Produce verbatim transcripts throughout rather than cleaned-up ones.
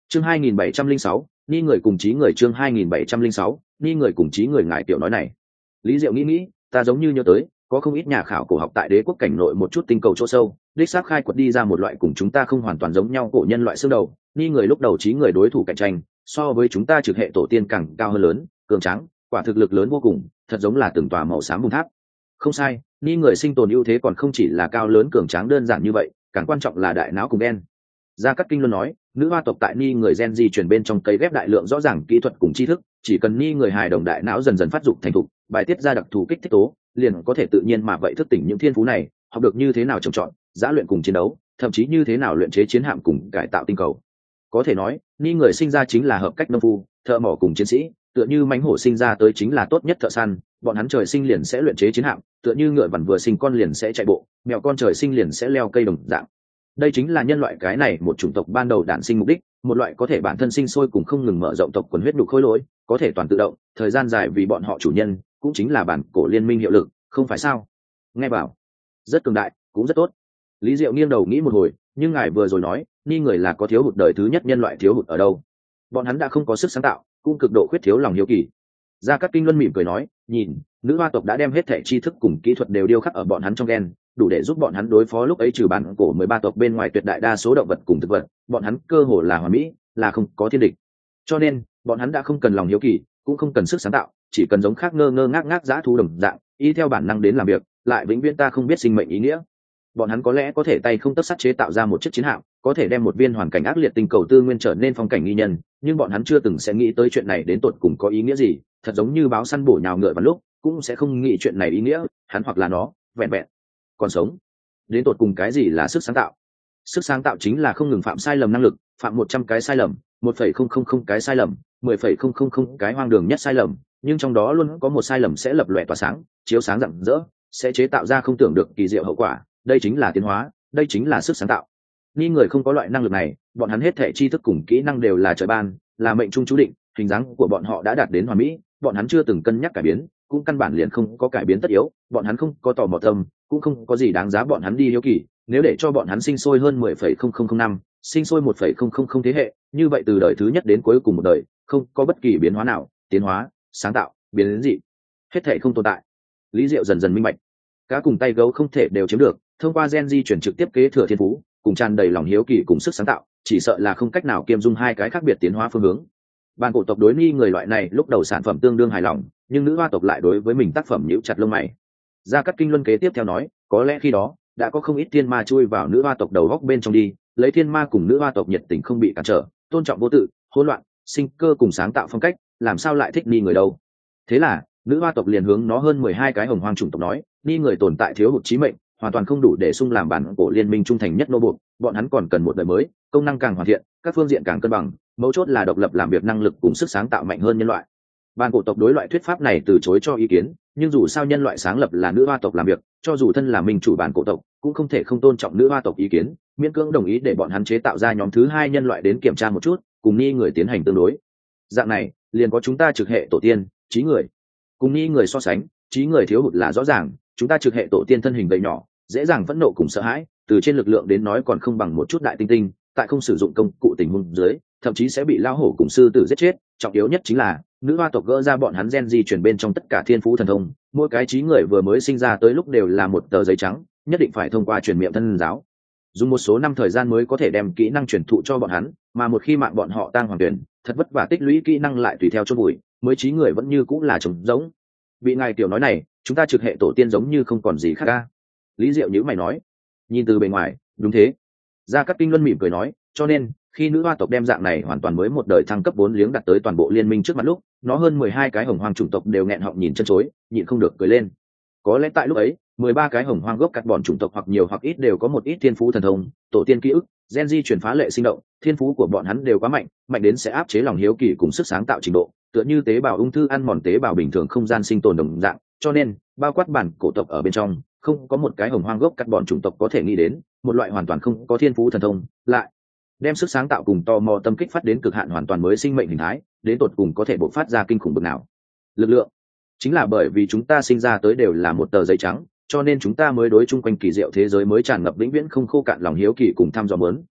chương hai nghìn bảy trăm linh sáu, ni người cùng trí người chương hai nghìn bảy trăm linh sáu, ni người cùng trí người ngài tiểu nói này. Lý Diệu nghĩ nghĩ, ta giống như nhớ tới, có không ít nhà khảo cổ học tại đế quốc cảnh nội một chút tinh cầu chỗ sâu, đích xác khai quật đi ra một loại cùng chúng ta không hoàn toàn giống nhau cổ nhân loại xương đầu, ni người lúc đầu trí người đối thủ cạnh tranh, so với chúng ta trực hệ tổ tiên càng cao hơn lớn, cường tráng, quả thực lực lớn vô cùng, thật giống là từng tòa màu xám bùn tháp. Không sai, ni người sinh tồn ưu thế còn không chỉ là cao lớn cường tráng đơn giản như vậy, càng quan trọng là đại não cùng đen. Gia Cát Kinh luôn nói, nữ hoa tộc tại ni người gen di chuyển bên trong cấy ghép đại lượng rõ ràng kỹ thuật cùng tri thức, chỉ cần ni người hài đồng đại não dần dần phát dục thành thục, bài tiết ra đặc thù kích thích tố, liền có thể tự nhiên mà vậy thức tỉnh những thiên phú này, học được như thế nào trồng trọt, giã luyện cùng chiến đấu, thậm chí như thế nào luyện chế chiến hạm cùng cải tạo tinh cầu. Có thể nói, ni người sinh ra chính là hợp cách nông phu, thợ mỏ cùng chiến sĩ, tựa như mãnh hổ sinh ra tới chính là tốt nhất thợ săn, bọn hắn trời sinh liền sẽ luyện chế chiến hạm, tựa như ngựa vằn vừa sinh con liền sẽ chạy bộ, mèo con trời sinh liền sẽ leo cây đồng dạng. Đây chính là nhân loại cái này một chủng tộc ban đầu đản sinh mục đích, một loại có thể bản thân sinh sôi cùng không ngừng mở rộng tộc quần huyết nhục khối lỗi, có thể toàn tự động, thời gian dài vì bọn họ chủ nhân, cũng chính là bản cổ liên minh hiệu lực, không phải sao? Nghe bảo, rất cường đại, cũng rất tốt. Lý Diệu nghiêng đầu nghĩ một hồi, nhưng ngài vừa rồi nói, ni người là có thiếu hụt đời thứ nhất nhân loại thiếu hụt ở đâu? Bọn hắn đã không có sức sáng tạo, cũng cực độ khuyết thiếu lòng hiếu kỳ. Gia Cát Kinh Luân mỉm cười nói, nhìn, nữ hoa tộc đã đem hết thể tri thức cùng kỹ thuật đều điêu khắc ở bọn hắn trong gen, đủ để giúp bọn hắn đối phó lúc ấy trừ bản cổ mười ba tộc bên ngoài tuyệt đại đa số động vật cùng thực vật, bọn hắn cơ hồ là hoàn mỹ, là không có thiên địch. Cho nên, bọn hắn đã không cần lòng hiếu kỳ, cũng không cần sức sáng tạo, chỉ cần giống khác ngơ ngơ ngác ngác dã thú đồng dạng, y theo bản năng đến làm việc, lại vĩnh viễn ta không biết sinh mệnh ý nghĩa. Bọn hắn có lẽ có thể tay không tấc sắt chế tạo ra một chiếc chiến hạm, có thể đem một viên hoàn cảnh ác liệt tinh cầu tư nguyên trở nên phong cảnh nghi nhân, nhưng bọn hắn chưa từng sẽ nghĩ tới chuyện này đến tột cùng có ý nghĩa gì, thật giống như báo săn bổ nhào ngựa vào lúc, cũng sẽ không nghĩ chuyện này ý nghĩa, hắn hoặc là nó, vẹn vẹn còn sống. Đến tột cùng cái gì là sức sáng tạo? Sức sáng tạo chính là không ngừng phạm sai lầm năng lực, phạm một trăm cái sai lầm, một phẩy không không không cái sai lầm, mười phẩy không không không cái hoang đường nhất sai lầm, nhưng trong đó luôn có một sai lầm sẽ lập lòe tỏa sáng, chiếu sáng rạng rỡ, sẽ chế tạo ra không tưởng được kỳ diệu hậu quả, đây chính là tiến hóa, đây chính là sức sáng tạo. Ni người không có loại năng lực này, bọn hắn hết thể tri thức cùng kỹ năng đều là trời ban, là mệnh trung chú định, hình dáng của bọn họ đã đạt đến hoàn mỹ, bọn hắn chưa từng cân nhắc cải biến, cũng căn bản liền không có cải biến tất yếu, bọn hắn không có tò mò tâm, cũng không có gì đáng giá bọn hắn đi hiếu kỳ, nếu để cho bọn hắn sinh sôi hơn mười phẩy không không không năm, sinh sôi một phẩy không không không thế hệ, như vậy từ đời thứ nhất đến cuối cùng một đời, không có bất kỳ biến hóa nào, tiến hóa, sáng tạo, biến đến dị, hết thể không tồn tại. Lý Diệu dần dần minh bạch, cá cùng tay gấu không thể đều chiếm được, thông qua gen di chuyển trực tiếp kế thừa thiên phú, cùng tràn đầy lòng hiếu kỳ cùng sức sáng tạo, chỉ sợ là không cách nào kiêm dung hai cái khác biệt tiến hóa phương hướng. Ban cổ tộc đối ni người loại này lúc đầu sản phẩm tương đương hài lòng, nhưng nữ hoa tộc lại đối với mình tác phẩm nhíu chặt lông mày. Gia Cát Kinh Luân kế tiếp theo nói, có lẽ khi đó đã có không ít thiên ma chui vào nữ hoa tộc đầu góc bên trong đi, lấy thiên ma cùng nữ hoa tộc nhiệt tình không bị cản trở, tôn trọng vô tự, hỗn loạn, sinh cơ cùng sáng tạo phong cách, làm sao lại thích ni người đâu? Thế là nữ hoa tộc liền hướng nó hơn mười hai cái hồng hoang chủng tộc nói, ni người tồn tại thiếu hụt trí mệnh, hoàn toàn không đủ để xung làm bản cổ liên minh trung thành nhất nô buộc, bọn hắn còn cần một đời mới, công năng càng hoàn thiện, các phương diện càng cân bằng, mấu chốt là độc lập làm việc năng lực cùng sức sáng tạo mạnh hơn nhân loại. Bản cổ tộc đối loại thuyết pháp này từ chối cho ý kiến, nhưng dù sao nhân loại sáng lập là nữ hoa tộc làm việc, cho dù thân là minh chủ bản cổ tộc, cũng không thể không tôn trọng nữ hoa tộc ý kiến, miễn cưỡng đồng ý để bọn hắn chế tạo ra nhóm thứ hai nhân loại đến kiểm tra một chút, cùng ni người tiến hành tương đối. Dạng này, liền có chúng ta trực hệ tổ tiên, trí người. Cùng ni người so sánh, trí người thiếu hụt là rõ ràng, chúng ta trực hệ tổ tiên thân hình gầy nhỏ, dễ dàng phẫn nộ cùng sợ hãi, từ trên lực lượng đến nói còn không bằng một chút đại tinh tinh, tại không sử dụng công cụ tình huống dưới, thậm chí sẽ bị lao hổ cùng sư tử giết chết. Trọng yếu nhất chính là nữ hoa tộc gỡ ra bọn hắn gen di chuyển bên trong tất cả thiên phú thần thông, mỗi cái trí người vừa mới sinh ra tới lúc đều là một tờ giấy trắng, nhất định phải thông qua truyền miệng thân giáo, dùng một số năm thời gian mới có thể đem kỹ năng truyền thụ cho bọn hắn, mà một khi mạng bọn họ tang hoàng tuyển, thật vất vả tích lũy kỹ năng lại tùy theo chôn bụi, mới trí người vẫn như cũng là trống rỗng. Bị ngài tiểu nói này, chúng ta trực hệ tổ tiên giống như không còn gì khác ca. Lý Diệu nhíu mày nói, nhìn từ bề ngoài, đúng thế. Gia Cát Kinh Luân mỉm cười nói, cho nên khi nữ hoa tộc đem dạng này hoàn toàn mới một đời thăng cấp bốn liếng đặt tới toàn bộ liên minh trước mặt lúc, nó hơn mười hai cái hồng hoang chủng tộc đều nghẹn họng nhìn chân chối, nhịn không được cười lên. Có lẽ tại lúc ấy, mười ba cái hồng hoang gốc cắt bọn chủng tộc hoặc nhiều hoặc ít đều có một ít thiên phú thần thông, tổ tiên ký ức, gen di chuyển phá lệ sinh động, thiên phú của bọn hắn đều quá mạnh, mạnh đến sẽ áp chế lòng hiếu kỳ cùng sức sáng tạo trình độ, tựa như tế bào ung thư ăn mòn tế bào bình thường không gian sinh tồn đồng dạng, cho nên bao quát bản cổ tộc ở bên trong, không có một cái hồng hoang gốc cắt bọn chủng tộc có thể nghĩ đến một loại hoàn toàn không có thiên phú thần thông, lại đem sức sáng tạo cùng tò mò tâm kích phát đến cực hạn hoàn toàn mới sinh mệnh hình thái, đến tột cùng có thể bộc phát ra kinh khủng bực nào. Lực lượng chính là bởi vì chúng ta sinh ra tới đều là một tờ giấy trắng, cho nên chúng ta mới đối chung quanh kỳ diệu thế giới mới tràn ngập vĩnh viễn không khô cạn lòng hiếu kỳ cùng thăm dò muốn,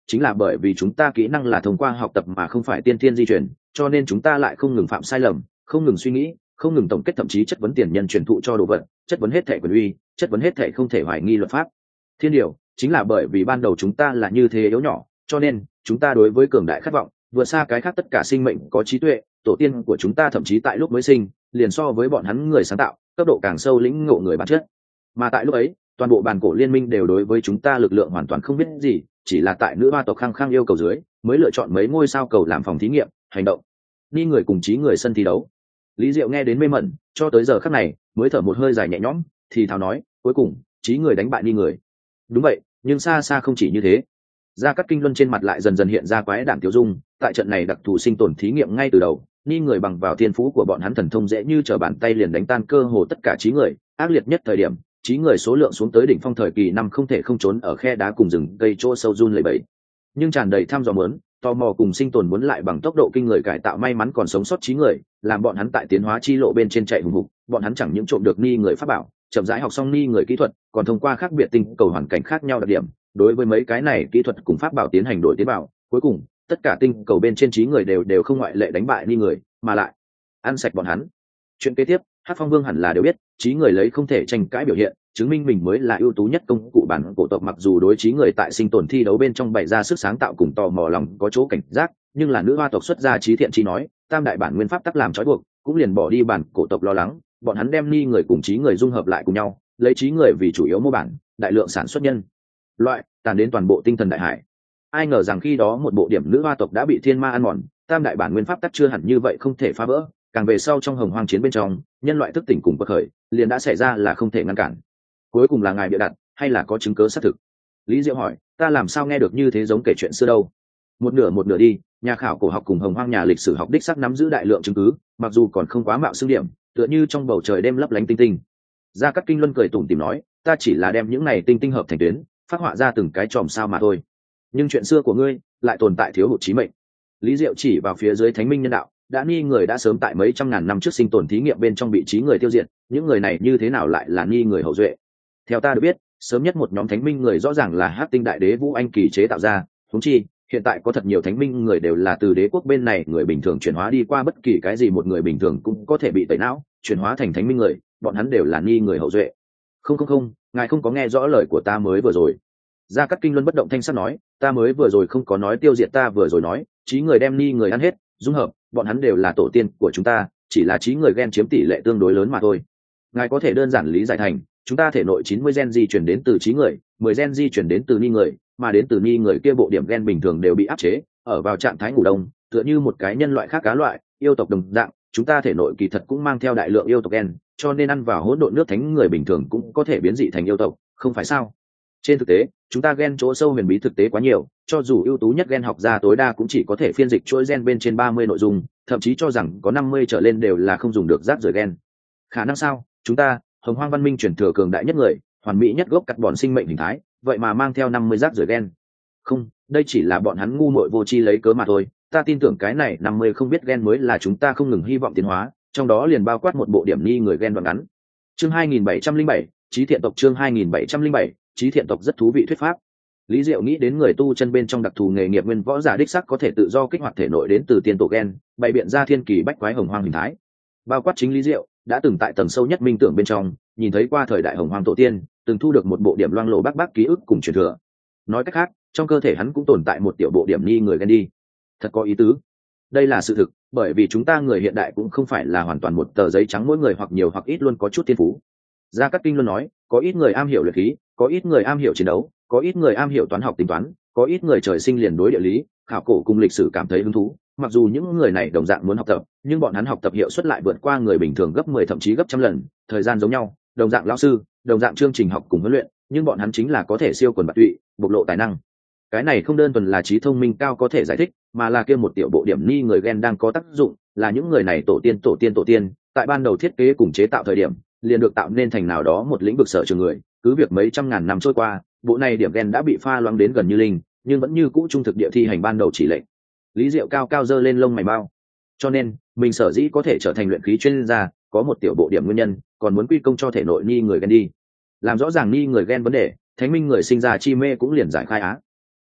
chính là bởi vì chúng ta kỹ năng là thông qua học tập mà không phải tiên thiên di truyền, cho nên chúng ta lại không ngừng phạm sai lầm, không ngừng suy nghĩ, không ngừng tổng kết, thậm chí chất vấn tiền nhân truyền thụ cho đồ vật, chất vấn hết thảy quyền uy, chất vấn hết thảy không thể hoài nghi luật pháp. Thiên điều chính là bởi vì ban đầu chúng ta là như thế yếu nhỏ, cho nên chúng ta đối với cường đại khát vọng vượt xa cái khác tất cả sinh mệnh có trí tuệ. Tổ tiên của chúng ta thậm chí tại lúc mới sinh liền so với bọn hắn người sáng tạo cấp độ càng sâu lĩnh ngộ người bản chất, mà tại lúc ấy toàn bộ bản cổ liên minh đều đối với chúng ta lực lượng hoàn toàn không biết gì, chỉ là tại nữ hoa tộc khăng khăng yêu cầu dưới mới lựa chọn mấy ngôi sao cầu làm phòng thí nghiệm hành động. Ni người cùng trí người sân thi đấu. Lý Diệu nghe đến mê mẩn, cho tới giờ khắc này mới thở một hơi dài nhẹ nhõm, thì thào nói, cuối cùng trí người đánh bại Ni người. Đúng vậy, nhưng xa xa không chỉ như thế. Gia Cát Kinh Luân trên mặt lại dần dần hiện ra quái đản tiêu dung, tại trận này đặc thù sinh tồn thí nghiệm ngay từ đầu, Ni người bằng vào thiên phú của bọn hắn thần thông dễ như trở bàn tay liền đánh tan cơ hồ tất cả trí người, ác liệt nhất thời điểm, trí người số lượng xuống tới đỉnh phong thời kỳ năm không thể không trốn ở khe đá cùng rừng cây chỗ sâu run lẩy bẩy. Nhưng tràn đầy tham dò muốn, tò mò cùng sinh tồn muốn lại bằng tốc độ kinh người cải tạo may mắn còn sống sót trí người, làm bọn hắn tại tiến hóa chi lộ bên trên chạy hùng hục, bọn hắn chẳng những trộm được Ni người pháp bảo, chậm rãi học xong Ni người kỹ thuật, còn thông qua khác biệt tinh cầu hoàn cảnh khác nhau đặc điểm, đối với mấy cái này kỹ thuật cùng pháp bảo tiến hành đổi tế bào, cuối cùng tất cả tinh cầu bên trên trí người đều đều không ngoại lệ đánh bại Ni người, mà lại ăn sạch bọn hắn. Chuyện kế tiếp, Hắc Phong Vương hẳn là đều biết, trí người lấy không thể tranh cãi biểu hiện, chứng minh mình mới là ưu tú nhất công cụ bản cổ tộc. Mặc dù đối trí người tại sinh tồn thi đấu bên trong bày ra sức sáng tạo cùng tò mò lòng có chỗ cảnh giác, nhưng là nữ hoa tộc xuất ra trí thiện trí nói, tam đại bản nguyên pháp tắc làm trói buộc, cũng liền bỏ đi bản cổ tộc lo lắng, bọn hắn đem Ni người cùng trí người dung hợp lại cùng nhau, lấy trí người vì chủ yếu mô bản, đại lượng sản xuất nhân loại, tàn đến toàn bộ tinh thần đại hải. Ai ngờ rằng khi đó một bộ điểm nữ hoa tộc đã bị thiên ma ăn mòn, tam đại bản nguyên pháp tắc chưa hẳn như vậy không thể phá vỡ, càng về sau trong hồng hoang chiến bên trong, nhân loại thức tỉnh cùng bậc khởi liền đã xảy ra là không thể ngăn cản. Cuối cùng là ngài bịa đặt hay là có chứng cứ xác thực? Lý Diệu hỏi, ta làm sao nghe được như thế giống kể chuyện xưa đâu? Một nửa một nửa đi, nhà khảo cổ học cùng hồng hoang nhà lịch sử học đích xác nắm giữ đại lượng chứng cứ, mặc dù còn không quá mạo xưng điểm, tựa như trong bầu trời đêm lấp lánh tinh tinh. Gia Cát Kinh Luân cười tủm tỉm nói, ta chỉ là đem những này tinh tinh hợp thành tuyến, phát họa ra từng cái chòm sao mà thôi. Nhưng chuyện xưa của ngươi lại tồn tại thiếu hụt chí mệnh. Lý Diệu chỉ vào phía dưới thánh minh nhân đạo, đã Ni người đã sớm tại mấy trăm ngàn năm trước sinh tồn thí nghiệm bên trong bị trí người tiêu diệt, những người này như thế nào lại là Ni người hậu duệ? Theo ta được biết, sớm nhất một nhóm thánh minh người rõ ràng là Hắc Tinh Đại Đế Vũ Anh Kỳ chế tạo ra, huống chi hiện tại có thật nhiều thánh minh người đều là từ đế quốc bên này người bình thường chuyển hóa đi qua, bất kỳ cái gì một người bình thường cũng có thể bị tẩy não, chuyển hóa thành thánh minh người, bọn hắn đều là Ni người hậu duệ. Không không không, ngài không có nghe rõ lời của ta mới vừa rồi. Gia Cát Kinh Luân bất động thanh sắc nói, ta mới vừa rồi không có nói tiêu diệt, ta vừa rồi nói trí người đem Ni người ăn hết, dung hợp, bọn hắn đều là tổ tiên của chúng ta, chỉ là trí người gen chiếm tỷ lệ tương đối lớn mà thôi. Ngài có thể đơn giản lý giải thành, chúng ta thể nội chín mươi gen di chuyển đến từ trí người, mười gen di chuyển đến từ Ni người, mà đến từ Ni người kia bộ điểm gen bình thường đều bị áp chế, ở vào trạng thái ngủ đông, tựa như một cái nhân loại khác cá loại, yêu tộc đồng dạng, chúng ta thể nội kỳ thật cũng mang theo đại lượng yêu tộc gen, cho nên ăn vào hỗn độn nước thánh người bình thường cũng có thể biến dị thành yêu tộc, không phải sao? Trên thực tế, chúng ta gen chỗ sâu huyền bí thực tế quá nhiều, cho dù ưu tú nhất gen học gia tối đa cũng chỉ có thể phiên dịch chuỗi gen bên trên ba mươi nội dung, thậm chí cho rằng có năm mươi trở lên đều là không dùng được rác rưởi gen. Khả năng sao? Chúng ta, hồng hoang văn minh truyền thừa cường đại nhất người, hoàn mỹ nhất gốc cắt bọn sinh mệnh hình thái, vậy mà mang theo năm mươi rác rưởi gen. Không, đây chỉ là bọn hắn ngu muội vô tri lấy cớ mà thôi, ta tin tưởng cái này năm mươi không biết gen mới là chúng ta không ngừng hy vọng tiến hóa, trong đó liền bao quát một bộ điểm Ni người gen đoạn ngắn. Chương hai nghìn bảy trăm linh bảy, Chí thiện tộc. Chương hai nghìn bảy trăm linh bảy, Chí thiện tộc rất thú vị thuyết pháp. Lý Diệu nghĩ đến người tu chân bên trong đặc thù nghề nghiệp nguyên võ giả đích sắc có thể tự do kích hoạt thể nội đến từ tiên tổ gen, bày biện ra thiên kỳ bách quái hồng hoang hình thái. Bao quát chính Lý Diệu đã từng tại tầng sâu nhất minh tưởng bên trong, nhìn thấy qua thời đại hồng hoang tổ tiên, từng thu được một bộ điểm loang lổ bác bác ký ức cùng truyền thừa. Nói cách khác, trong cơ thể hắn cũng tồn tại một tiểu bộ điểm Ni người gen đi. Thật có ý tứ. Đây là sự thực, bởi vì chúng ta người hiện đại cũng không phải là hoàn toàn một tờ giấy trắng, mỗi người hoặc nhiều hoặc ít luôn có chút thiên phú. Gia Cát Kinh luôn nói, có ít người am hiểu luyện khí, có ít người am hiểu chiến đấu, có ít người am hiểu toán học tính toán, có ít người trời sinh liền đối địa lý, khảo cổ cùng lịch sử cảm thấy hứng thú. Mặc dù những người này đồng dạng muốn học tập, nhưng bọn hắn học tập hiệu suất lại vượt qua người bình thường gấp mười thậm chí gấp trăm lần, thời gian giống nhau, đồng dạng lão sư, đồng dạng chương trình học cùng huấn luyện, nhưng bọn hắn chính là có thể siêu quần bạt tụy, bộc lộ tài năng. Cái này không đơn thuần là trí thông minh cao có thể giải thích, mà là kia một tiểu bộ điểm Ni người gen đang có tác dụng, là những người này tổ tiên tổ tiên tổ tiên, tại ban đầu thiết kế cùng chế tạo thời điểm, liền được tạo nên thành nào đó một lĩnh vực sở trường người, cứ việc mấy trăm ngàn năm trôi qua, bộ này điểm gen đã bị pha loãng đến gần như linh, nhưng vẫn như cũ trung thực địa thi hành ban đầu chỉ lệnh. Lý Diệu cao cao giơ lên lông mày bao. Cho nên, mình sở dĩ có thể trở thành luyện khí chuyên gia, có một tiểu bộ điểm nguyên nhân, còn muốn quy công cho thể nội Ni người gen đi. Làm rõ ràng Ni người gen vấn đề, thánh minh người sinh ra chi mê cũng liền giải khai á.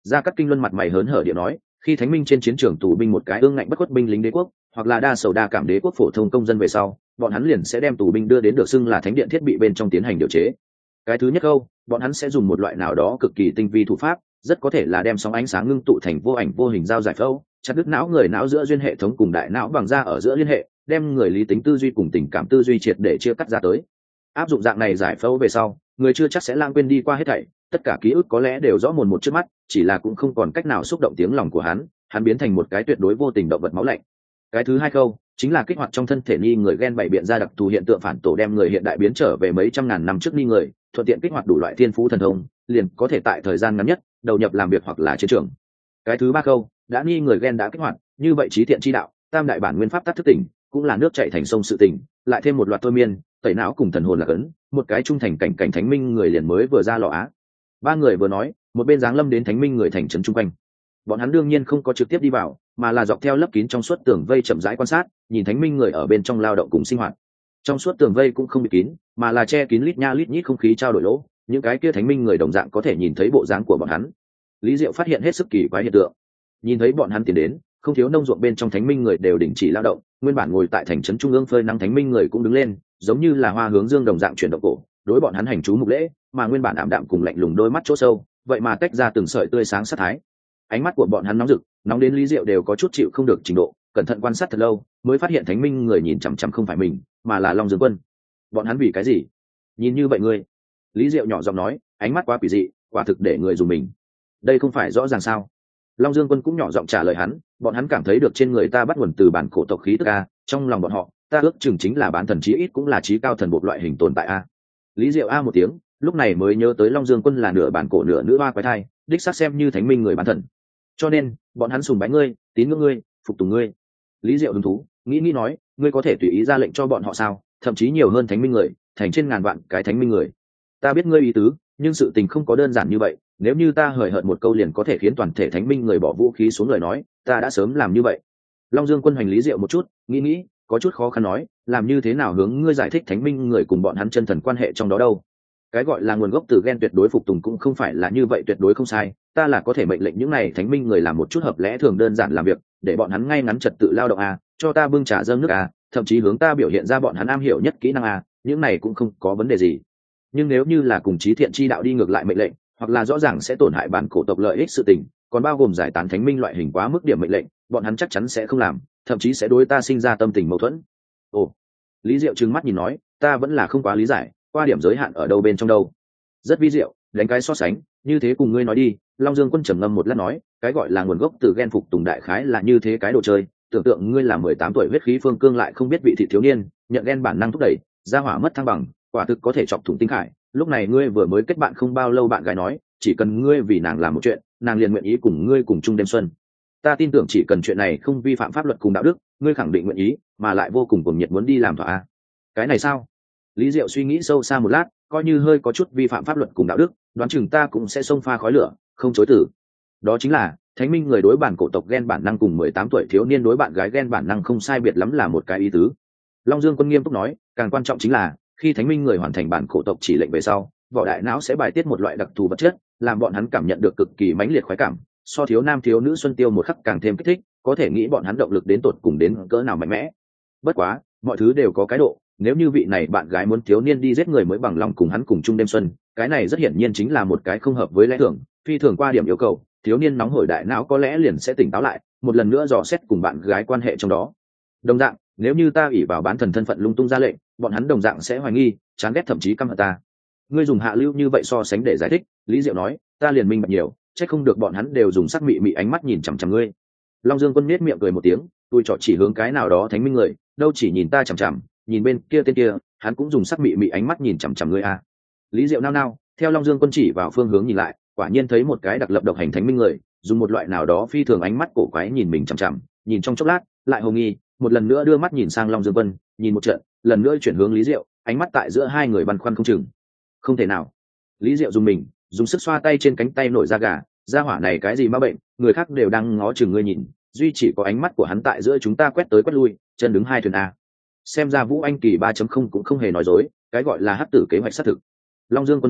Gia Cát Kinh Luân mặt mày hớn hở điệu nói, khi thánh minh trên chiến trường tù binh một cái ương ngạnh bất khuất binh lính đế quốc, hoặc là đa sầu đa cảm đế quốc phổ thông công dân về sau, bọn hắn liền sẽ đem tù binh đưa đến được xưng là thánh điện thiết bị bên trong tiến hành điều chế. Cái thứ nhất câu, bọn hắn sẽ dùng một loại nào đó cực kỳ tinh vi thủ pháp, rất có thể là đem sóng ánh sáng ngưng tụ thành vô ảnh vô hình dao giải phẫu, chặt đứt não người não giữa duyên hệ thống cùng đại não bằng da ở giữa liên hệ, đem người lý tính tư duy cùng tình cảm tư duy triệt để chia cắt ra tới. Áp dụng dạng này giải phẫu về sau, người chưa chắc sẽ lãng quên đi qua hết thảy, tất cả ký ức có lẽ đều rõ mồn một trước mắt, chỉ là cũng không còn cách nào xúc động tiếng lòng của hắn, hắn biến thành một cái tuyệt đối vô tình động vật máu lạnh. Cái thứ hai câu chính là kích hoạt trong thân thể ni người gen bảy biện ra đặc thù hiện tượng phản tổ, đem người hiện đại biến trở về mấy trăm ngàn năm trước ni người, thuận tiện kích hoạt đủ loại thiên phú thần thông, liền có thể tại thời gian ngắn nhất đầu nhập làm việc hoặc là chiến trường. Cái thứ ba câu đã ni người gen đã kích hoạt, như vậy trí thiện chi đạo, tam đại bản nguyên pháp tắc thức tỉnh, cũng là nước chảy thành sông sự tỉnh, lại thêm một loạt thôi miên, tẩy não cùng thần hồn là cấn, một cái trung thành cảnh cảnh thánh minh người liền mới vừa ra lò á. Ba người vừa nói, một bên giáng lâm đến thánh minh người thành trấn chung quanh. Bọn hắn đương nhiên không có trực tiếp đi vào, mà là dọc theo lớp kín trong suốt tường vây chậm rãi quan sát, nhìn thánh minh người ở bên trong lao động cùng sinh hoạt. Trong suốt tường vây cũng không bị kín, mà là che kín lít nha lít nhít không khí trao đổi lỗ, những cái kia thánh minh người đồng dạng có thể nhìn thấy bộ dáng của bọn hắn. Lý Diệu phát hiện hết sức kỳ quái hiện tượng. Nhìn thấy bọn hắn tiến đến, không thiếu nông ruộng bên trong thánh minh người đều đình chỉ lao động, nguyên bản ngồi tại thành trấn trung ương phơi nắng thánh minh người cũng đứng lên, giống như là hoa hướng dương đồng dạng chuyển động cổ, đối bọn hắn hành chú mục lễ, mà nguyên bản ảm đạm cùng lạnh lùng đôi mắt chỗ sâu, vậy mà tách ra từng sợi tươi sáng sát thái. Ánh mắt của bọn hắn nóng rực, nóng đến Lý Diệu đều có chút chịu không được trình độ, cẩn thận quan sát thật lâu, mới phát hiện thánh minh người nhìn chằm chằm không phải mình, mà là Long Dương Quân. Bọn hắn vì cái gì? Nhìn như vậy ngươi. Lý Diệu nhỏ giọng nói, ánh mắt quá quỷ dị, quả thực để người dùng mình. Đây không phải rõ ràng sao? Long Dương Quân cũng nhỏ giọng trả lời hắn, bọn hắn cảm thấy được trên người ta bắt nguồn từ bản cổ tộc khí tức a, trong lòng bọn họ, ta ước chừng chính là bán thần chí ít cũng là chí cao thần một loại hình tồn tại a. Lý Diệu a một tiếng, lúc này mới nhớ tới Long Dương Quân là nửa bản cổ nửa nữ hoa quái thai, đích xác xem như thánh minh người bán thần. Cho nên, bọn hắn sùng bái ngươi, tín ngưỡng ngươi, phục tùng ngươi. Lý Diệu hứng thú, nghĩ nghĩ nói, ngươi có thể tùy ý ra lệnh cho bọn họ sao? Thậm chí nhiều hơn thánh minh người, thành trên ngàn vạn cái thánh minh người. Ta biết ngươi ý tứ, nhưng sự tình không có đơn giản như vậy, nếu như ta hời hợt một câu liền có thể khiến toàn thể thánh minh người bỏ vũ khí xuống lời nói, ta đã sớm làm như vậy. Long Dương Quân hoành Lý Diệu một chút, nghĩ nghĩ, có chút khó khăn nói, làm như thế nào hướng ngươi giải thích thánh minh người cùng bọn hắn chân thần quan hệ trong đó đâu? Cái gọi là nguồn gốc từ gen tuyệt đối phục tùng cũng không phải là như vậy, tuyệt đối không sai, ta là có thể mệnh lệnh những này thánh minh người làm một chút hợp lẽ thường đơn giản làm việc, để bọn hắn ngay ngắn trật tự lao động a, cho ta bưng trà dâng nước a, thậm chí hướng ta biểu hiện ra bọn hắn am hiểu nhất kỹ năng a, những này cũng không có vấn đề gì. Nhưng nếu như là cùng chí thiện chi đạo đi ngược lại mệnh lệnh, hoặc là rõ ràng sẽ tổn hại bản cổ tộc lợi ích sự tình, còn bao gồm giải tán thánh minh loại hình quá mức điểm mệnh lệnh, bọn hắn chắc chắn sẽ không làm, thậm chí sẽ đối ta sinh ra tâm tình mâu thuẫn. Ồ, Lý Diệu trừng mắt nhìn nói, ta vẫn là không quá lý giải, qua điểm giới hạn ở đâu bên trong đâu? Rất vi diệu, đánh cái so sánh, như thế cùng ngươi nói đi. Long Dương Quân trầm ngâm một lát nói, cái gọi là nguồn gốc từ gen phục tùng đại khái là như thế cái đồ chơi, tưởng tượng ngươi là mười tám tuổi huyết khí phương cương lại không biết vị thị thiếu niên, nhận gen bản năng thúc đẩy, ra hỏa mất thăng bằng, quả thực có thể chọc thủng tinh khải. Lúc này ngươi vừa mới kết bạn không bao lâu, bạn gái nói, chỉ cần ngươi vì nàng làm một chuyện, nàng liền nguyện ý cùng ngươi cùng chung đêm xuân. Ta tin tưởng chỉ cần chuyện này không vi phạm pháp luật cùng đạo đức, ngươi khẳng định nguyện ý, mà lại vô cùng cuồng nhiệt muốn đi làm thỏa. Cái này sao? Lý Diệu suy nghĩ sâu xa một lát, coi như hơi có chút vi phạm pháp luật cùng đạo đức, đoán chừng ta cũng sẽ xông pha khói lửa, không chối từ. Đó chính là thánh minh người đối bản cổ tộc gen bản năng cùng mười tám tuổi thiếu niên đối bạn gái gen bản năng không sai biệt lắm là một cái ý tứ. Long Dương Quân nghiêm túc nói, càng quan trọng chính là khi thánh minh người hoàn thành bản cổ tộc chỉ lệnh về sau, vỏ đại não sẽ bài tiết một loại đặc thù vật chất, làm bọn hắn cảm nhận được cực kỳ mãnh liệt khoái cảm, so thiếu nam thiếu nữ xuân tiêu một khắc càng thêm kích thích, có thể nghĩ bọn hắn động lực đến tột cùng đến cỡ nào mạnh mẽ. Bất quá, mọi thứ đều có cái độ, nếu như vị này bạn gái muốn thiếu niên đi giết người mới bằng lòng cùng hắn cùng chung đêm xuân, cái này rất hiển nhiên chính là một cái không hợp với lẽ thường, phi thường qua điểm yêu cầu, thiếu niên nóng hổi đại não có lẽ liền sẽ tỉnh táo lại, một lần nữa dò xét cùng bạn gái quan hệ trong đó. Đồng dạng, nếu như ta ỷ vào bán thần thân phận lung tung ra lệnh, bọn hắn đồng dạng sẽ hoài nghi, chán ghét thậm chí căm hận ta. Ngươi dùng hạ lưu như vậy so sánh để giải thích, Lý Diệu nói, ta liền minh bạch nhiều, chắc không được bọn hắn đều dùng sắc mị mị ánh mắt nhìn chằm chằm ngươi. Long Dương Quân nhếch miệng cười một tiếng, tôi trọ chỉ hướng cái nào đó thánh minh người, đâu chỉ nhìn ta chằm chằm, nhìn bên kia tên kia, hắn cũng dùng sắc mị mị ánh mắt nhìn chằm chằm ngươi a. Lý Diệu nao nao, theo Long Dương Quân chỉ vào phương hướng nhìn lại, quả nhiên thấy một cái đặc lập độc hành thánh minh người, dùng một loại nào đó phi thường ánh mắt cổ quái nhìn mình chằm chằm, nhìn trong chốc lát, lại hồ nghi, một lần nữa đưa mắt nhìn sang Long Dương Quân, nhìn một trận, lần nữa chuyển hướng Lý Diệu, ánh mắt tại giữa hai người băn khoăn không chừng. Không thể nào. Lý Diệu dùng mình, dùng sức xoa tay trên cánh tay nổi da gà, da hỏa này cái gì ma bệnh, người khác đều đang ngó chừng ngươi nhìn, duy chỉ có ánh mắt của hắn tại giữa chúng ta quét tới quét lui, chân đứng hai thuyền a. Xem ra Vũ Anh Kỳ ba chấm không cũng không hề nói dối, cái gọi là hắc tử kế hoạch xác thực. Long Dương Quân nói,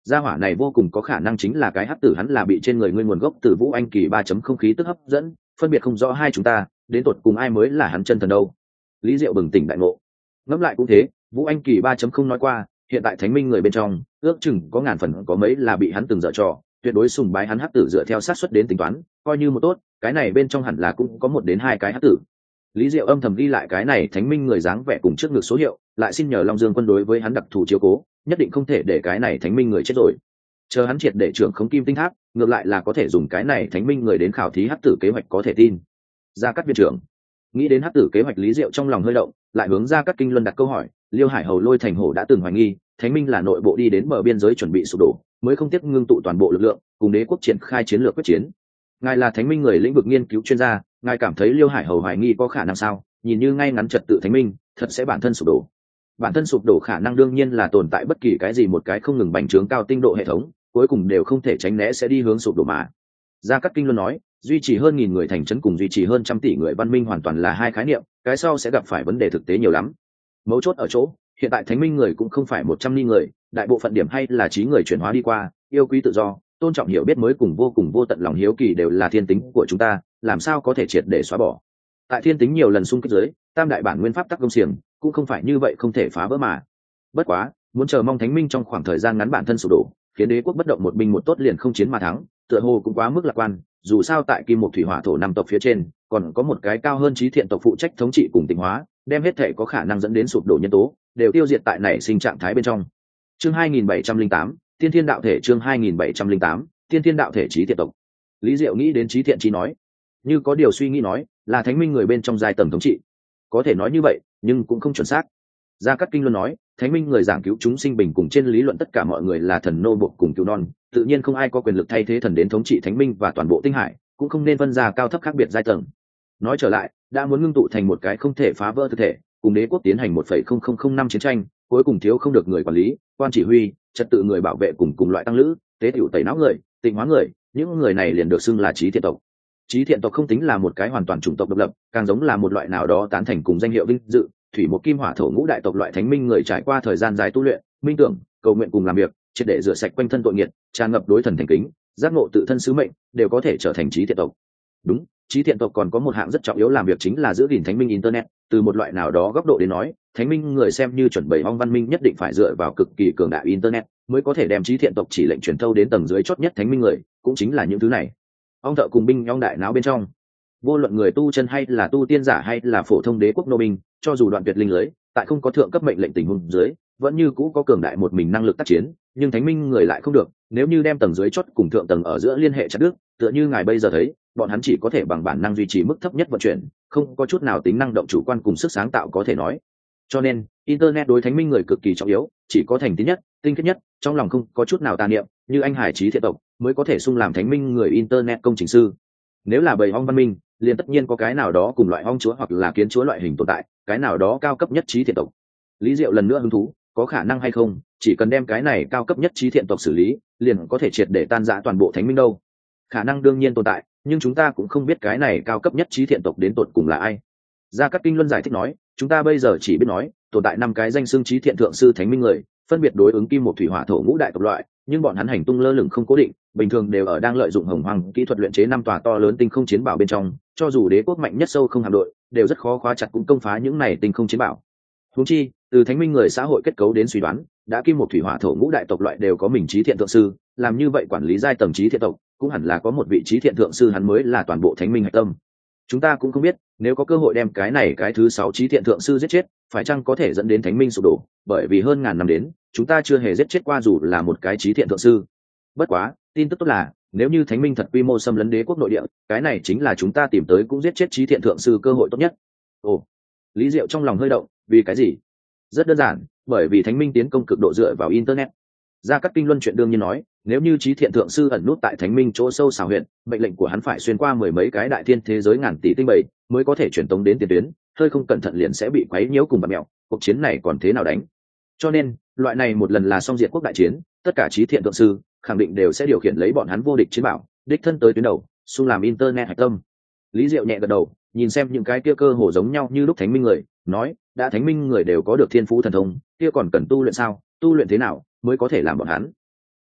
gia hỏa này vô cùng có khả năng chính là cái hắc tử, hắn là bị trên người ngươi nguồn gốc từ Vũ Anh kỳ ba chấm không khí tức hấp dẫn, phân biệt không rõ hai chúng ta đến tột cùng ai mới là hắn chân thần đâu. Lý Diệu bừng tỉnh đại ngộ. Ngẫm lại cũng thế, Vũ Anh kỳ ba chấm không nói qua, hiện tại thánh minh người bên trong ước chừng có ngàn phần có mấy là bị hắn từng dở trò, tuyệt đối sùng bái hắn hắc tử dựa theo xác suất đến tính toán, coi như một tốt, cái này bên trong hẳn là cũng có một đến hai cái hắc tử. Lý Diệu âm thầm ghi lại cái này thánh minh người dáng vẻ cùng trước ngực số hiệu, lại xin nhờ Long Dương quân đối với hắn đặc thù chiếu cố, nhất định không thể để cái này thánh minh người chết rồi. Chờ hắn triệt để trưởng khống kim tinh tháp, ngược lại là có thể dùng cái này thánh minh người đến khảo thí hắc tử kế hoạch có thể tin. Gia Cát viện trưởng nghĩ đến hắc tử kế hoạch, Lý Diệu trong lòng hơi động, lại hướng Gia Cát Kinh Luân đặt câu hỏi. Liêu Hải Hầu Lôi Thành Hổ đã từng hoài nghi thánh minh là nội bộ đi đến bờ biên giới chuẩn bị sụp đổ, mới không tiếc ngưng tụ toàn bộ lực lượng cùng đế quốc triển khai chiến lược quyết chiến. Ngài là thánh minh người lĩnh vực nghiên cứu chuyên gia, ngài cảm thấy Liêu Hải Hầu hoài nghi có khả năng sao? Nhìn như ngay ngắn trật tự thánh minh thật sẽ bản thân sụp đổ. Bản thân sụp đổ khả năng đương nhiên là tồn tại, bất kỳ cái gì một cái không ngừng bành trướng cao tinh độ hệ thống cuối cùng đều không thể tránh né sẽ đi hướng sụp đổ mà. Gia Cát Kinh Luân nói, duy trì hơn nghìn người thành trấn cùng duy trì hơn trăm tỷ người văn minh hoàn toàn là hai khái niệm, cái sau sẽ gặp phải vấn đề thực tế nhiều lắm. Mấu chốt ở chỗ, hiện tại thánh minh người cũng không phải một trăm ni người, đại bộ phận điểm hay là trí người chuyển hóa đi qua, yêu quý tự do, tôn trọng hiểu biết mới cùng vô cùng vô tận lòng hiếu kỳ đều là thiên tính của chúng ta, làm sao có thể triệt để xóa bỏ. Tại thiên tính nhiều lần xung kích dưới, tam đại bản nguyên pháp tắc công xiềng cũng không phải như vậy không thể phá vỡ mà. Bất quá, muốn chờ mong thánh minh trong khoảng thời gian ngắn bản thân sụp đổ, khiến đế quốc bất động một binh một tốt liền không chiến mà thắng, tựa hồ cũng quá mức lạc quan. Dù sao tại kim một thủy hỏa thổ năm tộc phía trên còn có một cái cao hơn trí thiện tộc phụ trách thống trị cùng tịnh hóa, đem hết thể có khả năng dẫn đến sụp đổ nhân tố đều tiêu diệt tại nảy sinh trạng thái bên trong. Chương hai nghìn bảy trăm lẻ tám, tiên thiên đạo thể. Chương hai nghìn bảy trăm lẻ tám, tiên thiên đạo thể trí thiện tộc. Lý Diệu nghĩ đến trí thiện trí nói, như có điều suy nghĩ nói, là thánh minh người bên trong giai tầng thống trị. Có thể nói như vậy, nhưng cũng không chuẩn xác. Gia Cát Kinh Luân nói, thánh minh người giảng cứu chúng sinh bình cùng, trên lý luận tất cả mọi người là thần nô buộc cùng cứu non, tự nhiên không ai có quyền lực thay thế thần đến thống trị thánh minh và toàn bộ tinh hải, cũng không nên phân ra cao thấp khác biệt giai tầng. Nói trở lại, đã muốn ngưng tụ thành một cái không thể phá vỡ thực thể, cùng đế quốc tiến hành một phẩy không không không năm chiến tranh, cuối cùng thiếu không được người quản lý, quan chỉ huy, trật tự người bảo vệ cùng cùng loại tăng lữ, tế tiểu tẩy não người, tịnh hóa người, những người này liền được xưng là trí thiện tộc. Trí thiện tộc không tính là một cái hoàn toàn chủng tộc độc lập, càng giống là một loại nào đó tán thành cùng danh hiệu vinh dự, thủy một kim hỏa thổ ngũ đại tộc loại thánh minh người trải qua thời gian dài tu luyện, minh tưởng, cầu nguyện cùng làm việc, triệt để rửa sạch quanh thân tội nghiệt, tràn ngập đối thần thành kính, giác ngộ tự thân sứ mệnh, đều có thể trở thành trí thiện tộc. Đúng, trí thiện tộc còn có một hạng rất trọng yếu làm việc chính là giữ gìn thánh minh internet. Từ một loại nào đó góc độ đến nói, thánh minh người xem như chuẩn bày ong văn minh nhất định phải dựa vào cực kỳ cường đại internet mới có thể đem trí thiện tộc chỉ lệnh truyền thâu đến tầng dưới chót nhất thánh minh người, cũng chính là những thứ này. Ong thợ cùng binh ong đại não bên trong, vô luận người tu chân hay là tu tiên giả hay là phổ thông đế quốc nô binh, cho dù đoạn tuyệt linh lưới, tại không có thượng cấp mệnh lệnh tình huống dưới, vẫn như cũ có cường đại một mình năng lực tác chiến, nhưng thánh minh người lại không được. Nếu như đem tầng dưới chót cùng thượng tầng ở giữa liên hệ chặt đứt, tựa như ngài bây giờ thấy, bọn hắn chỉ có thể bằng bản năng duy trì mức thấp nhất vận chuyển, không có chút nào tính năng động chủ quan cùng sức sáng tạo có thể nói. Cho nên, internet đối thánh minh người cực kỳ trọng yếu, chỉ có thành tín nhất, tinh khiết nhất, trong lòng không có chút nào tà niệm, như anh hải trí thiện tộc, mới có thể xung làm thánh minh người internet công trình sư. Nếu là bầy ong văn minh, liền tất nhiên có cái nào đó cùng loại ong chúa hoặc là kiến chúa loại hình tồn tại, cái nào đó cao cấp nhất trí thiện tộc. Lý Diệu lần nữa hứng thú, có khả năng hay không, chỉ cần đem cái này cao cấp nhất trí thiện tộc xử lý, liền có thể triệt để tan rã toàn bộ thánh minh đâu. Khả năng đương nhiên tồn tại, nhưng chúng ta cũng không biết cái này cao cấp nhất trí thiện tộc đến tột cùng là ai. Gia Cát Kinh Luân giải thích nói, chúng ta bây giờ chỉ biết nói tồn tại năm cái danh xưng trí thiện thượng sư thánh minh người, phân biệt đối ứng kim một thủy hỏa thổ ngũ đại tộc loại, nhưng bọn hắn hành tung lơ lửng không cố định, bình thường đều ở đang lợi dụng hồng hoàng kỹ thuật luyện chế năm tòa to lớn tinh không chiến bảo bên trong, cho dù đế quốc mạnh nhất sâu không hạm đội, đều rất khó khóa chặt cũng công phá những này tinh không chiến bảo. Huống chi, từ thánh minh người xã hội kết cấu đến suy đoán, đã kim một thủy hỏa thổ ngũ đại tộc loại đều có mình trí thiện thượng sư, làm như vậy quản lý giai tầng trí thiện tộc, cũng hẳn là có một vị trí thiện thượng sư, hắn mới là toàn bộ thánh minh hạch tâm. Chúng ta cũng không biết, nếu có cơ hội đem cái này cái thứ sáu trí thiện thượng sư giết chết, phải chăng có thể dẫn đến thánh minh sụp đổ, bởi vì hơn ngàn năm đến, chúng ta chưa hề giết chết qua dù là một cái trí thiện thượng sư. Bất quá, tin tức tốt là, nếu như thánh minh thật quy mô xâm lấn đế quốc nội địa, cái này chính là chúng ta tìm tới cũng giết chết trí thiện thượng sư cơ hội tốt nhất. Ồ, Lý Diệu trong lòng hơi động, vì cái gì? Rất đơn giản, bởi vì thánh minh tiến công cực độ dựa vào internet. Gia Cát Kinh Luân chuyện đương nhiên nói, nếu như trí thiện thượng sư ẩn nút tại thánh minh chỗ sâu xảo huyện, mệnh lệnh của hắn phải xuyên qua mười mấy cái đại thiên thế giới ngàn tỷ tinh bầy mới có thể truyền tống đến tiền tuyến, hơi không cẩn thận liền sẽ bị quấy nhiễu cùng bạt mẹo, cuộc chiến này còn thế nào đánh. Cho nên, loại này một lần là xong diệt quốc đại chiến, tất cả trí thiện thượng sư khẳng định đều sẽ điều khiển lấy bọn hắn vô địch chiến bảo, đích thân tới tuyến đầu, xung làm internet hạch tâm. Lý Diệu nhẹ gật đầu, nhìn xem những cái kia cơ hồ giống nhau như lúc thánh minh người, nói, đã thánh minh người đều có được thiên phú thần thông, kia còn cần tu luyện sao? Tu luyện thế nào mới có thể làm bọn hắn?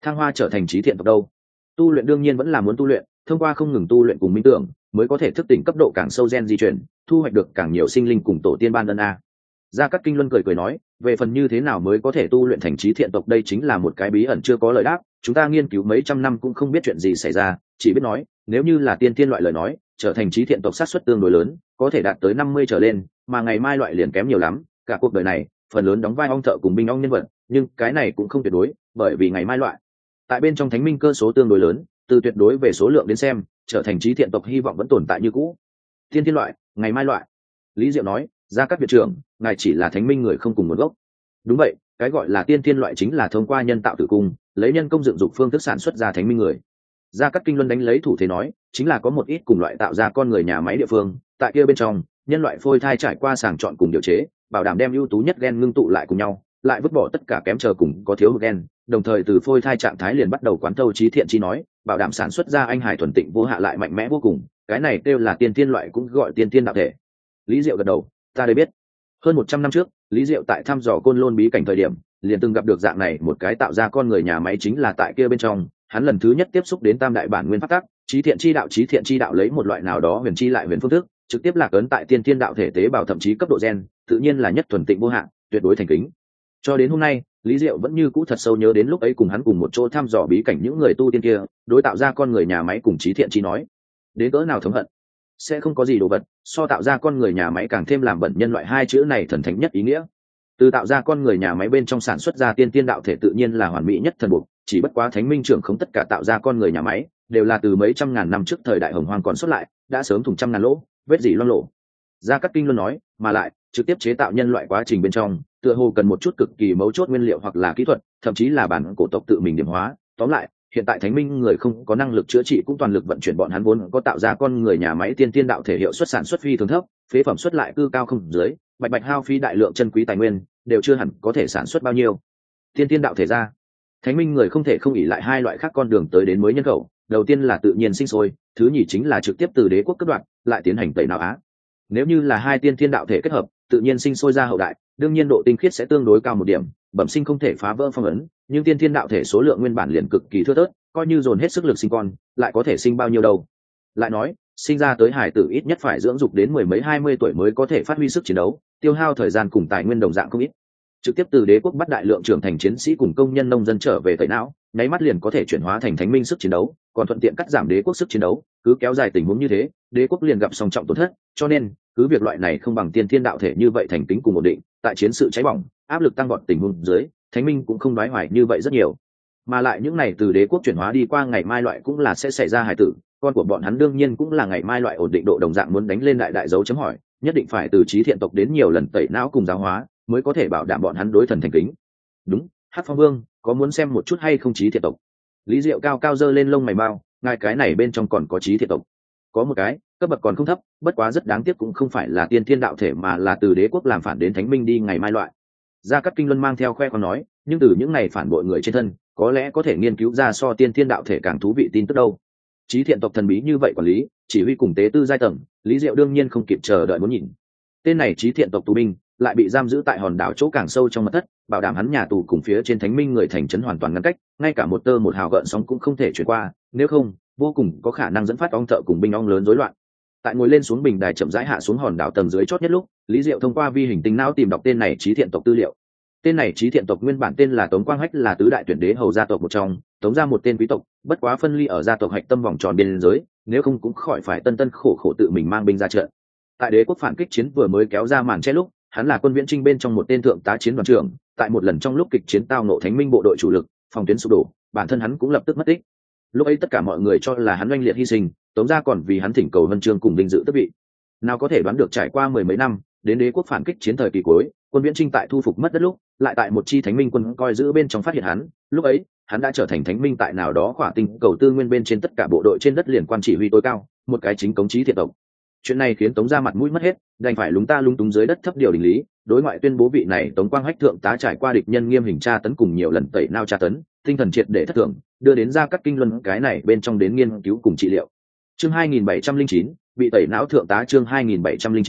thăng hoa trở thành trí thiện tộc đâu? Tu luyện đương nhiên vẫn là muốn tu luyện, thông qua không ngừng tu luyện cùng minh tưởng mới có thể thức tỉnh cấp độ càng sâu gen di chuyển, thu hoạch được càng nhiều sinh linh cùng tổ tiên ban ân a. Gia Cát Kinh Luân cười cười nói, về phần như thế nào mới có thể tu luyện thành trí thiện tộc, đây chính là một cái bí ẩn chưa có lời đáp, chúng ta nghiên cứu mấy trăm năm cũng không biết chuyện gì xảy ra, chỉ biết nói nếu như là tiên tiên loại lời nói, trở thành trí thiện tộc xác suất tương đối lớn, có thể đạt tới năm mươi trở lên, mà ngày mai loại liền kém nhiều lắm, cả cuộc đời này phần lớn đóng vai ong thợ cùng binh ong nhân vật, nhưng cái này cũng không tuyệt đối, bởi vì ngày mai loại tại bên trong thánh minh cơ số tương đối lớn, từ tuyệt đối về số lượng đến xem, trở thành trí thiện tộc hy vọng vẫn tồn tại như cũ. Tiên tiên loại, ngày mai loại. Lý Diệu nói, Gia Cát viện trưởng, ngài chỉ là thánh minh người không cùng nguồn gốc. Đúng vậy, cái gọi là tiên tiên loại chính là thông qua nhân tạo tử cung, lấy nhân công dựng dục phương thức sản xuất ra thánh minh người. Gia Cát Kinh Luân đánh lấy thủ thế nói, chính là có một ít cùng loại tạo ra con người nhà máy địa phương, tại kia bên trong, nhân loại phôi thai trải qua sàng chọn cùng điều chế, bảo đảm đem ưu tú nhất gen ngưng tụ lại cùng nhau, lại vứt bỏ tất cả kém chờ cùng có thiếu hụt gen, đồng thời từ phôi thai trạng thái liền bắt đầu quán thâu trí thiện chi nói, bảo đảm sản xuất ra anh hải thuần tịnh vô hạ lại mạnh mẽ vô cùng, cái này kêu là tiên tiên loại, cũng gọi tiên tiên đạo thể. Lý Diệu gật đầu, ta đây biết. Hơn một trăm năm trước, Lý Diệu tại thăm dò Côn Lôn bí cảnh thời điểm, liền từng gặp được dạng này một cái tạo ra con người nhà máy, chính là tại kia bên trong, hắn lần thứ nhất tiếp xúc đến tam đại bản nguyên pháp tắc, trí thiện chi đạo, trí thiện chi đạo lấy một loại nào đó huyền chi lại huyền phương thức, trực tiếp lạc ấn tại tiên tiên đạo thể tế bào thậm chí cấp độ gen, tự nhiên là nhất thuần tịnh vô hạn, tuyệt đối thành kính. Cho đến hôm nay, Lý Diệu vẫn như cũ thật sâu nhớ đến lúc ấy cùng hắn cùng một chỗ thăm dò bí cảnh những người tu tiên kia, đối tạo ra con người nhà máy cùng trí thiện chi nói, đến cỡ nào thống hận. Sẽ không có gì đồ vật so tạo ra con người nhà máy càng thêm làm bẩn nhân loại hai chữ này thần thánh nhất ý nghĩa. Từ tạo ra con người nhà máy bên trong sản xuất ra tiên tiên đạo thể tự nhiên là hoàn mỹ nhất thần buộc, chỉ bất quá thánh minh trưởng không tất cả tạo ra con người nhà máy đều là từ mấy trăm ngàn năm trước thời đại hồng hoang còn xuất lại, đã sớm thủng trăm ngàn lỗ, vết dỉ loang lổ. Gia Cát Kinh luôn nói, mà lại trực tiếp chế tạo nhân loại quá trình bên trong tựa hồ cần một chút cực kỳ mấu chốt nguyên liệu hoặc là kỹ thuật, thậm chí là bản cổ tộc tự mình điểm hóa. Tóm lại, hiện tại thánh minh người không có năng lực chữa trị cũng toàn lực vận chuyển bọn hắn vốn có tạo ra con người nhà máy tiên tiên đạo thể hiệu suất sản xuất phi thường thấp, phế phẩm xuất lại cư cao không dưới, bạch bạch hao phí đại lượng chân quý tài nguyên, đều chưa hẳn có thể sản xuất bao nhiêu tiên tiên đạo thể ra. Thánh minh người không thể không ỷ lại hai loại khác con đường tới đến mới nhân khẩu, đầu tiên là tự nhiên sinh sôi, thứ nhì chính là trực tiếp từ đế quốc cấp đoạt lại tiến hành tẩy não á. Nếu như là hai tiên thiên đạo thể kết hợp, tự nhiên sinh sôi ra hậu đại, đương nhiên độ tinh khiết sẽ tương đối cao một điểm, bẩm sinh không thể phá vỡ phong ấn, nhưng tiên thiên đạo thể số lượng nguyên bản liền cực kỳ thưa thớt, coi như dồn hết sức lực sinh con, lại có thể sinh bao nhiêu đâu. Lại nói, sinh ra tới hải tử ít nhất phải dưỡng dục đến mười mấy hai mươi tuổi mới có thể phát huy sức chiến đấu, tiêu hao thời gian cùng tài nguyên đồng dạng không ít. Trực tiếp từ đế quốc bắt đại lượng trưởng thành chiến sĩ cùng công nhân nông dân trở về tẩy não, nháy mắt liền có thể chuyển hóa thành thánh minh sức chiến đấu, còn thuận tiện cắt giảm đế quốc sức chiến đấu, cứ kéo dài tình huống như thế, đế quốc liền gặp song trọng tổn thất, cho nên cứ việc loại này không bằng tiên thiên đạo thể như vậy thành tính cùng ổn định, tại chiến sự cháy bỏng, áp lực tăng vọt tình huống dưới, thánh minh cũng không đoái hoài như vậy rất nhiều. Mà lại những này từ đế quốc chuyển hóa đi qua ngày mai loại cũng là sẽ xảy ra hài tử, con của bọn hắn đương nhiên cũng là ngày mai loại ổn định độ đồng dạng muốn đánh lên đại đại dấu chấm hỏi, nhất định phải từ trí thiện tộc đến nhiều lần tẩy não cùng giáo hóa, mới có thể bảo đảm bọn hắn đối thần thành kính. Đúng, Hắc Phong Vương, có muốn xem một chút hay không trí thiện tộc? Lý Diệu cao cao giơ lên lông mày bao, ngài cái này bên trong còn có trí thiện tộc. Có một cái, cấp bậc còn không thấp, bất quá rất đáng tiếc cũng không phải là tiên thiên đạo thể mà là từ đế quốc làm phản đến thánh minh đi ngày mai loại. Gia Cát Kinh Luân mang theo khoe con nói, nhưng từ những này phản bội người trên thân, có lẽ có thể nghiên cứu ra so tiên thiên đạo thể càng thú vị tin tức đâu. Trí thiện tộc thần bí như vậy quản lý, chỉ huy cùng tế tư giai tầng, Lý Diệu đương nhiên không kịp chờ đợi muốn nhìn. Tên này trí thiện tộc tù binh lại bị giam giữ tại hòn đảo chỗ càng sâu trong mật thất, bảo đảm hắn nhà tù cùng phía trên thánh minh người thành trấn hoàn toàn ngăn cách, ngay cả một tơ một hào gợn sóng cũng không thể chuyển qua, nếu không vô cùng có khả năng dẫn phát ong thợ cùng binh ong lớn rối loạn. Tại ngồi lên xuống bình đài chậm rãi hạ xuống hòn đảo tầng dưới chót nhất lúc, Lý Diệu thông qua vi hình tinh não tìm đọc tên này trí thiện tộc tư liệu. Tên này trí thiện tộc nguyên bản tên là Tống Quang Hách, là tứ đại tuyển đế hầu gia tộc một trong, Tống ra một tên quý tộc, bất quá phân ly ở gia tộc hạch tâm vòng tròn biên giới, nếu không cũng khỏi phải tân tân khổ khổ tự mình mang binh ra trận. Tại đế quốc phản kích chiến vừa mới kéo ra màn che lúc, hắn là quân viễn trinh bên trong một tên thượng tá chiến đoàn trưởng, tại một lần trong lúc kịch chiến tao nộ thánh minh bộ đội chủ lực, phòng tuyến sụp đổ, bản thân hắn cũng lập tức mất tích. Lúc ấy tất cả mọi người cho là hắn oanh liệt hy sinh, Tống gia còn vì hắn thỉnh cầu huân chương cùng vinh dự tước vị. Nào có thể đoán được trải qua mười mấy năm, đến đế quốc phản kích chiến thời kỳ cuối, quân viễn trinh tại thu phục mất đất lúc, lại tại một chi thánh minh quân coi giữ bên trong phát hiện hắn, lúc ấy hắn đã trở thành thánh minh tại nào đó khỏa tinh cầu tư nguyên bên trên tất cả bộ đội trên đất liền quan chỉ huy tối cao, một cái chính cống trí thiện tộc. Chuyện này khiến Tống gia mặt mũi mất hết, đành phải lúng ta lung túng dưới đất thấp điều đình lý, đối ngoại tuyên bố vị này Tống Quang Hách thượng tá trải qua địch nhân nghiêm hình tra tấn cùng nhiều lần tẩy nao tra tấn, tinh thần triệt để thất thường, đưa đến Gia Cát Kinh Luân cái này bên trong đến nghiên cứu cùng trị liệu. Chương hai nghìn bảy trăm lẻ chín, bị tẩy não thượng tá chương hai nghìn bảy trăm lẻ chín,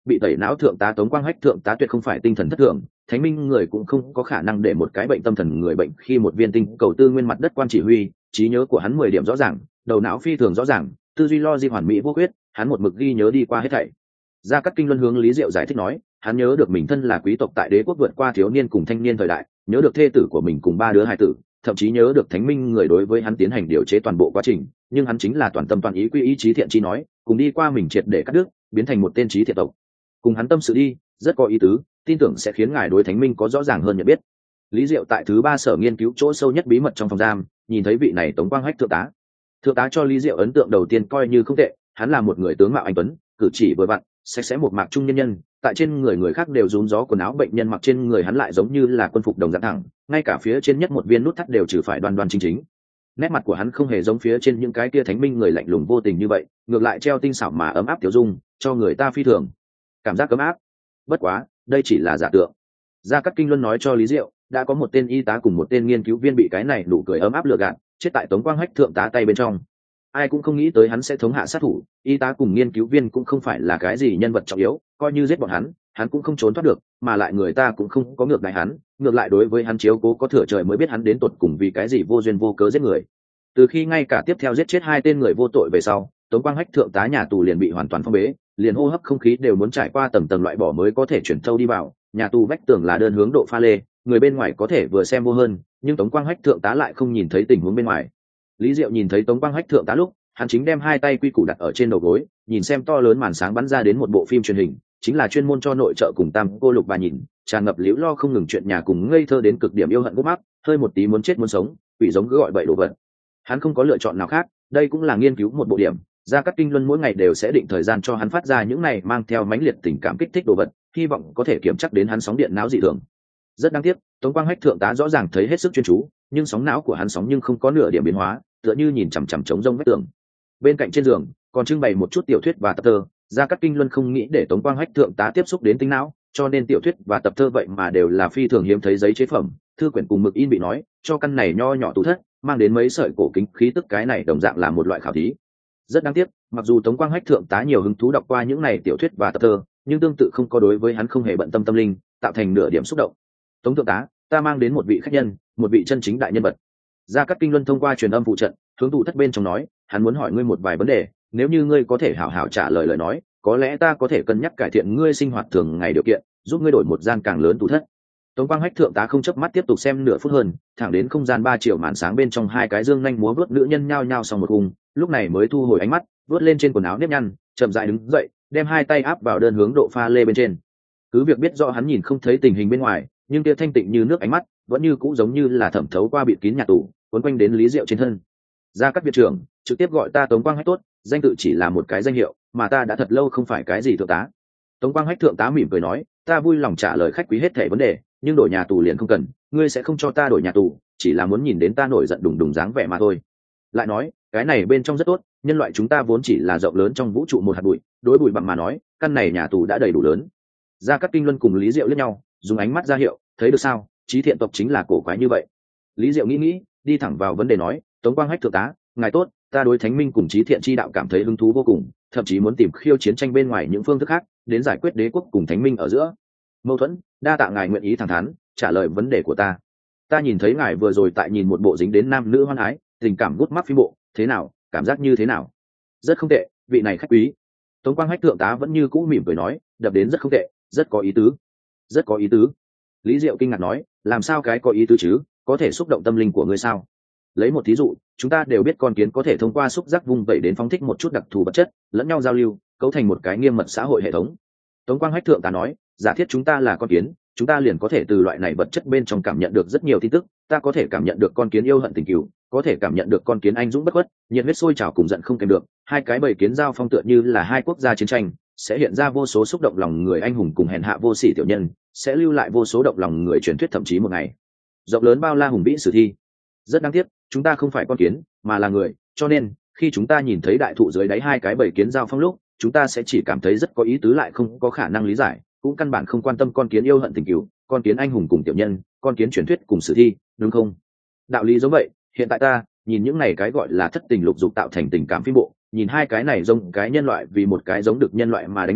bị tẩy não thượng tá Tống Quang Hách thượng tá tuyệt không phải tinh thần thất thường, thánh minh người cũng không có khả năng để một cái bệnh tâm thần người bệnh khi một viên tinh cầu tư nguyên mặt đất quan chỉ huy, trí nhớ của hắn mười điểm rõ ràng, đầu não phi thường rõ ràng, tư duy logic hoàn mỹ vô khuyết, hắn một mực ghi nhớ đi qua hết thảy. Gia Cát Kinh Luân hướng Lý Diệu giải thích nói, hắn nhớ được mình thân là quý tộc tại đế quốc vượt qua thiếu niên cùng thanh niên thời đại, nhớ được thê tử của mình cùng ba đứa hài tử, thậm chí nhớ được thánh minh người đối với hắn tiến hành điều chế toàn bộ quá trình, nhưng hắn chính là toàn tâm toàn ý quy ý chí thiện chi nói, cùng đi qua mình triệt để cắt đứt, biến thành một tên trí thiện tộc. Cùng hắn tâm sự đi, rất có ý tứ, tin tưởng sẽ khiến ngài đối thánh minh có rõ ràng hơn nhận biết. Lý Diệu tại thứ ba sở nghiên cứu chỗ sâu nhất bí mật trong phòng giam, nhìn thấy vị này Tống Quang Hách thượng tá. Thượng tá cho Lý Diệu ấn tượng đầu tiên coi như không tệ, hắn là một người tướng mạo anh tuấn, cử chỉ vừa vặn, sạch sẽ một mạc trung nhân nhân, tại trên người người khác đều rúm gió quần áo bệnh nhân mặc trên người hắn lại giống như là quân phục đồng dạng thẳng, ngay cả phía trên nhất một viên nút thắt đều trừ phải đoan đoan chính chính. Nét mặt của hắn không hề giống phía trên những cái kia thánh minh người lạnh lùng vô tình như vậy, ngược lại treo tinh xảo mà ấm áp tiểu dung, cho người ta phi thường cảm giác ấm áp. Bất quá, đây chỉ là giả tượng. Gia Cát Kinh Luân nói cho Lý Diệu, đã có một tên y tá cùng một tên nghiên cứu viên bị cái này nụ cười ấm áp lừa gạt, chết tại Tống Quang Hách thượng tá tay bên trong. Ai cũng không nghĩ tới hắn sẽ thống hạ sát thủ, y tá cùng nghiên cứu viên cũng không phải là cái gì nhân vật trọng yếu, coi như giết bọn hắn, hắn cũng không trốn thoát được, mà lại người ta cũng không có ngược đãi hắn, ngược lại đối với hắn chiếu cố có thừa trời mới biết hắn đến tột cùng vì cái gì vô duyên vô cớ giết người. Từ khi ngay cả tiếp theo giết chết hai tên người vô tội về sau, Tống Quang Hách thượng tá nhà tù liền bị hoàn toàn phong bế, liền hô hấp không khí đều muốn trải qua tầng tầng loại bỏ mới có thể chuyển thâu đi vào. Nhà tù vách tường là đơn hướng độ pha lê, người bên ngoài có thể vừa xem vô hơn, nhưng Tống Quang Hách thượng tá lại không nhìn thấy tình huống bên ngoài. Lý Diệu nhìn thấy Tống Quang Hách thượng tá lúc, hắn chính đem hai tay quy củ đặt ở trên đầu gối, nhìn xem to lớn màn sáng bắn ra đến một bộ phim truyền hình, chính là chuyên môn cho nội trợ cùng tam cô lục bà nhìn, tràn ngập liễu lo không ngừng chuyện nhà cùng ngây thơ đến cực điểm yêu hận gốc mắc, hơi một tí muốn chết muốn sống, quỷ giống cứ gọi bậy đồ vật. Hắn không có lựa chọn nào khác, đây cũng là nghiên cứu một bộ điểm. Gia Cát Kinh Luân mỗi ngày đều sẽ định thời gian cho hắn phát ra những này mang theo mãnh liệt tình cảm kích thích đồ vật, hy vọng có thể kiểm chắc đến hắn sóng điện não dị thường. Rất đáng tiếc, Tống Quang Hách thượng tá rõ ràng thấy hết sức chuyên chú, nhưng sóng não của hắn sóng nhưng không có nửa điểm biến hóa, tựa như nhìn chằm chằm trống rông vách tường. Bên cạnh trên giường còn trưng bày một chút tiểu thuyết và tập thơ. Gia Cát Kinh Luân không nghĩ để Tống Quang Hách thượng tá tiếp xúc đến tinh não, cho nên tiểu thuyết và tập thơ vậy mà đều là phi thường hiếm thấy giấy chế phẩm, thư quyển cùng mực in bị nói, cho căn này nho nhỏ tủ thất, mang đến mấy sợi cổ kính khí tức, cái này đồng dạng là một loại khảo thí. Rất đáng tiếc, mặc dù Tống Quang Hách thượng tá nhiều hứng thú đọc qua những này tiểu thuyết và tập thơ, nhưng tương tự không có đối với hắn không hề bận tâm tâm linh, tạo thành nửa điểm xúc động. Tống thượng tá, ta mang đến một vị khách nhân, một vị chân chính đại nhân vật. Gia Cát Kinh Luân thông qua truyền âm phụ trận, hướng tủ thất bên trong nói, hắn muốn hỏi ngươi một vài vấn đề, nếu như ngươi có thể hảo hảo trả lời lời nói, có lẽ ta có thể cân nhắc cải thiện ngươi sinh hoạt thường ngày điều kiện, giúp ngươi đổi một gian càng lớn tủ thất. Tống Quang Hách thượng tá không chớp mắt tiếp tục xem nửa phút hơn, thẳng đến không gian ba triệu màn sáng bên trong hai cái dương nhanh múa vớt nữ nhân nhao nhao xong một cùng, lúc này mới thu hồi ánh mắt, vớt lên trên quần áo nếp nhăn, chậm rãi đứng dậy, đem hai tay áp vào đơn hướng độ pha lê bên trên. Cứ việc biết rõ hắn nhìn không thấy tình hình bên ngoài, nhưng kia thanh tịnh như nước ánh mắt, vẫn như cũ giống như là thẩm thấu qua bịt kín nhà tù, cuốn quanh đến Lý Diệu trên thân. Gia Cát viện trưởng, trực tiếp gọi ta Tống Quang Hách tốt, danh tự chỉ là một cái danh hiệu, mà ta đã thật lâu không phải cái gì thượng tá. Tống Quang Hách thượng tá mỉm cười nói, ta vui lòng trả lời khách quý hết thảy vấn đề, nhưng đổi nhà tù liền không cần, ngươi sẽ không cho ta đổi nhà tù, chỉ là muốn nhìn đến ta nổi giận đùng đùng dáng vẻ mà thôi. Lại nói, cái này bên trong rất tốt, nhân loại chúng ta vốn chỉ là rộng lớn trong vũ trụ một hạt bụi, đối bụi bặm mà nói, căn này nhà tù đã đầy đủ lớn. Gia Cát Kinh Luân cùng Lý Diệu liếc nhau, dùng ánh mắt ra hiệu, thấy được sao, trí thiện tộc chính là cổ quái như vậy. Lý Diệu nghĩ nghĩ, đi thẳng vào vấn đề nói, Tống Quang Hách thượng tá, ngài tốt, ta đối thánh minh cùng trí thiện chi đạo cảm thấy hứng thú vô cùng, thậm chí muốn tìm khiêu chiến tranh bên ngoài những phương thức khác, đến giải quyết đế quốc cùng thánh minh ở giữa mâu thuẫn. Đa tạ ngài nguyện ý thẳng thắn trả lời vấn đề của ta. Ta nhìn thấy ngài vừa rồi tại nhìn một bộ dính đến nam nữ hoan ái, tình cảm gút mắt phim bộ, thế nào, cảm giác như thế nào? Rất không tệ, vị này khách quý. Tống Quang Hách thượng tá vẫn như cũ mỉm cười nói, đập đến rất không tệ, rất có ý tứ, rất có ý tứ. Lý Diệu kinh ngạc nói, làm sao cái có ý tứ chứ, có thể xúc động tâm linh của ngươi sao? Lấy một thí dụ, chúng ta đều biết con kiến có thể thông qua xúc giác vung vẩy đến phóng thích một chút đặc thù vật chất, lẫn nhau giao lưu, cấu thành một cái nghiêm mật xã hội hệ thống. Tống Quang Hách thượng tá nói, giả thiết chúng ta là con kiến, chúng ta liền có thể từ loại này vật chất bên trong cảm nhận được rất nhiều tin tức. Ta có thể cảm nhận được con kiến yêu hận tình cừu, có thể cảm nhận được con kiến anh dũng bất khuất, nhiệt huyết sôi trào cùng giận không kèm được. Hai cái bầy kiến giao phong tựa như là hai quốc gia chiến tranh, sẽ hiện ra vô số xúc động lòng người anh hùng cùng hèn hạ vô sỉ tiểu nhân, sẽ lưu lại vô số động lòng người truyền thuyết, thậm chí một ngày rộng lớn bao la hùng vĩ sử thi. Rất đáng tiếc, chúng ta không phải con kiến, mà là người, cho nên khi chúng ta nhìn thấy đại thụ dưới đáy hai cái bầy kiến giao phong lúc, chúng ta sẽ chỉ cảm thấy rất có ý tứ, lại không có khả năng lý giải, cũng căn bản không quan tâm con kiến yêu hận tình cừu, con kiến anh hùng cùng tiểu nhân, con kiến truyền thuyết cùng sử thi, đúng không? Đạo lý giống vậy, hiện tại ta nhìn những này cái gọi là thất tình lục dục tạo thành tình cảm phim bộ, nhìn hai cái này giống cái nhân loại vì một cái giống được nhân loại mà đánh nhau,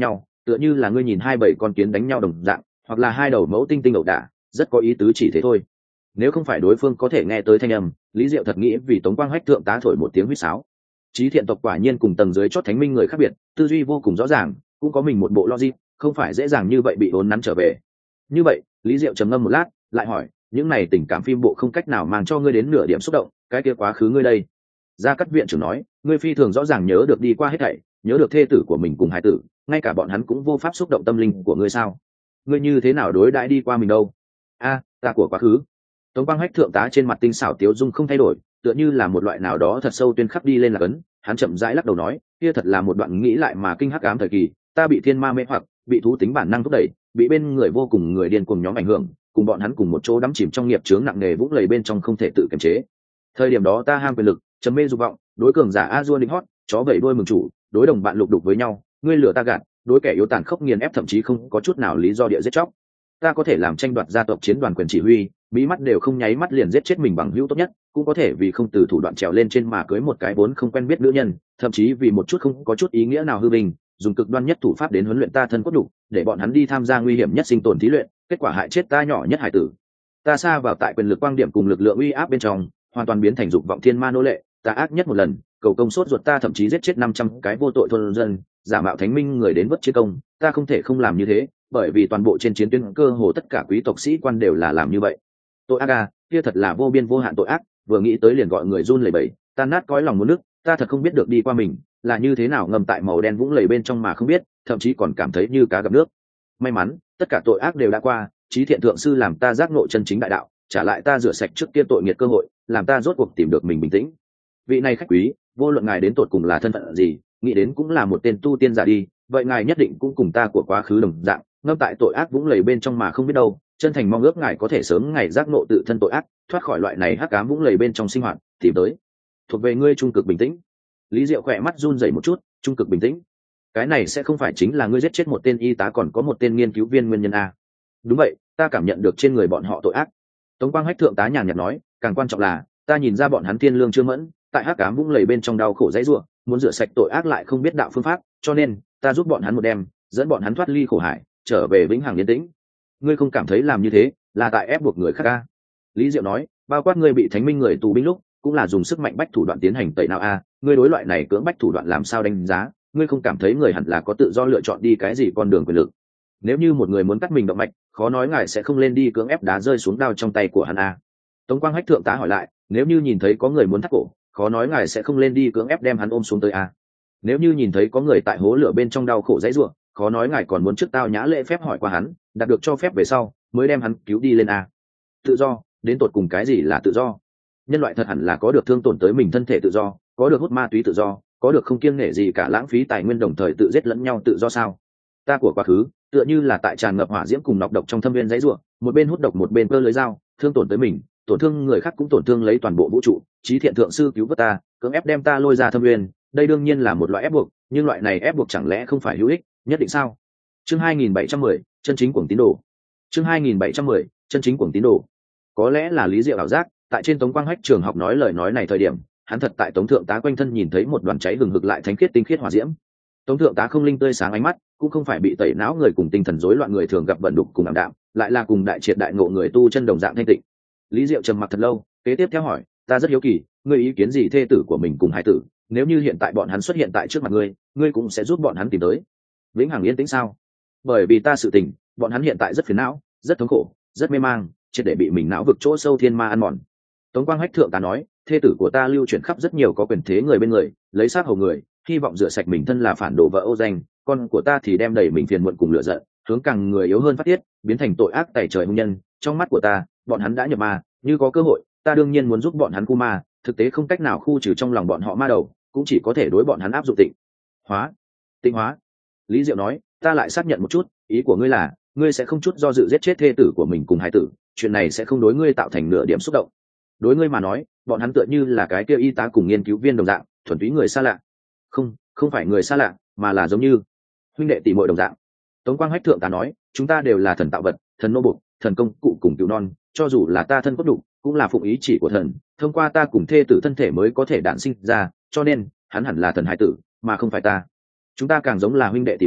tựa như là ngươi nhìn hai bảy con kiến đánh nhau đồng dạng, hoặc là hai đầu mẫu tinh tinh ẩu đả, rất có ý tứ chỉ thế thôi. Nếu không phải đối phương có thể nghe tới thanh âm, Lý Diệu thật nghĩ vì Tống Quang Hách thượng tá thổi một tiếng huýt sáo. Chí thiện tộc quả nhiên cùng tầng dưới chót thánh minh người khác biệt, tư duy vô cùng rõ ràng, cũng có mình một bộ logic, không phải dễ dàng như vậy bị vốn nắn trở về. Như vậy, Lý Diệu trầm ngâm một lát, lại hỏi, những này tình cảm phim bộ không cách nào mang cho ngươi đến nửa điểm xúc động, cái kia quá khứ ngươi đây. Gia Cát viện trưởng nói, ngươi phi thường rõ ràng nhớ được đi qua hết thảy, nhớ được thê tử của mình cùng hải tử, ngay cả bọn hắn cũng vô pháp xúc động tâm linh của ngươi sao? Ngươi như thế nào đối đãi đi qua mình đâu? A, ta của quá khứ. Tống Quang Hách thượng tá trên mặt tinh xảo tiếu dung không thay đổi, tựa như là một loại nào đó thật sâu tuyên khắc đi lên là cấn. Hắn chậm rãi lắc đầu nói, kia thật là một đoạn nghĩ lại mà kinh hắc ám thời kỳ, ta bị thiên ma mê hoặc, bị thú tính bản năng thúc đẩy, bị bên người vô cùng người điên cuồng nhóm ảnh hưởng, cùng bọn hắn cùng một chỗ đắm chìm trong nghiệp chướng nặng nề vũng lầy bên trong không thể tự kiềm chế. Thời điểm đó ta ham quyền lực, trầm mê dục vọng, đối cường giả a dua định hót, chó vẩy đuôi mừng chủ, đối đồng bạn lục đục với nhau, ngươi lừa ta gạt, đối kẻ yếu tàn khốc nghiền ép thậm chí không có chút nào lý do địa giết chóc. Ta có thể làm tranh đoạt gia tộc chiến đoàn quyền chỉ huy, bí mắt đều không nháy mắt liền giết chết mình bằng hữu tốt nhất, cũng có thể vì không từ thủ đoạn trèo lên trên mà cưới một cái vốn không quen biết nữ nhân, thậm chí vì một chút không có chút ý nghĩa nào hư bình, dùng cực đoan nhất thủ pháp đến huấn luyện ta thân cốt đủ, để bọn hắn đi tham gia nguy hiểm nhất sinh tồn thí luyện, kết quả hại chết ta nhỏ nhất hải tử. Ta xa vào tại quyền lực quang điểm cùng lực lượng uy áp bên trong, hoàn toàn biến thành dục vọng thiên ma nô lệ, ta ác nhất một lần, cầu công sốt ruột ta thậm chí giết chết năm trăm cái vô tội thôn dân, giả mạo thánh minh người đến vất chiến công, ta không thể không làm như thế, bởi vì toàn bộ trên chiến tuyến cơ hồ tất cả quý tộc sĩ quan đều là làm như vậy. Tội ác à, kia thật là vô biên vô hạn tội ác, vừa nghĩ tới liền gọi người run lẩy bẩy, tan nát cõi lòng muốn nước, ta thật không biết được đi qua mình là như thế nào ngầm tại màu đen vũng lầy bên trong mà không biết, thậm chí còn cảm thấy như cá gặp nước. May mắn, tất cả tội ác đều đã qua, Chí thiện thượng sư làm ta giác ngộ chân chính đại đạo, trả lại ta rửa sạch trước kia tội nghiệt cơ hội, làm ta rốt cuộc tìm được mình bình tĩnh. Vị này khách quý, vô luận ngài đến tột cùng là thân phận gì, nghĩ đến cũng là một tên tu tiên giả đi, vậy ngài nhất định cũng cùng ta của quá khứ đồng dạng, ngâm tại tội ác vũng lầy bên trong mà không biết đâu, chân thành mong ước ngài có thể sớm ngày giác ngộ tự thân tội ác, thoát khỏi loại này hắc ám vũng lầy bên trong sinh hoạt, tìm tới thuộc về ngươi trung cực bình tĩnh. Lý Diệu khỏe mắt run rẩy một chút, trung cực bình tĩnh, cái này sẽ không phải chính là ngươi giết chết một tên y tá còn có một tên nghiên cứu viên nguyên nhân a? Đúng vậy, ta cảm nhận được trên người bọn họ tội ác. Tống Quang Hách thượng tá nhàn nhạt nói, càng quan trọng là ta nhìn ra bọn hắn thiên lương chưa mẫn, tại hắc ám vũng lầy bên trong đau khổ dãy rủa, muốn rửa sạch tội ác lại không biết đạo phương pháp, cho nên ta giúp bọn hắn một đêm, dẫn bọn hắn thoát ly khổ hải, trở về vĩnh hằng yên tĩnh. Ngươi không cảm thấy làm như thế là tại ép buộc người khác a? Lý Diệu nói, bao quát ngươi bị thánh minh người tù binh lúc cũng là dùng sức mạnh bách thủ đoạn tiến hành tẩy não a, ngươi đối loại này cưỡng bách thủ đoạn làm sao đánh giá? Ngươi không cảm thấy người hẳn là có tự do lựa chọn đi cái gì con đường quyền lực? Nếu như một người muốn cắt mình động mạch, khó nói ngài sẽ không lên đi cưỡng ép đá rơi xuống đao trong tay của hắn a. Tống Quang Hách thượng tá hỏi lại, nếu như nhìn thấy có người muốn thắt cổ, khó nói ngài sẽ không lên đi cưỡng ép đem hắn ôm xuống tới a. Nếu như nhìn thấy có người tại hố lửa bên trong đau khổ dãy rủa, khó nói ngài còn muốn trước tao nhã lễ phép hỏi qua hắn, đạt được cho phép về sau mới đem hắn cứu đi lên a. Tự do, đến tột cùng cái gì là tự do? Nhân loại thật hẳn là có được thương tổn tới mình thân thể tự do, có được hút ma túy tự do, có được không kiêng nể gì cả lãng phí tài nguyên đồng thời tự giết lẫn nhau tự do sao? Ta của quá khứ tựa như là tại tràn ngập hỏa diễm cùng nọc độc trong thâm viên dãy rủa, một bên hút độc một bên cơ lưới dao, thương tổn tới mình, tổn thương người khác cũng tổn thương lấy toàn bộ vũ trụ. Chí thiện thượng sư cứu vớt ta, cưỡng ép đem ta lôi ra thâm viên, đây đương nhiên là một loại ép buộc, nhưng loại này ép buộc chẳng lẽ không phải hữu ích, nhất định sao? Chương hai nghìn bảy trăm mười, chân chính cuồng tín đồ. Chương hai nghìn bảy trăm mười, chân chính cuồng tín đồ. Có lẽ là Lý Diệu ảo giác, tại trên Tống Quang Hách trường học nói lời nói này thời điểm, hắn thật tại Tống thượng tá quanh thân nhìn thấy một đoàn cháy hừng hực lại thánh khiết tinh khiết hỏa diễm. Tống thượng tá không linh tươi sáng ánh mắt, cũng không phải bị tẩy não người cùng tinh thần rối loạn người thường gặp vận đục cùng ảm đạm, lại là cùng đại triệt đại ngộ người tu chân đồng dạng thanh tịnh. Lý Diệu trầm mặc thật lâu, kế tiếp theo hỏi, ta rất hiếu kỳ, ngươi ý kiến gì thê tử của mình cùng hải tử, nếu như hiện tại bọn hắn xuất hiện tại trước mặt ngươi, ngươi cũng sẽ giúp bọn hắn tìm tới vĩnh hằng yên tĩnh sao? Bởi vì ta sự tình, bọn hắn hiện tại rất phiền não, rất thống khổ, rất mê mang, triệt để bị mình não vực chỗ sâu thiên ma ăn mòn. Tống Quang Hách thượng tá nói, thê tử của ta lưu chuyển khắp rất nhiều có quyền thế người bên người, lấy sát hầu người, hy vọng rửa sạch mình thân là phản đồ vợ ô danh, con của ta thì đem đẩy mình phiền muộn cùng lửa giận, hướng càng người yếu hơn phát tiết, biến thành tội ác tày trời hung nhân. Trong mắt của ta, bọn hắn đã nhập ma, như có cơ hội, ta đương nhiên muốn giúp bọn hắn khu ma, thực tế không cách nào khu trừ trong lòng bọn họ ma đầu, cũng chỉ có thể đối bọn hắn áp dụng tịnh hóa. Tịnh hóa. Lý Diệu nói, ta lại xác nhận một chút, ý của ngươi là, ngươi sẽ không chút do dự giết chết thê tử của mình cùng hải tử, chuyện này sẽ không đối ngươi tạo thành nửa điểm xúc động. Đối ngươi mà nói, bọn hắn tựa như là cái kia y tá cùng nghiên cứu viên đồng dạng, thuần túy người xa lạ. Không, không phải người xa lạ, mà là giống như huynh đệ tỷ muội đồng dạng. Tống Quang Hách thượng tá nói, chúng ta đều là thần tạo vật, thần nô bộc, thần công cụ cùng cứu non, cho dù là ta thân cốt đủ, cũng là phụng ý chỉ của thần, thông qua ta cùng thê tử thân thể mới có thể đản sinh ra, cho nên hắn hẳn là thần hải tử, mà không phải ta. Chúng ta càng giống là huynh đệ tỷ muội,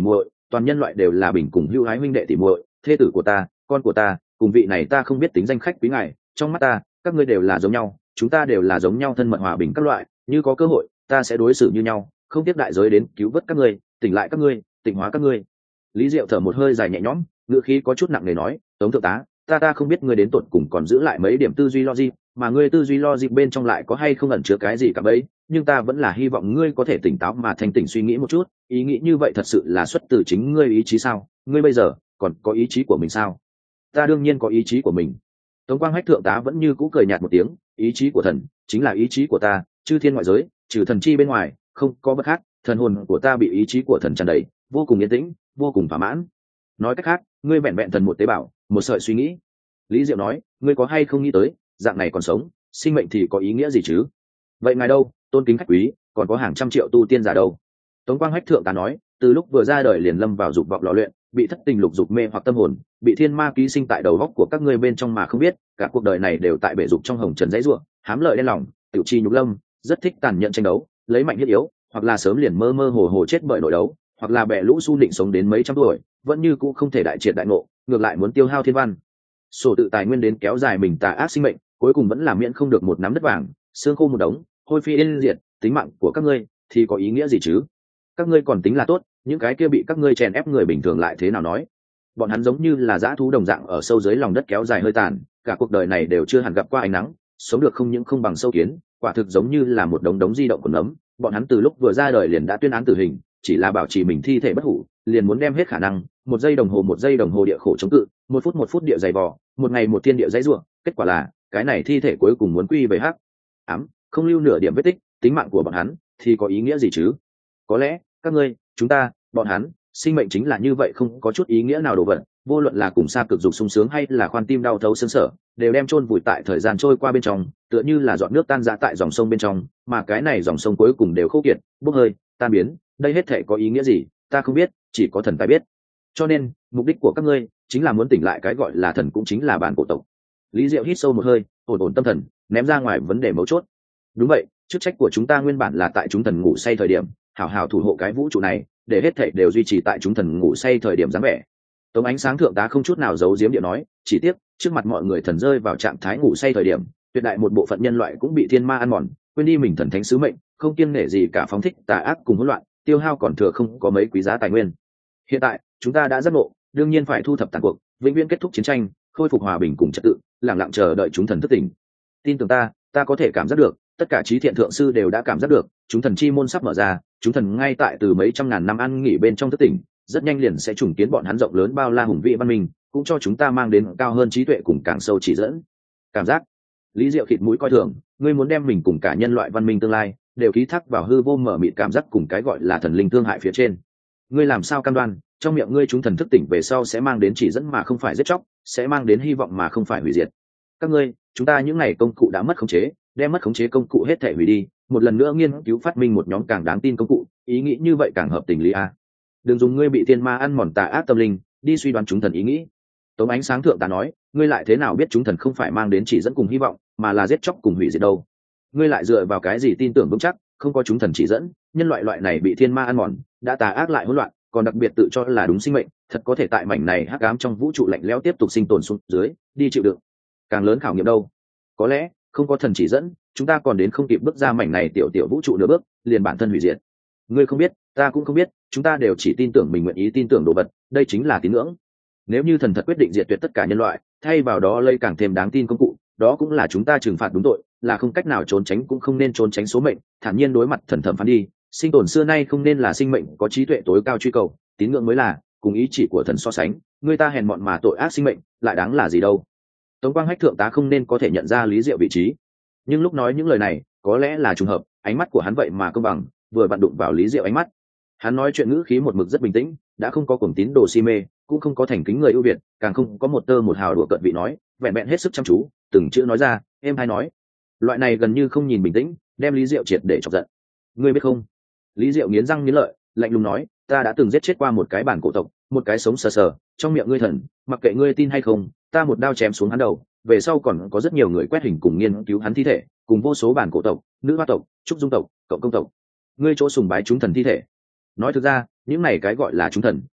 toàn nhân loại đều là bình cùng hữu hái huynh đệ tỉ muội, thê tử của ta, con của ta, cùng vị này ta không biết tính danh khách quý ngài, trong mắt ta các ngươi đều là giống nhau, chúng ta đều là giống nhau, thân mật hòa bình các loại, như có cơ hội ta sẽ đối xử như nhau, không tiếc đại giới đến cứu vớt các ngươi, tỉnh lại các ngươi, tỉnh hóa các ngươi. Lý Diệu thở một hơi dài nhẹ nhõm, ngữ khí có chút nặng nề nói, Tống thượng tá, ta ta không biết ngươi đến tột cùng còn giữ lại mấy điểm tư duy logic, mà ngươi tư duy logic bên trong lại có hay không ẩn chứa cái gì cả bấy, nhưng ta vẫn là hy vọng ngươi có thể tỉnh táo mà thanh tỉnh suy nghĩ một chút, ý nghĩ như vậy thật sự là xuất từ chính ngươi ý chí sao? Ngươi bây giờ còn có ý chí của mình sao? Ta đương nhiên có ý chí của mình. Tống Quang Hách thượng tá vẫn như cũ cười nhạt một tiếng, ý chí của thần chính là ý chí của ta, chư thiên ngoại giới, trừ thần chi bên ngoài, không có bất khác, thần hồn của ta bị ý chí của thần tràn đầy, vô cùng yên tĩnh, vô cùng thỏa mãn. Nói cách khác, ngươi vẹn vẹn thần một tế bào, một sợi suy nghĩ. Lý Diệu nói, ngươi có hay không nghĩ tới, dạng này còn sống, sinh mệnh thì có ý nghĩa gì chứ? Vậy ngài đâu, tôn kính khách quý, còn có hàng trăm triệu tu tiên giả đâu? Tống Quang Hách thượng tá nói, từ lúc vừa ra đời liền lâm vào dục vọng lò luyện, bị thất tình lục dục mê hoặc tâm hồn, bị thiên ma ký sinh tại đầu góc của các ngươi bên trong mà không biết, cả cuộc đời này đều tại bể dục trong hồng trần dãy ruộng, hám lợi đen lòng, tiểu chi nhục lâm, rất thích tàn nhẫn tranh đấu, lấy mạnh thiết yếu, hoặc là sớm liền mơ mơ hồ hồ chết bởi nội đấu, hoặc là bẻ lũ su định sống đến mấy trăm tuổi, vẫn như cũ không thể đại triệt đại ngộ, ngược lại muốn tiêu hao thiên văn sổ tự tài nguyên đến kéo dài mình tà ác sinh mệnh, cuối cùng vẫn là miễn không được một nắm đất vàng, xương khô một đống, hôi phi yên diệt, tính mạng của các ngươi thì có ý nghĩa gì chứ? Các ngươi còn tính là tốt, những cái kia bị các ngươi chèn ép người bình thường lại thế nào nói? Bọn hắn giống như là dã thú đồng dạng ở sâu dưới lòng đất kéo dài hơi tàn, cả cuộc đời này đều chưa hẳn gặp qua ánh nắng, sống được không những không bằng sâu kiến, quả thực giống như là một đống đống di động của nấm. Bọn hắn từ lúc vừa ra đời liền đã tuyên án tử hình, chỉ là bảo trì mình thi thể bất hủ, liền muốn đem hết khả năng, một giây đồng hồ một giây đồng hồ địa khổ chống cự, một phút một phút địa dày vò, một ngày một thiên địa dãy ruộng, kết quả là cái này thi thể cuối cùng muốn quy về hắc ám, không lưu nửa điểm vết tích, tính mạng của bọn hắn thì có ý nghĩa gì chứ? Có lẽ các ngươi, chúng ta, bọn hắn, sinh mệnh chính là như vậy, không có chút ý nghĩa nào đồ vật, vô luận là cùng xa cực dục sung sướng hay là khoan tim đau thấu xương sở, đều đem chôn vùi tại thời gian trôi qua bên trong, tựa như là giọt nước tan ra tại dòng sông bên trong, mà cái này dòng sông cuối cùng đều khô kiệt, bốc hơi, tan biến, đây hết thể có ý nghĩa gì, ta không biết, chỉ có thần tài biết. Cho nên, mục đích của các ngươi chính là muốn tỉnh lại cái gọi là thần, cũng chính là bản cổ tộc. Lý Diệu hít sâu một hơi, ổn ổn tâm thần, ném ra ngoài vấn đề mấu chốt. Đúng vậy, chức trách của chúng ta nguyên bản là tại chúng thần ngủ say thời điểm, hảo hảo thủ hộ cái vũ trụ này, để hết thảy đều duy trì tại chúng thần ngủ say thời điểm dáng vẻ. Tống Ánh Sáng thượng tá không chút nào giấu giếm điệu nói, chỉ tiếc trước mặt mọi người thần rơi vào trạng thái ngủ say thời điểm, tuyệt đại một bộ phận nhân loại cũng bị thiên ma ăn mòn, quên đi mình thần thánh sứ mệnh, không kiêng nể gì cả phóng thích tà ác cùng hỗn loạn, tiêu hao còn thừa không có mấy quý giá tài nguyên. Hiện tại chúng ta đã giác ngộ, đương nhiên phải thu thập tàn cuộc, vĩnh viễn kết thúc chiến tranh, khôi phục hòa bình cùng trật tự, lặng lặng chờ đợi chúng thần thức tỉnh. Tin tưởng ta, ta có thể cảm giác được, tất cả trí thiện thượng sư đều đã cảm giác được, chúng thần chi môn sắp mở ra, chúng thần ngay tại từ mấy trăm ngàn năm ăn nghỉ bên trong thức tỉnh, rất nhanh liền sẽ trùng kiến bọn hắn rộng lớn bao la hùng vĩ văn minh, cũng cho chúng ta mang đến cao hơn trí tuệ cùng càng sâu chỉ dẫn. Cảm giác. Lý Diệu khịt mũi coi thường, ngươi muốn đem mình cùng cả nhân loại văn minh tương lai đều ký thác vào hư vô mở mịt cảm giác cùng cái gọi là thần linh thương hại phía trên. Ngươi làm sao cam đoan, trong miệng ngươi chúng thần thức tỉnh về sau sẽ mang đến chỉ dẫn mà không phải giết chóc, sẽ mang đến hy vọng mà không phải hủy diệt. Các ngươi, chúng ta những ngày công cụ đã mất khống chế, đem mất khống chế công cụ hết thể hủy đi, một lần nữa nghiên cứu phát minh một nhóm càng đáng tin công cụ, ý nghĩ như vậy càng hợp tình lý a. Đừng dùng ngươi bị thiên ma ăn mòn tà ác tâm linh đi suy đoán chúng thần ý nghĩ. Tống Ánh Sáng thượng tá nói, ngươi lại thế nào biết chúng thần không phải mang đến chỉ dẫn cùng hy vọng, mà là giết chóc cùng hủy diệt đâu? Ngươi lại dựa vào cái gì tin tưởng vững chắc không có chúng thần chỉ dẫn, nhân loại loại này bị thiên ma ăn mòn, đã tà ác lại hỗn loạn, còn đặc biệt tự cho là đúng sinh mệnh, thật có thể tại mảnh này hắc ám trong vũ trụ lạnh lẽo tiếp tục sinh tồn xuống dưới, đi chịu đựng càng lớn khảo nghiệm đâu? Có lẽ không có thần chỉ dẫn, chúng ta còn đến không kịp bước ra mảnh này tiểu tiểu vũ trụ nửa bước, liền bản thân hủy diệt. Ngươi không biết, ta cũng không biết, chúng ta đều chỉ tin tưởng mình nguyện ý tin tưởng đồ vật, đây chính là tín ngưỡng. Nếu như thần thật quyết định diệt tuyệt tất cả nhân loại, thay vào đó lây càng thêm đáng tin công cụ, đó cũng là chúng ta trừng phạt đúng tội, là không cách nào trốn tránh cũng không nên trốn tránh số mệnh, thản nhiên đối mặt thần thẩm phán đi. Sinh tồn xưa nay không nên là sinh mệnh có trí tuệ tối cao truy cầu, tín ngưỡng mới là cùng ý chỉ của thần so sánh, người ta hèn mọn mà tội ác sinh mệnh, lại đáng là gì đâu. Tống Quang Hách thượng tá không nên có thể nhận ra Lý Diệu vị trí, nhưng lúc nói những lời này, có lẽ là trùng hợp, ánh mắt của hắn vậy mà công bằng, vừa vặn đụng vào Lý Diệu ánh mắt. Hắn nói chuyện ngữ khí một mực rất bình tĩnh, đã không có cuồng tín đồ si mê, cũng không có thành kính người ưu việt, càng không có một tơ một hào đùa cợt vị nói, vẹn vẹn hết sức chăm chú, từng chữ nói ra, em hay nói. Loại này gần như không nhìn bình tĩnh, đem Lý Diệu triệt để chọc giận. Ngươi biết không? Lý Diệu nghiến răng nghiến lợi, lạnh lùng nói, ta đã từng giết chết qua một cái bản cổ tộc, một cái sống sờ sờ, trong miệng ngươi thần, mặc kệ ngươi tin hay không, ta một đao chém xuống hắn đầu, về sau còn có rất nhiều người quét hình cùng nghiên cứu hắn thi thể, cùng vô số bản cổ tộc, nữ hoa tộc, trúc dung tộc, cộng công tộc. Ngươi chỗ sùng bái chúng thần thi thể. Nói thực ra, những này cái gọi là chúng thần,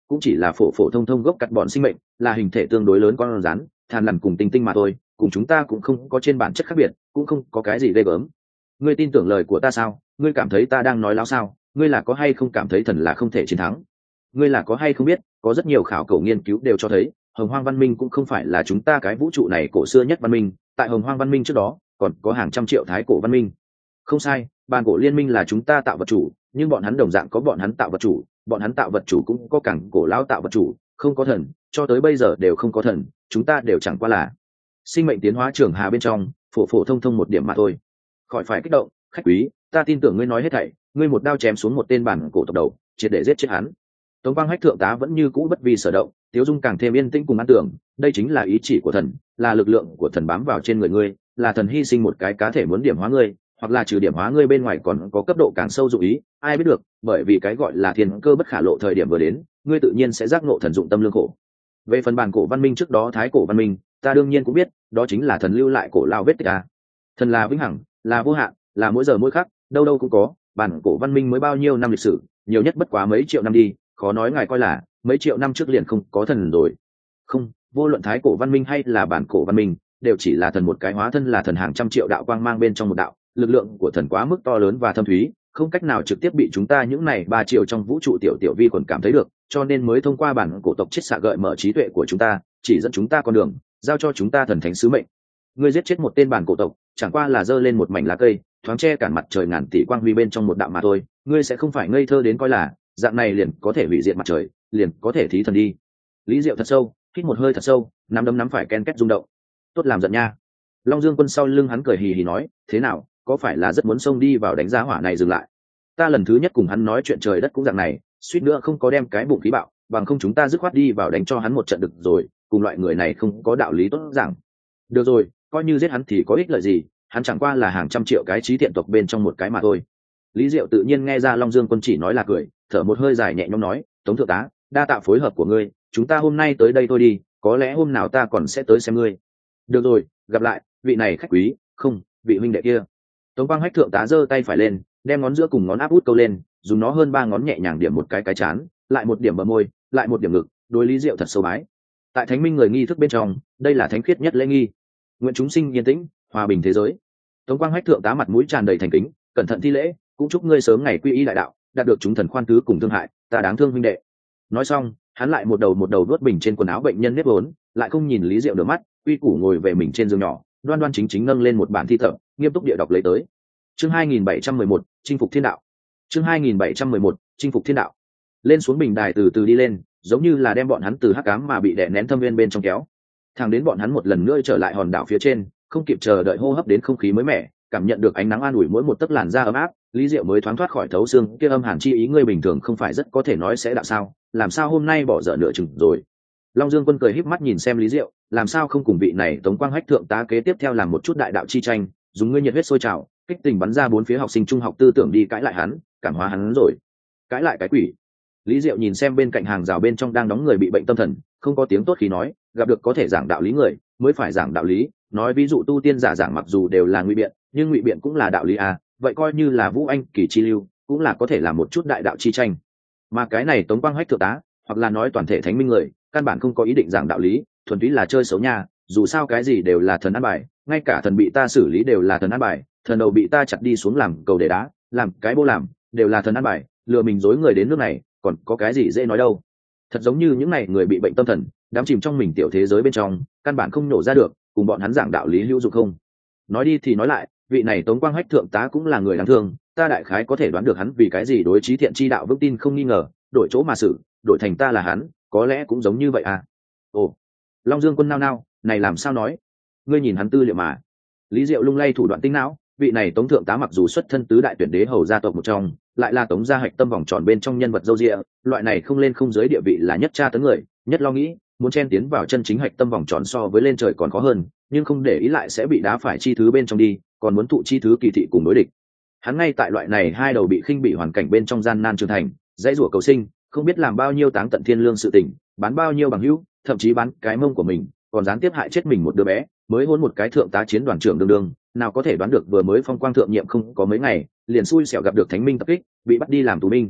cũng chỉ là phổ phổ thông thông gốc cắt bọn sinh mệnh, là hình thể tương đối lớn con rắn, than lằn cùng tinh tinh mà thôi, cùng chúng ta cũng không có trên bản chất khác biệt, cũng không có cái gì ghê gớm. Ngươi tin tưởng lời của ta sao? Ngươi cảm thấy ta đang nói láo sao? Ngươi là có hay không cảm thấy thần là không thể chiến thắng? Ngươi là có hay không biết, có rất nhiều khảo cổ nghiên cứu đều cho thấy, Hồng Hoang văn minh cũng không phải là chúng ta cái vũ trụ này cổ xưa nhất văn minh, tại Hồng Hoang văn minh trước đó, còn có hàng trăm triệu thái cổ văn minh. Không sai, bàn cổ liên minh là chúng ta tạo vật chủ, nhưng bọn hắn đồng dạng có bọn hắn tạo vật chủ, bọn hắn tạo vật chủ cũng có cảng cổ lão tạo vật chủ, không có thần, cho tới bây giờ đều không có thần, chúng ta đều chẳng qua là sinh mệnh tiến hóa trường hà bên trong, phổ phổ thông thông một điểm mà thôi. Khỏi phải kích động, khách quý, ta tin tưởng ngươi nói hết thảy, ngươi một đao chém xuống một tên bản cổ tộc đầu, triệt để giết chết hắn. Tống Quang Hách thượng tá vẫn như cũ bất vi sở động, Tiếu Dung càng thêm yên tĩnh cùng an tưởng, đây chính là ý chỉ của thần, là lực lượng của thần bám vào trên người ngươi, là thần hy sinh một cái cá thể muốn điểm hóa ngươi, hoặc là trừ điểm hóa ngươi bên ngoài còn có cấp độ càng sâu dụng ý, ai biết được, bởi vì cái gọi là thiên cơ bất khả lộ thời điểm vừa đến, ngươi tự nhiên sẽ giác ngộ thần dụng tâm lương khổ. Về phần bản cổ văn minh trước đó thái cổ văn minh, ta đương nhiên cũng biết, đó chính là thần lưu lại cổ lao vết tích à. Thần là vĩnh hằng, là vô hạn, là mỗi giờ mỗi khắc, đâu đâu cũng có, bản cổ văn minh mới bao nhiêu năm lịch sử, nhiều nhất bất quá mấy triệu năm đi, khó nói ngài coi là mấy triệu năm trước liền không có thần rồi. Không, vô luận thái cổ văn minh hay là bản cổ văn minh, đều chỉ là thần một cái hóa thân, là thần hàng trăm triệu đạo quang mang bên trong một đạo, lực lượng của thần quá mức to lớn và thâm thúy, không cách nào trực tiếp bị chúng ta những này ba triệu trong vũ trụ tiểu tiểu vi khuẩn cảm thấy được, cho nên mới thông qua bản cổ tộc chết xạ gợi mở trí tuệ của chúng ta, chỉ dẫn chúng ta con đường, giao cho chúng ta thần thánh sứ mệnh. Ngươi giết chết một tên bản cổ tộc, chẳng qua là giơ lên một mảnh lá cây, thoáng che cản mặt trời ngàn tỷ quang huy bên trong một đạo mà thôi, ngươi sẽ không phải ngây thơ đến coi là dạng này liền có thể hủy diệt mặt trời, liền có thể thí thần đi. Lý Diệu thật sâu hít một hơi thật sâu, nắm đấm nắm phải ken két rung động. Tốt làm giận nha. Long Dương Quân sau lưng hắn cười hì hì nói, thế nào, có phải là rất muốn xông đi vào đánh giá hỏa này dừng lại? Ta lần thứ nhất cùng hắn nói chuyện trời đất cũng dạng này, suýt nữa không có đem cái bụng khí bạo, bằng không chúng ta dứt khoát đi vào đánh cho hắn một trận được rồi, cùng loại người này không có đạo lý tốt giảng. Được rồi, coi như giết hắn thì có ích lợi gì, hắn chẳng qua là hàng trăm triệu cái trí thiện tộc bên trong một cái mà thôi. Lý Diệu tự nhiên nghe ra Long Dương Quân chỉ nói là cười, thở một hơi dài nhẹ nhõm nói, Tống thượng tá, đa tạ phối hợp của ngươi, chúng ta hôm nay tới đây thôi đi, có lẽ hôm nào ta còn sẽ tới xem ngươi. Được rồi, gặp lại, vị này khách quý, không, vị huynh đệ kia. Tống Quang Hách thượng tá giơ tay phải lên, đem ngón giữa cùng ngón áp út câu lên, dùng nó hơn ba ngón nhẹ nhàng điểm một cái cái chán, lại một điểm bờ môi, lại một điểm ngực, đối Lý Diệu thật sâu bái. Tại thánh minh người nghi thức bên trong, đây là thánh khiết nhất lễ nghi. Nguyện chúng sinh yên tĩnh, hòa bình thế giới. Tống Quang Hách thượng tá mặt mũi tràn đầy thành kính, cẩn thận thi lễ, cũng chúc ngươi sớm ngày quy y đại đạo, đạt được chúng thần khoan thứ cùng thương hại, ta đáng thương huynh đệ. Nói xong, hắn lại một đầu một đầu đuốt bình trên quần áo bệnh nhân nếp vốn, lại không nhìn Lý Diệu nửa mắt, quy củ ngồi về mình trên giường nhỏ, đoan đoan chính chính nâng lên một bản thi thở, nghiêm túc địa đọc lấy tới. Chương hai nghìn bảy trăm mười một, chinh phục thiên đạo. Chương hai nghìn bảy trăm mười một, chinh phục thiên đạo. Lên xuống bình đài từ từ đi lên, giống như là đem bọn hắn từ hắc ám mà bị đè nén thâm viên bên trong kéo. Thẳng đến bọn hắn một lần nữa trở lại hòn đảo phía trên, không kịp chờ đợi hô hấp đến không khí mới mẻ, cảm nhận được ánh nắng an ủi mỗi một tấc làn da ấm áp, Lý Diệu mới thoáng thoát khỏi thấu xương kia âm hàn chi ý, ngươi bình thường không phải rất có thể nói sẽ đạo sao, làm sao hôm nay bỏ dở nửa chừng rồi. Long Dương Quân cười híp mắt nhìn xem Lý Diệu, làm sao không cùng vị này Tống Quang Hách thượng tá kế tiếp theo làm một chút đại đạo chi tranh, dùng ngươi nhiệt huyết sôi trào, kích tình bắn ra bốn phía học sinh trung học tư tưởng đi cãi lại hắn, cảm hóa hắn rồi. Cãi lại cái quỷ. Lý Diệu nhìn xem bên cạnh hàng rào bên trong đang đóng người bị bệnh tâm thần, không có tiếng tốt khí nói, gặp được có thể giảng đạo lý người, mới phải giảng đạo lý, nói ví dụ tu tiên giả giảng mặc dù đều là ngụy biện, nhưng ngụy biện cũng là đạo lý à, vậy coi như là Vũ Anh kỳ chi lưu, cũng là có thể làm một chút đại đạo chi tranh. Mà cái này Tống Quang Hách thượng tá, hoặc là nói toàn thể thánh minh người, căn bản không có ý định giảng đạo lý, thuần túy là chơi xấu nha, dù sao cái gì đều là thần ăn bài, ngay cả thần bị ta xử lý đều là thần ăn bài, thần đầu bị ta chặt đi xuống làm cầu để đá, làm cái bô làm, đều là thần ăn bài, lừa mình dối người đến nước này, còn có cái gì dễ nói đâu. Thật giống như những này người bị bệnh tâm thần, đắm chìm trong mình tiểu thế giới bên trong, căn bản không nổ ra được, cùng bọn hắn giảng đạo lý hữu dụng không. Nói đi thì nói lại, vị này Tống Quang Hách thượng tá cũng là người đáng thương, ta đại khái có thể đoán được hắn vì cái gì đối trí thiện chi đạo vững tin không nghi ngờ, đổi chỗ mà xử, đổi thành ta là hắn, có lẽ cũng giống như vậy à. Ồ, Long Dương Quân nao nao, này làm sao nói, ngươi nhìn hắn tư liệu mà. Lý Diệu lung lay thủ đoạn tinh não, vị này Tống thượng tá mặc dù xuất thân tứ đại tuyển đế hầu gia tộc một trong, lại là Tống gia hạch tâm vòng tròn bên trong nhân vật dâu dịa, loại này không lên không dưới địa vị là nhất tra tấn người, nhất lo nghĩ, muốn chen tiến vào chân chính hạch tâm vòng tròn so với lên trời còn khó hơn, nhưng không để ý lại sẽ bị đá phải chi thứ bên trong đi, còn muốn thụ chi thứ kỳ thị cùng đối địch. Hắn ngay tại loại này hai đầu bị khinh bị hoàn cảnh bên trong gian nan trưởng thành, dãy rủa cầu sinh, không biết làm bao nhiêu táng tận thiên lương sự tình, bán bao nhiêu bằng hữu, thậm chí bán cái mông của mình, còn gián tiếp hại chết mình một đứa bé, mới hôn một cái thượng tá chiến đoàn trưởng đương đương, nào có thể đoán được vừa mới phong quang thượng nhiệm không có mấy ngày, liền xui xẻo gặp được thánh minh tập kích, bị bắt đi làm tù binh.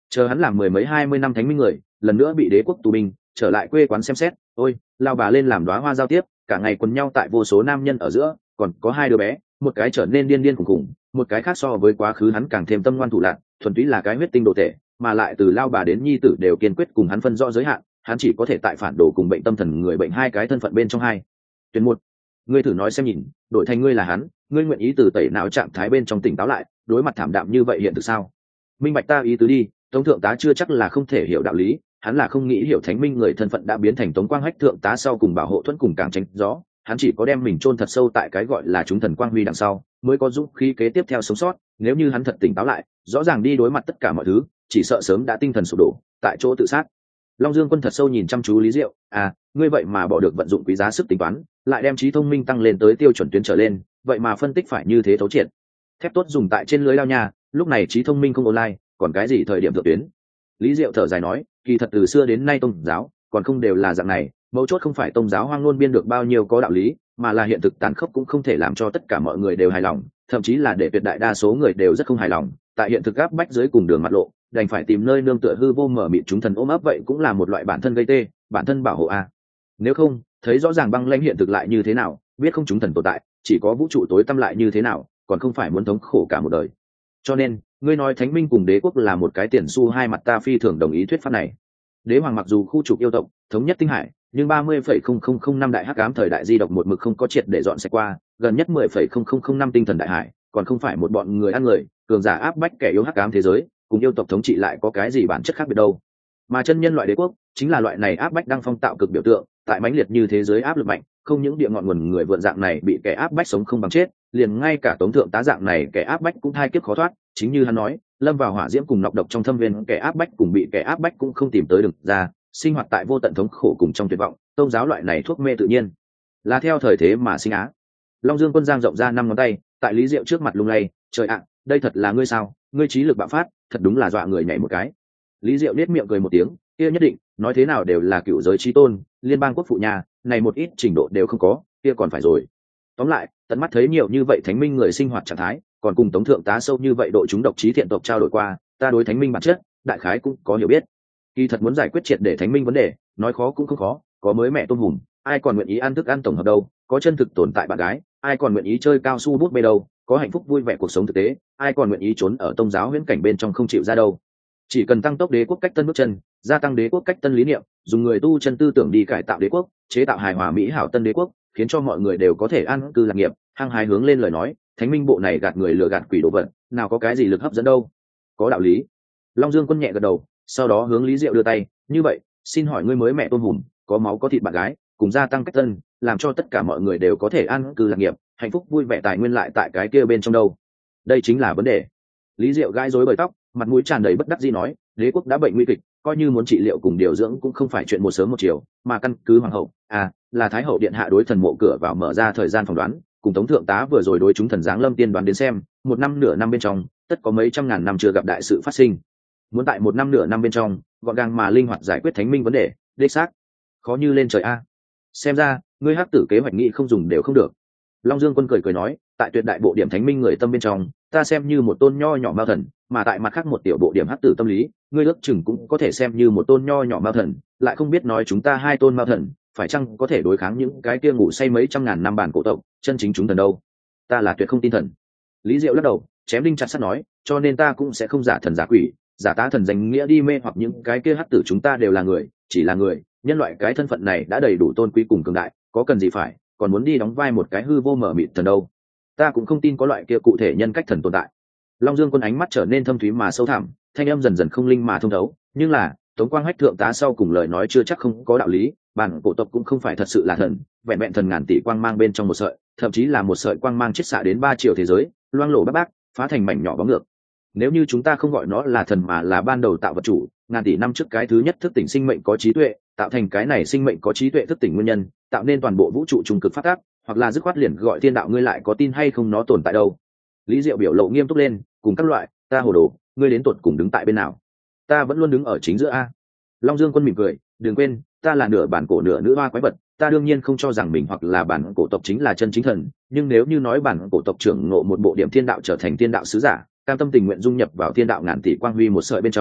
chờ hắn làm mười mấy hai mươi năm thánh minh người, lần nữa bị đế quốc tù binh, trở lại quê quán xem xét, ôi lao bà lên làm đóa hoa giao tiếp, cả ngày quần nhau tại vô số nam nhân ở giữa, còn có hai đứa bé, một cái trở nên điên điên khủng khủng, một cái khác so với quá khứ hắn càng thêm tâm ngoan thủ lạn, thuần túy là cái huyết tinh đồ tệ, mà lại từ lao bà đến nhi tử đều kiên quyết cùng hắn phân rõ giới hạn, hắn chỉ có thể tại phản đồ cùng bệnh tâm thần người bệnh hai cái thân phận bên trong hai tuyển một. Ngươi thử nói xem nhìn, đổi thành ngươi là hắn, ngươi nguyện ý từ tẩy não trạng thái bên trong tỉnh táo lại, đối mặt thảm đạm như vậy hiện thực sao? Minh bạch ta ý tứ đi. Tống thượng tá chưa chắc là không thể hiểu đạo lý, hắn là không nghĩ hiểu thánh minh người thân phận đã biến thành Tống Quang Hách thượng tá sau cùng bảo hộ thuẫn cùng càng tránh gió, hắn chỉ có đem mình chôn thật sâu tại cái gọi là chúng thần quang huy đằng sau, mới có dũng khí kế tiếp theo sống sót. Nếu như hắn thật tỉnh táo lại, rõ ràng đi đối mặt tất cả mọi thứ, chỉ sợ sớm đã tinh thần sụp đổ, tại chỗ tự sát. Long Dương Quân thật sâu nhìn chăm chú Lý Diệu, à, ngươi vậy mà bỏ được vận dụng quý giá sức tính toán, lại đem trí thông minh tăng lên tới tiêu chuẩn tuyến trở lên, vậy mà phân tích phải như thế thấu triệt. Thép tốt dùng tại trên lưới lao nha, lúc này trí thông minh không online, còn cái gì thời điểm thượng tuyến. Lý Diệu thở dài nói, kỳ thật từ xưa đến nay tôn giáo còn không đều là dạng này, mấu chốt không phải tôn giáo hoang ngôn biên được bao nhiêu có đạo lý, mà là hiện thực tàn khốc cũng không thể làm cho tất cả mọi người đều hài lòng, thậm chí là để tuyệt đại đa số người đều rất không hài lòng. Tại hiện thực áp bách dưới cùng đường mặt lộ, đành phải tìm nơi nương tựa hư vô mở mịt chúng thần ôm ấp, vậy cũng là một loại bản thân gây tê, bản thân bảo hộ a. Nếu không, thấy rõ ràng băng lãnh hiện thực lại như thế nào, biết không chúng thần tồn tại, chỉ có vũ trụ tối tăm lại như thế nào, còn không phải muốn thống khổ cả một đời. Cho nên, ngươi nói thánh minh cùng đế quốc là một cái tiền xu hai mặt, ta phi thường đồng ý thuyết pháp này. Đế hoàng mặc dù khu trục yêu tộc, thống nhất tinh hải, nhưng ba mươi phẩy không không không năm đại hắc ám thời đại di độc một mực không có triệt để dọn sạch qua, gần nhất mười phẩy không không không năm tinh thần đại hải, còn không phải một bọn người ăn người, cường giả áp bách kẻ yếu hắc ám thế giới, cùng yêu tộc thống trị lại có cái gì bản chất khác biệt đâu. Mà chân nhân loại đế quốc chính là loại này áp bách đăng phong tạo cực biểu tượng, tại mãnh liệt như thế giới áp lực mạnh, không những địa ngọn nguồn người vượn dạng này bị kẻ áp bách sống không bằng chết, liền ngay cả Tống thượng tá dạng này kẻ áp bách cũng thai kiếp khó thoát. Chính như hắn nói, lâm vào hỏa diễm cùng nọc độc trong thâm viên, kẻ áp bách cùng bị kẻ áp bách cũng không tìm tới được ra, sinh hoạt tại vô tận thống khổ cùng trong tuyệt vọng. Tôn giáo loại này thuốc mê tự nhiên là theo thời thế mà sinh á. Long Dương Quân giang rộng ra năm ngón tay, tại Lý Diệu trước mặt lung lay, trời ạ, đây thật là ngươi sao? Ngươi trí lực bạo phát, thật đúng là dọa người nhảy một cái. Lý Diệu nết miệng cười một tiếng, kia nhất định, nói thế nào đều là cựu giới chí tôn, liên bang quốc phụ nhà, này một ít trình độ đều không có, kia còn phải rồi. Tóm lại, tận mắt thấy nhiều như vậy thánh minh người sinh hoạt trạng thái, còn cùng Tống thượng tá sâu như vậy độ chúng độc trí thiện tộc trao đổi qua, ta đối thánh minh bản chất, đại khái cũng có hiểu biết. Kỳ thật muốn giải quyết triệt để thánh minh vấn đề, nói khó cũng không khó, có mới mẹ tôm hùm, ai còn nguyện ý ăn thức ăn tổng hợp đâu, có chân thực tồn tại bạn gái, ai còn nguyện ý chơi cao su bút bê đâu, có hạnh phúc vui vẻ cuộc sống thực tế, ai còn nguyện ý trốn ở tôn giáo huyễn cảnh bên trong không chịu ra đâu. Chỉ cần tăng tốc đế quốc cách tân bước chân, gia tăng đế quốc cách tân lý niệm, dùng người tu chân tư tưởng đi cải tạo đế quốc, chế tạo hài hòa mỹ hảo tân đế quốc, khiến cho mọi người đều có thể an cư lạc nghiệp, hăng hái hướng lên lời nói, thánh minh bộ này gạt người lừa gạt quỷ đồ vật, nào có cái gì lực hấp dẫn đâu. Có đạo lý. Long Dương Quân nhẹ gật đầu, sau đó hướng Lý Diệu đưa tay, như vậy, xin hỏi ngươi mới mẹ tôm hùm, có máu có thịt bạn gái, cùng gia tăng cách tân, làm cho tất cả mọi người đều có thể an cư lạc nghiệp, hạnh phúc vui vẻ tài nguyên lại tại cái kia bên trong đâu. Đây chính là vấn đề. Lý Diệu gãi rối bời tóc, mặt mũi tràn đầy bất đắc dĩ nói, đế quốc đã bệnh nguy kịch, coi như muốn trị liệu cùng điều dưỡng cũng không phải chuyện một sớm một chiều, mà căn cứ hoàng hậu, à, là thái hậu điện hạ đối thần mộ cửa vào mở ra thời gian phỏng đoán, cùng Tống thượng tá vừa rồi đối chúng thần giáng lâm tiên đoán đến xem, một năm nửa năm bên trong, tất có mấy trăm ngàn năm chưa gặp đại sự phát sinh. Muốn tại một năm nửa năm bên trong, gọn gàng mà linh hoạt giải quyết thánh minh vấn đề, đích xác khó như lên trời a. Xem ra, ngươi hắc tử kế hoạch nghị không dùng đều không được. Long Dương Quân cười cười nói, tại tuyệt đại bộ điểm thánh minh người tâm bên trong, ta xem như một tôn nho nhỏ mao thần, mà tại mặt khác một tiểu bộ điểm hắc tử tâm lý, ngươi ước chừng cũng có thể xem như một tôn nho nhỏ mao thần, lại không biết nói chúng ta hai tôn mao thần, phải chăng có thể đối kháng những cái kia ngủ say mấy trăm ngàn năm bản cổ tộc, chân chính chúng thần đâu? Ta là tuyệt không tin thần. Lý Diệu lắc đầu, chém đinh chặt sắt nói, cho nên ta cũng sẽ không giả thần giả quỷ, giả tá thần danh nghĩa đi mê hoặc những cái kia hắc tử, chúng ta đều là người, chỉ là người, nhân loại cái thân phận này đã đầy đủ tôn quý cùng cường đại, có cần gì phải còn muốn đi đóng vai một cái hư vô mở mịt thần đâu. Ta cũng không tin có loại kia cụ thể nhân cách thần tồn tại. Long Dương Quân ánh mắt trở nên thâm thúy mà sâu thẳm, thanh âm dần dần không linh mà thông thấu, nhưng là Tống Quang Hách thượng tá sau cùng lời nói chưa chắc không có đạo lý, bản cổ tộc cũng không phải thật sự là thần, vẹn vẹn thần ngàn tỷ quang mang bên trong một sợi, thậm chí là một sợi quang mang chiết xạ đến ba triệu thế giới, loang lổ bát bát, phá thành mảnh nhỏ bóng ngược. Nếu như chúng ta không gọi nó là thần mà là ban đầu tạo vật chủ, ngàn tỷ năm trước cái thứ nhất thức tỉnh sinh mệnh có trí tuệ, tạo thành cái này sinh mệnh có trí tuệ thức tỉnh nguyên nhân, tạo nên toàn bộ vũ trụ trung cực phát tác, hoặc là dứt khoát liền gọi thiên đạo, ngươi lại có tin hay không nó tồn tại đâu? Lý Diệu biểu lộ nghiêm túc lên, cùng các loại, ta hồ đồ, ngươi đến tuột cùng đứng tại bên nào? Ta vẫn luôn đứng ở chính giữa a. Long Dương Quân mỉm cười, đừng quên, ta là nửa bản cổ nửa nữ hoa quái vật, ta đương nhiên không cho rằng mình hoặc là bản cổ tộc chính là chân chính thần, nhưng nếu như nói bản cổ tộc trưởng ngộ một bộ điểm thiên đạo trở thành thiên đạo sứ giả, cam tâm tình nguyện dung nhập vào thiên đạo ngàn tỷ quang huy một sợi bên trong,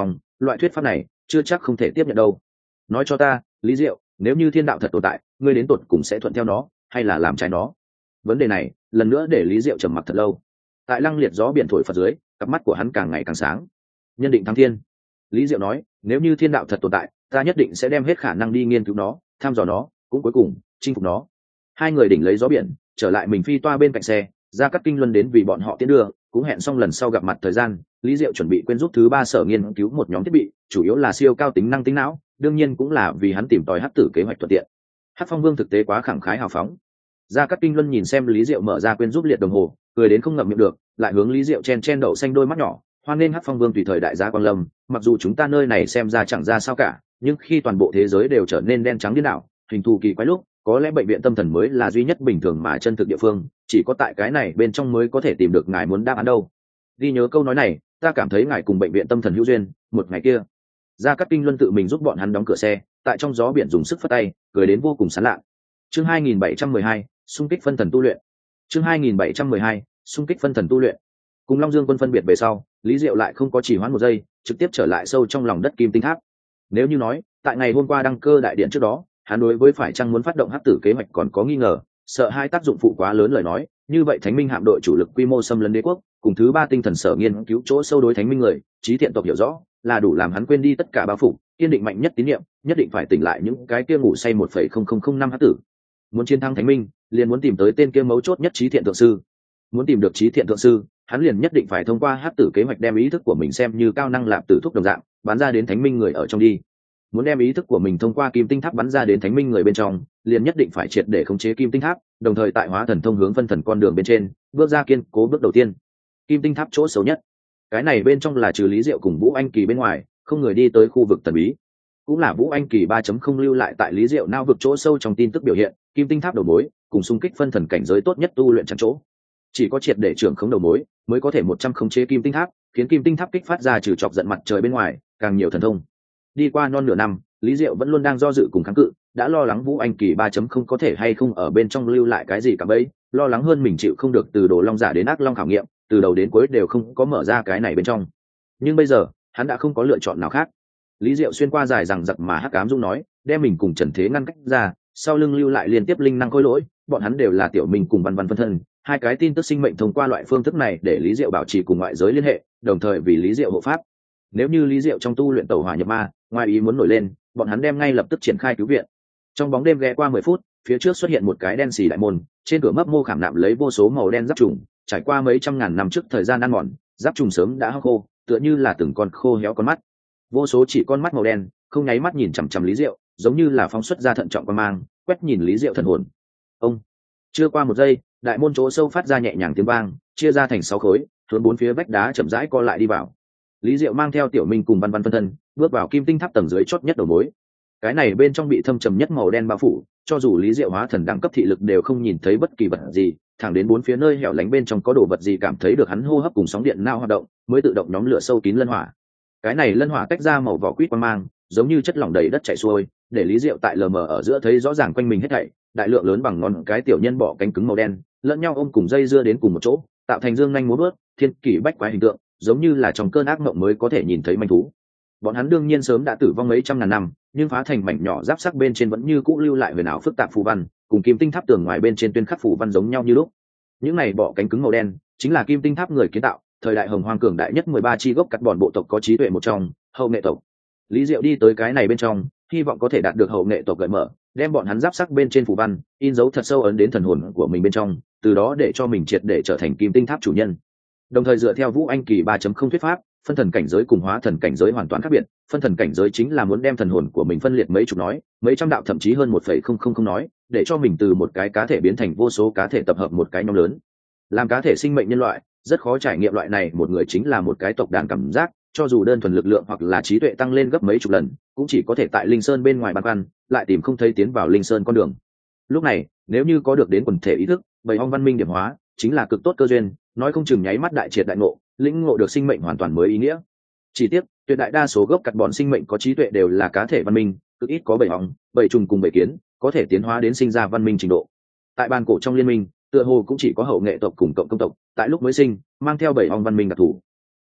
loại thuyết pháp này chưa chắc không thể tiếp nhận đâu. Nói cho ta, Lý Diệu, nếu như thiên đạo thật tồn tại, ngươi đến tột cùng sẽ thuận theo nó hay là làm trái nó? Vấn đề này lần nữa để Lý Diệu trầm mặc thật lâu. Tại lăng liệt gió biển thổi phật dưới, cặp mắt của hắn càng ngày càng sáng. Nhân định thắng thiên. Lý Diệu nói, nếu như thiên đạo thật tồn tại, ta nhất định sẽ đem hết khả năng đi nghiên cứu nó, thăm dò nó, cũng cuối cùng chinh phục nó. Hai người đỉnh lấy gió biển, trở lại mình phi toa bên cạnh xe, ra cắt kinh luân đến vì bọn họ tiến đưa, cũng hẹn xong lần sau gặp mặt thời gian. Lý Diệu chuẩn bị quên giúp thứ ba sở nghiên cứu một nhóm thiết bị, chủ yếu là siêu cao tính năng tính não, đương nhiên cũng là vì hắn tìm tòi hắc tử kế hoạch thuận tiện. Hắc Phong Vương thực tế quá khẳng khái hào phóng. Ra cắt kinh luân nhìn xem Lý Diệu mở ra quên giúp liệt đồng hồ, cười đến không ngậm miệng được, lại hướng Lý Diệu chen chen đậu xanh đôi mắt nhỏ, hoan nên Hắc Phong Vương tùy thời đại gia quang lâm. Mặc dù chúng ta nơi này xem ra chẳng ra sao cả, nhưng khi toàn bộ thế giới đều trở nên đen trắng điên đảo, hình thù kỳ quái lúc, có lẽ bệnh viện tâm thần mới là duy nhất bình thường mà chân thực địa phương, chỉ có tại cái này bên trong mới có thể tìm được ngài muốn đáp án đâu. Ghi nhớ câu nói này, ta cảm thấy ngài cùng bệnh viện tâm thần hữu duyên, một ngày kia. Gia Cát Kinh Luân tự mình giúp bọn hắn đóng cửa xe, tại trong gió biển dùng sức phất tay, cười đến vô cùng sán lạ. Chương hai nghìn bảy trăm mười hai, xung kích phân thần tu luyện. Chương hai nghìn bảy trăm mười hai, xung kích phân thần tu luyện. Cùng Long Dương Quân phân biệt về sau, Lý Diệu lại không có chỉ hoãn một giây, trực tiếp trở lại sâu trong lòng đất Kim Tinh Tháp. Nếu như nói, tại ngày hôm qua đăng cơ đại điện trước đó, hắn đối với phải chăng muốn phát động hắc tử kế hoạch còn có nghi ngờ, sợ hai tác dụng phụ quá lớn lời nói, như vậy Thánh Minh hạm đội chủ lực quy mô xâm lấn đế quốc, cùng thứ ba tinh thần sở nghiên cứu chỗ sâu đối Thánh Minh người, trí thiện tộc hiểu rõ, là đủ làm hắn quên đi tất cả bao phủ, kiên định mạnh nhất tín nhiệm, nhất định phải tỉnh lại những cái kia ngủ say một phẩy không không không năm hắc tử. Muốn chiến thắng Thánh Minh, liền muốn tìm tới tên kia mấu chốt nhất trí thiện thượng sư. Muốn tìm được trí thiện thượng sư, hắn liền nhất định phải thông qua hắc tử kế hoạch đem ý thức của mình xem như cao năng lạp tử thúc đồng dạng, bán ra đến Thánh Minh người ở trong đi. Muốn đem ý thức của mình thông qua Kim Tinh Tháp bắn ra đến Thánh Minh người bên trong, liền nhất định phải triệt để khống chế Kim Tinh Tháp, đồng thời tại hóa thần thông hướng phân thần con đường bên trên, bước ra kiên cố bước đầu tiên. Kim Tinh Tháp chỗ xấu nhất, cái này bên trong là trừ Lý Diệu cùng Vũ Anh Kỳ bên ngoài, không người đi tới khu vực thần bí. Cũng là Vũ Anh Kỳ ba chấm không lưu lại tại Lý Diệu nao vực chỗ sâu trong tin tức biểu hiện, Kim Tinh Tháp đầu mối, cùng xung kích phân thần cảnh giới tốt nhất tu luyện chẳng chỗ. Chỉ có triệt để trưởng khống đầu mối, mới có thể một trăm khống chế Kim Tinh Tháp, khiến Kim Tinh Tháp kích phát ra trừ chọc giận mặt trời bên ngoài, càng nhiều thần thông. Đi qua non nửa năm, Lý Diệu vẫn luôn đang do dự cùng kháng cự, đã lo lắng Vũ Anh Kỳ ba chấm không có thể hay không ở bên trong lưu lại cái gì cả bấy, lo lắng hơn mình chịu không được từ Đồ Long giả đến Ác Long khảo nghiệm, từ đầu đến cuối đều không có mở ra cái này bên trong. Nhưng bây giờ, hắn đã không có lựa chọn nào khác. Lý Diệu xuyên qua dài rằng giặc mà Hắc Ám Dung nói, đem mình cùng Trần Thế ngăn cách ra, sau lưng lưu lại liên tiếp linh năng khôi lỗi, bọn hắn đều là tiểu mình cùng Văn Văn phân thân, hai cái tin tức sinh mệnh thông qua loại phương thức này để Lý Diệu bảo trì cùng ngoại giới liên hệ, đồng thời vì Lý Diệu hộ pháp. Nếu như Lý Diệu trong tu luyện tẩu hỏa nhập ma, ngoài ý muốn nổi lên, bọn hắn đem ngay lập tức triển khai cứu viện. Trong bóng đêm ghé qua mười phút, phía trước xuất hiện một cái đen xì đại môn, trên cửa mấp mô khảm nạm lấy vô số màu đen giáp trùng, trải qua mấy trăm ngàn năm trước thời gian ăn mòn, giáp trùng sớm đã hao khô, tựa như là từng con khô héo con mắt. Vô số chỉ con mắt màu đen, không nháy mắt nhìn chằm chằm Lý Diệu, giống như là phóng xuất ra thận trọng quan mang, quét nhìn Lý Diệu thần hồn. Ông. Chưa qua một giây, đại môn chỗ sâu phát ra nhẹ nhàng tiếng vang, chia ra thành sáu khối, hướng bốn phía vách đá chậm rãi co lại đi vào. Lý Diệu mang theo Tiểu Minh cùng Văn Văn phân thân, bước vào Kim Tinh Tháp tầng dưới chót nhất đầu mối. Cái này bên trong bị thâm trầm nhất màu đen bao phủ, cho dù Lý Diệu hóa thần đẳng cấp thị lực đều không nhìn thấy bất kỳ vật gì, thẳng đến bốn phía nơi hẻo lánh bên trong có đồ vật gì cảm thấy được hắn hô hấp cùng sóng điện não hoạt động, mới tự động nhóm lửa sâu kín lân hỏa. Cái này lân hỏa tách ra màu vỏ quýt quang mang, giống như chất lỏng đầy đất chảy xuôi, để Lý Diệu tại lờ mờ ở giữa thấy rõ ràng quanh mình hết thảy, đại lượng lớn bằng ngón cái tiểu nhân bỏ cánh cứng màu đen, lẫn nhau ôm cùng dây dưa đến cùng một chỗ, tạo thành dương nhanh múa vớt, thiên kỷ bách quái hình tượng, giống như là trong cơn ác mộng mới có thể nhìn thấy manh thú. Bọn hắn đương nhiên sớm đã tử vong mấy trăm ngàn năm, nhưng phá thành mảnh nhỏ giáp sắc bên trên vẫn như cũ lưu lại huyền ảo phức tạp phù văn, cùng Kim Tinh Tháp tường ngoài bên trên tuyên khắc phù văn giống nhau như lúc. Những này bọ cánh cứng màu đen chính là Kim Tinh Tháp người kiến tạo, thời đại hồng hoang cường đại nhất mười ba chi gốc cắt bọn bộ tộc có trí tuệ một trong, hậu nghệ tộc. Lý Diệu đi tới cái này bên trong, hy vọng có thể đạt được hậu nghệ tộc gợi mở, đem bọn hắn giáp sắc bên trên phù văn in dấu thật sâu ấn đến thần hồn của mình bên trong, từ đó để cho mình triệt để trở thành Kim Tinh Tháp chủ nhân. Đồng thời dựa theo Vũ Anh Kỳ ba chấm không thuyết pháp, phân thần cảnh giới cùng hóa thần cảnh giới hoàn toàn khác biệt. Phân thần cảnh giới chính là muốn đem thần hồn của mình phân liệt mấy chục nói, mấy trăm đạo thậm chí hơn một phẩy không không không nói, để cho mình từ một cái cá thể biến thành vô số cá thể tập hợp một cái nhóm lớn. Làm cá thể sinh mệnh nhân loại, rất khó trải nghiệm loại này một người chính là một cái tộc đàn cảm giác, cho dù đơn thuần lực lượng hoặc là trí tuệ tăng lên gấp mấy chục lần, cũng chỉ có thể tại Linh Sơn bên ngoài băn khoăn, lại tìm không thấy tiến vào Linh Sơn con đường. Lúc này, nếu như có được đến quần thể ý thức, bầy ong văn minh điểm hóa, chính là cực tốt cơ duyên, nói không chừng nháy mắt đại triệt đại ngộ, lĩnh ngộ được sinh mệnh hoàn toàn mới ý nghĩa. Chỉ tiếc, tuyệt đại đa số gốc cắt bọn sinh mệnh có trí tuệ đều là cá thể văn minh, cực ít có bầy ong, bầy trùng cùng bầy kiến có thể tiến hóa đến sinh ra văn minh trình độ. Tại bàn cổ trong liên minh, tựa hồ cũng chỉ có hậu nghệ tộc cùng cộng công tộc, tại lúc mới sinh, mang theo bầy ong văn minh đặc thù.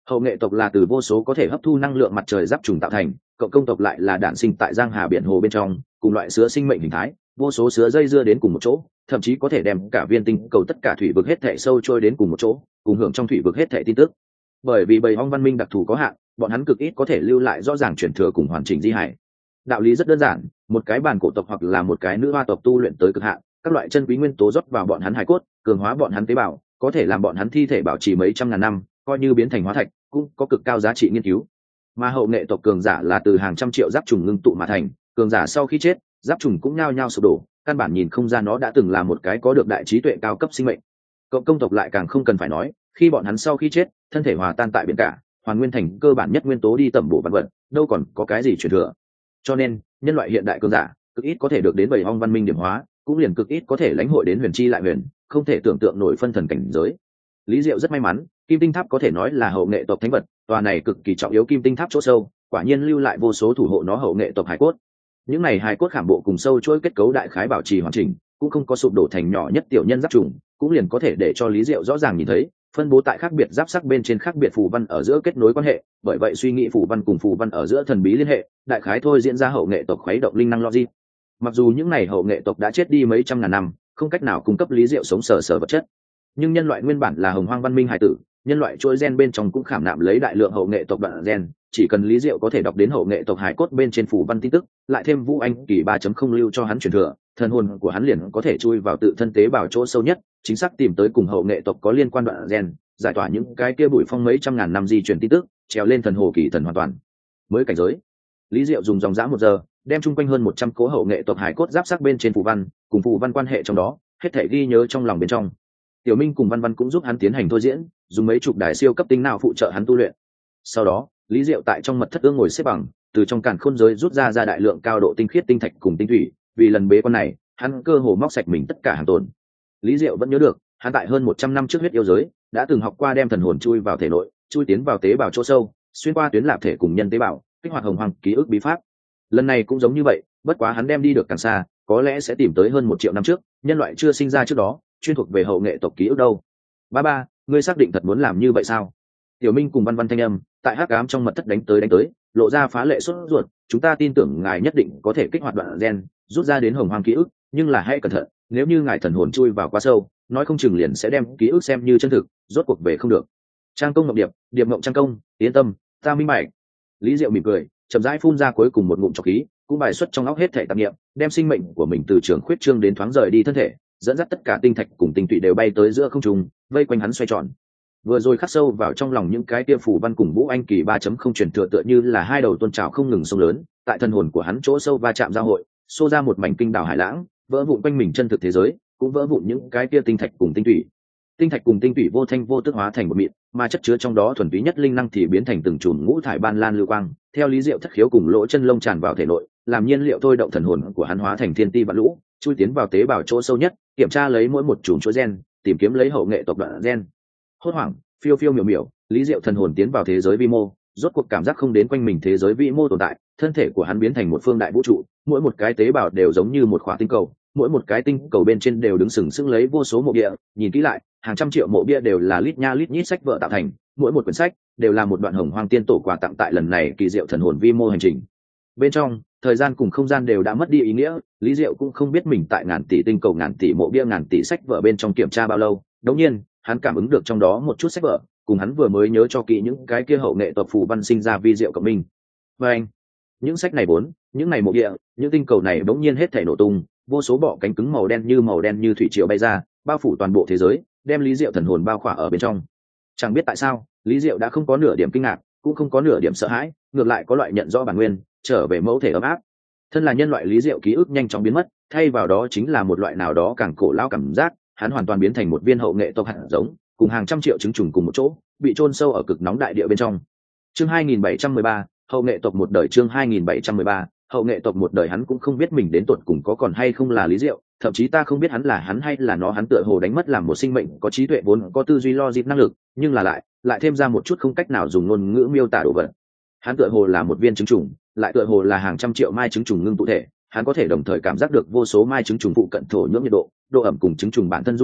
Hậu nghệ tộc là từ vô số có thể hấp thu năng lượng mặt trời giáp trùng tạo thành, cộng công tộc lại là đản sinh tại giang hà biển hồ bên trong, cùng loại sứa sinh mệnh hình thái, vô số sứa dây dưa đến cùng một chỗ, thậm chí có thể đem cả viên tinh cầu tất cả thủy vực hết thảy sâu trôi đến cùng một chỗ, cùng hưởng trong thủy vực hết thảy tin tức. Bởi vì bầy ong văn minh đặc thù có hạn, bọn hắn cực ít có thể lưu lại rõ ràng truyền thừa cùng hoàn chỉnh di hải. Đạo lý rất đơn giản, một cái bản cổ tộc hoặc là một cái nữ hoa tộc tu luyện tới cực hạn, các loại chân quý nguyên tố rót vào bọn hắn hải cốt, cường hóa bọn hắn tế bào, có thể làm bọn hắn thi thể bảo trì mấy trăm ngàn năm, coi như biến thành hóa thạch, cũng có cực cao giá trị nghiên cứu. Mà hậu nghệ tộc cường giả là từ hàng trăm triệu giáp trùng ngưng tụ mà thành, cường giả sau khi chết, giáp trùng cũng nhao nhao sụp đổ, căn bản nhìn không ra nó đã từng là một cái có được đại trí tuệ cao cấp sinh mệnh. Cộng công tộc lại càng không cần phải nói, khi bọn hắn sau khi chết, thân thể hòa tan tại biển cả, hoàn nguyên thành cơ bản nhất nguyên tố đi tẩm bổ vạn vật, đâu còn có cái gì truyền thừa. Cho nên, nhân loại hiện đại cường giả cực ít có thể được đến bầy ong văn minh điểm hóa, cũng liền cực ít có thể lãnh hội đến huyền chi lại huyền, không thể tưởng tượng nổi phân thần cảnh giới. Lý Diệu rất may mắn, kim tinh tháp có thể nói là hậu nghệ tộc thánh vật, tòa này cực kỳ trọng yếu kim tinh tháp chỗ sâu, quả nhiên lưu lại vô số thủ hộ nó hậu nghệ tộc hải cốt. Những này hải cốt khảm bộ cùng sâu chuỗi kết cấu đại khái bảo trì hoàn chỉnh, cũng không có sụp đổ thành nhỏ nhất tiểu nhân giáp trùng, cũng liền có thể để cho Lý Diệu rõ ràng nhìn thấy, phân bố tại khác biệt giáp sắc bên trên khác biệt phù văn ở giữa kết nối quan hệ, bởi vậy suy nghĩ phù văn cùng phù văn ở giữa thần bí liên hệ, đại khái thôi diễn ra hậu nghệ tộc khuấy động linh năng logic. Mặc dù những này hậu nghệ tộc đã chết đi mấy trăm ngàn năm, không cách nào cung cấp Lý Diệu sống sờ sờ vật chất, nhưng nhân loại nguyên bản là hồng hoang văn minh hải tử, nhân loại chuỗi gen bên trong cũng khảm nạm lấy đại lượng hậu nghệ tộc đoạn gen, chỉ cần Lý Diệu có thể đọc đến hậu nghệ tộc hải cốt bên trên phù văn tin tức, lại thêm Vũ Anh kỳ ba chấm không lưu cho hắn truyền thừa, thần hồn của hắn liền có thể chui vào tự thân tế bào chỗ sâu nhất, chính xác tìm tới cùng hậu nghệ tộc có liên quan đoạn gen, giải tỏa những cái kia bụi phong mấy trăm ngàn năm di truyền tin tức, trèo lên thần hồ kỳ thần hoàn toàn mới cảnh giới. Lý Diệu dùng dòng dã một giờ, đem chung quanh hơn một trăm cố hậu nghệ tộc hải cốt giáp sắc bên trên phù văn, cùng phù văn quan hệ trong đó, hết thảy ghi nhớ trong lòng bên trong. Tiểu Minh cùng Văn Văn cũng giúp hắn tiến hành thôi diễn, dùng mấy chục đài siêu cấp tinh não phụ trợ hắn tu luyện. Sau đó, Lý Diệu tại trong mật thất ương ngồi xếp bằng, từ trong càn khôn giới rút ra ra đại lượng cao độ tinh khiết tinh thạch cùng tinh thủy, vì lần bế quan này, hắn cơ hồ móc sạch mình tất cả hàng tồn. Lý Diệu vẫn nhớ được, hắn tại hơn một trăm năm trước huyết yêu giới, đã từng học qua đem thần hồn chui vào thể nội, chui tiến vào tế bào chỗ sâu, xuyên qua tuyến lạp thể cùng nhân tế bào, kích hoạt hồng hoang ký ức bí pháp. Lần này cũng giống như vậy, bất quá hắn đem đi được càng xa, có lẽ sẽ tìm tới hơn một triệu năm trước, nhân loại chưa sinh ra trước đó, chuyên thuộc về hậu nghệ tộc ký ức đâu. Ba ba, ngươi xác định thật muốn làm như vậy sao? Tiểu Minh cùng Văn Văn thanh âm, tại hắc ám trong mật thất đánh tới đánh tới, lộ ra phá lệ sốt ruột, chúng ta tin tưởng ngài nhất định có thể kích hoạt đoạn gen, rút ra đến hồng hoang ký ức, nhưng là hãy cẩn thận, nếu như ngài thần hồn chui vào quá sâu, nói không chừng liền sẽ đem ký ức xem như chân thực, rốt cuộc về không được. Trang công ngọc điệp, điệp ngộng trang công, yên tâm, ta minh bạch. Lý Diệu mỉm cười, chậm rãi phun ra cuối cùng một ngụm trọc khí, cũng bài xuất trong óc hết thể tạp niệm, đem sinh mệnh của mình từ trường khuyết trương đến thoáng rời đi thân thể, dẫn dắt tất cả tinh thạch cùng tinh tụy đều bay tới giữa không trung, vây quanh hắn xoay tròn. Vừa rồi khắc sâu vào trong lòng những cái kia phù văn cùng Vũ Anh kỳ ba chấm không truyền thừa tựa như là hai đầu tôn trào không ngừng sông lớn, tại thân hồn của hắn chỗ sâu va chạm giao hội, xô ra một mảnh kinh đảo hải lãng, vỡ vụn quanh mình chân thực thế giới, cũng vỡ vụn những cái kia tinh thạch cùng tinh tụy. Tinh thạch cùng tinh tụy vô thanh vô tức hóa thành một mịn, mà chất chứa trong đó thuần túy nhất linh năng thì biến thành từng chùm ngũ thải ban lan lưu quang, theo Lý Diệu thất khiếu cùng lỗ chân lông tràn vào thể nội, làm nhiên liệu thôi động thần hồn của hắn hóa thành thiên ti vạn lũ, chui tiến vào tế bào chỗ sâu nhất, kiểm tra lấy mỗi một chùm chuỗi gen, tìm kiếm lấy hậu nghệ tộc đoạn gen. Hốt hoảng, phiêu phiêu miểu miểu, Lý Diệu thần hồn tiến vào thế giới vi mô, rốt cuộc cảm giác không đến quanh mình thế giới vi mô tồn tại, thân thể của hắn biến thành một phương đại vũ trụ, mỗi một cái tế bào đều giống như một khỏa tinh cầu, mỗi một cái tinh cầu bên trên đều đứng sừng sững lấy vô số mộ bia, nhìn kỹ lại, hàng trăm triệu mộ bia đều là lít nha lít nhít sách vở tạo thành, mỗi một quyển sách đều là một đoạn hồng hoang tiên tổ quà tặng tại lần này kỳ diệu thần hồn vi mô hành trình. Bên trong, thời gian cùng không gian đều đã mất đi ý nghĩa, Lý Diệu cũng không biết mình tại ngàn tỷ tinh cầu ngàn tỷ mộ bia ngàn tỷ sách vở bên trong kiểm tra bao lâu, đống nhiên, hắn cảm ứng được trong đó một chút sách vở, cùng hắn vừa mới nhớ cho kỹ những cái kia hậu nghệ tộc phù văn sinh ra vi diệu cộng minh. Và anh, những sách này bốn, những này mộ bia, những tinh cầu này bỗng nhiên hết thảy nổ tung, vô số bọ cánh cứng màu đen như màu đen như thủy triều bay ra, bao phủ toàn bộ thế giới, đem Lý Diệu thần hồn bao khỏa ở bên trong. Chẳng biết tại sao, Lý Diệu đã không có nửa điểm kinh ngạc, cũng không có nửa điểm sợ hãi, ngược lại có loại nhận rõ bản nguyên, trở về mẫu thể ấm áp. Thân là nhân loại Lý Diệu ký ức nhanh chóng biến mất, thay vào đó chính là một loại nào đó càng cổ lão cảm giác, hắn hoàn toàn biến thành một viên hậu nghệ tộc hạt giống, cùng hàng trăm triệu trứng trùng cùng một chỗ, bị chôn sâu ở cực nóng đại địa bên trong. Chương hai nghìn bảy trăm mười ba, hậu nghệ tộc một đời. Chương hai nghìn bảy trăm mười ba, hậu nghệ tộc một đời. Hắn cũng không biết mình đến tuột cùng có còn hay không là Lý Diệu, thậm chí ta không biết hắn là hắn hay là nó. Hắn tựa hồ đánh mất làm một sinh mệnh có trí tuệ vốn có tư duy logic năng lực, nhưng là lại lại thêm ra một chút không cách nào dùng ngôn ngữ miêu tả đồ vật. Hắn tựa hồ là một viên trứng trùng, lại tựa hồ là hàng trăm triệu mai trứng trùng ngưng tụ thể. Hắn có thể đồng thời cảm giác được vô số mai trứng trùng phụ cận thổ nhưỡng nhiệt độ, độ ẩm cùng trứng trùng bản thân rung động,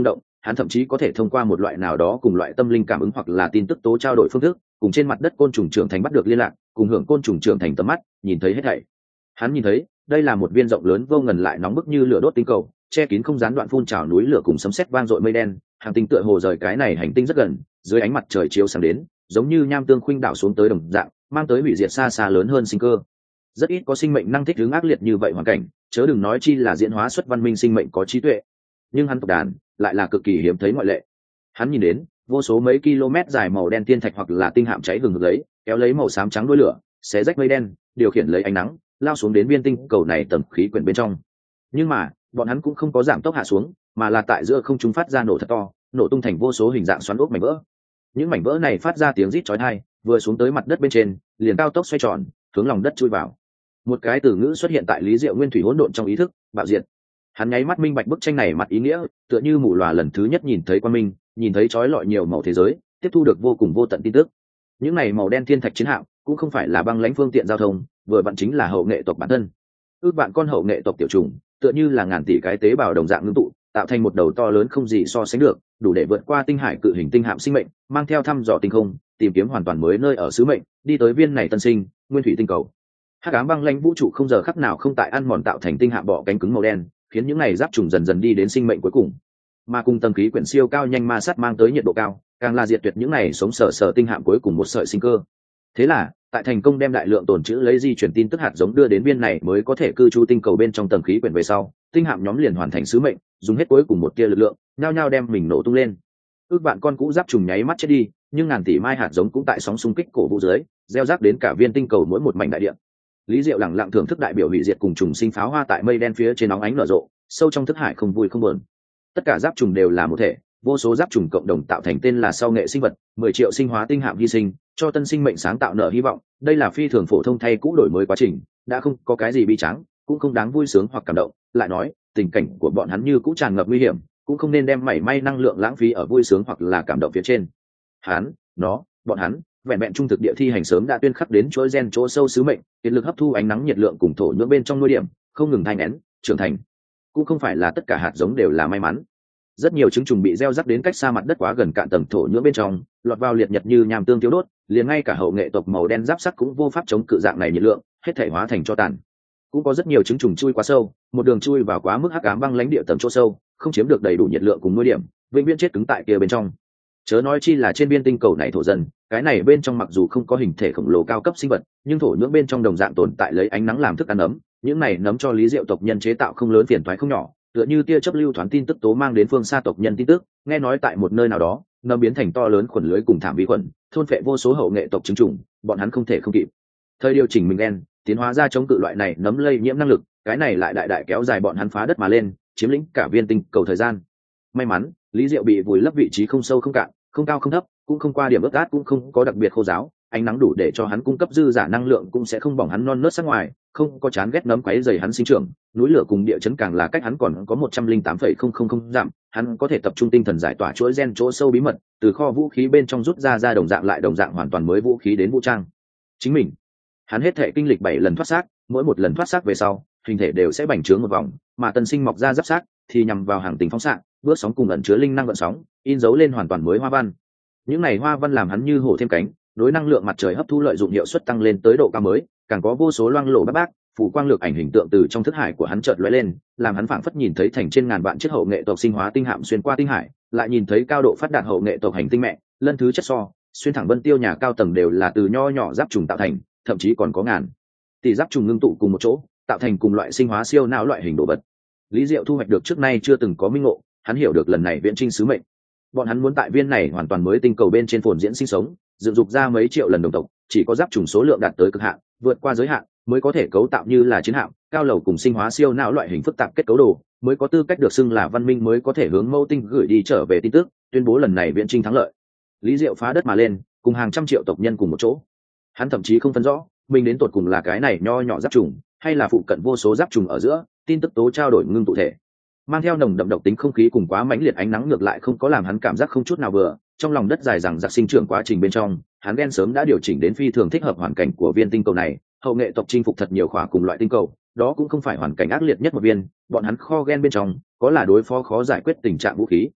hắn thậm chí có thể thông qua một loại nào đó cùng loại tâm linh cảm ứng hoặc là tin tức tố trao đổi phương thức, cùng trên mặt đất côn trùng trưởng thành bắt được liên lạc, cùng hưởng côn trùng trưởng thành tầm mắt, nhìn thấy hết thảy. Hắn nhìn thấy, đây là một viên rộng lớn vô ngần lại nóng bức như lửa đốt tinh cầu, che kín không gián đoạn phun trào núi lửa cùng sấm sét vang dội mây đen, hành tinh tựa hồ rời cái này hành tinh rất gần, dưới ánh mặt trời chiếu sáng đến, giống như nham tương khuynh đảo xuống tới đồng dạng, mang tới hủy diệt xa xa lớn hơn sinh cơ. Rất ít có sinh mệnh năng thích ứng ác liệt như vậy hoàn cảnh, chớ đừng nói chi là diễn hóa xuất văn minh sinh mệnh có trí tuệ. Nhưng hắn tộc đàn lại là cực kỳ hiếm thấy ngoại lệ. Hắn nhìn đến vô số mấy km dài màu đen tiên thạch hoặc là tinh hạm cháy hừng hực lấy, kéo lấy màu xám trắng đuôi lửa, xé rách mây đen, điều khiển lấy ánh nắng, lao xuống đến viên tinh cầu này tầm khí quyển bên trong. Nhưng mà bọn hắn cũng không có giảm tốc hạ xuống, mà là tại giữa không trung phát ra nổ thật to, nổ tung thành vô số hình dạng xoắn ốc mảnh vỡ. Những mảnh vỡ này phát ra tiếng rít chói tai, vừa xuống tới mặt đất bên trên, liền cao tốc xoay tròn, hướng lòng đất chui vào. Một cái từ ngữ xuất hiện tại Lý Diệu nguyên thủy hỗn độn trong ý thức, bạo diệt. Hắn nháy mắt minh bạch bức tranh này mặt ý nghĩa, tựa như mù lòa lần thứ nhất nhìn thấy quan minh, nhìn thấy chói lọi nhiều màu thế giới, tiếp thu được vô cùng vô tận tin tức. Những này màu đen thiên thạch chiến hạm cũng không phải là băng lãnh phương tiện giao thông, vừa vặn chính là hậu nghệ tộc bản thân. Ước bạn con hậu nghệ tộc tiểu trùng, tựa như là ngàn tỷ cái tế bào đồng dạng ngưng tụ, tạo thành một đầu to lớn không gì so sánh được, đủ để vượt qua tinh hải cự hình tinh hạm sinh mệnh, mang theo thăm dò tinh không, tìm kiếm hoàn toàn mới nơi ở sứ mệnh, đi tới viên này tân sinh, nguyên thủy tinh cầu. Hắc ám băng lãnh vũ trụ không giờ khắc nào không tại ăn mòn tạo thành tinh hạm bọ cánh cứng màu đen, khiến những này giáp trùng dần dần đi đến sinh mệnh cuối cùng. Mà cùng tầng khí quyển siêu cao nhanh ma sát mang tới nhiệt độ cao, càng là diệt tuyệt những này sống sờ sờ tinh hạm cuối cùng một sợi sinh cơ. Thế là, tại thành công đem đại lượng tồn trữ lấy di chuyển tin tức hạt giống đưa đến viên này mới có thể cư trú tinh cầu bên trong tầng khí quyển về sau, tinh hạm nhóm liền hoàn thành sứ mệnh, dùng hết cuối cùng một tia lực lượng, nhao nhao đem mình nổ tung lên. Ước bạn con cũ giáp trùng nháy mắt chết đi, nhưng ngàn tỷ mai hạt giống cũng tại sóng xung kích cổ vũ dưới, gieo rắc đến cả viên tinh cầu mỗi một mảnh đại địa. Lý Diệu lẳng lặng thưởng thức đại biểu hủy diệt cùng trùng sinh pháo hoa tại mây đen phía trên nóng ánh nở rộ, sâu trong thức hải không vui không buồn. Tất cả giáp trùng đều là một thể, vô số giáp trùng cộng đồng tạo thành tên là sau nghệ sinh vật, mười triệu sinh hóa tinh hạm hy sinh, cho tân sinh mệnh sáng tạo nở hy vọng. Đây là phi thường phổ thông thay cũ đổi mới quá trình, đã không có cái gì bi tráng, cũng không đáng vui sướng hoặc cảm động. Lại nói, tình cảnh của bọn hắn như cũ tràn ngập nguy hiểm, cũng không nên đem mảy may năng lượng lãng phí ở vui sướng hoặc là cảm động phía trên. Hắn, nó, bọn hắn, vẹn vẹn trung thực địa thi hành sớm đã tuyên khắc đến chuỗi gen chỗ sâu sứ mệnh, kiệt lực hấp thu ánh nắng nhiệt lượng cùng thổ nhưỡng bên trong nuôi điểm, không ngừng thay nén, trưởng thành. Cũng không phải là tất cả hạt giống đều là may mắn. Rất nhiều trứng trùng bị gieo rắc đến cách xa mặt đất quá gần cạn tầng thổ nhưỡng bên trong, lọt vào liệt nhật như nham tương thiếu đốt, liền ngay cả hậu nghệ tộc màu đen giáp sắt cũng vô pháp chống cự dạng này nhiệt lượng, hết thể hóa thành cho tàn. Cũng có rất nhiều trứng trùng chui quá sâu, một đường chui vào quá mức hắc ám băng lãnh địa tầng chỗ sâu, không chiếm được đầy đủ nhiệt lượng cùng nuôi điểm, vĩnh viễn chết cứng tại kia bên trong. Chớ nói chi là trên biên tinh cầu này thổ dân, cái này bên trong mặc dù không có hình thể khổng lồ cao cấp sinh vật, nhưng thổ nhưỡng bên trong đồng dạng tồn tại lấy ánh nắng làm thức ăn ấm, những này nấm cho Lý Diệu tộc nhân chế tạo không lớn phiền toái không nhỏ, tựa như tia chớp lưu thoáng tin tức tố mang đến phương xa tộc nhân tin tức, nghe nói tại một nơi nào đó, nấm biến thành to lớn khuẩn lưới cùng thảm vi khuẩn, thôn phệ vô số hậu nghệ tộc trứng trùng, bọn hắn không thể không kịp. Thời điều chỉnh mình đen, tiến hóa ra chống cự loại này nấm lây nhiễm năng lực, cái này lại đại đại kéo dài bọn hắn phá đất mà lên, chiếm lĩnh cả viên tinh cầu thời gian. May mắn, Lý Diệu bị vùi lấp vị trí không sâu không cạn, không cao không thấp, cũng không qua điểm ướt át cũng không có đặc biệt khô ráo, ánh nắng đủ để cho hắn cung cấp dư giả năng lượng cũng sẽ không bỏng hắn non nớt sắc ngoài, không có chán ghét nấm quấy rầy hắn sinh trưởng, núi lửa cùng địa chấn càng là cách hắn còn có một trăm linh tám phẩy không không không dặm, hắn có thể tập trung tinh thần giải tỏa chuỗi gen chỗ sâu bí mật, từ kho vũ khí bên trong rút ra ra đồng dạng lại đồng dạng hoàn toàn mới vũ khí đến vũ trang. Chính mình, hắn hết thể kinh lịch bảy lần thoát xác, mỗi một lần thoát xác về sau, hình thể đều sẽ bành trướng một vòng, mà tân sinh mọc ra giáp xác thì nhằm vào hàng tình phóng xạ, bước sóng cùng ẩn chứa linh năng vận sóng, in dấu lên hoàn toàn mới hoa văn. Những này hoa văn làm hắn như hổ thêm cánh, đối năng lượng mặt trời hấp thu lợi dụng hiệu suất tăng lên tới độ cao mới, càng có vô số loang lổ bác bác, phủ quang lược ảnh hình tượng từ trong thức hải của hắn chợt lóe lên, làm hắn phảng phất nhìn thấy thành trên ngàn vạn chiếc hậu nghệ tộc sinh hóa tinh hạm xuyên qua tinh hải, lại nhìn thấy cao độ phát đạt hậu nghệ tộc hành tinh mẹ, lân thứ chất so, xuyên thẳng vân tiêu nhà cao tầng đều là từ nho nhỏ giáp trùng tạo thành, thậm chí còn có ngàn tỷ giáp trùng ngưng tụ cùng một chỗ, tạo thành cùng loại sinh hóa siêu não loại hình đồ vật. Lý Diệu thu hoạch được trước nay chưa từng có minh ngộ, hắn hiểu được lần này viễn trinh sứ mệnh. Bọn hắn muốn tại viên này hoàn toàn mới tinh cầu bên trên phồn diễn sinh sống, dựng dục ra mấy triệu lần đồng tộc, chỉ có giáp trùng số lượng đạt tới cực hạn, vượt qua giới hạn, mới có thể cấu tạo như là chiến hạm, cao lầu cùng sinh hóa siêu não loại hình phức tạp kết cấu đồ, mới có tư cách được xưng là văn minh, mới có thể hướng mẫu tinh gửi đi trở về tin tức, tuyên bố lần này viễn trinh thắng lợi. Lý Diệu phá đất mà lên, cùng hàng trăm triệu tộc nhân cùng một chỗ. Hắn thậm chí không phân rõ, mình đến tột cùng là cái này nho nhỏ giáp trùng, hay là phụ cận vô số giáp trùng ở giữa, tin tức tố trao đổi ngưng tụ thể. Mang theo nồng đậm độc tính không khí cùng quá mãnh liệt ánh nắng ngược lại không có làm hắn cảm giác không chút nào vừa, trong lòng đất dài rằng giặc sinh trưởng quá trình bên trong, hắn ghen sớm đã điều chỉnh đến phi thường thích hợp hoàn cảnh của viên tinh cầu này, hậu nghệ tộc chinh phục thật nhiều khỏa cùng loại tinh cầu, đó cũng không phải hoàn cảnh ác liệt nhất một viên, bọn hắn kho gen bên trong có là đối phó khó giải quyết tình trạng vũ khí.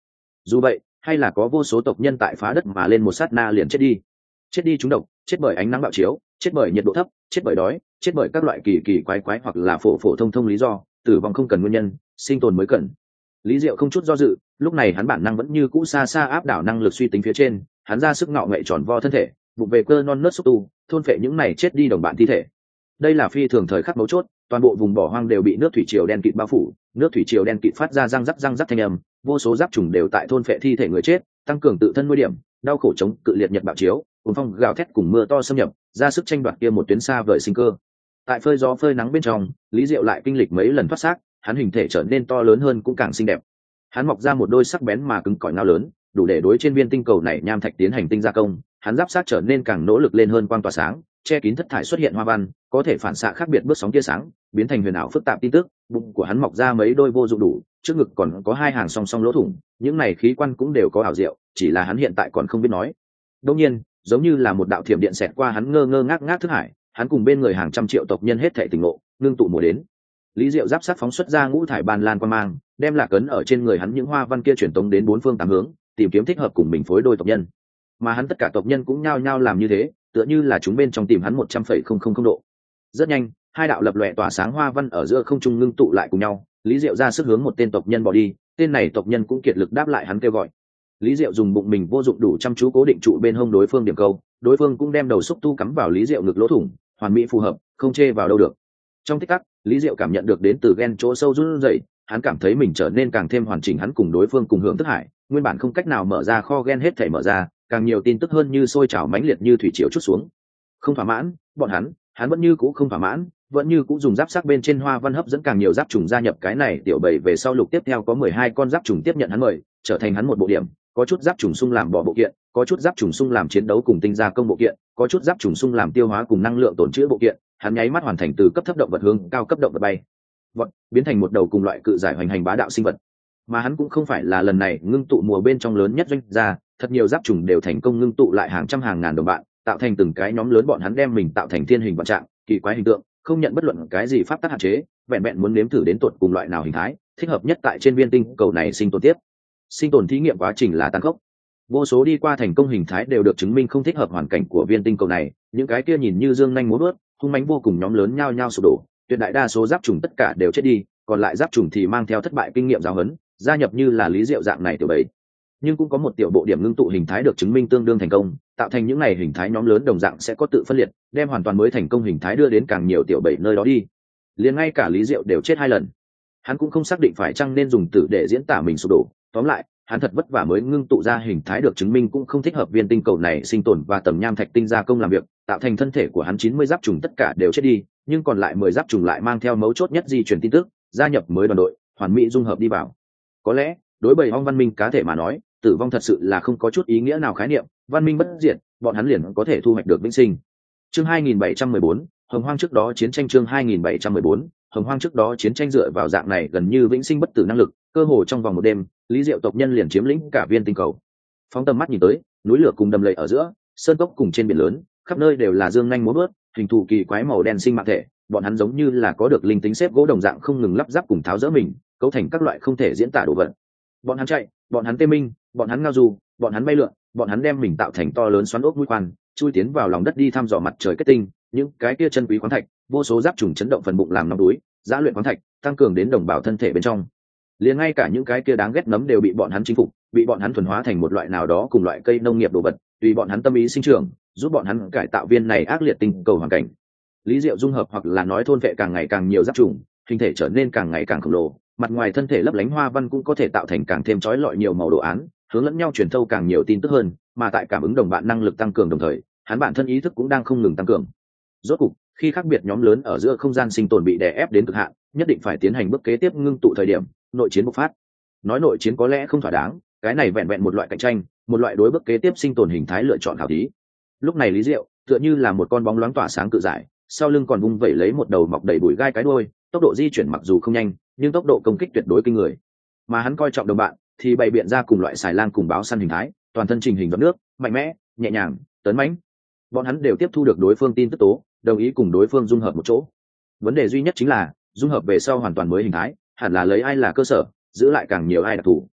Dù vậy, hay là có vô số tộc nhân tại phá đất mà lên một sát na liền chết đi. Chết đi trúng độc, chết bởi ánh nắng bạo chiếu, chết bởi nhiệt độ thấp, chết bởi đói, chết bởi các loại kỳ kỳ quái quái hoặc là phổ phổ thông thông lý do, tử vong không cần nguyên nhân, sinh tồn mới cần. Lý Diệu không chút do dự, lúc này hắn bản năng vẫn như cũ xa xa áp đảo năng lực suy tính phía trên, hắn ra sức ngạo nghệ tròn vo thân thể, bụng về cơ non nớt xúc tu, thôn phệ những này chết đi đồng bạn thi thể. Đây là phi thường thời khắc mấu chốt, toàn bộ vùng bỏ hoang đều bị nước thủy triều đen kịt bao phủ, nước thủy triều đen kịt phát ra răng rắc răng rắc thanh âm, vô số giáp trùng đều tại thôn phệ thi thể người chết, tăng cường tự thân nguy điểm, đau khổ chống cự liệt nhật bạo chiếu, cuồng phong gào thét cùng mưa to xâm nhập, ra sức tranh đoạt kia một tuyến xa vời sinh cơ. Tại phơi gió phơi nắng bên trong, Lý Diệu lại kinh lịch mấy lần thoát xác, hắn hình thể trở nên to lớn hơn cũng càng xinh đẹp. Hắn mọc ra một đôi sắc bén mà cứng cỏi ngao lớn, đủ để đối trên viên tinh cầu này nham thạch tiến hành tinh gia công. Hắn giáp sát trở nên càng nỗ lực lên hơn quang tỏa sáng, che kín thất thải xuất hiện hoa văn, có thể phản xạ khác biệt bước sóng tia sáng, biến thành huyền ảo phức tạp tin tức. Bụng của hắn mọc ra mấy đôi vô dụng đủ, trước ngực còn có hai hàng song song lỗ thủng, những này khí quan cũng đều có ảo diệu, chỉ là hắn hiện tại còn không biết nói. Đương nhiên, giống như là một đạo thiểm điện xẹt qua hắn ngơ ngơ ngác ngác thức hải, hắn cùng bên người hàng trăm triệu tộc nhân hết thảy tỉnh ngộ, ngưng tụ mùa đến. Lý Diệu giáp sát phóng xuất ra ngũ thải ban lan quang mang, đem lạc ấn ở trên người hắn những hoa văn kia truyền tống đến bốn phương tám hướng, tìm kiếm thích hợp cùng mình phối đôi tộc nhân. Mà hắn tất cả tộc nhân cũng nhao nhao làm như thế, tựa như là chúng bên trong tìm hắn một trăm phẩy không không không độ. Rất nhanh, hai đạo lập lòe tỏa sáng hoa văn ở giữa không trung ngưng tụ lại cùng nhau, Lý Diệu ra sức hướng một tên tộc nhân bỏ đi, tên này tộc nhân cũng kiệt lực đáp lại hắn kêu gọi. Lý Diệu dùng bụng mình vô dụng đủ chăm chú cố định trụ bên hông đối phương điểm câu, đối phương cũng đem đầu xúc tu cắm vào Lý Diệu ngực lỗ thủng, hoàn mỹ phù hợp, không chê vào đâu được. Trong tích tắc, Lý Diệu cảm nhận được đến từ gen chỗ sâu run rẩy, hắn cảm thấy mình trở nên càng thêm hoàn chỉnh, hắn cùng đối phương cùng hưởng thức hải, nguyên bản không cách nào mở ra kho gen hết thảy mở ra, càng nhiều tin tức hơn như sôi trào mãnh liệt như thủy triều chút xuống. Không thỏa mãn, bọn hắn, hắn vẫn như cũ không thỏa mãn, vẫn như cũ dùng giáp sắc bên trên hoa văn hấp dẫn càng nhiều giáp trùng gia nhập cái này tiểu bầy về sau lục tiếp theo có mười hai con giáp trùng tiếp nhận hắn mời, trở thành hắn một bộ điểm, có chút giáp trùng xung làm bỏ bộ kiện, có chút giáp trùng xung làm chiến đấu cùng tinh gia công bộ kiện, có chút giáp trùng xung làm tiêu hóa cùng năng lượng tổn trữ bộ kiện, hắn nháy mắt hoàn thành từ cấp thấp động vật hướng cao cấp động vật bay, vọt biến thành một đầu cùng loại cự giải hoành hành bá đạo sinh vật. Mà hắn cũng không phải là lần này ngưng tụ mùa bên trong lớn nhất doanh gia, thật nhiều giáp trùng đều thành công ngưng tụ lại hàng trăm hàng ngàn đồng bạn, tạo thành từng cái nhóm lớn, bọn hắn đem mình tạo thành thiên hình vạn trạng, kỳ quái hình tượng, không nhận bất luận cái gì pháp tắc hạn chế, vẹn vẹn muốn nếm thử đến tột cùng loại nào hình thái thích hợp nhất tại trên viên tinh cầu này sinh tồn tiếp. Sinh tồn thí nghiệm quá trình là tàn khốc, vô số đi qua thành công hình thái đều được chứng minh không thích hợp hoàn cảnh của viên tinh cầu này, những cái kia nhìn như dương nhanh múa bớt hung mãnh vô cùng nhóm lớn nhao nhao sụp đổ, tuyệt đại đa số giáp trùng tất cả đều chết đi, còn lại giáp trùng thì mang theo thất bại kinh nghiệm giáo huấn, gia nhập như là Lý Diệu dạng này tiểu bầy. Nhưng cũng có một tiểu bộ điểm ngưng tụ hình thái được chứng minh tương đương thành công, tạo thành những này hình thái nhóm lớn đồng dạng sẽ có tự phân liệt, đem hoàn toàn mới thành công hình thái đưa đến càng nhiều tiểu bầy nơi đó đi. Liền ngay cả Lý Diệu đều chết hai lần, hắn cũng không xác định phải chăng nên dùng tử để diễn tả mình sụp đổ. Tóm lại, hắn thật vất vả mới ngưng tụ ra hình thái được chứng minh cũng không thích hợp viên tinh cầu này sinh tồn và tầm nham thạch tinh gia công làm việc, tạo thành thân thể của hắn chín mươi giáp trùng tất cả đều chết đi, nhưng còn lại mười giáp trùng lại mang theo mấu chốt nhất di truyền tin tức, gia nhập mới đoàn đội, hoàn mỹ dung hợp đi vào. Có lẽ, đối bầy ong văn minh cá thể mà nói, tử vong thật sự là không có chút ý nghĩa nào khái niệm, văn minh bất diệt, bọn hắn liền có thể thu hoạch được vĩnh sinh. Chương hai nghìn bảy trăm mười bốn, Hồng Hoang trước đó chiến tranh. Chương hai nghìn bảy trăm mười bốn, Hồng Hoang trước đó chiến tranh. Dựa vào dạng này gần như vĩnh sinh bất tử năng lực, cơ hồ trong vòng một đêm, Lý Diệu tộc nhân liền chiếm lĩnh cả viên tinh cầu. Phóng tầm mắt nhìn tới, núi lửa cùng đầm lầy ở giữa, sơn cốc cùng trên biển lớn, khắp nơi đều là dương nhanh múa bớt, hình thù kỳ quái màu đen sinh mạng thể, bọn hắn giống như là có được linh tính xếp gỗ đồng dạng không ngừng lắp ráp cùng tháo dỡ mình, cấu thành các loại không thể diễn tả đồ vật. Bọn hắn chạy, bọn hắn tê minh, bọn hắn ngao du, bọn hắn bay lượn, bọn hắn đem mình tạo thành to lớn xoắn ốc mũi khoan, chui tiến vào lòng đất đi thăm dò mặt trời kết tinh, những cái kia chân quý khoáng thạch, vô số giáp trùng chấn động phần bụng làm nóng đuối, giã luyện khoáng thạch, tăng cường đến đồng bào thân thể bên trong. Liền ngay cả những cái kia đáng ghét nấm đều bị bọn hắn chinh phục, bị bọn hắn thuần hóa thành một loại nào đó cùng loại cây nông nghiệp đồ vật, tùy bọn hắn tâm ý sinh trưởng, giúp bọn hắn cải tạo viên này ác liệt tinh cầu hoàn cảnh. Lý Diệu dung hợp hoặc là nói thôn vệ càng ngày càng nhiều giáp trùng, hình thể trở nên càng ngày càng khổng lồ, mặt ngoài thân thể lấp lánh hoa văn cũng có thể tạo thành càng thêm chói lọi nhiều màu đồ án, hướng lẫn nhau truyền thâu càng nhiều tin tức hơn, mà tại cảm ứng đồng bạn năng lực tăng cường đồng thời, hắn bản thân ý thức cũng đang không ngừng tăng cường. Rốt cục, khi khác biệt nhóm lớn ở giữa không gian sinh tồn bị đè ép đến cực hạn, nhất định phải tiến hành bước kế tiếp ngưng tụ thời điểm, nội chiến bộc phát. Nói nội chiến có lẽ không thỏa đáng, cái này vẹn vẹn một loại cạnh tranh, một loại đối bước kế tiếp sinh tồn hình thái lựa chọn khảo thí. Lúc này Lý Diệu tựa như là một con bóng loáng tỏa sáng cự giải, sau lưng còn vung vẩy lấy một đầu mọc đầy bụi gai cái đuôi, tốc độ di chuyển mặc dù không nhanh, nhưng tốc độ công kích tuyệt đối kinh người. Mà hắn coi trọng đồng bạn, thì bày biện ra cùng loại xài lang cùng báo săn hình thái, toàn thân trình hình giọt nước, mạnh mẽ, nhẹ nhàng, tấn mãnh. Bọn hắn đều tiếp thu được đối phương tin tức tố, đồng ý cùng đối phương dung hợp một chỗ. Vấn đề duy nhất chính là dung hợp về sau hoàn toàn mới hình thái, hẳn là lấy ai là cơ sở, giữ lại càng nhiều ai đặc thù.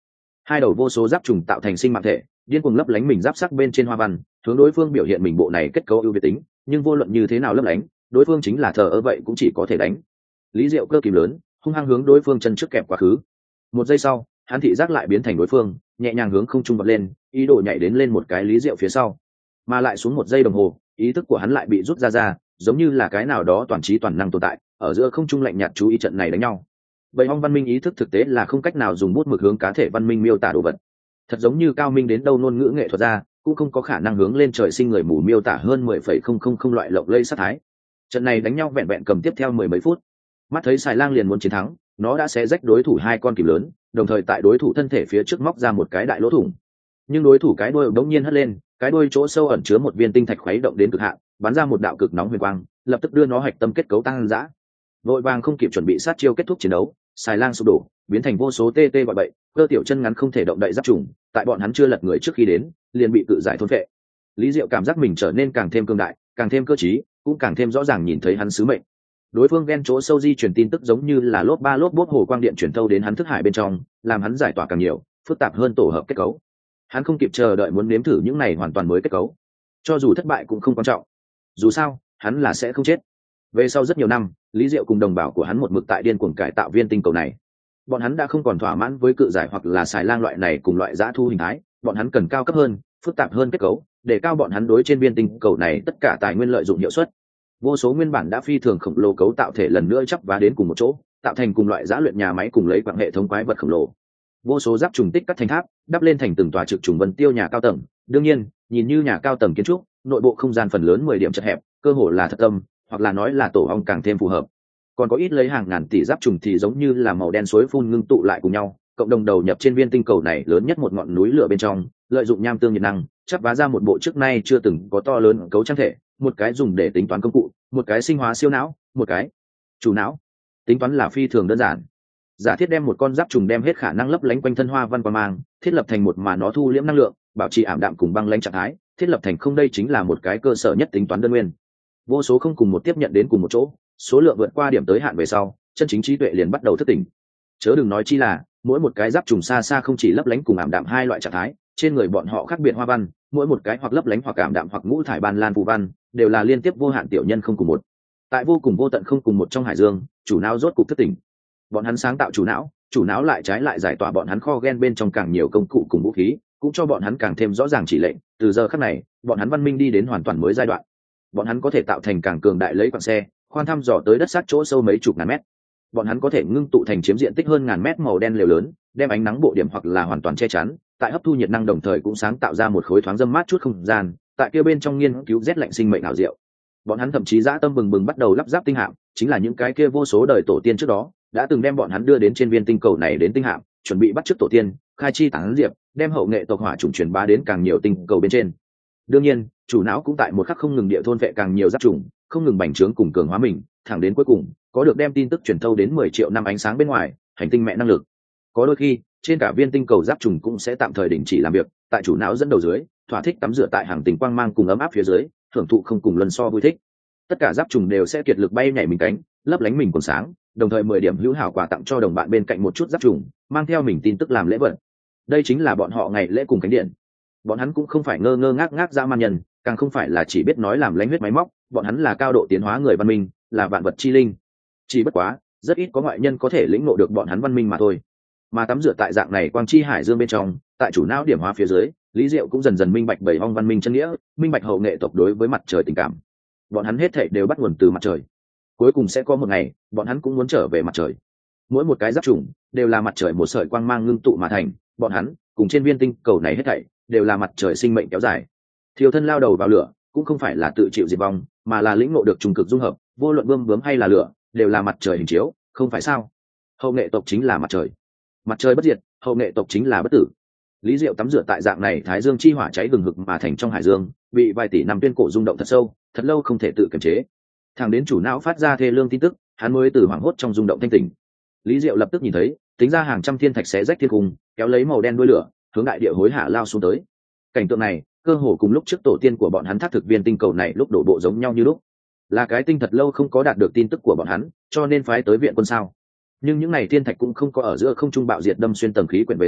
hai đầu vô số giáp trùng tạo thành sinh mạng thể, điên cuồng lấp lánh mình giáp sắc bên trên hoa văn, hướng đối phương biểu hiện mình bộ này kết cấu ưu việt tính, nhưng vô luận như thế nào lấp lánh, đối phương chính là thờ ơ vậy cũng chỉ có thể đánh. Lý Diệu cơ kìm lớn, hung hăng hướng đối phương chân trước kẹp quá khứ. Một giây sau, hắn thị giác lại biến thành đối phương, nhẹ nhàng hướng không trung vọt lên, ý đồ nhảy đến lên một cái Lý Diệu phía sau. Mà lại xuống một giây đồng hồ, ý thức của hắn lại bị rút ra ra, giống như là cái nào đó toàn trí toàn năng tồn tại, ở giữa không trung lạnh nhạt chú ý trận này đánh nhau. Bầy ong văn minh ý thức thực tế là không cách nào dùng bút mực hướng cá thể văn minh miêu tả đồ vật. Thật giống như cao minh đến đâu ngôn ngữ nghệ thuật ra, cũng không có khả năng hướng lên trời sinh người mù miêu tả hơn mười phẩy không không không loại lộng lây sát thái. Trận này đánh nhau vẹn vẹn cầm tiếp theo mười mấy phút. Mắt thấy Xài Lang liền muốn chiến thắng, nó đã xé rách đối thủ hai con kìm lớn, đồng thời tại đối thủ thân thể phía trước móc ra một cái đại lỗ thủng. Nhưng đối thủ cái đuôi đống nhiên hất lên, cái đuôi chỗ sâu ẩn chứa một viên tinh thạch khuấy động đến cực hạn, bắn ra một đạo cực nóng huyền quang, lập tức đưa nó hạch tâm kết cấu tăng dã. Vội vàng không kịp chuẩn bị sát chiêu kết thúc chiến đấu, Xài Lang sụp đổ, biến thành vô số tê tê gọi bậy, cơ tiểu chân ngắn không thể động đậy giáp trùng, tại bọn hắn chưa lật người trước khi đến, liền bị tự giải thôn phệ. Lý Diệu cảm giác mình trở nên càng thêm cương đại, càng thêm cơ trí, cũng càng thêm rõ ràng nhìn thấy hắn sứ mệnh. Đối phương ghen chỗ sâu di truyền tin tức giống như là lốp ba lốp bốp hồ quang điện truyền thâu đến hắn thức hải bên trong, làm hắn giải tỏa càng nhiều, phức tạp hơn tổ hợp kết cấu. Hắn không kịp chờ đợi muốn nếm thử những này hoàn toàn mới kết cấu. Cho dù thất bại cũng không quan trọng. Dù sao, hắn là sẽ không chết. Về sau rất nhiều năm, Lý Diệu cùng đồng bào của hắn một mực tại điên cuồng cải tạo viên tinh cầu này. Bọn hắn đã không còn thỏa mãn với cự giải hoặc là xài lang loại này cùng loại dã thu hình thái, bọn hắn cần cao cấp hơn, phức tạp hơn kết cấu, để cao bọn hắn đối trên viên tinh cầu này tất cả tài nguyên lợi dụng hiệu suất. Vô số nguyên bản đã phi thường khổng lồ cấu tạo thể lần nữa chắp vá đến cùng một chỗ, tạo thành cùng loại dã luyện nhà máy cùng lấy quặng hệ thống quái vật khổng lồ. Vô số giáp trùng tích cắt thành tháp, đắp lên thành từng tòa trực trùng vân tiêu nhà cao tầng. Đương nhiên, nhìn như nhà cao tầng kiến trúc, nội bộ không gian phần lớn mười điểm chật hẹp, cơ hồ là thật tâm, hoặc là nói là tổ ong càng thêm phù hợp. Còn có ít lấy hàng ngàn tỷ giáp trùng thì giống như là màu đen suối phun ngưng tụ lại cùng nhau, cộng đồng đầu nhập trên viên tinh cầu này lớn nhất một ngọn núi lửa bên trong, lợi dụng nham tương nhiệt năng, chắp vá ra một bộ trước nay chưa từng có to lớn cấu trang thể, một cái dùng để tính toán công cụ, một cái sinh hóa siêu não, một cái chủ não. Tính toán là phi thường đơn giản. Giả thiết đem một con giáp trùng đem hết khả năng lấp lánh quanh thân hoa văn quang mang, thiết lập thành một mà nó thu liễm năng lượng, bảo trì ảm đạm cùng băng lãnh trạng thái, thiết lập thành không đây chính là một cái cơ sở nhất tính toán đơn nguyên. Vô số không cùng một tiếp nhận đến cùng một chỗ, số lượng vượt qua điểm tới hạn về sau, chân chính trí tuệ liền bắt đầu thức tỉnh. Chớ đừng nói chi là, mỗi một cái giáp trùng xa xa không chỉ lấp lánh cùng ảm đạm hai loại trạng thái, trên người bọn họ khác biệt hoa văn, mỗi một cái hoặc lấp lánh hoặc ảm đạm hoặc ngũ thải ban lan phù văn, đều là liên tiếp vô hạn tiểu nhân không cùng một. Tại vô cùng vô tận không cùng một trong hải dương, chủ não rốt cục thức tỉnh. Bọn hắn sáng tạo chủ não, chủ não lại trái lại giải tỏa bọn hắn kho gen bên trong càng nhiều công cụ cùng vũ khí, cũng cho bọn hắn càng thêm rõ ràng chỉ lệnh. Từ giờ khắc này, bọn hắn văn minh đi đến hoàn toàn mới giai đoạn. Bọn hắn có thể tạo thành càng cường đại lấy quặng xe, khoan thăm dò tới đất sát chỗ sâu mấy chục ngàn mét. Bọn hắn có thể ngưng tụ thành chiếm diện tích hơn ngàn mét màu đen liều lớn, đem ánh nắng bộ điểm hoặc là hoàn toàn che chắn, tại hấp thu nhiệt năng đồng thời cũng sáng tạo ra một khối thoáng dâm mát chút không gian, tại kia bên trong nghiên cứu rét lạnh sinh mệnh ảo diệu. Bọn hắn thậm chí dã tâm bừng bừng bắt đầu lắp ráp tinh hạm, chính là những cái kia vô số đời tổ tiên trước đó đã từng đem bọn hắn đưa đến trên viên tinh cầu này đến tinh hạm, chuẩn bị bắt chước tổ tiên, khai chi tán diệp, đem hậu nghệ tộc hỏa chủng truyền bá đến càng nhiều tinh cầu bên trên. Đương nhiên, chủ não cũng tại một khắc không ngừng địa thôn vệ càng nhiều giáp trùng, không ngừng bành trướng cùng cường hóa mình, thẳng đến cuối cùng có được đem tin tức truyền thâu đến mười triệu năm ánh sáng bên ngoài, hành tinh mẹ năng lực. Có đôi khi, trên cả viên tinh cầu giáp trùng cũng sẽ tạm thời đình chỉ làm việc, tại chủ não dẫn đầu dưới, thỏa thích tắm rửa tại hàng tinh quang mang cùng ấm áp phía dưới, thưởng thụ không cùng lần so vui thích. Tất cả giáp trùng đều sẽ kiệt lực bay nhảy mình cánh, lấp lánh mình còn sáng, đồng thời mười điểm hữu hảo quà tặng cho đồng bạn bên cạnh một chút giáp trùng, mang theo mình tin tức làm lễ vật. Đây chính là bọn họ ngày lễ cùng cánh điện. Bọn hắn cũng không phải ngơ ngơ ngác ngác dã man nhân, càng không phải là chỉ biết nói làm lánh huyết máy móc, bọn hắn là cao độ tiến hóa người văn minh, là vạn vật chi linh. Chỉ bất quá, rất ít có ngoại nhân có thể lĩnh ngộ được bọn hắn văn minh mà thôi. Mà tắm rửa tại dạng này quang chi hải dương bên trong, tại chủ não điểm hóa phía dưới, Lý Diệu cũng dần dần minh bạch bảy ong văn minh chân nghĩa, minh bạch hậu nghệ tộc đối với mặt trời tình cảm. Bọn hắn hết thảy đều bắt nguồn từ mặt trời. Cuối cùng sẽ có một ngày, bọn hắn cũng muốn trở về mặt trời. Mỗi một cái giáp trùng đều là mặt trời một sợi quang mang ngưng tụ mà thành, bọn hắn cùng trên viên tinh cầu này hết thảy đều là mặt trời sinh mệnh kéo dài. Thiêu thân lao đầu vào lửa, cũng không phải là tự chịu diệt vong, mà là lĩnh ngộ được trung cực dung hợp, vô luận bươm bướm hay là lửa, đều là mặt trời hình chiếu, không phải sao? Hậu nghệ tộc chính là mặt trời. Mặt trời bất diệt, hậu nghệ tộc chính là bất tử. Lý Diệu tắm rửa tại dạng này thái dương chi hỏa cháy hừng hực mà thành trong hải dương, bị vài tỷ năm tuyên cổ rung động thật sâu, thật lâu không thể tự kiềm chế. Thằng đến chủ não phát ra thê lương tin tức, hắn mới từ hoảng hốt trong rung động thanh tỉnh. Lý Diệu lập tức nhìn thấy, tính ra hàng trăm thiên thạch xé rách thiên cung, kéo lấy màu đen đuôi lửa, hướng đại địa hối hả lao xuống tới. Cảnh tượng này, cơ hồ cùng lúc trước tổ tiên của bọn hắn thác thực viên tinh cầu này lúc đổ bộ giống nhau như lúc. Là cái tinh thật lâu không có đạt được tin tức của bọn hắn, cho nên phái tới viện quân sao. Nhưng những này thiên thạch cũng không có ở giữa không trung bạo diệt đâm xuyên tầng khí quyển về sau,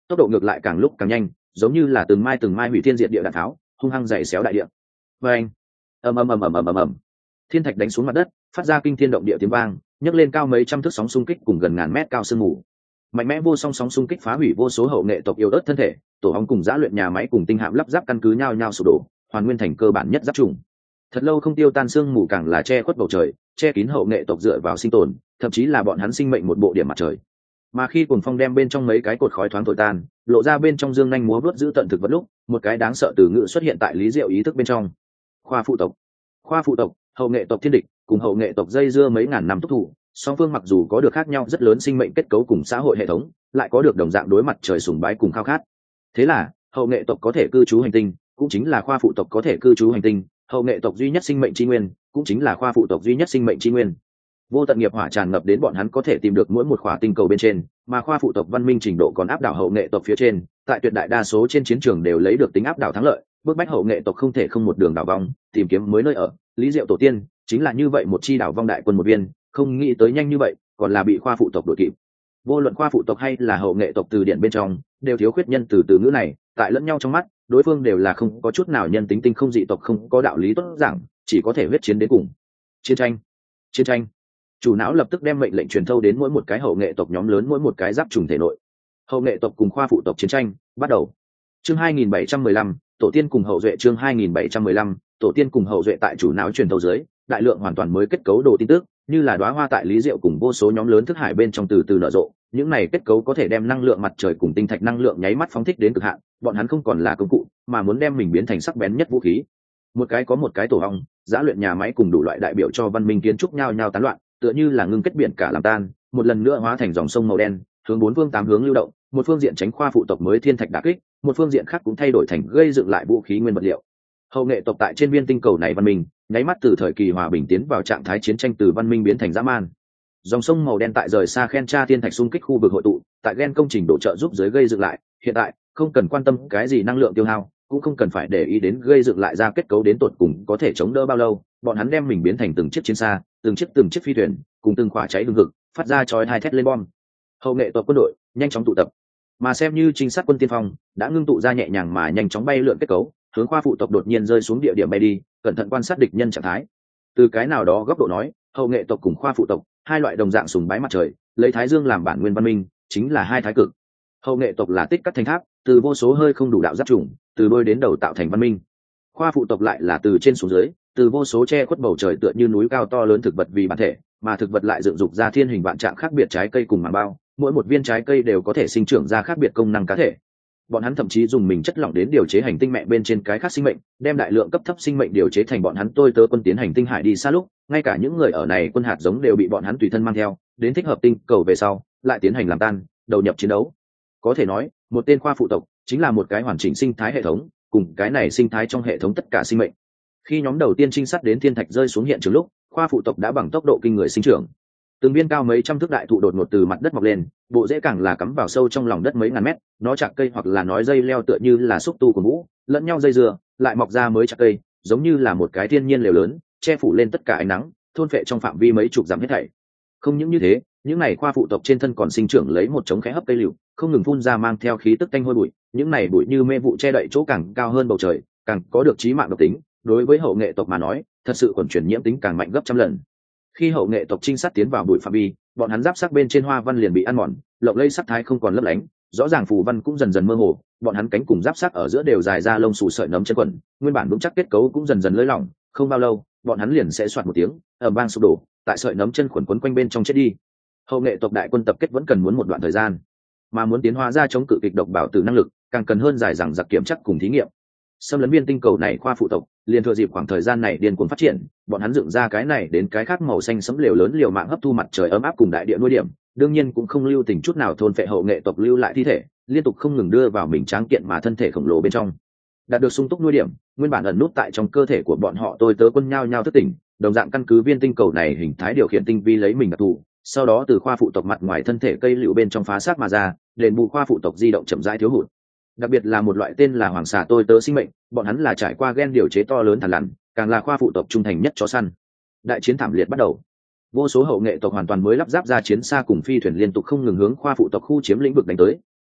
tốc độ ngược lại càng lúc càng nhanh, giống như là từng mai từng mai hủy thiên diệt địa đạn tháo hung hăng dày xéo đại địa. Và anh ầm ầm ầm ầm ầm ầm ầm, thiên thạch đánh xuống mặt đất, phát ra kinh thiên động địa tiếng vang, nhấc lên cao mấy trăm thước sóng xung kích cùng gần ngàn mét cao sương mù. Mạnh mẽ vô song sóng xung kích phá hủy vô số hậu nghệ tộc yếu ớt thân thể, tổ hóng cùng giã luyện nhà máy cùng tinh hạm lắp ráp căn cứ nhau nhau sụp đổ, hoàn nguyên thành cơ bản nhất giáp trùng. Thật lâu không tiêu tan sương mù càng là che khuất bầu trời, che kín hậu nghệ tộc dựa vào sinh tồn, thậm chí là bọn hắn sinh mệnh một bộ điểm mặt trời. Mà khi cuồng phong đem bên trong mấy cái cột khói thoáng thổi tan, lộ ra bên trong dương nhanh múa vuốt giữ tận thực vật lúc, một cái đáng sợ từ ngữ xuất hiện tại Lý Diệu ý thức bên trong. Khoa phụ tộc. Khoa phụ tộc, hậu nghệ tộc thiên địch, cùng hậu nghệ tộc dây dưa mấy ngàn năm thúc thủ, song phương mặc dù có được khác nhau rất lớn sinh mệnh kết cấu cùng xã hội hệ thống, lại có được đồng dạng đối mặt trời sùng bái cùng khao khát. Thế là, hậu nghệ tộc có thể cư trú hành tinh, cũng chính là khoa phụ tộc có thể cư trú hành tinh, hậu nghệ tộc duy nhất sinh mệnh tri nguyên, cũng chính là khoa phụ tộc duy nhất sinh mệnh tri nguyên. Vô tận nghiệp hỏa tràn ngập đến bọn hắn có thể tìm được mỗi một khỏa tinh cầu bên trên, mà khoa phụ tộc văn minh trình độ còn áp đảo hậu nghệ tộc phía trên, tại tuyệt đại đa số trên chiến trường đều lấy được tính áp đảo thắng lợi, bức bách hậu nghệ tộc không thể không một đường đảo vong, tìm kiếm mới nơi ở. Lý Diệu tổ tiên chính là như vậy một chi đảo vong đại quân một viên, không nghĩ tới nhanh như vậy, còn là bị khoa phụ tộc đuổi kịp. Vô luận khoa phụ tộc hay là hậu nghệ tộc từ điển bên trong, đều thiếu khuyết nhân từ từ ngữ này, tại lẫn nhau trong mắt, đối phương đều là không có chút nào nhân tính tinh không dị tộc không có đạo lý tốt giảng, chỉ có thể huyết chiến đến cùng. Chiến tranh, chiến tranh. Chủ não lập tức đem mệnh lệnh truyền thâu đến mỗi một cái hậu nghệ tộc nhóm lớn mỗi một cái giáp trùng thể nội. Hậu nghệ tộc cùng khoa phụ tộc chiến tranh bắt đầu. Chương hai nghìn bảy trăm mười lăm, tổ tiên cùng hậu duệ. Chương hai nghìn bảy trăm mười lăm, tổ tiên cùng hậu duệ. Tại chủ não truyền thâu dưới, đại lượng hoàn toàn mới kết cấu đồ tin tức, như là đóa hoa tại Lý Diệu cùng vô số nhóm lớn thức hải bên trong từ từ nở rộ. Những này kết cấu có thể đem năng lượng mặt trời cùng tinh thạch năng lượng nháy mắt phóng thích đến cực hạn, bọn hắn không còn là công cụ, mà muốn đem mình biến thành sắc bén nhất vũ khí. Một cái có một cái tổ ong, giã luyện nhà máy cùng đủ loại đại biểu cho văn minh kiến trúc nhau nhau tán loạn, tựa như là ngưng kết biển cả làm tan, một lần nữa hóa thành dòng sông màu đen, hướng bốn phương tám hướng lưu động, một phương diện tránh khoa phụ tộc mới thiên thạch đả kích, một phương diện khác cũng thay đổi thành gây dựng lại vũ khí nguyên vật liệu. Hậu nghệ tộc tại trên viên tinh cầu này văn minh, nháy mắt từ thời kỳ hòa bình tiến vào trạng thái chiến tranh, từ văn minh biến thành dã man. Dòng sông màu đen tại rời xa khen tra thiên thạch xung kích khu vực hội tụ, tại gen công trình đổ trợ giúp dưới gây dựng lại, hiện tại không cần quan tâm cái gì năng lượng tiêu hao, cũng không cần phải để ý đến gây dựng lại ra kết cấu đến tột cùng có thể chống đỡ bao lâu, bọn hắn đem mình biến thành từng chiếc chiến xa, từng chiếc từng chiếc phi thuyền, cùng từng quả cháy hừng hực, phát ra chói tai thét lên bom. Hậu nghệ tộc quân đội nhanh chóng tụ tập, mà xem như trinh sát quân tiên phong, đã ngưng tụ ra nhẹ nhàng mà nhanh chóng bay lượn kết cấu, hướng khoa phụ tộc đột nhiên rơi xuống địa điểm bay đi, cẩn thận quan sát địch nhân trạng thái. Từ cái nào đó góc độ nói, hậu nghệ tộc cùng khoa phụ tộc, hai loại đồng dạng sùng bái mặt trời, lấy thái dương làm bản nguyên văn minh, chính là hai thái cực. Hậu nghệ tộc là tích cắt thành tháp, từ vô số hơi không đủ đạo giáp trùng, từ đôi đến đầu tạo thành văn minh. Khoa phụ tộc lại là từ trên xuống dưới, từ vô số che khuất bầu trời tựa như núi cao to lớn thực vật vì bản thể, mà thực vật lại dựng dục ra thiên hình vạn trạng khác biệt trái cây cùng màng bao, mỗi một viên trái cây đều có thể sinh trưởng ra khác biệt công năng cá thể. Bọn hắn thậm chí dùng mình chất lỏng đến điều chế hành tinh mẹ bên trên cái khác sinh mệnh, đem đại lượng cấp thấp sinh mệnh điều chế thành bọn hắn tôi tớ quân tiến hành tinh hải đi xa lúc, ngay cả những người ở này quân hạt giống đều bị bọn hắn tùy thân mang theo, đến thích hợp tinh cầu về sau, lại tiến hành làm tan, đầu nhập chiến đấu. Có thể nói, một tên khoa phụ tộc chính là một cái hoàn chỉnh sinh thái hệ thống, cùng cái này sinh thái trong hệ thống tất cả sinh mệnh. Khi nhóm đầu tiên trinh sát đến thiên thạch rơi xuống hiện trường lúc, khoa phụ tộc đã bằng tốc độ kinh người sinh trưởng. Từng viên cao mấy trăm thước đại thụ đột ngột từ mặt đất mọc lên, bộ rễ càng là cắm vào sâu trong lòng đất mấy ngàn mét, nó chạc cây hoặc là nói dây leo tựa như là xúc tu của mũ, lẫn nhau dây dưa, lại mọc ra mới chạc cây, giống như là một cái thiên nhiên lều lớn, che phủ lên tất cả ánh nắng, thôn phệ trong phạm vi mấy chục dặm hết thảy. Không những như thế, những này khoa phụ tộc trên thân còn sinh trưởng lấy một trống khẽ hấp cây liễu, không ngừng phun ra mang theo khí tức tanh hôi bụi, những này bụi như mê vụ che đậy chỗ càng cao hơn bầu trời, càng có được chí mạng độc tính, đối với hậu nghệ tộc mà nói, thật sự còn truyền nhiễm tính càng mạnh gấp trăm lần. Khi hậu nghệ tộc trinh sát tiến vào bụi phạm vi, bọn hắn giáp sắc bên trên hoa văn liền bị ăn mòn, lộng lẫy sắc thái không còn lấp lánh, rõ ràng phù văn cũng dần dần mơ hồ, bọn hắn cánh cùng giáp sắc ở giữa đều dài ra lông xù sợi nấm chân quần, nguyên bản vững chắc kết cấu cũng dần dần lơi lỏng, không bao lâu, bọn hắn liền sẽ xoạt một tiếng, ầm vang sụp đổ, tại sợi nấm chân quần quấn quanh bên trong chết đi. Hậu nghệ tộc đại quân tập kết vẫn cần muốn một đoạn thời gian, mà muốn tiến hóa ra chống cự kịch độc bảo tử năng lực, càng cần hơn dài dằng dặc kiểm chắc cùng thí nghiệm. Xâm lấn viên tinh cầu này khoa phụ tộc liền thừa dịp khoảng thời gian này điên cuồng phát triển, bọn hắn dựng ra cái này đến cái khác màu xanh sẫm liều lớn liều mạng hấp thu mặt trời ấm áp cùng đại địa nuôi điểm, đương nhiên cũng không lưu tình chút nào thôn phệ hậu nghệ tộc lưu lại thi thể, liên tục không ngừng đưa vào mình tráng kiện mà thân thể khổng lồ bên trong. Đạt được sung túc nuôi điểm, nguyên bản ẩn nút tại trong cơ thể của bọn họ tôi tớ quân nhao nhao thức tỉnh, đồng dạng căn cứ viên tinh cầu này hình thái điều khiển tinh vi lấy mình đặc thù, sau đó từ khoa phụ tộc mặt ngoài thân thể cây liễu bên trong phá xác mà ra, đền bù khoa phụ tộc di động chậm rãi thiếu hụt. Đặc biệt là một loại tên là hoàng xà tôi tớ sinh mệnh, bọn hắn là trải qua gen điều chế to lớn thằn lằn, càng là khoa phụ tộc trung thành nhất chó săn. Đại chiến thảm liệt bắt đầu, vô số hậu nghệ tộc hoàn toàn mới lắp ráp ra chiến xa cùng phi thuyền liên tục không ngừng hướng khoa phụ tộc khu chiếm lĩnh vực đánh tới,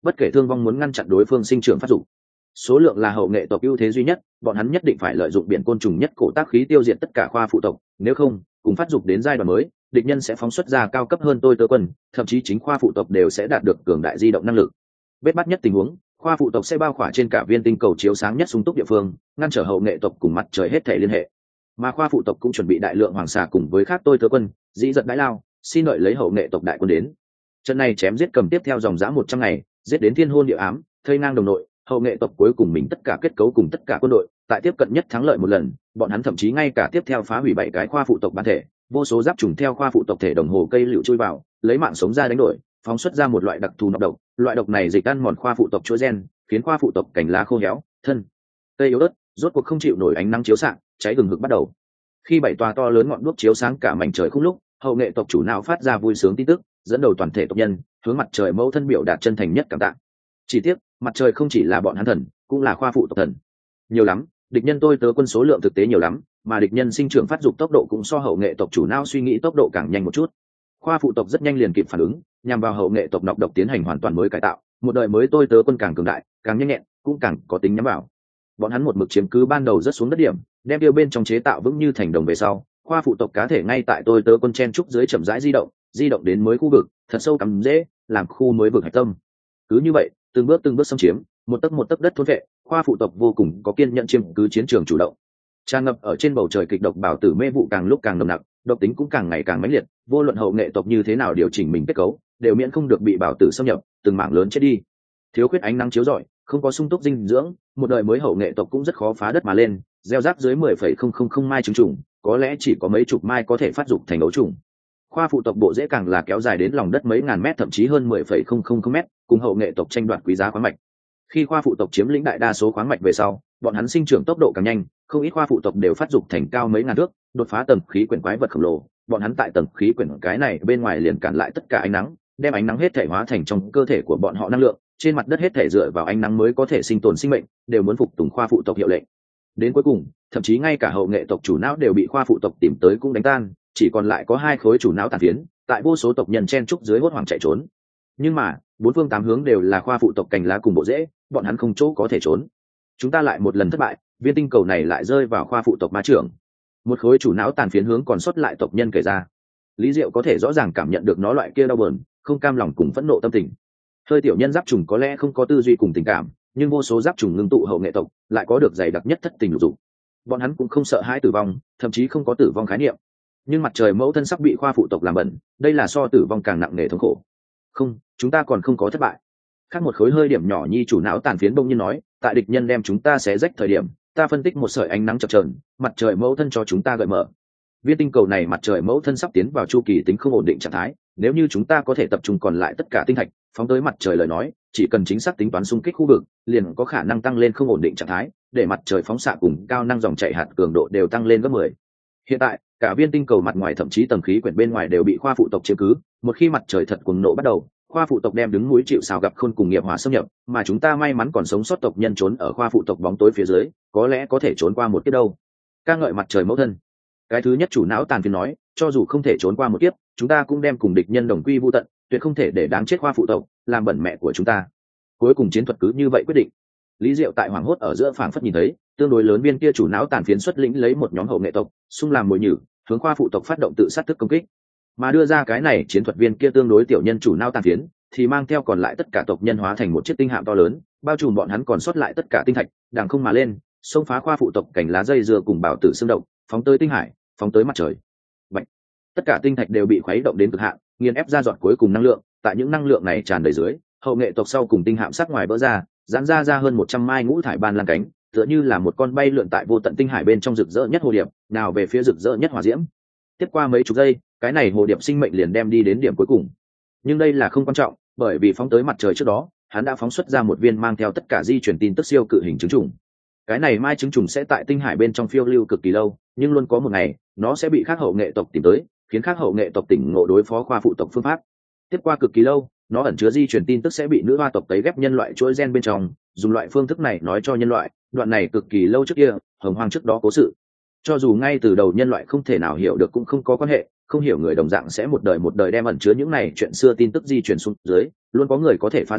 bất kể thương vong muốn ngăn chặn đối phương sinh trưởng phát dụng. Số lượng là hậu nghệ tộc ưu thế duy nhất, bọn hắn nhất định phải lợi dụng biển côn trùng nhất cổ tác khí tiêu diệt tất cả khoa phụ tộc, nếu không cùng phát dục đến giai đoạn mới, địch nhân sẽ phóng xuất ra cao cấp hơn tôi tớ quân, thậm chí chính khoa phụ tộc đều sẽ đạt được cường đại di động năng lực. Bết bắt nhất tình huống, khoa phụ tộc sẽ bao khỏa trên cả viên tinh cầu chiếu sáng nhất sung túc địa phương, ngăn trở hậu nghệ tộc cùng mặt trời hết thể liên hệ. Mà khoa phụ tộc cũng chuẩn bị đại lượng hoàng xà cùng với khác tôi tớ quân, dĩ giật đãi lao, xin đợi lấy hậu nghệ tộc đại quân đến. Trận này chém giết cầm tiếp theo dòng dã một trăm ngày, giết đến thiên hôn địa ám, thây ngang đồng nội, hậu nghệ tộc cuối cùng mình tất cả kết cấu cùng tất cả quân đội, tại tiếp cận nhất thắng lợi một lần, bọn hắn thậm chí ngay cả tiếp theo phá hủy bảy cái khoa phụ tộc bản thể, vô số giáp trùng theo khoa phụ tộc thể đồng hồ cây liễu chui vào, lấy mạng sống ra đánh đổi, phóng xuất ra một loại đặc thù nọc độc, loại độc này dịch ăn mòn khoa phụ tộc chuỗi gen, khiến khoa phụ tộc cành lá khô héo, thân cây yếu ớt, rốt cuộc không chịu nổi ánh nắng chiếu xạ, cháy gừng hực bắt đầu. Khi bảy tòa to lớn ngọn đuốc chiếu sáng cả mảnh trời khung lúc, hậu nghệ tộc chủ não phát ra vui sướng tin tức, dẫn đầu toàn thể tộc nhân hướng mặt trời mẫu thân biểu đạt chân thành nhất cảm tạ. Chỉ tiếc, mặt trời không chỉ là bọn hắn thần, cũng là khoa phụ tộc thần. Nhiều lắm, địch nhân tôi tớ quân số lượng thực tế nhiều lắm, mà địch nhân sinh trưởng phát dục tốc độ cũng so hậu nghệ tộc chủ não suy nghĩ tốc độ càng nhanh một chút. Khoa phụ tộc rất nhanh liền kịp phản ứng, nhằm vào hậu nghệ tộc nọc độc tiến hành hoàn toàn mới cải tạo, một đời mới tôi tớ quân càng cường đại, càng nhanh nhẹn, cũng càng có tính nhắm vào. Bọn hắn một mực chiếm cứ ban đầu rất xuống đất điểm, đem tiêu bên trong chế tạo vững như thành đồng về sau, khoa phụ tộc cá thể ngay tại tôi tớ quân chen trúc dưới chậm rãi di động, di động đến mới khu vực, thật sâu cắm dễ, làm khu mới vực hạch tâm. Cứ như vậy, từng bước từng bước xâm chiếm, một tấc một tấc đất thôn vệ, khoa phụ tộc vô cùng có kiên nhẫn chiếm cứ chiến trường chủ động. Tràn ngập ở trên bầu trời kịch độc bảo tử mê vụ càng lúc càng nồng nặc, độc tính cũng càng ngày càng mãnh liệt, vô luận hậu nghệ tộc như thế nào điều chỉnh mình kết cấu, đều miễn không được bị bảo tử xâm nhập, từng mảng lớn chết đi. Thiếu khuyết ánh nắng chiếu rọi, không có sung túc dinh dưỡng, một đời mới hậu nghệ tộc cũng rất khó phá đất mà lên, gieo rác dưới mười phẩy không không không mai trứng trùng, có lẽ chỉ có mấy chục mai có thể phát dục thành ấu trùng. Khoa phụ tộc bộ rễ càng là kéo dài đến lòng đất mấy ngàn mét thậm chí hơn mười phẩy không không không mét, cùng hậu nghệ tộc tranh đoạt quý giá khoáng mạch. Khi khoa phụ tộc chiếm lĩnh đại đa số khoáng mạch về sau, bọn hắn sinh trưởng tốc độ càng nhanh, không ít khoa phụ tộc đều phát dục thành cao mấy ngàn thước, đột phá tầng khí quyển quái vật khổng lồ. Bọn hắn tại tầng khí quyển cái này bên ngoài liền cản lại tất cả ánh nắng, đem ánh nắng hết thể hóa thành trong cơ thể của bọn họ năng lượng, trên mặt đất hết thể dựa vào ánh nắng mới có thể sinh tồn sinh mệnh, đều muốn phục tùng khoa phụ tộc hiệu lệnh. Đến cuối cùng, thậm chí ngay cả hậu nghệ tộc chủ não đều bị khoa phụ tộc tìm tới cũng đánh tan, chỉ còn lại có hai khối chủ não tàn phiến, tại vô số tộc nhân chen trúc dưới hốt hoảng chạy trốn. Nhưng mà, bốn phương tám hướng đều là khoa phụ tộc cành lá cùng bộ rễ, bọn hắn không chỗ có thể trốn. Chúng ta lại một lần thất bại, viên tinh cầu này lại rơi vào khoa phụ tộc ma trưởng. Một khối chủ não tàn phiến hướng còn sót lại tộc nhân kể ra. Lý Diệu có thể rõ ràng cảm nhận được nó loại kia đau buồn, không cam lòng cùng phẫn nộ tâm tình. Hơi tiểu nhân giáp trùng có lẽ không có tư duy cùng tình cảm, nhưng vô số giáp trùng ngưng tụ hậu nghệ tộc lại có được dày đặc nhất thất tình lục dục. Bọn hắn cũng không sợ hãi tử vong, thậm chí không có tử vong khái niệm. Nhưng mặt trời mẫu thân sắp bị khoa phụ tộc làm bẩn, đây là so tử vong càng nặng nề thống khổ. Không, chúng ta còn không có thất bại. Khác một khối hơi điểm nhỏ nhi chủ não tàn phiến bỗng nhiên nói, tại địch nhân đem chúng ta xé rách thời điểm, ta phân tích một sợi ánh nắng chập chờn, mặt trời mẫu thân cho chúng ta gợi mở. Viên tinh cầu này mặt trời mẫu thân sắp tiến vào chu kỳ tính không ổn định trạng thái, nếu như chúng ta có thể tập trung còn lại tất cả tinh thạch, phóng tới mặt trời lời nói, chỉ cần chính xác tính toán xung kích khu vực, liền có khả năng tăng lên không ổn định trạng thái, để mặt trời phóng xạ cùng cao năng dòng chảy hạt cường độ đều tăng lên gấp mười. Hiện tại, cả viên tinh cầu mặt ngoài thậm chí tầng khí quyển bên ngoài đều bị khoa phụ tộc chiếm cứ, một khi mặt trời thật cuồng nộ bắt đầu, khoa phụ tộc đem đứng núi chịu sào gặp khôn cùng nghiệp hỏa xâm nhập, mà chúng ta may mắn còn sống sót tộc nhân trốn ở khoa phụ tộc bóng tối phía dưới, có lẽ có thể trốn qua một kiếp đâu. Ca ngợi mặt trời mẫu thân. Cái thứ nhất chủ não tàn phiến nói, cho dù không thể trốn qua một kiếp, chúng ta cũng đem cùng địch nhân đồng quy vu tận, tuyệt không thể để đáng chết khoa phụ tộc làm bẩn mẹ của chúng ta. Cuối cùng chiến thuật cứ như vậy quyết định. Lý Diệu tại hoảng hốt ở giữa phảng phất nhìn thấy, tương đối lớn viên kia chủ não tàn phiến xuất lĩnh lấy một nhóm hậu nghệ tộc, xung làm mồi nhử, hướng khoa phụ tộc phát động tự sát thức công kích. Mà đưa ra cái này chiến thuật viên kia tương đối tiểu nhân chủ não tàn phiến, thì mang theo còn lại tất cả tộc nhân hóa thành một chiếc tinh hạm to lớn, bao trùm bọn hắn còn sót lại tất cả tinh thạch, đằng không mà lên, xông phá khoa phụ tộc cành lá dây dưa cùng bảo tử xương động, phóng tới tinh hải, phóng tới mặt trời. Vậy, tất cả tinh thạch đều bị khuấy động đến cực hạn, nghiền ép ra giọt cuối cùng năng lượng, tại những năng lượng này tràn đầy dưới, hậu nghệ tộc sau cùng tinh hạm sắc ngoài vỡ ra, giãn ra ra hơn một trăm mai ngũ thải ban lan cánh, tựa như là một con bay lượn tại vô tận tinh hải bên trong rực rỡ nhất hồ điệp, nào về phía rực rỡ nhất hỏa diễm. Tiếp qua mấy chục giây, cái này hồ điệp sinh mệnh liền đem đi đến điểm cuối cùng. Nhưng đây là không quan trọng, bởi vì phóng tới mặt trời trước đó, hắn đã phóng xuất ra một viên mang theo tất cả di truyền tin tức siêu cự hình trứng trùng. Cái này mai trứng trùng sẽ tại tinh hải bên trong phiêu lưu cực kỳ lâu, nhưng luôn có một ngày, nó sẽ bị khác hậu nghệ tộc tìm tới, khiến khác hậu nghệ tộc tỉnh ngộ đối phó khoa phụ tộc phương pháp. Tiếp qua cực kỳ lâu, nó ẩn chứa di truyền tin tức sẽ bị nữ hoa tộc tấy ghép nhân loại chuỗi gen bên trong, dùng loại phương thức này nói cho nhân loại, đoạn này cực kỳ lâu trước kia, hồng hoang trước đó cố sự. Cho dù ngay từ đầu nhân loại không thể nào hiểu được cũng không có quan hệ, không hiểu người đồng dạng sẽ một đời một đời đem ẩn chứa những này chuyện xưa tin tức di truyền xuống dưới, luôn có người có thể phá giải,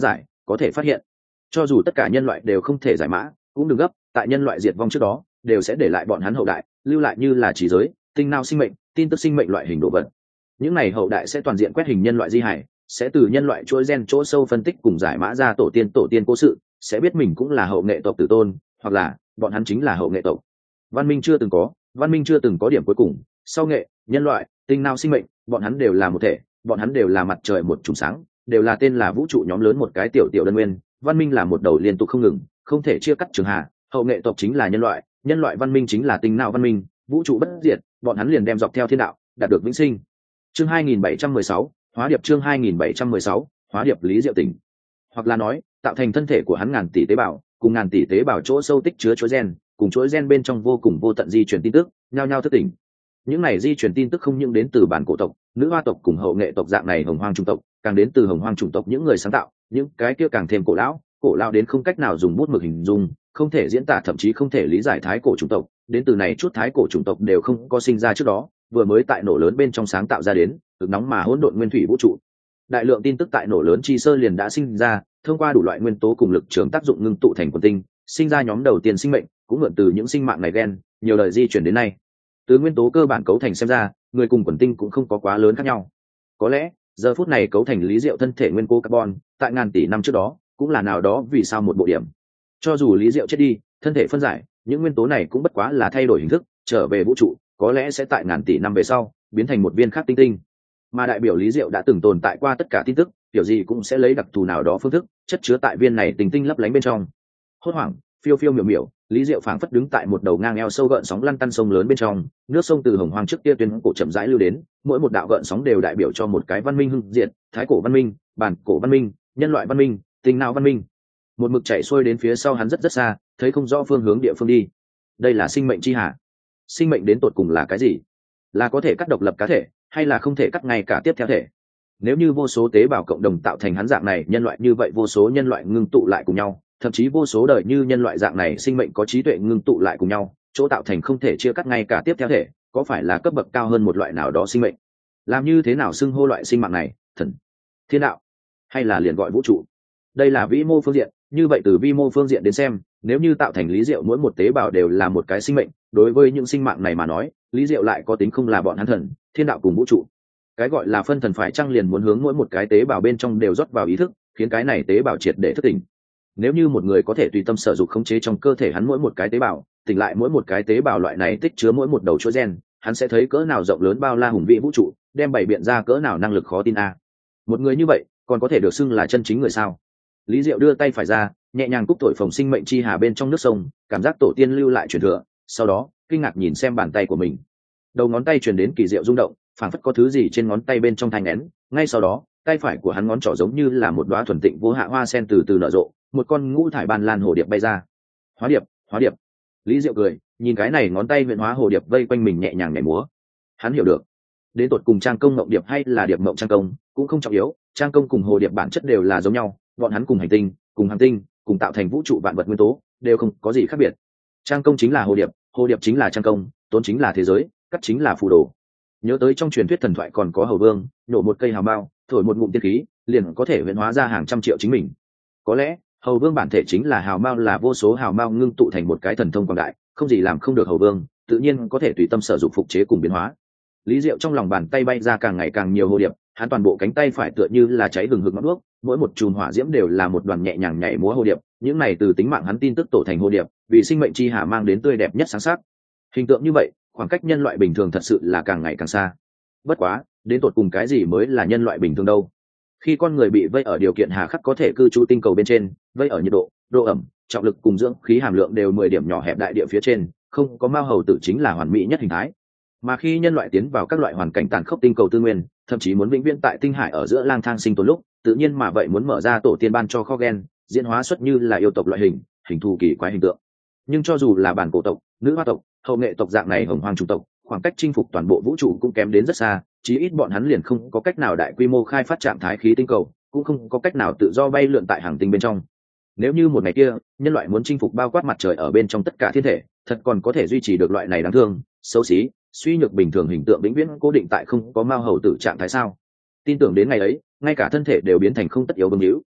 có thể phát hiện cho dù tất cả nhân loại đều không thể giải mã cũng đừng gấp, tại nhân loại diệt vong trước đó đều sẽ để lại bọn hắn hậu đại lưu lại như là trí giới, tinh não sinh mệnh, tin tức sinh mệnh loại hình đồ vật. Những này hậu đại sẽ toàn diện quét hình nhân loại di hải, sẽ từ nhân loại chuỗi gen chỗ sâu phân tích cùng giải mã ra tổ tiên tổ tiên cố sự, sẽ biết mình cũng là hậu nghệ tộc tử tôn, hoặc là bọn hắn chính là hậu nghệ tộc. Văn minh chưa từng có, văn minh chưa từng có điểm cuối cùng, sau nghệ, nhân loại, tinh não sinh mệnh, bọn hắn đều là một thể, bọn hắn đều là mặt trời một chùm sáng, đều là tên là vũ trụ nhóm lớn một cái tiểu tiểu đơn nguyên. Văn minh là một đầu liên tục không ngừng, không thể chia cắt trường hạ. Hậu nghệ tộc chính là nhân loại, nhân loại văn minh chính là tinh não văn minh, vũ trụ bất diệt, bọn hắn liền đem dọc theo thiên đạo đạt được vĩnh sinh. Chương hai nghìn bảy trăm mười sáu, hóa điệp. Chương hai nghìn bảy trăm mười sáu, hóa điệp Lý Diệu tỉnh, hoặc là nói tạo thành thân thể của hắn ngàn tỷ tế bào, cùng ngàn tỷ tế bào chỗ sâu tích chứa chuỗi gen, cùng chuỗi gen bên trong vô cùng vô tận di truyền tin tức nhao nhao thức tỉnh. Những này di truyền tin tức không những đến từ bản cổ tộc, nữ hoa tộc cùng hậu nghệ tộc dạng này hồng hoang chủng tộc, càng đến từ hồng hoang chủng tộc những người sáng tạo, những cái kia càng thêm cổ lão, cổ lão đến không cách nào dùng bút mực hình dung, không thể diễn tả, thậm chí không thể lý giải thái cổ chủng tộc. Đến từ này chút thái cổ chủng tộc đều không có sinh ra trước đó, vừa mới tại nổ lớn bên trong sáng tạo ra đến cực nóng mà hỗn độn nguyên thủy vũ trụ. Đại lượng tin tức tại nổ lớn chi sơ liền đã sinh ra, thông qua đủ loại nguyên tố cùng lực trường tác dụng ngưng tụ thành quần tinh, sinh ra nhóm đầu tiên sinh mệnh, cũng mượn từ những sinh mạng này gen, nhiều đời di chuyển đến nay. Từ nguyên tố cơ bản cấu thành xem ra, người cùng quần tinh cũng không có quá lớn khác nhau. Có lẽ giờ phút này cấu thành Lý Diệu thân thể nguyên tố carbon, tại ngàn tỷ năm trước đó cũng là nào đó vì sao một bộ điểm. Cho dù Lý Diệu chết đi, thân thể phân giải, những nguyên tố này cũng bất quá là thay đổi hình thức, trở về vũ trụ, có lẽ sẽ tại ngàn tỷ năm về sau biến thành một viên khác tinh tinh. Mà đại biểu Lý Diệu đã từng tồn tại qua tất cả tin tức, kiểu gì cũng sẽ lấy đặc thù nào đó phương thức chất chứa tại viên này tinh tinh lấp lánh bên trong. Hốt hoảng, phiêu phiêu miểu miểu, Lý Diệu phảng phất đứng tại một đầu ngang eo sâu gợn sóng lăn tăn sông lớn bên trong, nước sông từ hồng hoang trước kia tuyên cổ chậm rãi lưu đến, mỗi một đạo gợn sóng đều đại biểu cho một cái văn minh hưng diệt, thái cổ văn minh, bản cổ văn minh, nhân loại văn minh, tinh não văn minh. Một mực chảy xuôi đến phía sau hắn rất rất xa, thấy không rõ phương hướng địa phương đi. Đây là sinh mệnh chi hà. Sinh mệnh đến tột cùng là cái gì? Là có thể cắt độc lập cá thể, hay là không thể cắt ngay cả tiếp theo thể? Nếu như vô số tế bào cộng đồng tạo thành hắn dạng này nhân loại, như vậy vô số nhân loại ngưng tụ lại cùng nhau, thậm chí vô số đời như nhân loại dạng này sinh mệnh có trí tuệ ngưng tụ lại cùng nhau, chỗ tạo thành không thể chia cắt ngay cả tiếp theo thể, có phải là cấp bậc cao hơn một loại nào đó sinh mệnh? Làm như thế nào xưng hô loại sinh mạng này? Thần, thiên đạo, hay là liền gọi vũ trụ? Đây là vĩ mô phương diện. Như vậy từ vi mô phương diện đến xem, nếu như tạo thành Lý Diệu mỗi một tế bào đều là một cái sinh mệnh, đối với những sinh mạng này mà nói, Lý Diệu lại có tính không là bọn hắn thần, thiên đạo cùng vũ trụ. Cái gọi là phân thần phải chăng liền muốn hướng mỗi một cái tế bào bên trong đều rót vào ý thức, khiến cái này tế bào triệt để thức tỉnh. Nếu như một người có thể tùy tâm sở dục khống chế trong cơ thể hắn mỗi một cái tế bào, tỉnh lại mỗi một cái tế bào loại này tích chứa mỗi một đầu chuỗi gen, hắn sẽ thấy cỡ nào rộng lớn bao la hùng vĩ vũ trụ, đem bày biện ra cỡ nào năng lực khó tin a. À. Một người như vậy, còn có thể được xưng là chân chính người sao? Lý Diệu đưa tay phải ra, nhẹ nhàng cúc thổi phồng sinh mệnh chi hà bên trong nước sông, cảm giác tổ tiên lưu lại truyền thừa, sau đó kinh ngạc nhìn xem bàn tay của mình. Đầu ngón tay truyền đến kỳ diệu rung động, phảng phất có thứ gì trên ngón tay bên trong thanh nén, ngay sau đó, tay phải của hắn ngón trỏ giống như là một đóa thuần tịnh vô hạ hoa sen từ từ nở rộ, một con ngũ thải ban lan hồ điệp bay ra. Hóa điệp, hóa điệp. Lý Diệu cười, nhìn cái này ngón tay luyện hóa hồ điệp vây quanh mình nhẹ nhàng nhảy múa. Hắn hiểu được, đến tột cùng trang công ngộng điệp hay là điệp ngộng trang công, cũng không trọng yếu, trang công cùng hồ điệp bản chất đều là giống nhau, bọn hắn cùng hành tinh, cùng hành tinh, cùng tạo thành vũ trụ vạn vật nguyên tố, đều không có gì khác biệt. Trang công chính là hồ điệp, hồ điệp chính là trang công, tốn chính là thế giới, cắt chính là phù đồ. Nhớ tới trong truyền thuyết thần thoại còn có hầu vương, nổ một cây hào mao, thổi một ngụm tiên khí, liền có thể huyễn hóa ra hàng trăm triệu chính mình. Có lẽ hầu vương bản thể chính là hào mao, là vô số hào mao ngưng tụ thành một cái thần thông quảng đại, không gì làm không được hầu vương, tự nhiên có thể tùy tâm sở dụng phục chế cùng biến hóa. Lý Diệu trong lòng bàn tay bay ra càng ngày càng nhiều hồ điệp, hắn toàn bộ cánh tay phải tựa như là cháy hừng hực ngọn đuốc, mỗi một chùm hỏa diễm đều là một đoàn nhẹ nhàng nhảy múa hồ điệp, những này từ tính mạng hắn tin tức tổ thành hồ điệp, vì sinh mệnh chi hà mang đến tươi đẹp nhất sáng sắc. Hình tượng như vậy, khoảng cách nhân loại bình thường thật sự là càng ngày càng xa. Bất quá, đến tột cùng cái gì mới là nhân loại bình thường đâu? Khi con người bị vây ở điều kiện hà khắc có thể cư trú tinh cầu bên trên, vây ở nhiệt độ, độ ẩm, trọng lực cùng dưỡng khí hàm lượng đều mười điểm nhỏ hẹp đại địa phía trên, không có mao hầu tử chính là hoàn mỹ nhất hình thái. Mà khi nhân loại tiến vào các loại hoàn cảnh tàn khốc tinh cầu tư nguyên, thậm chí muốn vĩnh viễn tại tinh hải ở giữa lang thang sinh tồn lúc, tự nhiên mà vậy muốn mở ra tổ tiên ban cho kho gen, diễn hóa xuất như là yêu tộc loại hình, hình thù kỳ quái hình tượng. Nhưng cho dù là bản cổ tộc, nữ hoa tộc, hậu nghệ tộc dạng này hồng hoang chủng tộc, khoảng cách chinh phục toàn bộ vũ trụ cũng kém đến rất xa, chí ít bọn hắn liền không có cách nào đại quy mô khai phát trạng thái khí tinh cầu, cũng không có cách nào tự do bay lượn tại hành tinh bên trong. Nếu như một ngày kia, nhân loại muốn chinh phục bao quát mặt trời ở bên trong tất cả thiên thể, thật còn có thể duy trì được loại này đáng thương, xấu xí, suy nhược bình thường hình tượng vĩnh viễn cố định tại không có mao hầu tử trạng thái sao? Tin tưởng đến ngày ấy, ngay cả thân thể đều biến thành không tất yếu bưng hữu,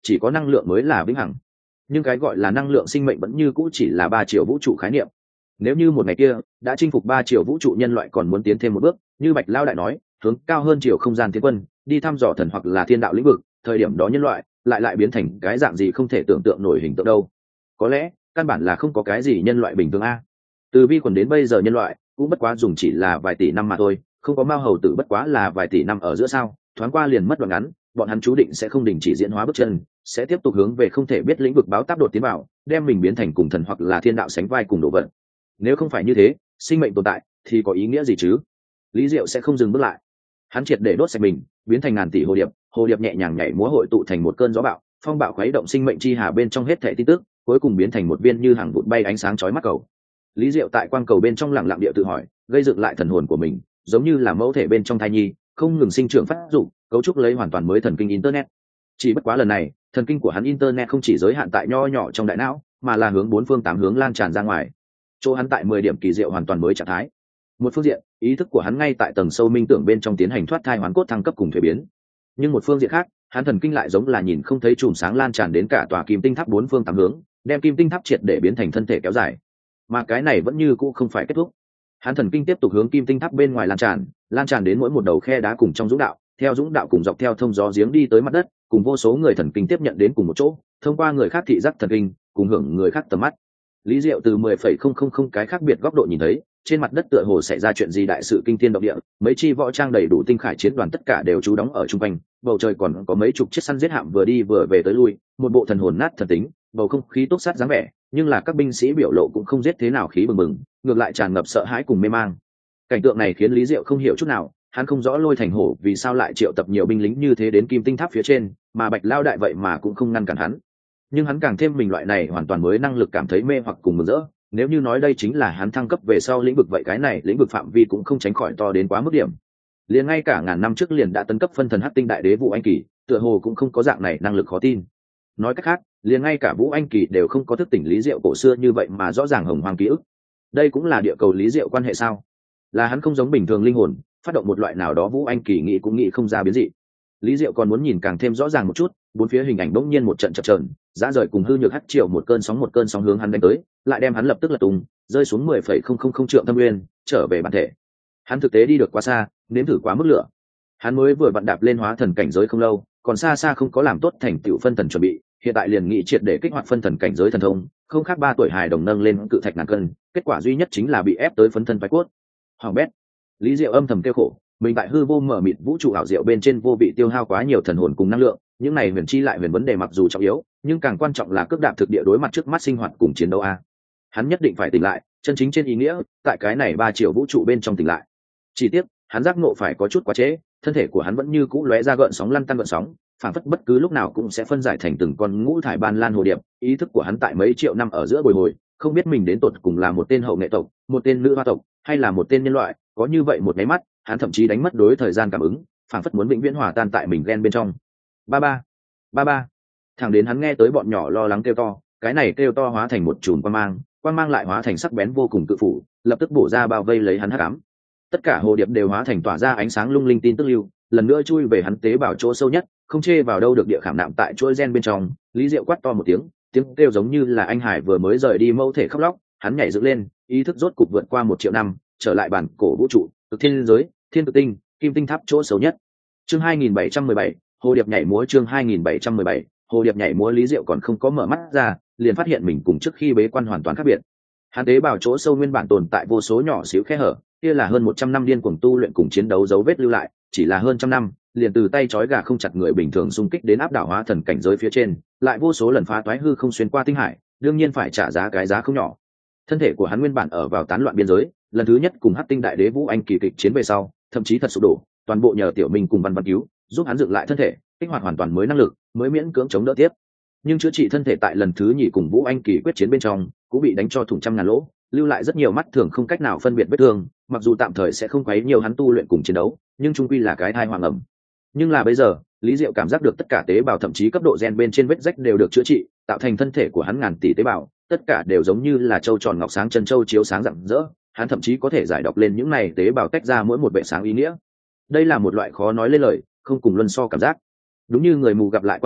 chỉ có năng lượng mới là vĩnh hằng. Nhưng cái gọi là năng lượng sinh mệnh vẫn như cũ chỉ là ba triệu vũ trụ khái niệm. Nếu như một ngày kia đã chinh phục ba triệu vũ trụ, nhân loại còn muốn tiến thêm một bước, như Bạch Lao đại nói, hướng cao hơn chiều không gian tiến quân, đi thăm dò thần hoặc là thiên đạo lĩnh vực, thời điểm đó nhân loại lại lại biến thành cái dạng gì không thể tưởng tượng nổi hình tượng đâu. Có lẽ căn bản là không có cái gì nhân loại bình thường a. Từ vi khuẩn đến bây giờ nhân loại cũng bất quá dùng chỉ là vài tỷ năm mà thôi, không có mao hầu tử bất quá là vài tỷ năm ở giữa sao, thoáng qua liền mất đoạn ngắn, bọn hắn chú định sẽ không đình chỉ diễn hóa bước chân, sẽ tiếp tục hướng về không thể biết lĩnh vực báo táp đột tiến vào, đem mình biến thành cùng thần hoặc là thiên đạo sánh vai cùng độ vận. Nếu không phải như thế, sinh mệnh tồn tại thì có ý nghĩa gì chứ? Lý Diệu sẽ không dừng bước lại, hắn triệt để đốt sạch mình, biến thành ngàn tỷ hồ điệp, hồ điệp nhẹ nhàng nhảy múa hội tụ thành một cơn gió bạo, phong bạo khuấy động sinh mệnh chi hà bên trong hết thảy tin tức, cuối cùng biến thành một viên như hàng vụn bay ánh sáng chói mắt cầu. Lý Diệu tại quang cầu bên trong lặng lặng địa tự hỏi, gây dựng lại thần hồn của mình, giống như là mẫu thể bên trong thai nhi, không ngừng sinh trưởng phát dục, cấu trúc lấy hoàn toàn mới thần kinh internet. Chỉ bất quá lần này, thần kinh của hắn internet không chỉ giới hạn tại nho nhỏ trong đại não, mà là hướng bốn phương tám hướng lan tràn ra ngoài. Chỗ hắn tại mười điểm kỳ diệu hoàn toàn mới trạng thái. Một phương diện, ý thức của hắn ngay tại tầng sâu minh tưởng bên trong tiến hành thoát thai hoán cốt thăng cấp cùng thuế biến. Nhưng một phương diện khác, hắn thần kinh lại giống là nhìn không thấy chùm sáng lan tràn đến cả tòa kim tinh tháp bốn phương tám hướng, đem kim tinh tháp triệt để biến thành thân thể kéo dài. Mà cái này vẫn như cũ không phải kết thúc. Hắn thần kinh tiếp tục hướng kim tinh tháp bên ngoài lan tràn, lan tràn đến mỗi một đầu khe đá cùng trong dũng đạo, theo dũng đạo cùng dọc theo thông gió giếng đi tới mặt đất, cùng vô số người thần kinh tiếp nhận đến cùng một chỗ, thông qua người khác thị giác thần kinh, cùng hưởng người khác tầm mắt. Lý Diệu từ mười phẩy không không không cái khác biệt góc độ nhìn thấy, trên mặt đất tựa hồ xảy ra chuyện gì đại sự kinh thiên động địa, mấy chi võ trang đầy đủ tinh khải chiến đoàn tất cả đều trú đóng ở trung quanh, bầu trời còn có mấy chục chiếc săn giết hạm vừa đi vừa về tới lui, một bộ thần hồn nát thần tính, bầu không khí túc sát dáng vẻ, nhưng là các binh sĩ biểu lộ cũng không giết thế nào khí bừng bừng, ngược lại tràn ngập sợ hãi cùng mê mang. Cảnh tượng này khiến Lý Diệu không hiểu chút nào, hắn không rõ Lôi Thành Hổ vì sao lại triệu tập nhiều binh lính như thế đến kim tinh tháp phía trên, mà Bạch Lao đại vậy mà cũng không ngăn cản hắn. Nhưng hắn càng thêm mình loại này hoàn toàn mới năng lực cảm thấy mê hoặc cùng mừng rỡ, nếu như nói đây chính là hắn thăng cấp về sau lĩnh vực, vậy cái này lĩnh vực phạm vi cũng không tránh khỏi to đến quá mức điểm. Liền ngay cả ngàn năm trước liền đã tấn cấp phân thần hắc tinh đại đế Vũ Anh Kỳ, tựa hồ cũng không có dạng này năng lực khó tin. Nói cách khác, liền ngay cả Vũ Anh Kỳ đều không có thức tỉnh Lý Diệu cổ xưa như vậy mà rõ ràng hồng hoang ký ức. Đây cũng là địa cầu Lý Diệu quan hệ sao? Là hắn không giống bình thường linh hồn, phát động một loại nào đó Vũ Anh Kỳ nghĩ cũng nghĩ không ra biến dị. Lý Diệu còn muốn nhìn càng thêm rõ ràng một chút, bốn phía hình ảnh bỗng nhiên một trận chập chờn, dã rời cùng hư nhược hắc triều một cơn sóng một cơn sóng hướng hắn đánh tới, lại đem hắn lập tức lật tung, rơi xuống mười phẩy không không không trượng thâm nguyên, trở về bản thể. Hắn thực tế đi được quá xa, nếm thử quá mức lửa. Hắn mới vừa vặn đạp lên hóa thần cảnh giới không lâu, còn xa xa không có làm tốt thành tựu phân thần chuẩn bị, hiện tại liền nghĩ triệt để kích hoạt phân thần cảnh giới thần thông, không khác ba tuổi hài đồng nâng lên cự thạch ngàn cân, kết quả duy nhất chính là bị ép tới phấn thân phái cốt. Hoàng bét. Lý Diệu âm thầm kêu khổ, mình tại hư vô mở mịt vũ trụ ảo diệu bên trên vô vị tiêu hao quá nhiều thần hồn cùng năng lượng, những này huyền chi lại huyền vấn đề mặc dù trọng yếu, nhưng càng quan trọng là cước đạp thực địa đối mặt trước mắt sinh hoạt cùng chiến đấu a. Hắn nhất định phải tỉnh lại, chân chính trên ý nghĩa, tại cái này ba triệu vũ trụ bên trong tỉnh lại. Chỉ tiếc, hắn giác ngộ phải có chút quá trễ, thân thể của hắn vẫn như cũ lóe ra gợn sóng lăn tăn gợn sóng, phản phất bất cứ lúc nào cũng sẽ phân giải thành từng con ngũ thải ban lan hồ điệp. Ý thức của hắn tại mấy triệu năm ở giữa bồi hồi, không biết mình đến tột cùng là một tên hậu nghệ tộc, một tên nữ hoa tộc, hay là một tên nhân loại. Có như vậy một cái mắt, hắn thậm chí đánh mất đối thời gian cảm ứng, phản phất muốn vĩnh viễn hòa tan tại mình ghen bên trong. Ba ba, ba ba. Thẳng đến hắn nghe tới bọn nhỏ lo lắng kêu to, cái này kêu to hóa thành một chùm quang mang, quang mang lại hóa thành sắc bén vô cùng tự phủ, lập tức bổ ra bao vây lấy hắn hắc ám. Tất cả hồ điệp đều hóa thành tỏa ra ánh sáng lung linh tin tức lưu, lần nữa chui về hắn tế bào chỗ sâu nhất, không chê vào đâu được địa khảm nạm tại chuỗi gen bên trong. Lý Diệu quát to một tiếng, tiếng kêu giống như là anh hải vừa mới rời đi mẫu thể khóc lóc. Hắn nhảy dựng lên, ý thức rốt cục vượt qua một triệu năm, trở lại bản cổ vũ trụ, cực thiên giới, thiên cực tinh, kim tinh tháp chỗ xấu nhất. Chương hai nghìn bảy trăm mười bảy, hồ điệp nhảy múa. Chương hai nghìn bảy trăm mười bảy, hồ điệp nhảy múa. Lý Diệu còn không có mở mắt ra, liền phát hiện mình cùng trước khi bế quan hoàn toàn khác biệt. Hắn tế bào chỗ sâu nguyên bản tồn tại vô số nhỏ xíu khe hở, kia là hơn một trăm năm điên cuồng tu luyện cùng chiến đấu dấu vết lưu lại, chỉ là hơn trăm năm, liền từ tay trói gà không chặt người bình thường xung kích đến áp đảo hóa thần cảnh giới phía trên, lại vô số lần phá toái hư không xuyên qua tinh hải, đương nhiên phải trả giá cái giá không nhỏ. Thân thể của hắn nguyên bản ở vào tán loạn biên giới, lần thứ nhất cùng Hắc Tinh Đại Đế Vũ Anh kỳ kịch chiến về sau, thậm chí thật sụp đổ, toàn bộ nhờ Tiểu Minh cùng Văn Văn cứu, giúp hắn dựng lại thân thể, kích hoạt hoàn toàn mới năng lực, mới miễn cưỡng chống đỡ tiếp. Nhưng chữa trị thân thể tại lần thứ nhì cùng Vũ Anh kỳ quyết chiến bên trong, cũng bị đánh cho thủng trăm ngàn lỗ, lưu lại rất nhiều mắt thường không cách nào phân biệt vết thương, mặc dù tạm thời sẽ không quấy nhiều hắn tu luyện cùng chiến đấu, nhưng chung quy là cái thai hoàng ẩm. Nhưng là bây giờ, Lý Diệu cảm giác được tất cả tế bào thậm chí cấp độ gen bên trên vết rách đều được chữa trị, tạo thành thân thể của hắn ngàn tỷ tế bào, tất cả đều giống như là châu tròn ngọc sáng chân châu chiếu sáng rạng rỡ, hắn thậm chí có thể giải đọc lên những này tế bào tách ra mỗi một vệ sáng ý nghĩa. Đây là một loại khó nói lên lời, không cùng luân so cảm giác. Đúng như người mù gặp lại quang minh,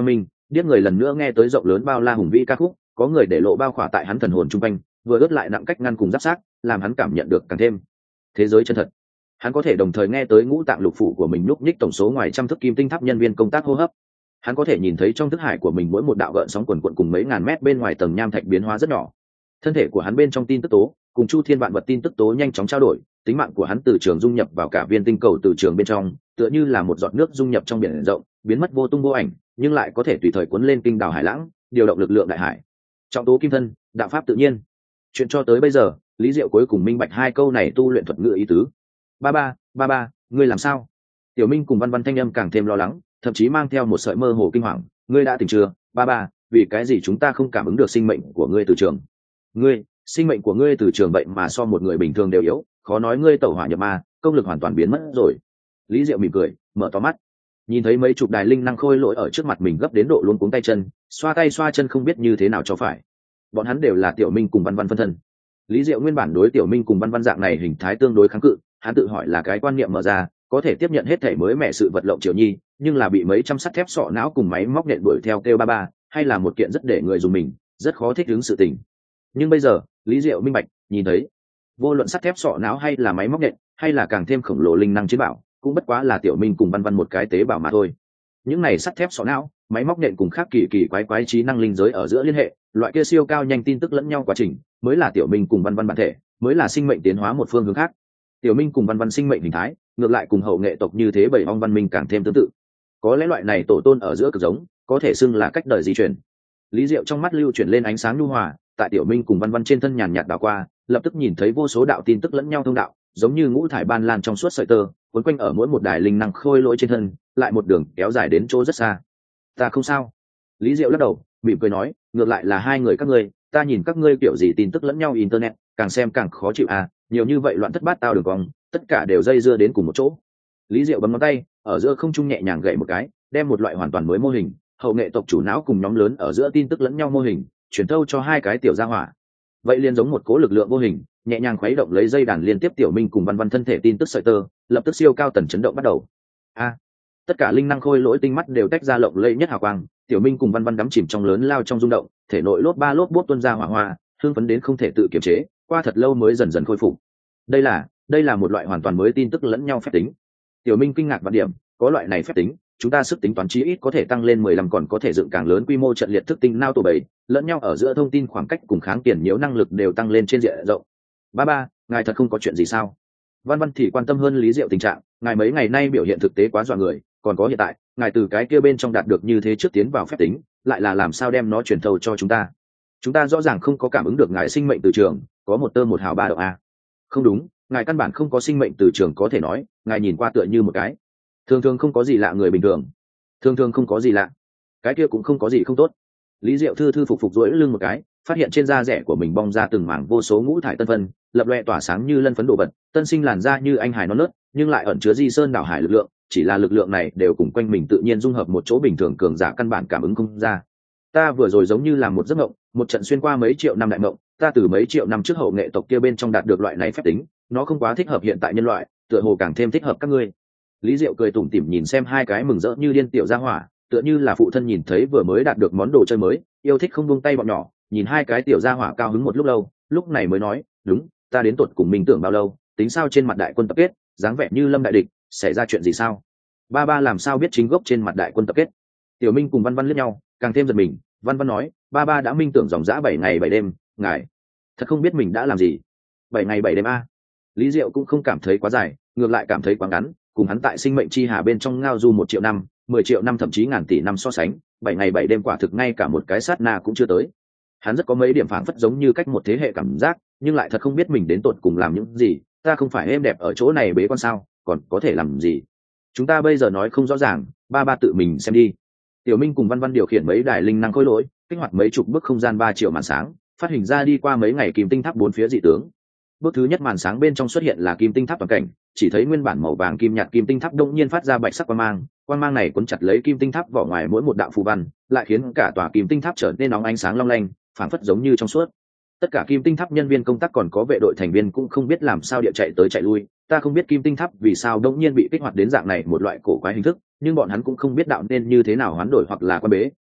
điếc người lần nữa nghe tới rộng lớn bao la hùng vĩ ca khúc, có người để lộ bao khỏa tại hắn thần hồn trung quanh, vừa ướt lại nặng cách ngăn cùng giáp sát, làm hắn cảm nhận được càng thêm thế giới chân thật. Hắn có thể đồng thời nghe tới ngũ tạng lục phủ của mình lúc nhích tổng số ngoài trăm thước kim tinh tháp nhân viên công tác hô hấp. Hắn có thể nhìn thấy trong thức hải của mình mỗi một đạo gợn sóng quần quận cùng mấy ngàn mét bên ngoài tầng nham thạch biến hóa rất nhỏ. Thân thể của hắn bên trong tin tức tố cùng chu thiên vạn vật tin tức tố nhanh chóng trao đổi, tính mạng của hắn từ trường dung nhập vào cả viên tinh cầu từ trường bên trong, tựa như là một giọt nước dung nhập trong biển rộng, biến mất vô tung vô ảnh, nhưng lại có thể tùy thời cuốn lên kinh đảo hải lãng, điều động lực lượng đại hải. Trọng tố kim thân, đạo pháp tự nhiên. Chuyện cho tới bây giờ, Lý Diệu cuối cùng minh bạch hai câu này tu luyện thuật ngữ ý tứ. Ba ba, ba ba, ngươi làm sao? Tiểu Minh cùng Văn Văn thanh âm càng thêm lo lắng, thậm chí mang theo một sợi mơ hồ kinh hoàng. Ngươi đã tỉnh chưa, ba ba? Vì cái gì chúng ta không cảm ứng được sinh mệnh của ngươi từ trường? Ngươi, sinh mệnh của ngươi từ trường vậy mà so một người bình thường đều yếu, khó nói ngươi tẩu hỏa nhập ma, công lực hoàn toàn biến mất rồi. Lý Diệu mỉm cười, mở to mắt, nhìn thấy mấy chục đài linh năng khôi lỗi ở trước mặt mình gấp đến độ luống cuống tay chân, xoa tay xoa chân không biết như thế nào cho phải. Bọn hắn đều là Tiểu Minh cùng Văn Văn phân thân. Lý Diệu nguyên bản đối Tiểu Minh cùng Văn Văn dạng này hình thái tương đối kháng cự, hắn tự hỏi là cái quan niệm mở ra, có thể tiếp nhận hết thể mới mẹ sự vật lộng triều nhi, nhưng là bị mấy trăm sắt thép sọ não cùng máy móc nện đuổi theo kêu ba ba, hay là một kiện rất để người dùng mình, rất khó thích ứng sự tình. Nhưng bây giờ, Lý Diệu minh bạch, nhìn thấy, vô luận sắt thép sọ não hay là máy móc nện, hay là càng thêm khổng lồ linh năng chiến bảo, cũng bất quá là Tiểu Minh cùng Văn Văn một cái tế bào mà thôi. Những này sắt thép sọ não, máy móc nện cùng khác kỳ kỳ quái quái trí năng linh giới ở giữa liên hệ, loại kia siêu cao nhanh tin tức lẫn nhau quá trình, mới là Tiểu Minh cùng Văn Văn bản thể, mới là sinh mệnh tiến hóa một phương hướng khác. Tiểu Minh cùng Văn Văn sinh mệnh hình thái, ngược lại cùng hậu nghệ tộc như thế bảy ong văn minh càng thêm tương tự. Có lẽ loại này tổ tôn ở giữa cực giống, có thể xưng là cách đời di truyền. Lý Diệu trong mắt lưu chuyển lên ánh sáng nhu hòa, tại Tiểu Minh cùng Văn Văn trên thân nhàn nhạt đảo qua, lập tức nhìn thấy vô số đạo tin tức lẫn nhau thông đạo, giống như ngũ thải ban lan trong suốt sợi tơ, quấn quanh ở mỗi một đài linh năng khôi lỗi trên thân, lại một đường kéo dài đến chỗ rất xa. Ta không sao. Lý Diệu lắc đầu, mỉm cười nói, ngược lại là hai người các ngươi, ta nhìn các ngươi kiểu gì tin tức lẫn nhau internet, càng xem càng khó chịu à, nhiều như vậy loạn thất bát tao đường cong, tất cả đều dây dưa đến cùng một chỗ. Lý Diệu bấm ngón tay, ở giữa không trung nhẹ nhàng gậy một cái, đem một loại hoàn toàn mới mô hình, hậu nghệ tộc chủ não cùng nhóm lớn ở giữa tin tức lẫn nhau mô hình, chuyển thâu cho hai cái tiểu gia hỏa. Vậy liền giống một cố lực lượng vô hình, nhẹ nhàng khuấy động lấy dây đàn liên tiếp Tiểu Minh cùng Văn Văn thân thể tin tức sợi tơ, lập tức siêu cao tần chấn động bắt đầu. A, tất cả linh năng khôi lỗi tinh mắt đều tách ra lộng lẫy nhất hào quang, Tiểu Minh cùng Văn Văn đắm chìm trong lớn lao trong rung động, thể nội lốp ba lốp bốp tuôn ra hỏa hoa, hưng phấn đến không thể tự kiềm chế, qua thật lâu mới dần dần khôi phục. Đây là, đây là một loại hoàn toàn mới tin tức lẫn nhau phép tính. Tiểu Minh kinh ngạc vạn điểm, có loại này phép tính, chúng ta sức tính toán chí ít có thể tăng lên mười lăm, còn có thể dựng càng lớn quy mô trận liệt thức tinh nao tổ bảy, lẫn nhau ở giữa thông tin khoảng cách cùng kháng tiền nhiễu năng lực đều tăng lên trên diện rộng. Ba ba, ngài thật không có chuyện gì sao? Văn Văn thì quan tâm hơn Lý Diệu tình trạng, ngài mấy ngày nay biểu hiện thực tế quá dọa người, còn có hiện tại, ngài từ cái kia bên trong đạt được như thế trước tiến vào phép tính, lại là làm sao đem nó truyền thâu cho chúng ta? Chúng ta rõ ràng không có cảm ứng được ngài sinh mệnh từ trường, có một tơ một hào ba độ a. Không đúng, ngài căn bản không có sinh mệnh từ trường có thể nói, ngài nhìn qua tựa như một cái thường thường không có gì lạ người bình thường, thường thường không có gì lạ, cái kia cũng không có gì không tốt. Lý Diệu thư thư phục phục duỗi lưng một cái, phát hiện trên da rẻ của mình bong ra từng mảng vô số ngũ thải tân phân, lập loè tỏa sáng như lân phấn đồ vật, tân sinh làn da như anh hải non nớt, nhưng lại ẩn chứa di sơn đảo hải lực lượng, chỉ là lực lượng này đều cùng quanh mình tự nhiên dung hợp một chỗ bình thường cường giả căn bản cảm ứng không ra. Ta vừa rồi giống như là một giấc mộng, một trận xuyên qua mấy triệu năm đại mộng, ta từ mấy triệu năm trước hậu nghệ tộc kia bên trong đạt được loại này phép tính, nó không quá thích hợp hiện tại nhân loại, tựa hồ càng thêm thích hợp các ngươi. Lý Diệu cười tủm tỉm nhìn xem hai cái mừng rỡ như điên tiểu gia hỏa, tựa như là phụ thân nhìn thấy vừa mới đạt được món đồ chơi mới, yêu thích không buông tay bọn nhỏ, nhìn hai cái tiểu gia hỏa cao hứng một lúc lâu, lúc này mới nói, đúng, ta đến tụt cùng mình tưởng bao lâu, tính sao trên mặt đại quân tập kết, dáng vẻ như lâm đại địch, xảy ra chuyện gì sao? Ba ba làm sao biết chính gốc trên mặt đại quân tập kết? Tiểu Minh cùng Văn Văn liếc nhau, càng thêm giật mình. Văn Văn nói, ba ba đã minh tưởng dòng dã bảy ngày bảy đêm, ngài thật không biết mình đã làm gì. Bảy ngày bảy đêm a. Lý Diệu cũng không cảm thấy quá dài, ngược lại cảm thấy quá ngắn, cùng hắn tại sinh mệnh chi hà bên trong ngao du một triệu năm, mười triệu năm thậm chí ngàn tỷ năm so sánh, bảy ngày bảy đêm quả thực ngay cả một cái sát na cũng chưa tới. Hắn rất có mấy điểm phảng phất giống như cách một thế hệ cảm giác, nhưng lại thật không biết mình đến tột cùng làm những gì. Ta không phải êm đẹp ở chỗ này bế con sao, còn có thể làm gì? Chúng ta bây giờ nói không rõ ràng, ba ba tự mình xem đi. Tiểu Minh cùng Văn Văn điều khiển mấy đài linh năng khối lỗi, kích hoạt mấy chục bức không gian ba triệu màn sáng, phát hình ra đi qua mấy ngày kim tinh tháp bốn phía dị tướng. Bước thứ nhất màn sáng bên trong xuất hiện là kim tinh tháp toàn cảnh, chỉ thấy nguyên bản màu vàng kim nhạt kim tinh tháp đông nhiên phát ra bạch sắc quang mang, quang mang này cuốn chặt lấy kim tinh tháp vỏ ngoài mỗi một đạo phù văn, lại khiến cả tòa kim tinh tháp trở nên nóng ánh sáng long lanh, phảng phất giống như trong suốt. Tất cả kim tinh tháp nhân viên công tác còn có vệ đội thành viên cũng không biết làm sao địa chạy tới chạy lui, ta không biết kim tinh tháp vì sao đông nhiên bị kích hoạt đến dạng này một loại cổ quái hình thức, nhưng bọn hắn cũng không biết đạo nên như thế nào hoán đổi hoặc là quan bế,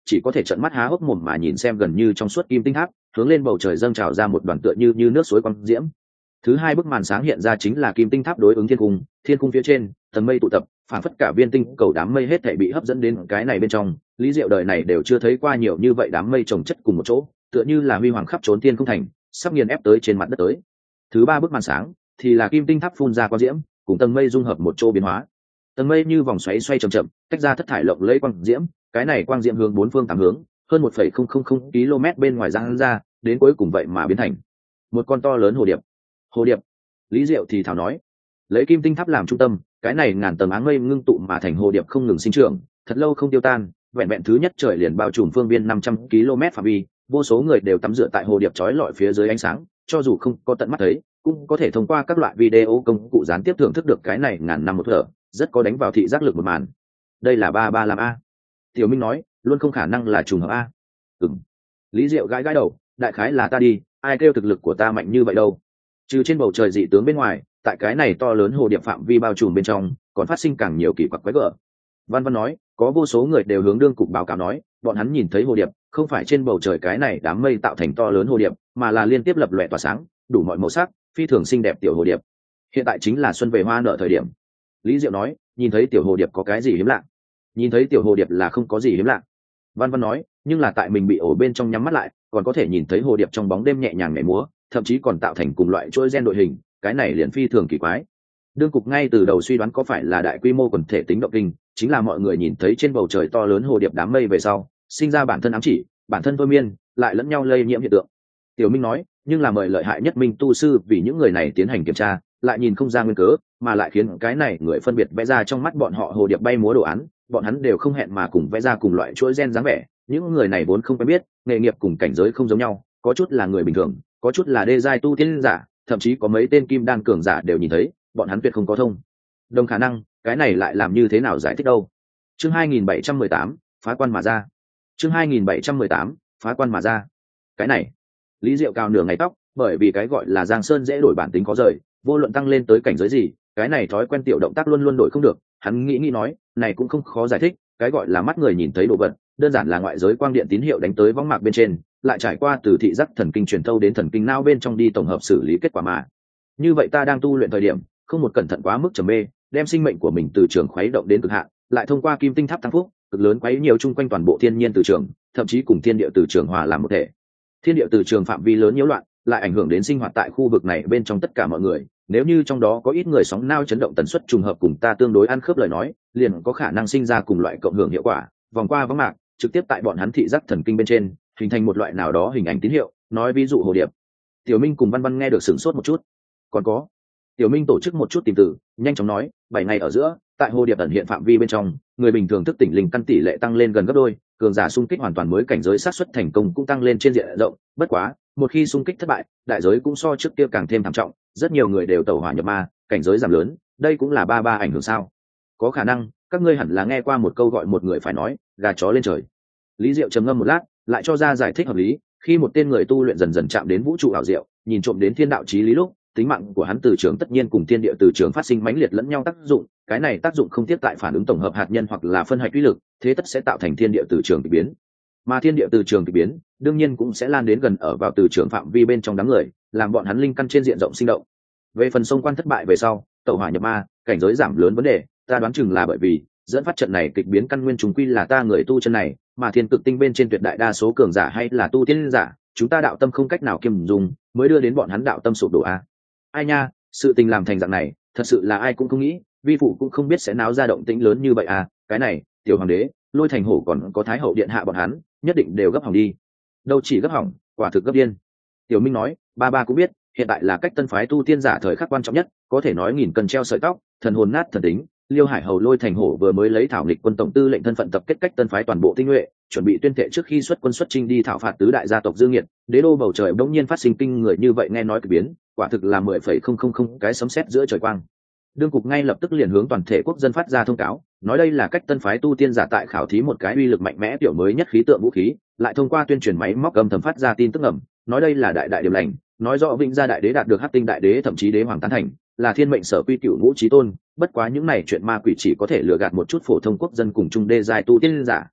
chỉ có thể trợn mắt há hốc mồm mà nhìn xem gần như trong suốt kim tinh tháp hướng lên bầu trời dâng trào ra một đoàn tựa như như nước suối quang diễm. Thứ hai bức màn sáng hiện ra chính là kim tinh tháp đối ứng thiên cung, thiên cung phía trên tầng mây tụ tập, phản phất cả viên tinh cầu đám mây hết thảy bị hấp dẫn đến cái này bên trong. Lý Diệu đời này đều chưa thấy qua nhiều như vậy đám mây chồng chất cùng một chỗ, tựa như là huy hoàng khắp trốn thiên không thành, sắp nghiền ép tới trên mặt đất tới. Thứ ba bức màn sáng thì là kim tinh tháp phun ra quang diễm cùng tầng mây dung hợp một chỗ biến hóa. Tầng mây như vòng xoáy xoay chậm chậm, tách ra thất thải lộng lẫy quang diễm, cái này quang diễm hướng bốn phương tám hướng, hơn một phẩy không không không km bên ngoài giang ra, đến cuối cùng vậy mà biến thành một con to lớn hồ điệp. Hồ điệp. Lý Diệu thì thảo nói, lấy kim tinh tháp làm trung tâm, cái này ngàn tầng áng mây ngưng tụ mà thành hồ điệp không ngừng sinh trưởng, thật lâu không tiêu tan, vẹn vẹn thứ nhất trời liền bao trùm phương viên năm trăm ki lô mét phạm vi, vô số người đều tắm rửa tại hồ điệp chói lọi phía dưới ánh sáng, cho dù không có tận mắt thấy, cũng có thể thông qua các loại video công cụ gián tiếp thưởng thức được cái này ngàn năm một thở, rất có đánh vào thị giác lực một màn. Đây là ba ba làm a. Tiểu Minh nói, luôn không khả năng là trùng hợp a. Ừm. Lý Diệu gãi gãi đầu, đại khái là ta đi, ai kêu thực lực của ta mạnh như vậy đâu. Trừ trên bầu trời dị tướng bên ngoài, tại cái này to lớn hồ điệp phạm vi bao trùm bên trong, còn phát sinh càng nhiều kỳ quặc quái gở. Văn Văn nói, có vô số người đều hướng đương cục báo cáo nói, bọn hắn nhìn thấy hồ điệp, không phải trên bầu trời cái này đám mây tạo thành to lớn hồ điệp, mà là liên tiếp lập lòe tỏa sáng, đủ mọi màu sắc, phi thường xinh đẹp tiểu hồ điệp. Hiện tại chính là xuân về hoa nở thời điểm. Lý Diệu nói, nhìn thấy tiểu hồ điệp có cái gì hiếm lạ? Nhìn thấy tiểu hồ điệp là không có gì hiếm lạ. Văn Văn nói, nhưng là tại mình bị ổ bên trong nhắm mắt lại, còn có thể nhìn thấy hồ điệp trong bóng đêm nhẹ nhàng nhảy múa, thậm chí còn tạo thành cùng loại chuỗi gen đội hình, cái này liền phi thường kỳ quái. Đương cục ngay từ đầu suy đoán có phải là đại quy mô quần thể tính động kinh, chính là mọi người nhìn thấy trên bầu trời to lớn hồ điệp đám mây về sau, sinh ra bản thân ám chỉ, bản thân thôi miên, lại lẫn nhau lây nhiễm hiện tượng. Tiểu Minh nói, nhưng là mời lợi hại nhất minh tu sư vì những người này tiến hành kiểm tra, lại nhìn không ra nguyên cớ, mà lại khiến cái này người phân biệt vẽ ra trong mắt bọn họ hồ điệp bay múa đồ án, bọn hắn đều không hẹn mà cùng vẽ ra cùng loại chuỗi gen dáng vẻ. Những người này vốn không quen biết, nghề nghiệp cùng cảnh giới không giống nhau, có chút là người bình thường, có chút là đê giai tu tiên giả, thậm chí có mấy tên kim đan cường giả đều nhìn thấy, bọn hắn tuyệt không có thông đồng khả năng. Cái này lại làm như thế nào giải thích đâu? Chương hai nghìn bảy trăm mười tám, phá quan mà ra. Chương hai nghìn bảy trăm mười tám, phá quan mà ra. Cái này, Lý Diệu cào nửa ngày tóc, bởi vì cái gọi là Giang Sơn dễ đổi bản tính có rời, vô luận tăng lên tới cảnh giới gì, cái này thói quen tiểu động tác luôn luôn đổi không được. Hắn nghĩ nghĩ nói, này cũng không khó giải thích, cái gọi là mắt người nhìn thấy đồ vật, đơn giản là ngoại giới quang điện tín hiệu đánh tới võng mạc bên trên, lại trải qua từ thị giác thần kinh truyền thâu đến thần kinh não bên trong đi tổng hợp xử lý kết quả mà. Như vậy ta đang tu luyện thời điểm, không một cẩn thận quá mức trầm mê, đem sinh mệnh của mình từ trường khuấy động đến cực hạn, lại thông qua kim tinh tháp tăng phúc, cực lớn quấy nhiều chung quanh toàn bộ thiên nhiên từ trường, thậm chí cùng thiên địa từ trường hòa làm một thể. Thiên địa từ trường phạm vi lớn nhiễu loạn, lại ảnh hưởng đến sinh hoạt tại khu vực này bên trong tất cả mọi người. Nếu như trong đó có ít người sóng nao chấn động tần suất trùng hợp cùng ta tương đối ăn khớp lời nói, liền có khả năng sinh ra cùng loại cộng hưởng hiệu quả, vòng qua võng mạc, trực tiếp tại bọn hắn thị giác thần kinh bên trên, hình thành một loại nào đó hình ảnh tín hiệu, nói ví dụ hồ điệp. Tiểu Minh cùng Văn Văn nghe được sửng sốt một chút. Còn có, Tiểu Minh tổ chức một chút tìm từ, nhanh chóng nói, bảy ngày ở giữa, tại hồ điệp ẩn hiện phạm vi bên trong, người bình thường thức tỉnh linh căn tỷ lệ tăng lên gần gấp đôi, cường giả xung kích hoàn toàn mới cảnh giới xác suất thành công cũng tăng lên trên diện rộng. Bất quá, một khi xung kích thất bại, đại giới cũng so trước kia càng thêm thảm trọng, rất nhiều người đều tẩu hỏa nhập ma, cảnh giới giảm lớn, đây cũng là ba ba ảnh hưởng sao? Có khả năng, các ngươi hẳn là nghe qua một câu gọi một người phải nói, gà chó lên trời. Lý Diệu trầm ngâm một lát, lại cho ra giải thích hợp lý, khi một tên người tu luyện dần dần chạm đến vũ trụ ảo diệu, nhìn trộm đến thiên đạo chí lý lúc, tính mạng của hắn từ trường tất nhiên cùng thiên địa từ trường phát sinh mãnh liệt lẫn nhau tác dụng, cái này tác dụng không tiếp tại phản ứng tổng hợp hạt nhân hoặc là phân hạch uy lực, thế tất sẽ tạo thành thiên địa từ trường kỳ biến. Mà thiên địa từ trường kỳ biến, đương nhiên cũng sẽ lan đến gần ở vào từ trường phạm vi bên trong đám người, làm bọn hắn linh căn trên diện rộng sinh động. Về phần sông quan thất bại về sau, tẩu hỏa nhập ma, cảnh giới giảm lớn vấn đề, ta đoán chừng là bởi vì dẫn phát trận này kịch biến căn nguyên chúng quy là ta người tu chân này, mà thiên cực tinh bên trên tuyệt đại đa số cường giả hay là tu tiên giả, chúng ta đạo tâm không cách nào kiềm dùng, mới đưa đến bọn hắn đạo tâm sụp đổ a. Ai nha, sự tình làm thành dạng này, thật sự là ai cũng không nghĩ, vi phụ cũng không biết sẽ náo ra động tĩnh lớn như vậy à. Cái này, tiểu hoàng đế, Lôi Thành Hổ còn có Thái hậu điện hạ bọn hắn, nhất định đều gấp hỏng đi. Đâu chỉ gấp hỏng, quả thực gấp điên. Tiểu Minh nói, ba ba cũng biết, hiện tại là cách tân phái tu tiên giả thời khắc quan trọng nhất, có thể nói nghìn cân treo sợi tóc, thần hồn nát thần tính. Liêu Hải hầu Lôi Thành Hổ vừa mới lấy thảo nghịch quân tổng tư lệnh thân phận tập kết cách tân phái toàn bộ tinh nhuệ, chuẩn bị tuyên thệ trước khi xuất quân xuất chinh đi thảo phạt tứ đại gia tộc Dương Nghiệt. Đế đô bầu trời bỗng nhiên phát sinh kinh người như vậy, nghe nói kỳ biến, quả thực là mười phẩy không không không cái sấm sét giữa trời quang. Đương cục ngay lập tức liền hướng toàn thể quốc dân phát ra thông cáo, nói đây là cách tân phái tu tiên giả tại khảo thí một cái uy lực mạnh mẽ tiểu mới nhất khí tượng vũ khí, lại thông qua tuyên truyền máy móc âm thầm phát ra tin tức ngầm, nói đây là đại đại điểm lành, nói rõ Vĩnh Gia đại đế đạt được Hắc Tinh đại đế thậm chí đế hoàng tán thành, là thiên mệnh sở quy cửu ngũ chí tôn. Bất quá những này chuyện ma quỷ chỉ có thể lừa gạt một chút phổ thông quốc dân cùng trung đê giai tu tiên giả.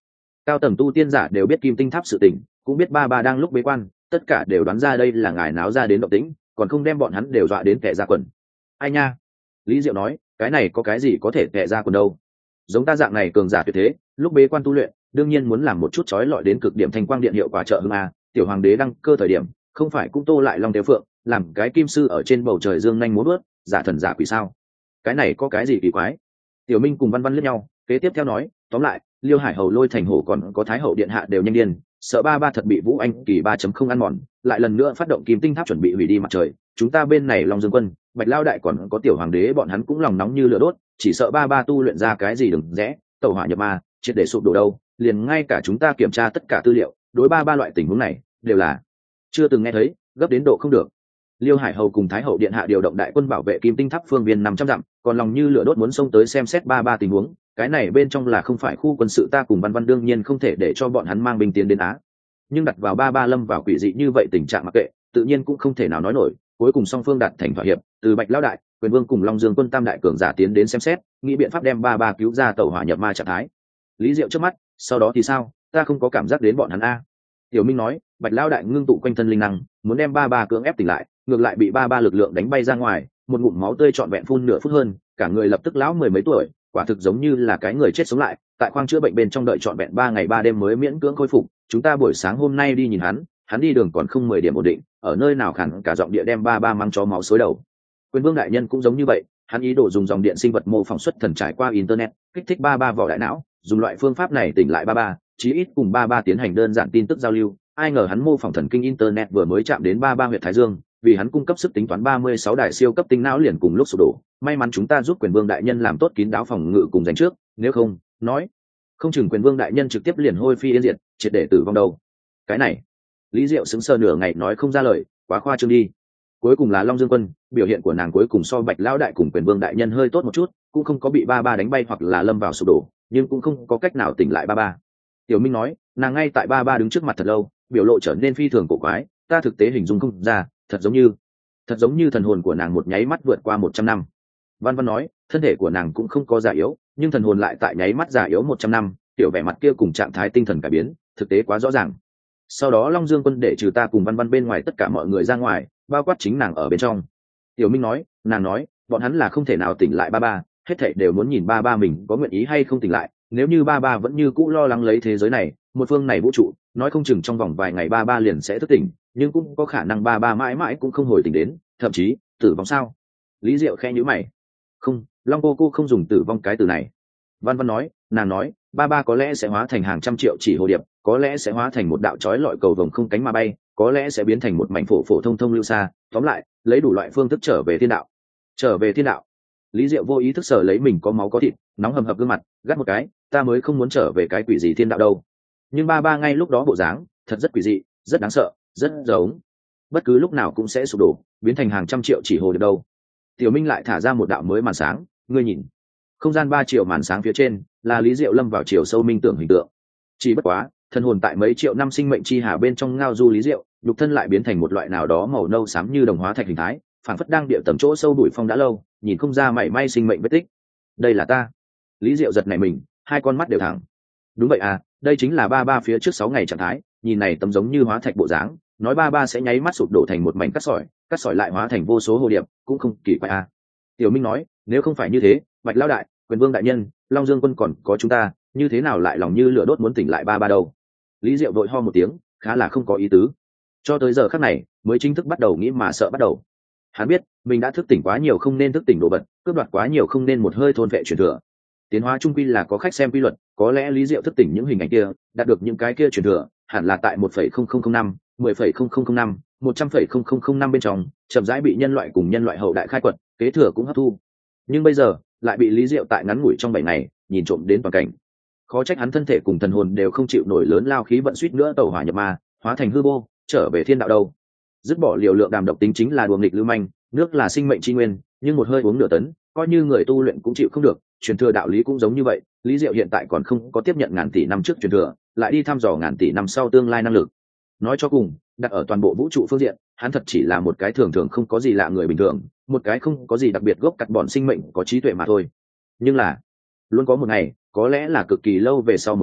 cao tầng tu tiên giả đều biết kim tinh tháp sự tình, cũng biết ba ba đang lúc bế quan, tất cả đều đoán ra đây là ngài náo ra đến động tĩnh, còn không đem bọn hắn đều dọa đến kẻ ra quần. Ai nha? Lý Diệu nói, cái này có cái gì có thể kẻ ra quần đâu? Giống ta dạng này cường giả tuyệt thế, lúc bế quan tu luyện, đương nhiên muốn làm một chút chói lọi đến cực điểm thanh quang điện hiệu quả trợ hưng a. Tiểu hoàng đế đăng cơ thời điểm, không phải cũng tô lại long tế phượng, làm cái kim sư ở trên bầu trời dương nhanh múa vớt, giả thần giả quỷ sao? Cái này có cái gì kỳ quái? Tiểu Minh cùng Văn Văn liếc nhau, kế tiếp theo nói, tóm lại, Liêu Hải Hầu Lôi Thành Hổ còn có Thái Hậu điện hạ đều nhanh điên, sợ ba ba thật bị Vũ Anh kỳ ba chấm không ăn mòn, lại lần nữa phát động kim tinh tháp chuẩn bị hủy đi mặt trời. Chúng ta bên này Long Dương quân, Bạch Lao đại còn có Tiểu Hoàng đế bọn hắn cũng lòng nóng như lửa đốt, chỉ sợ ba ba tu luyện ra cái gì đừng rẽ, tẩu hỏa nhập ma, triệt để sụp đổ đâu. Liền ngay cả chúng ta kiểm tra tất cả tư liệu, đối ba ba loại tình huống này đều là chưa từng nghe thấy, gấp đến độ không được. Liêu Hải Hầu cùng Thái Hậu điện hạ điều động đại quân bảo vệ kim tinh tháp phương viên năm trăm dặm, còn lòng như lửa đốt muốn xông tới xem xét ba ba tình huống. Cái này bên trong là không phải khu quân sự, ta cùng Văn Văn đương nhiên không thể để cho bọn hắn mang binh tiến đến Á. Nhưng đặt vào ba ba lâm vào quỷ dị như vậy tình trạng mặc kệ, tự nhiên cũng không thể nào nói nổi. Cuối cùng song phương đạt thành thỏa hiệp, từ Bạch Lão đại, Quyền Vương cùng Long Dương quân tam đại cường giả tiến đến xem xét, nghĩ biện pháp đem ba ba cứu ra tẩu hỏa nhập ma trạng thái. Lý Diệu trước mắt, sau đó thì sao? Ta không có cảm giác đến bọn hắn a. Tiểu Minh nói, Bạch Lão đại ngưng tụ quanh thân linh năng, muốn đem ba ba cưỡng ép tỉnh lại, ngược lại bị ba ba lực lượng đánh bay ra ngoài, một ngụm máu tươi trọn vẹn phun nửa phút hơn, cả người lập tức lão mười mấy tuổi, quả thực giống như là cái người chết sống lại, tại khoang chữa bệnh bên trong đợi trọn vẹn ba ngày ba đêm mới miễn cưỡng khôi phục. Chúng ta buổi sáng hôm nay đi nhìn hắn, hắn đi đường còn không mười điểm ổn định, ở nơi nào khẳng cả giọng địa đem ba ba mang chó máu xối đầu. Quyền Vương đại nhân cũng giống như vậy, hắn ý đồ dùng dòng điện sinh vật mô phỏng xuất thần trải qua internet, kích thích ba ba vào đại não, dùng loại phương pháp này tỉnh lại ba ba, chí ít cùng ba ba tiến hành đơn giản tin tức giao lưu. Ai ngờ hắn mô phỏng thần kinh internet vừa mới chạm đến ba ba huyệt thái dương, vì hắn cung cấp sức tính toán ba mươi sáu đài siêu cấp tinh não liền cùng lúc sụp đổ. May mắn chúng ta giúp Quyền Vương đại nhân làm tốt kín đáo phòng ngự cùng giành trước, nếu không, nói không chừng Quyền Vương đại nhân trực tiếp liền hôi phi yên diệt, triệt để tử vong đâu. Cái này, Lý Diệu sững sờ nửa ngày nói không ra lời, quá khoa trương đi. Cuối cùng là Long Dương quân, biểu hiện của nàng cuối cùng so Bạch Lão đại cùng Quyền Vương đại nhân hơi tốt một chút, cũng không có bị ba ba đánh bay hoặc là lâm vào sụp đổ, nhưng cũng không có cách nào tỉnh lại ba ba. Tiểu Minh nói, nàng ngay tại ba ba đứng trước mặt thật lâu, biểu lộ trở nên phi thường cổ quái, ta thực tế hình dung không ra, thật giống như thật giống như thần hồn của nàng một nháy mắt vượt qua một trăm năm. Văn Văn nói, thân thể của nàng cũng không có già yếu, nhưng thần hồn lại tại nháy mắt già yếu một trăm năm, tiểu vẻ mặt kia cùng trạng thái tinh thần cải biến, thực tế quá rõ ràng. Sau đó Long Dương quân để trừ ta cùng Văn Văn bên ngoài tất cả mọi người ra ngoài, bao quát chính nàng ở bên trong. Tiểu Minh nói, nàng nói, bọn hắn là không thể nào tỉnh lại ba ba, hết thảy đều muốn nhìn ba ba mình có nguyện ý hay không tỉnh lại. Nếu như ba ba vẫn như cũ lo lắng lấy thế giới này, một phương này vũ trụ, nói không chừng trong vòng vài ngày ba ba liền sẽ thức tỉnh, nhưng cũng có khả năng ba ba mãi mãi cũng không hồi tỉnh đến, thậm chí tử vong sao? Lý Diệu khẽ nhíu mày. Không, Long cô cô không dùng tử vong cái từ này. Văn Văn nói, nàng nói, ba ba có lẽ sẽ hóa thành hàng trăm triệu chỉ hồ điệp, có lẽ sẽ hóa thành một đạo chói lọi cầu vồng không cánh mà bay, có lẽ sẽ biến thành một mảnh phổ phổ thông thông lưu xa, tóm lại, lấy đủ loại phương thức trở về thiên đạo. Trở về thiên đạo. Lý Diệu vô ý thức sở lấy mình có máu có thịt, nóng hầm hập gương mặt, gắt một cái, ta mới không muốn trở về cái quỷ gì thiên đạo đâu. Nhưng ba ba ngay lúc đó bộ dáng, thật rất quỷ dị, rất đáng sợ, rất giống, bất cứ lúc nào cũng sẽ sụp đổ, biến thành hàng trăm triệu chỉ hồ được đâu. Tiểu Minh lại thả ra một đạo mới màn sáng, ngươi nhìn, không gian ba triệu màn sáng phía trên là Lý Diệu lâm vào chiều sâu minh tưởng hình tượng. Chỉ bất quá, thân hồn tại mấy triệu năm sinh mệnh chi hà bên trong ngao du Lý Diệu, nhục thân lại biến thành một loại nào đó màu nâu xám như đồng hóa thạch hình thái, phản phất đang địa tầm chỗ sâu đuổi phong đã lâu, nhìn không ra mảy may sinh mệnh vết tích. Đây là ta. Lý Diệu giật nảy mình, hai con mắt đều thẳng. Đúng vậy à, đây chính là ba ba phía trước sáu ngày trạng thái, nhìn này tấm giống như hóa thạch bộ dáng, nói ba ba sẽ nháy mắt sụp đổ thành một mảnh cát sỏi, cát sỏi lại hóa thành vô số hồ điệp, cũng không kỳ quái à. Tiểu Minh nói, nếu không phải như thế, Bạch Lão đại, Quyền Vương đại nhân, Long Dương quân còn có chúng ta, như thế nào lại lòng như lửa đốt muốn tỉnh lại ba ba đâu? Lý Diệu vội ho một tiếng, khá là không có ý tứ. Cho tới giờ khắc này, mới chính thức bắt đầu nghĩ mà sợ bắt đầu. Hắn biết, mình đã thức tỉnh quá nhiều không nên thức tỉnh đồ vật, cướp đoạt quá nhiều không nên một hơi thôn vệ truyền thừa. Tiến hóa trung quy là có khách xem quy luật, có lẽ Lý Diệu thức tỉnh những hình ảnh kia, đạt được những cái kia truyền thừa, hẳn là tại một phẩy không không không năm, mười phẩy không không không năm, một trăm phẩy không không không năm bên trong, chậm rãi bị nhân loại cùng nhân loại hậu đại khai quật, kế thừa cũng hấp thu. Nhưng bây giờ, lại bị Lý Diệu tại ngắn ngủi trong bảy ngày, nhìn trộm đến toàn cảnh. Khó trách hắn thân thể cùng thần hồn đều không chịu nổi lớn lao khí vận suýt nữa tẩu hỏa nhập ma, hóa thành hư vô, trở về thiên đạo đâu. Dứt bỏ liều lượng đàm độc tính chính là đùa nghịch lưu manh, nước là sinh mệnh chi nguyên, nhưng một hơi uống nửa tấn, coi như người tu luyện cũng chịu không được, truyền thừa đạo lý cũng giống như vậy. Lý Diệu hiện tại còn không có tiếp nhận ngàn tỷ năm trước truyền thừa, lại đi thăm dò ngàn tỷ năm sau tương lai năng lực. Nói cho cùng, đặt ở toàn bộ vũ trụ phương diện, hắn thật chỉ là một cái thường thường không có gì lạ người bình thường, một cái không có gì đặc biệt gốc cắt bọn sinh mệnh có trí tuệ mà thôi. Nhưng là, luôn có một ngày, có lẽ là cực kỳ lâu về sau một ngày,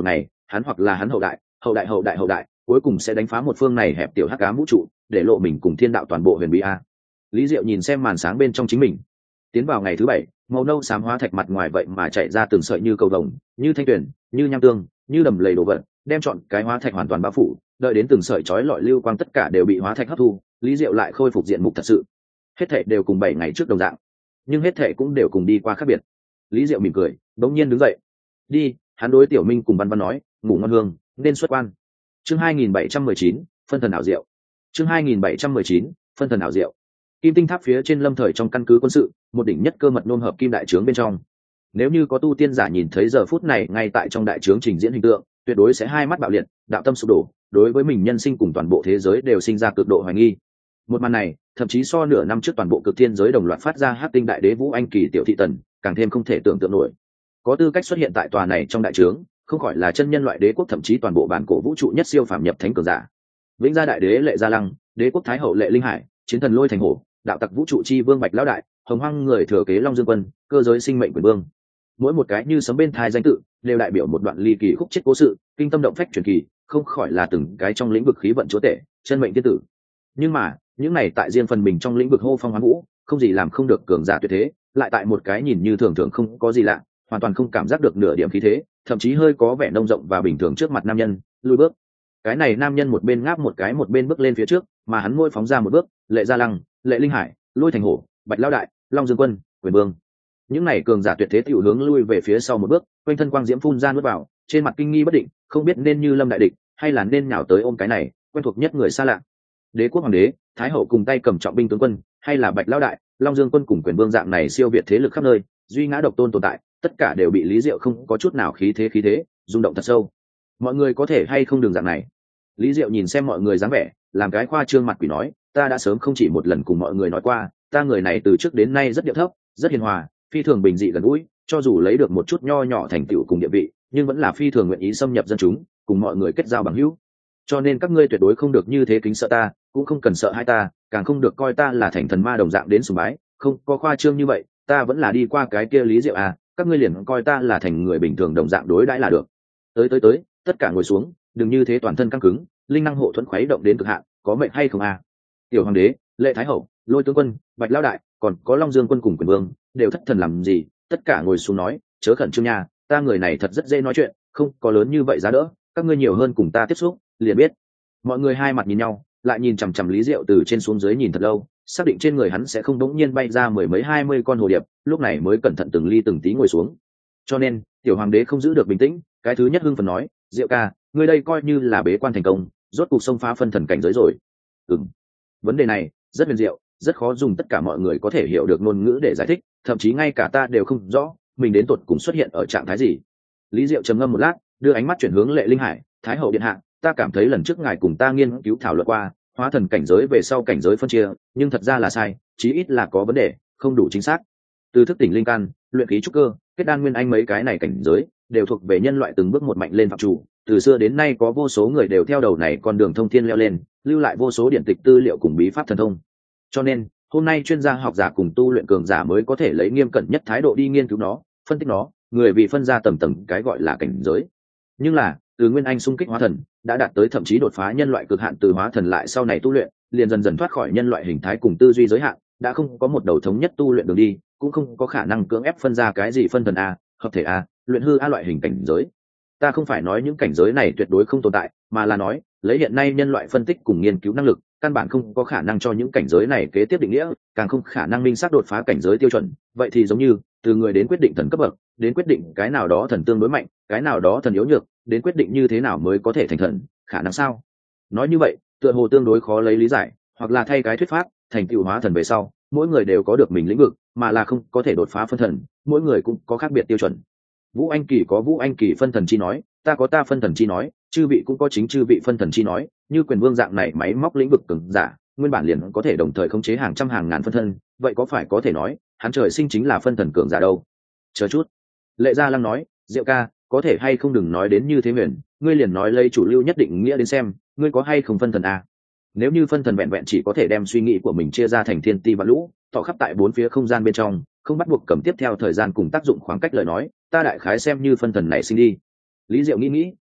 hắn hoặc là hắn hậu đại hậu đại hậu đại hậu đại cuối cùng sẽ đánh phá một phương này hẹp tiểu hắc ám vũ trụ, để lộ mình cùng thiên đạo toàn bộ huyền bí a. Lý Diệu nhìn xem màn sáng bên trong chính mình. Tiến vào ngày thứ bảy, màu nâu xám hóa thạch mặt ngoài vậy mà chạy ra từng sợi như cầu vồng, như thanh tuyển, như nham tương, như đầm lầy đồ vật, đem chọn cái hóa thạch hoàn toàn bao phủ, đợi đến từng sợi chói lọi lưu quang tất cả đều bị hóa thạch hấp thu, Lý Diệu lại khôi phục diện mục thật sự. Hết thảy đều cùng bảy ngày trước đồng dạng, nhưng hết thảy cũng đều cùng đi qua khác biệt. Lý Diệu mỉm cười, đống nhiên đứng dậy. Đi, hắn đối Tiểu Minh cùng Văn Văn nói, ngủ ngon hương, nên xuất quan. Chương hai nghìn bảy trăm mười chín, phân thần ảo diệu. Chương hai nghìn bảy trăm mười chín, phân thần ảo diệu. Kim tinh tháp phía trên Lâm Thời trong căn cứ quân sự, một đỉnh nhất cơ mật nôm hợp kim đại trướng bên trong. Nếu như có tu tiên giả nhìn thấy giờ phút này ngay tại trong đại trướng trình diễn hình tượng, tuyệt đối sẽ hai mắt bạo liệt, đạo tâm sụp đổ, đối với mình nhân sinh cùng toàn bộ thế giới đều sinh ra cực độ hoài nghi. Một màn này, thậm chí so nửa năm trước toàn bộ cực thiên giới đồng loạt phát ra hắc tinh đại đế Vũ Anh Kỳ tiểu thị tần, càng thêm không thể tưởng tượng nổi. Có tư cách xuất hiện tại tòa này trong đại trướng, không khỏi là chân nhân loại đế quốc, thậm chí toàn bộ bản cổ vũ trụ nhất siêu phàm nhập thánh cường giả. Vĩnh Gia đại đế Lệ Gia Lăng, đế quốc thái hậu Lệ Linh Hải, chiến thần Lôi Thành Hổ, đạo tặc vũ trụ chi vương Bạch lão đại, hồng hoang người thừa kế Long Dương Quân, cơ giới sinh mệnh quyền vương. Mỗi một cái như sấm bên thai danh tự, đều đại biểu một đoạn ly kỳ khúc chết cố sự, kinh tâm động phách truyền kỳ, không khỏi là từng cái trong lĩnh vực khí vận chúa tể, chân mệnh tiên tử. Nhưng mà, những này tại riêng phần mình trong lĩnh vực hô phong hoán vũ, không gì làm không được cường giả tuyệt thế, lại tại một cái nhìn như thường thường không có gì lạ, hoàn toàn không cảm giác được nửa điểm khí thế, thậm chí hơi có vẻ nông rộng và bình thường trước mặt nam nhân, lùi bước. Cái này nam nhân một bên ngáp một cái một bên bước lên phía trước, mà hắn môi phóng ra một bước, Lệ Gia Lăng, Lệ Linh Hải, Lôi Thành Hổ, Bạch lão đại, Long Dương Quân, Quyền Vương. Những này cường giả tuyệt thế tiểu hướng lui về phía sau một bước, quanh thân quang diễm phun ra nuốt vào, trên mặt kinh nghi bất định, không biết nên như lâm đại địch, hay là nên nhào tới ôm cái này, quen thuộc nhất người xa lạ. Đế quốc hoàng đế, thái hậu cùng tay cầm trọng binh tướng quân, hay là Bạch lão đại, Long Dương Quân cùng Quyền Vương dạng này siêu việt thế lực khắp nơi, duy ngã độc tôn tồn tại, tất cả đều bị Lý Diệu không có chút nào khí thế khí thế, rung động thật sâu. Mọi người có thể hay không đường dạng này. Lý Diệu nhìn xem mọi người dáng vẻ, làm cái khoa trương mặt quỷ nói, ta đã sớm không chỉ một lần cùng mọi người nói qua, ta người này từ trước đến nay rất điệu thấp, rất hiền hòa, phi thường bình dị gần gũi, cho dù lấy được một chút nho nhỏ thành tựu cùng địa vị, nhưng vẫn là phi thường nguyện ý xâm nhập dân chúng, cùng mọi người kết giao bằng hữu. Cho nên các ngươi tuyệt đối không được như thế kính sợ ta, cũng không cần sợ hai ta, càng không được coi ta là thành thần ma đồng dạng đến sùng bái, không có khoa trương như vậy, ta vẫn là đi qua cái kia Lý Diệu à, các ngươi liền coi ta là thành người bình thường đồng dạng đối đãi là được. Tới tới tới, tất cả ngồi xuống, đừng như thế toàn thân căng cứng, linh năng hộ thuẫn khuấy động đến cực hạn, có mệnh hay không à? Tiểu hoàng đế, Lệ thái hậu, Lôi tướng quân, Bạch lão đại, còn có Long Dương Quân cùng Quyền Vương, đều thất thần làm gì, tất cả ngồi xuống nói, chớ khẩn trương nha, ta người này thật rất dễ nói chuyện, không có lớn như vậy giá đỡ, các ngươi nhiều hơn cùng ta tiếp xúc, liền biết. Mọi người hai mặt nhìn nhau, lại nhìn chằm chằm Lý Diệu từ trên xuống dưới nhìn thật lâu, xác định trên người hắn sẽ không đống nhiên bay ra mười mấy hai mươi con hồ điệp, lúc này mới cẩn thận từng ly từng tí ngồi xuống. Cho nên, tiểu hoàng đế không giữ được bình tĩnh, cái thứ nhất hưng phấn nói, Diệu ca, ngươi đây coi như là bế quan thành công, rốt cuộc xông phá phân thần cảnh giới rồi. Ừm, vấn đề này rất huyền diệu, rất khó dùng tất cả mọi người có thể hiểu được ngôn ngữ để giải thích, thậm chí ngay cả ta đều không rõ mình đến tột cùng xuất hiện ở trạng thái gì. Lý Diệu trầm ngâm một lát, đưa ánh mắt chuyển hướng Lệ Linh Hải, Thái hậu điện hạ, ta cảm thấy lần trước ngài cùng ta nghiên cứu thảo luận qua hóa thần cảnh giới về sau cảnh giới phân chia, nhưng thật ra là sai, chí ít là có vấn đề, không đủ chính xác. Từ thức tỉnh linh căn, luyện khí trúc cơ, kết đan nguyên anh mấy cái này cảnh giới đều thuộc về nhân loại từng bước một mạnh lên phạm chủ, từ xưa đến nay có vô số người đều theo đầu này con đường thông thiên leo lên, lưu lại vô số điển tịch tư liệu cùng bí pháp thần thông. Cho nên hôm nay chuyên gia học giả cùng tu luyện cường giả mới có thể lấy nghiêm cẩn nhất thái độ đi nghiên cứu nó, phân tích nó, người vì phân ra tầm tầng cái gọi là cảnh giới. Nhưng là từ nguyên anh xung kích hóa thần đã đạt tới thậm chí đột phá nhân loại cực hạn, từ hóa thần lại sau này tu luyện liền dần dần thoát khỏi nhân loại hình thái cùng tư duy giới hạn, đã không có một đầu thống nhất tu luyện đường đi, cũng không có khả năng cưỡng ép phân ra cái gì phân thần a, hợp thể a, luyện hư a loại hình cảnh giới. Ta không phải nói những cảnh giới này tuyệt đối không tồn tại, mà là nói lấy hiện nay nhân loại phân tích cùng nghiên cứu năng lực, căn bản không có khả năng cho những cảnh giới này kế tiếp định nghĩa, càng không khả năng minh xác đột phá cảnh giới tiêu chuẩn. Vậy thì giống như từ người đến quyết định thần cấp bậc, đến quyết định cái nào đó thần tương đối mạnh, cái nào đó thần yếu nhược, đến quyết định như thế nào mới có thể thành thần, khả năng sao? Nói như vậy tựa hồ tương đối khó lấy lý giải, hoặc là thay cái thuyết pháp, thành tựu hóa thần về sau mỗi người đều có được mình lĩnh vực, mà là không có thể đột phá phân thần, mỗi người cũng có khác biệt tiêu chuẩn. Vũ Anh Kỳ có Vũ Anh Kỳ phân thần chi nói, ta có ta phân thần chi nói, chư vị cũng có chính chư vị phân thần chi nói, như Quyền Vương dạng này máy móc lĩnh vực cường giả, nguyên bản liền có thể đồng thời khống chế hàng trăm hàng ngàn phân thân, vậy có phải có thể nói hắn trời sinh chính là phân thần cường giả đâu? Chờ chút, Lệ Gia Lăng nói, Diệu ca, có thể hay không đừng nói đến như thế huyền, ngươi liền nói lấy chủ lưu nhất định nghĩa đến xem, ngươi có hay không phân thần à? Nếu như phân thần vẹn vẹn chỉ có thể đem suy nghĩ của mình chia ra thành thiên ti và lũ, tỏ khắp tại bốn phía không gian bên trong, không bắt buộc cầm tiếp theo thời gian cùng tác dụng khoảng cách lời nói, ta đại khái xem như phân thần này sinh đi. Lý Diệu nghĩ nghĩ,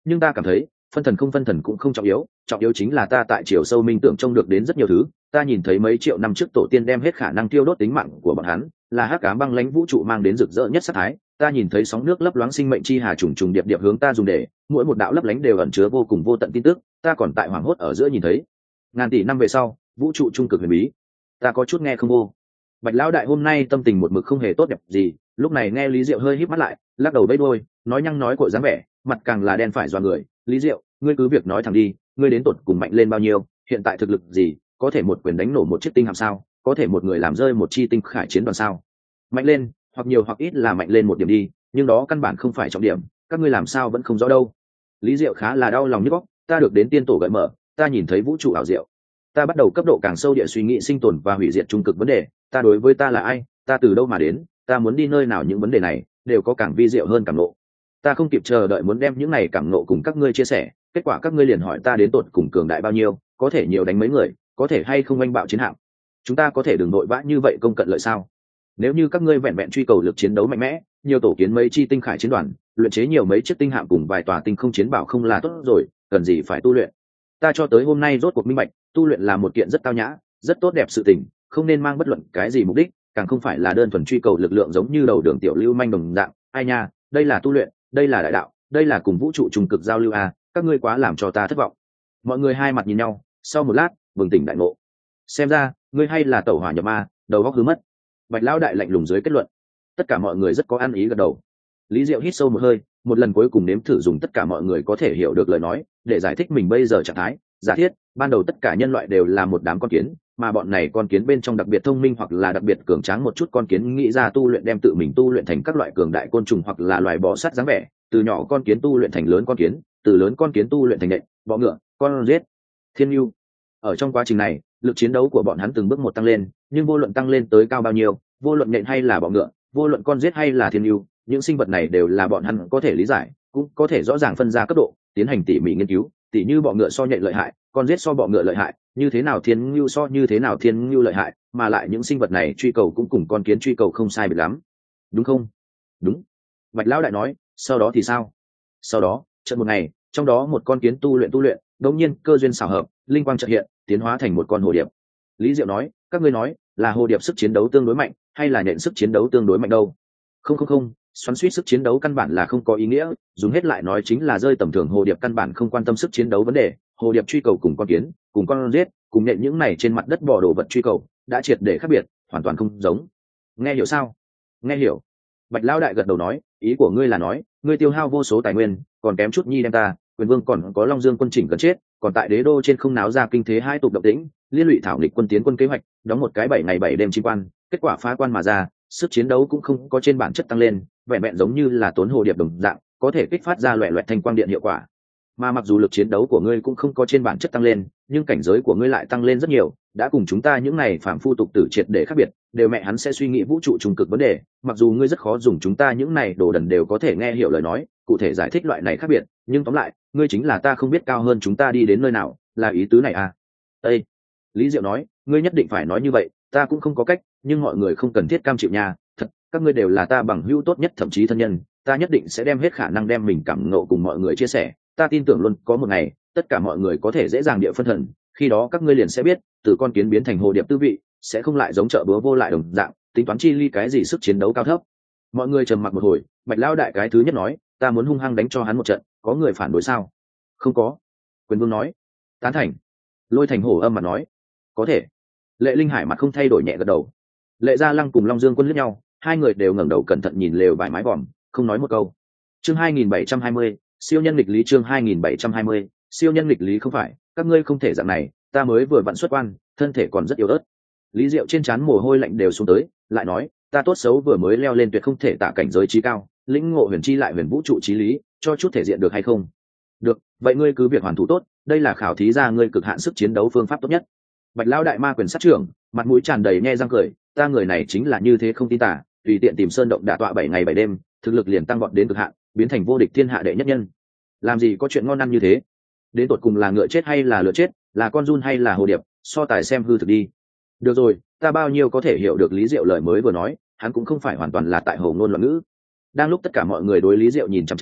nhưng ta cảm thấy phân thần không phân thần cũng không trọng yếu, trọng yếu chính là ta tại chiều sâu minh tưởng trông được đến rất nhiều thứ. Ta nhìn thấy mấy triệu năm trước tổ tiên đem hết khả năng tiêu đốt tính mạng của bọn hắn, là hắc ám băng lãnh vũ trụ mang đến rực rỡ nhất sát thái. Ta nhìn thấy sóng nước lấp loáng sinh mệnh chi hà trùng trùng điệp điệp hướng ta dùng để, mỗi một đạo lấp lánh đều ẩn chứa vô cùng vô tận tin tức. Ta còn tại hoảng hốt ở giữa nhìn thấy ngàn tỷ năm về sau vũ trụ trung cực huyền bí. Ta có chút nghe không vô. Bạch lão đại hôm nay tâm tình một mực không hề tốt đẹp gì, lúc này nghe Lý Diệu hơi híp mắt lại, lắc đầu bấy đôi, nói nhăng nói cội dáng vẻ, mặt càng là đen phải dọa người. Lý Diệu, ngươi cứ việc nói thẳng đi, ngươi đến tột cùng mạnh lên bao nhiêu, hiện tại thực lực gì, có thể một quyền đánh nổ một chiếc tinh hạm sao, có thể một người làm rơi một chi tinh khải chiến đoàn sao? Mạnh lên, hoặc nhiều hoặc ít là mạnh lên một điểm đi, nhưng đó căn bản không phải trọng điểm, các ngươi làm sao vẫn không rõ đâu. Lý Diệu khá là đau lòng nhức óc, ta được đến tiên tổ gợi mở, ta nhìn thấy vũ trụ ảo diệu, ta bắt đầu cấp độ càng sâu địa suy nghĩ sinh tồn và hủy diệt trung cực vấn đề, ta đối với ta là ai, ta từ đâu mà đến, ta muốn đi nơi nào, những vấn đề này đều có càng vi diệu hơn cảm ngộ. Ta không kịp chờ đợi muốn đem những này cảm ngộ cùng các ngươi chia sẻ, kết quả các ngươi liền hỏi ta đến tột cùng cường đại bao nhiêu, có thể nhiều đánh mấy người, có thể hay không oanh bạo chiến hạm. Chúng ta có thể đừng nội vã như vậy công cận lợi sao? Nếu như các ngươi vẹn vẹn truy cầu lực chiến đấu mạnh mẽ, nhiều tổ kiến mấy chi tinh khải chiến đoàn, luyện chế nhiều mấy chiếc tinh hạm cùng vài tòa tinh không chiến bảo không là tốt rồi, cần gì phải tu luyện? Ta cho tới hôm nay rốt cuộc minh bạch, tu luyện là một kiện rất tao nhã, rất tốt đẹp sự tình, không nên mang bất luận cái gì mục đích, càng không phải là đơn thuần truy cầu lực lượng giống như đầu đường tiểu lưu manh đồng dạng. Ai nha, đây là tu luyện, đây là đại đạo, đây là cùng vũ trụ trung cực giao lưu à, các ngươi quá làm cho ta thất vọng. Mọi người hai mặt nhìn nhau, sau một lát bừng tỉnh đại ngộ. Xem ra ngươi hay là tẩu hỏa nhập ma, đầu óc hư mất. Bạch lão đại lạnh lùng dưới kết luận. Tất cả mọi người rất có ăn ý gật đầu. Lý Diệu hít sâu một hơi, một lần cuối cùng nếm thử dùng tất cả mọi người có thể hiểu được lời nói để giải thích mình bây giờ trạng thái. Giả thiết ban đầu tất cả nhân loại đều là một đám con kiến, mà bọn này con kiến bên trong đặc biệt thông minh hoặc là đặc biệt cường tráng một chút con kiến nghĩ ra tu luyện, đem tự mình tu luyện thành các loại cường đại côn trùng hoặc là loài bò sát dáng vẻ, từ nhỏ con kiến tu luyện thành lớn con kiến, từ lớn con kiến tu luyện thành nhện, bọ ngựa, con rết, thiên yêu. Ở trong quá trình này lực chiến đấu của bọn hắn từng bước một tăng lên, nhưng vô luận tăng lên tới cao bao nhiêu, vô luận nhện hay là bọ ngựa, vô luận con rết hay là thiên yêu, những sinh vật này đều là bọn hắn có thể lý giải, cũng có thể rõ ràng phân ra cấp độ, tiến hành tỉ mỉ nghiên cứu. Tỉ như bọ ngựa so nhện lợi hại, con rết so bọ ngựa lợi hại, như thế nào thiên ngưu so như thế nào thiên ngưu lợi hại, mà lại những sinh vật này truy cầu cũng cùng con kiến truy cầu không sai biệt lắm, đúng không? Đúng. Bạch lão đại nói. Sau đó thì sao? Sau đó chợt một ngày, trong đó một con kiến tu luyện tu luyện đống nhiên cơ duyên xảo hợp, linh quang chợt hiện, tiến hóa thành một con hồ điệp. Lý Diệu nói, các ngươi nói là hồ điệp sức chiến đấu tương đối mạnh hay là nhện sức chiến đấu tương đối mạnh đâu? Không không không, xoắn suýt sức chiến đấu căn bản là không có ý nghĩa, dùng hết lại nói chính là rơi tầm thường. Hồ điệp căn bản không quan tâm sức chiến đấu vấn đề, hồ điệp truy cầu cùng con kiến, cùng con rết, cùng nhện những này trên mặt đất bò đồ vật truy cầu đã triệt để khác biệt, hoàn toàn không giống. Nghe hiểu sao? Nghe hiểu. Bạch lão đại gật đầu nói, ý của ngươi là nói ngươi tiêu hao vô số tài nguyên, còn kém chút nhi đem ta quyền vương còn có long dương quân chỉnh cần chết, còn tại đế đô trên không náo ra kinh thế hai tục động tĩnh, liên lụy thảo nghịch quân tiến quân kế hoạch, đóng một cái bảy ngày bảy đêm chi quan, kết quả phá quan mà ra, sức chiến đấu cũng không có trên bản chất tăng lên, vẹn vẹn giống như là tốn hồ điệp đồng dạng, có thể kích phát ra loẹt loẹt thanh quang điện hiệu quả. Mà mặc dù lực chiến đấu của ngươi cũng không có trên bản chất tăng lên, nhưng cảnh giới của ngươi lại tăng lên rất nhiều, đã cùng chúng ta những này phàm phu tục tử triệt để khác biệt, đều mẹ hắn sẽ suy nghĩ vũ trụ trung cực vấn đề, mặc dù ngươi rất khó dùng chúng ta những này đồ đần đều có thể nghe hiểu lời nói, cụ thể giải thích loại này khác biệt, nhưng tóm lại, ngươi chính là ta không biết cao hơn chúng ta đi đến nơi nào, là ý tứ này à? Ê! Lý Diệu nói, ngươi nhất định phải nói như vậy, ta cũng không có cách, nhưng mọi người không cần thiết cam chịu nha, thật, các ngươi đều là ta bằng hữu tốt nhất thậm chí thân nhân, ta nhất định sẽ đem hết khả năng đem mình cảm ngộ cùng mọi người chia sẻ, ta tin tưởng luôn có một ngày, tất cả mọi người có thể dễ dàng địa phân thần, khi đó các ngươi liền sẽ biết, từ con kiến biến thành hồ điệp tư vị, sẽ không lại giống chợ búa vô lại đồng dạng, tính toán chi ly cái gì sức chiến đấu cao thấp. Mọi người trầm mặc một hồi, Bạch lão đại cái thứ nhất nói, ta muốn hung hăng đánh cho hắn một trận, có người phản đối sao? Không có. Quyền vương nói. Tán thành. Lôi Thành Hổ âm mặt nói, có thể. Lệ Linh Hải mặt không thay đổi nhẹ gật đầu. Lệ Gia Lăng cùng Long Dương Quân liếc nhau, hai người đều ngẩng đầu cẩn thận nhìn lều vải mái vòm, không nói một câu. Chương hai nghìn bảy trăm hai mươi, siêu nhân nghịch lý. Chương hai nghìn bảy trăm hai mươi, siêu nhân nghịch lý. Không phải, các ngươi không thể dạng này, ta mới vừa vặn xuất quan, thân thể còn rất yếu ớt. Lý Diệu trên trán mồ hôi lạnh đều xuống tới, lại nói, ta tốt xấu vừa mới leo lên tuyệt không thể tạ cảnh giới trí cao, lĩnh ngộ huyền chi lại huyền vũ trụ trí lý, cho chút thể diện được hay không? Được, vậy ngươi cứ việc hoàn thủ tốt, đây là khảo thí ra ngươi cực hạn sức chiến đấu phương pháp tốt nhất. Bạch lão đại ma quyền sát trưởng, mặt mũi tràn đầy nhe răng cười, ta người này chính là như thế không tin tả, tùy tiện tìm sơn động đả tọa bảy ngày bảy đêm, thực lực liền tăng vọt đến cực hạn, biến thành vô địch thiên hạ đệ nhất nhân. Làm gì có chuyện ngon ăn như thế? Đến tột cùng là ngựa chết hay là lửa chết, là con giun hay là hồ điệp, so tài xem hư thực đi. Được rồi, ta bao nhiêu có thể hiểu được Lý Diệu lời mới vừa nói, hắn cũng không phải hoàn toàn là tại hồ ngôn loạn ngữ. Đang lúc tất cả mọi người đối Lý Diệu nhìn chằm chằm,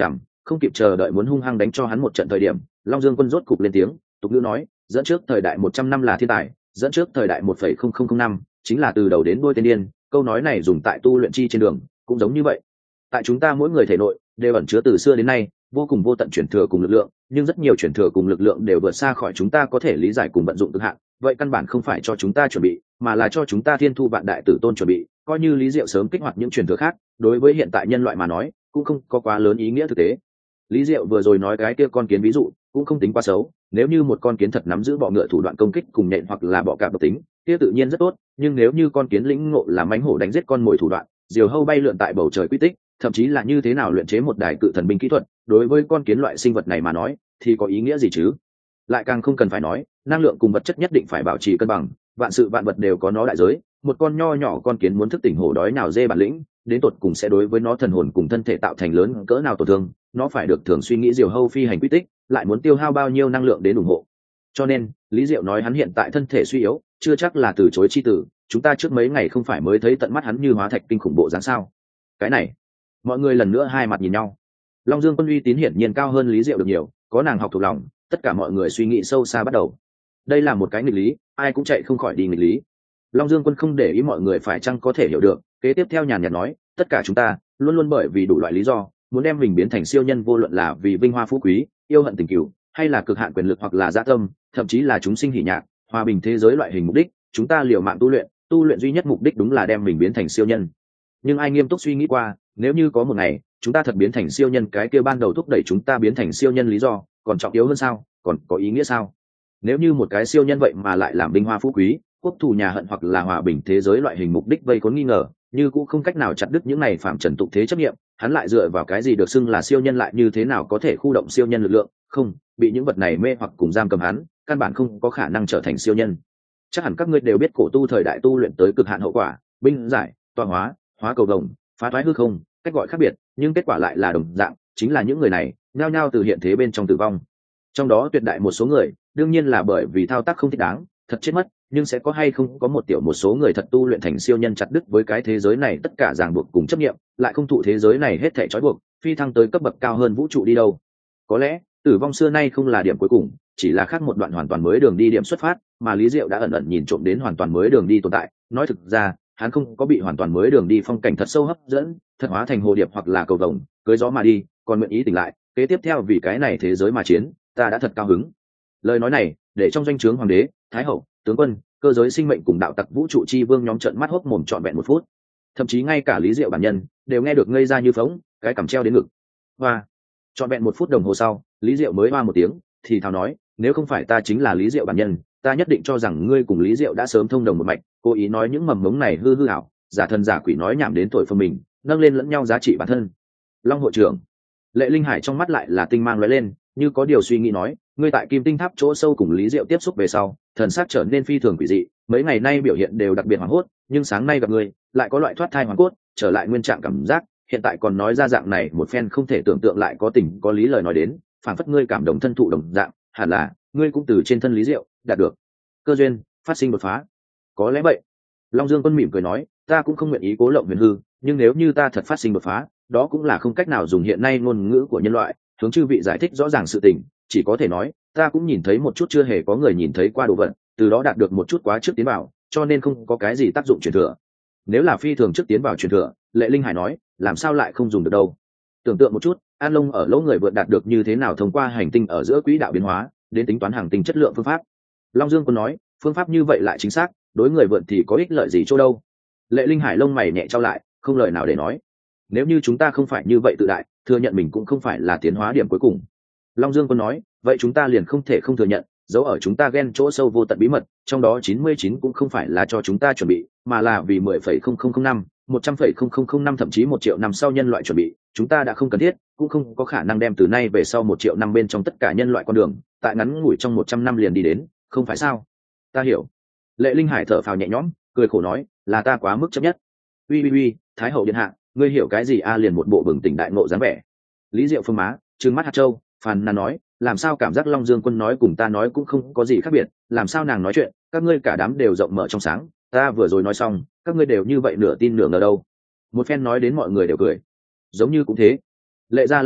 không kịp chờ đợi muốn hung hăng đánh cho hắn một trận thời điểm, Long Dương Quân rốt cục lên tiếng, tục ngữ nói, dẫn trước thời đại một trăm năm là thiên tài, dẫn trước thời đại một phẩy không không không năm chính là từ đầu đến đuôi tên điên, câu nói này dùng tại tu luyện chi trên đường, cũng giống như vậy. Tại chúng ta mỗi người thể nội đều ẩn chứa từ xưa đến nay vô cùng vô tận truyền thừa cùng lực lượng, nhưng rất nhiều truyền thừa cùng lực lượng đều vượt xa khỏi chúng ta có thể lý giải cùng vận dụng cực hạn, vậy căn bản không phải cho chúng ta chuẩn bị, mà là cho chúng ta thiên thu vạn đại tử tôn chuẩn bị. Coi như Lý Diệu sớm kích hoạt những truyền thừa khác, đối với hiện tại nhân loại mà nói cũng không có quá lớn ý nghĩa thực tế. Lý Diệu vừa rồi nói cái kia con kiến ví dụ cũng không tính quá xấu, nếu như một con kiến thật nắm giữ bọ ngựa thủ đoạn công kích cùng nhện hoặc là bọ cạp độc tính, kia tự nhiên rất tốt, nhưng nếu như con kiến lĩnh ngộ là mãnh hổ đánh giết con mồi thủ đoạn, diều hâu bay lượn tại bầu trời quy tích, thậm chí là như thế nào luyện chế một đài cự thần binh kỹ thuật, đối với con kiến loại sinh vật này mà nói thì có ý nghĩa gì chứ? Lại càng không cần phải nói, năng lượng cùng vật chất nhất định phải bảo trì cân bằng, vạn sự vạn vật đều có nó đại giới, một con nho nhỏ con kiến muốn thức tỉnh hổ đói nào dê bản lĩnh, đến tột cùng sẽ đối với nó thần hồn cùng thân thể tạo thành lớn cỡ nào tổn thương, nó phải được thường suy nghĩ diều hâu phi hành quy tích, lại muốn tiêu hao bao nhiêu năng lượng đến ủng hộ. Cho nên, Lý Diệu nói hắn hiện tại thân thể suy yếu, chưa chắc là từ chối chi tử, chúng ta trước mấy ngày không phải mới thấy tận mắt hắn như hóa thạch kinh khủng bộ dáng sao? Cái này, mọi người lần nữa hai mặt nhìn nhau. Long Dương Quân uy tín hiển nhiên cao hơn Lý Diệu được nhiều, có nàng học thuộc lòng, tất cả mọi người suy nghĩ sâu xa bắt đầu. Đây là một cái nghịch lý, ai cũng chạy không khỏi đi nghịch lý. Long Dương Quân không để ý mọi người phải chăng có thể hiểu được, kế tiếp theo nhàn nhạt nói, tất cả chúng ta luôn luôn bởi vì đủ loại lý do muốn đem mình biến thành siêu nhân, vô luận là vì vinh hoa phú quý, yêu hận tình cửu, hay là cực hạn quyền lực hoặc là dã tâm, thậm chí là chúng sinh hỉ nhạc, hòa bình thế giới loại hình mục đích, chúng ta liều mạng tu luyện, tu luyện duy nhất mục đích đúng là đem mình biến thành siêu nhân. Nhưng ai nghiêm túc suy nghĩ qua, nếu như có một ngày chúng ta thật biến thành siêu nhân, cái kia ban đầu thúc đẩy chúng ta biến thành siêu nhân lý do còn trọng yếu hơn sao, còn có ý nghĩa sao? Nếu như một cái siêu nhân vậy mà lại làm vinh hoa phú quý, quốc thù nhà hận hoặc là hòa bình thế giới loại hình mục đích vây khốn nghi ngờ, như cũng không cách nào chặt đứt những này phạm trần tục thế chấp nghiệm, hắn lại dựa vào cái gì được xưng là siêu nhân, lại như thế nào có thể khu động siêu nhân lực lượng? Không, bị những vật này mê hoặc cùng giam cầm hắn, căn bản không có khả năng trở thành siêu nhân. Chắc hẳn các ngươi đều biết cổ tu thời đại tu luyện tới cực hạn hậu quả, binh giải, tọa hóa, hóa cầu vồng, phá thoái hư không, cách gọi khác biệt, nhưng kết quả lại là đồng dạng, chính là những người này nhao nhao từ hiện thế bên trong tử vong. Trong đó tuyệt đại một số người đương nhiên là bởi vì thao tác không thích đáng, thật chết mất, nhưng sẽ có hay không có một tiểu một số người thật tu luyện thành siêu nhân, chặt đứt với cái thế giới này tất cả ràng buộc cùng chấp nghiệm, lại không thụ thế giới này hết thảy trói buộc, phi thăng tới cấp bậc cao hơn vũ trụ đi đâu. Có lẽ tử vong xưa nay không là điểm cuối cùng, chỉ là khác một đoạn hoàn toàn mới đường đi điểm xuất phát, mà Lý Diệu đã ẩn ẩn nhìn trộm đến hoàn toàn mới đường đi tồn tại. Nói thực ra, hắn không có bị hoàn toàn mới đường đi phong cảnh thật sâu hấp dẫn, thật hóa thành hồ điệp hoặc là cầu vồng, cưới gió mà đi, còn nguyện ý tỉnh lại, kế tiếp theo vì cái này thế giới mà chiến, ta đã thật cao hứng. Lời nói này để trong doanh trướng hoàng đế, thái hậu, tướng quân, cơ giới sinh mệnh cùng đạo tặc vũ trụ chi vương nhóm trợn mắt hốc mồm trọn vẹn một phút, thậm chí ngay cả Lý Diệu bản nhân đều nghe được ngây ra như phóng, cái cằm treo đến ngực. Hoa, trọn vẹn một phút đồng hồ sau, Lý Diệu mới hoa một tiếng, thì thào nói, nếu không phải ta chính là Lý Diệu bản nhân, ta nhất định cho rằng ngươi cùng Lý Diệu đã sớm thông đồng một mạch, cố ý nói những mầm mống này hư hư ảo, giả thần giả quỷ, nói nhảm đến tuổi phần mình, nâng lên lẫn nhau giá trị bản thân. Long hội trưởng, Lệ Linh Hải trong mắt lại là tinh mang lóe lên, như có điều suy nghĩ nói, ngươi tại Kim Tinh Tháp chỗ sâu cùng Lý Diệu tiếp xúc về sau, thần sắc trở nên phi thường quỷ dị, mấy ngày nay biểu hiện đều đặc biệt hoảng hốt, nhưng sáng nay gặp ngươi, lại có loại thoát thai hoàn cốt, trở lại nguyên trạng cảm giác, hiện tại còn nói ra dạng này một phen không thể tưởng tượng lại có tình có lý lời nói đến, phản phất ngươi cảm động thân thụ đồng dạng, hẳn là ngươi cũng từ trên thân Lý Diệu đạt được cơ duyên, phát sinh đột phá. Có lẽ vậy. Long Dương Quân mỉm cười nói, ta cũng không nguyện ý cố lộng huyền hư, nhưng nếu như ta thật phát sinh đột phá, đó cũng là không cách nào dùng hiện nay ngôn ngữ của nhân loại hướng chư vị giải thích rõ ràng sự tình, chỉ có thể nói ta cũng nhìn thấy một chút chưa hề có người nhìn thấy qua đồ vật, từ đó đạt được một chút quá trước tiến vào, cho nên không có cái gì tác dụng truyền thừa. Nếu là phi thường trước tiến vào truyền thừa, Lệ Linh Hải nói, làm sao lại không dùng được đâu. Tưởng tượng một chút, An Long ở lỗ người vượt đạt được như thế nào thông qua hành tinh ở giữa quỹ đạo biến hóa đến tính toán hành tinh chất lượng phương pháp. Long Dương Quân nói, phương pháp như vậy lại chính xác, đối người vượn thì có ích lợi gì chỗ đâu. Lệ Linh Hải lông mày nhẹ trao lại, không lời nào để nói. Nếu như chúng ta không phải như vậy tự đại, thừa nhận mình cũng không phải là tiến hóa điểm cuối cùng. Long Dương Quân nói, vậy chúng ta liền không thể không thừa nhận, dấu ở chúng ta ghen chỗ sâu vô tận bí mật, trong đó chín mươi chín cũng không phải là cho chúng ta chuẩn bị, mà là vì mười phẩy không không không năm, một trăm phẩy không không không năm thậm chí một triệu năm sau nhân loại chuẩn bị, chúng ta đã không cần thiết, cũng không có khả năng đem từ nay về sau một triệu năm bên trong tất cả nhân loại con đường, tại ngắn ngủi trong một trăm năm liền đi đến, không phải sao? Ta hiểu. Lệ Linh Hải thở phào nhẹ nhõm, cười khổ nói, là ta quá mức chấp nhất. Uy uy uy, Thái hậu điện hạ, ngươi hiểu cái gì a? Liền một bộ bừng tỉnh đại ngộ dáng vẻ. Lý Diệu phương má, trừng mắt hạt châu, phàn nàn nói, làm sao cảm giác Long Dương Quân nói cùng ta nói cũng không có gì khác biệt, làm sao nàng nói chuyện, các ngươi cả đám đều rộng mở trong sáng, ta vừa rồi nói xong, các ngươi đều như vậy nửa tin nửa ngờ đâu. Một phen nói đến mọi người đều cười. Giống như cũng thế. Lệ Gia Lăng nói,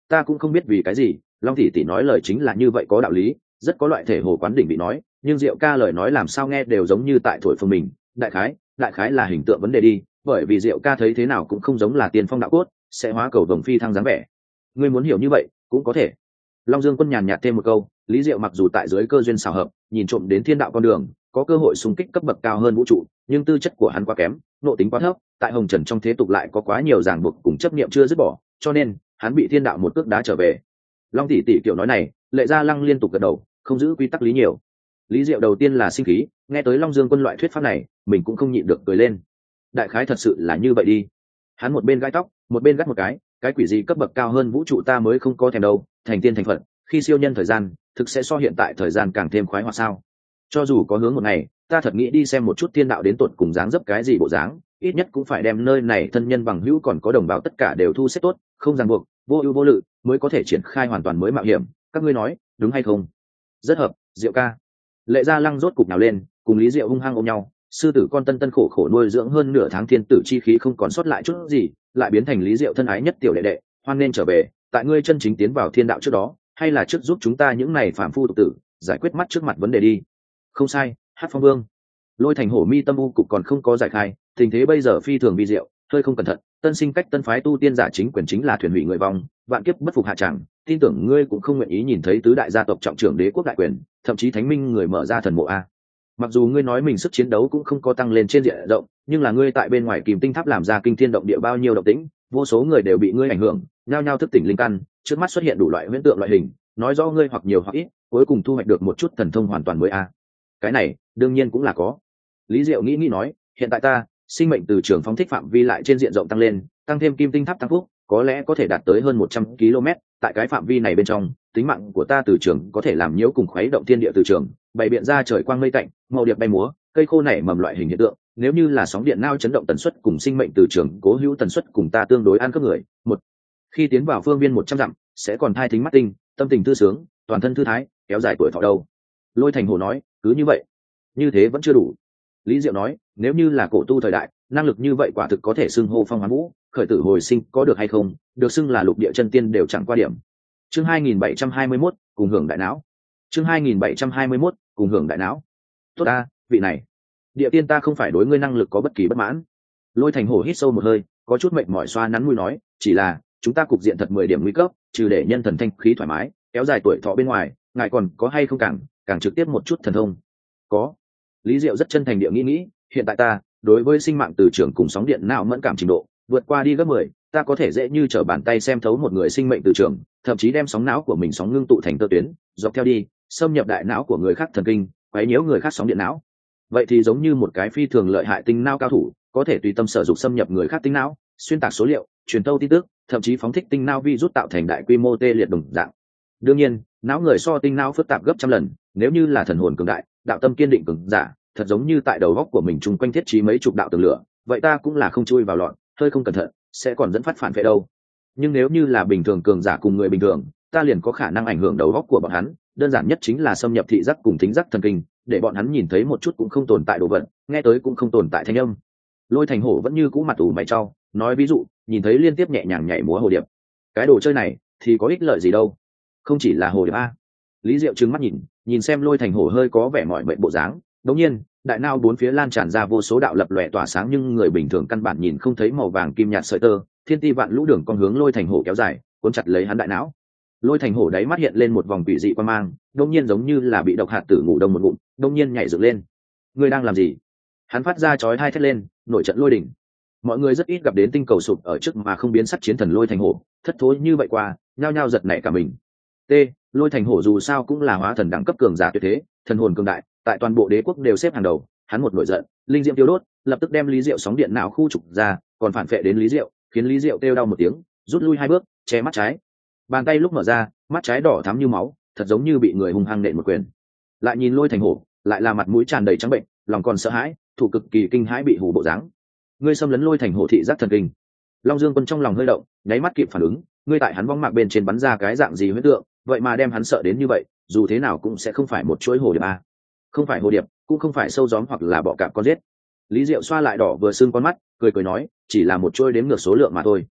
ta cũng không biết vì cái gì long tỷ tỷ nói lời chính là như vậy, có đạo lý, rất có loại thể hồ quán đỉnh bị nói, nhưng Diệu ca lời nói làm sao nghe đều giống như tại thổi phồng mình. Đại khái đại khái là hình tượng vấn đề đi, bởi vì Diệu ca thấy thế nào cũng không giống là tiên phong đạo cốt sẽ hóa cầu vồng phi thăng dáng vẻ. Ngươi muốn hiểu như vậy cũng có thể. Long Dương Quân nhàn nhạt thêm một câu, Lý Diệu mặc dù tại dưới cơ duyên xào hợp nhìn trộm đến thiên đạo con đường, có cơ hội xung kích cấp bậc cao hơn vũ trụ, nhưng tư chất của hắn quá kém, nội tính quá thấp, tại hồng trần trong thế tục lại có quá nhiều ràng buộc cùng chấp niệm chưa dứt bỏ, cho nên hắn bị thiên đạo một cước đá trở về. Long tỷ tỷ kiểu nói này, Lệ Gia Lăng liên tục gật đầu, không giữ quy tắc lý nhiều. Lý Diệu đầu tiên là sinh khí, nghe tới Long Dương Quân loại thuyết pháp này, mình cũng không nhịn được cười lên. Đại khái thật sự là như vậy đi. Hắn một bên gãi tóc, một bên gắt một cái, cái quỷ gì cấp bậc cao hơn vũ trụ ta mới không có thèm đâu, thành tiên thành phật, khi siêu nhân thời gian, thực sẽ so hiện tại thời gian càng thêm khoái hoạt sao? Cho dù có hướng một ngày, ta thật nghĩ đi xem một chút thiên đạo đến tột cùng dáng dấp cái gì bộ dáng, ít nhất cũng phải đem nơi này thân nhân bằng hữu còn có đồng bào tất cả đều thu xếp tốt, không ràng buộc, vô ưu vô lự, mới có thể triển khai hoàn toàn mới mạo hiểm, các ngươi nói, đúng hay không? Rất hợp, Diệu ca. Lệ Gia Lăng rốt cục nào lên, cùng Lý Diệu hung hăng ôm nhau, sư tử con tân tân khổ khổ nuôi dưỡng hơn nửa tháng thiên tử chi khí không còn sót lại chút gì, lại biến thành Lý Diệu thân ái nhất tiểu đệ đệ, hoan nên trở về, tại ngươi chân chính tiến vào thiên đạo trước đó, hay là trước giúp chúng ta những này phàm phu tục tử giải quyết mắt trước mặt vấn đề đi. Không sai, Hát Phong Vương. Lôi Thành Hổ mi tâm u cục còn không có giải khai, tình thế bây giờ phi thường vi diệu, hơi không cẩn thận, tân sinh cách tân phái tu tiên giả chính quyền chính là thuyền hủy người vong, vạn kiếp bất phục hạ tràng, tin tưởng ngươi cũng không nguyện ý nhìn thấy tứ đại gia tộc trọng trưởng đế quốc đại quyền, thậm chí thánh minh người mở ra thần mộ a. Mặc dù ngươi nói mình sức chiến đấu cũng không có tăng lên trên diện rộng, nhưng là ngươi tại bên ngoài Kìm Tinh Tháp làm ra kinh thiên động địa bao nhiêu động tĩnh, vô số người đều bị ngươi ảnh hưởng, nhao nhao thức tỉnh linh căn, trước mắt xuất hiện đủ loại huyễn tượng loại hình, nói rõ ngươi hoặc nhiều hoặc ít, cuối cùng thu hoạch được một chút thần thông hoàn toàn mới a. Cái này, đương nhiên cũng là có. Lý Diệu nghĩ nghĩ nói, hiện tại ta, sinh mệnh từ trường phóng thích phạm vi lại trên diện rộng tăng lên, tăng thêm Kim Tinh Tháp tăng phúc, có lẽ có thể đạt tới hơn một trăm ki lô mét, tại cái phạm vi này bên trong, tính mạng của ta từ trường có thể làm nhiễu cùng khuấy động thiên địa từ trường, bày biện ra trời quang mây tạnh, màu điệp bay múa, cây khô nảy mầm loại hình hiện tượng, nếu như là sóng điện nao chấn động tần suất cùng sinh mệnh từ trường cố hữu tần suất cùng ta tương đối ăn các người. Một, khi tiến vào phương viên một trăm dặm, sẽ còn thai thính mắt tinh, tâm tình thư sướng, toàn thân thư thái, kéo dài tuổi thọ đâu. Lôi Thành Hổ nói, cứ như vậy. Như thế vẫn chưa đủ. Lý Diệu nói, nếu như là cổ tu thời đại, năng lực như vậy quả thực có thể xưng hô phong hoán vũ, khởi tử hồi sinh có được hay không, được xưng là lục địa chân tiên đều chẳng qua điểm. Chương hai nghìn bảy trăm hai mươi mốt, cùng hưởng đại não. Chương hai nghìn bảy trăm hai mươi mốt, cùng hưởng đại não. Tốt a, vị này. Địa tiên ta không phải đối ngươi năng lực có bất kỳ bất mãn. Lôi Thành Hổ hít sâu một hơi, có chút mệt mỏi xoa nắn mũi nói, chỉ là chúng ta cục diện thật mười điểm nguy cấp, trừ để nhân thần thanh khí thoải mái, kéo dài tuổi thọ bên ngoài, ngài còn có hay không càng, càng trực tiếp một chút thần thông? Có. Lý Diệu rất chân thành địa nghĩ nghĩ, hiện tại ta, đối với sinh mạng từ trường cùng sóng điện não mẫn cảm trình độ, vượt qua đi gấp mười, ta có thể dễ như trở bàn tay xem thấu một người sinh mệnh từ trường, thậm chí đem sóng não của mình sóng ngưng tụ thành tơ tuyến, dọc theo đi, xâm nhập đại não của người khác thần kinh, quấy nhiễu người khác sóng điện não. Vậy thì giống như một cái phi thường lợi hại tinh não cao thủ, có thể tùy tâm sở dục xâm nhập người khác tinh não, xuyên tạc số liệu, truyền tâu tin tức, thậm chí phóng thích tinh não virus tạo thành đại quy mô tê liệt đồng dạng. Đương nhiên, não người so tinh não phức tạp gấp trăm lần, nếu như là thần hồn cường đại, đạo tâm kiên định cường giả, thật giống như tại đầu góc của mình chung quanh thiết trí mấy chục đạo tường lửa, vậy ta cũng là không chui vào lọn, hơi không cẩn thận sẽ còn dẫn phát phản vệ đâu. Nhưng nếu như là bình thường cường giả cùng người bình thường, ta liền có khả năng ảnh hưởng đầu góc của bọn hắn, đơn giản nhất chính là xâm nhập thị giác cùng thính giác thần kinh, để bọn hắn nhìn thấy một chút cũng không tồn tại đồ vật, nghe tới cũng không tồn tại thanh âm. Lôi Thành Hổ vẫn như cũ mặt ủ mày trao, nói ví dụ, nhìn thấy liên tiếp nhẹ nhàng nhảy múa hồ điệp, cái đồ chơi này thì có ích lợi gì đâu? Không chỉ là hồ điệp a. Lý Diệu trừng mắt nhìn, nhìn xem Lôi Thành Hổ hơi có vẻ mỏi mệt bộ dáng, đống nhiên, đại não bốn phía lan tràn ra vô số đạo lập lòe tỏa sáng nhưng người bình thường căn bản nhìn không thấy màu vàng kim nhạt sợi tơ, thiên ti vạn lũ đường con hướng Lôi Thành Hổ kéo dài, cuốn chặt lấy hắn đại não. Lôi Thành Hổ đáy mắt hiện lên một vòng quỷ dị quan mang, đống nhiên giống như là bị độc hạt tử ngủ đông một ngụm, đống nhiên nhảy dựng lên. Ngươi đang làm gì? Hắn phát ra chói tai thét lên, nổi trận lôi đỉnh. Mọi người rất ít gặp đến tinh cầu sụp ở trước mà không biến sắc chiến thần Lôi Thành Hổ, thất thối như vậy qua, nhao nhao giật nảy cả mình. T. Lôi Thành Hổ dù sao cũng là hóa thần đẳng cấp cường giả tuyệt thế, thần hồn cường đại, tại toàn bộ đế quốc đều xếp hàng đầu. Hắn một nổi giận, linh diệm tiêu đốt, lập tức đem Lý Diệu sóng điện não khu trục ra, còn phản phệ đến Lý Diệu, khiến Lý Diệu kêu đau một tiếng, rút lui hai bước, che mắt trái. Bàn tay lúc mở ra, mắt trái đỏ thắm như máu, thật giống như bị người hung hăng nện một quyền. Lại nhìn Lôi Thành Hổ, lại là mặt mũi tràn đầy trắng bệnh, lòng còn sợ hãi, thủ cực kỳ kinh hãi bị hù bộ dáng. Ngươi xâm lấn Lôi Thành Hổ thị giác thần kinh. Long Dương Quân trong lòng hơi động, nháy mắt kịp phản ứng, ngươi tại hắn vong mạc bên trên bắn ra cái dạng gì huyết tượng, vậy mà đem hắn sợ đến như vậy, dù thế nào cũng sẽ không phải một chuỗi hồ điệp a. Không phải hồ điệp, cũng không phải sâu gióm hoặc là bọ cạp con giết. Lý Diệu xoa lại đỏ vừa sưng con mắt, cười cười nói, chỉ là một chuỗi đếm ngược số lượng mà thôi.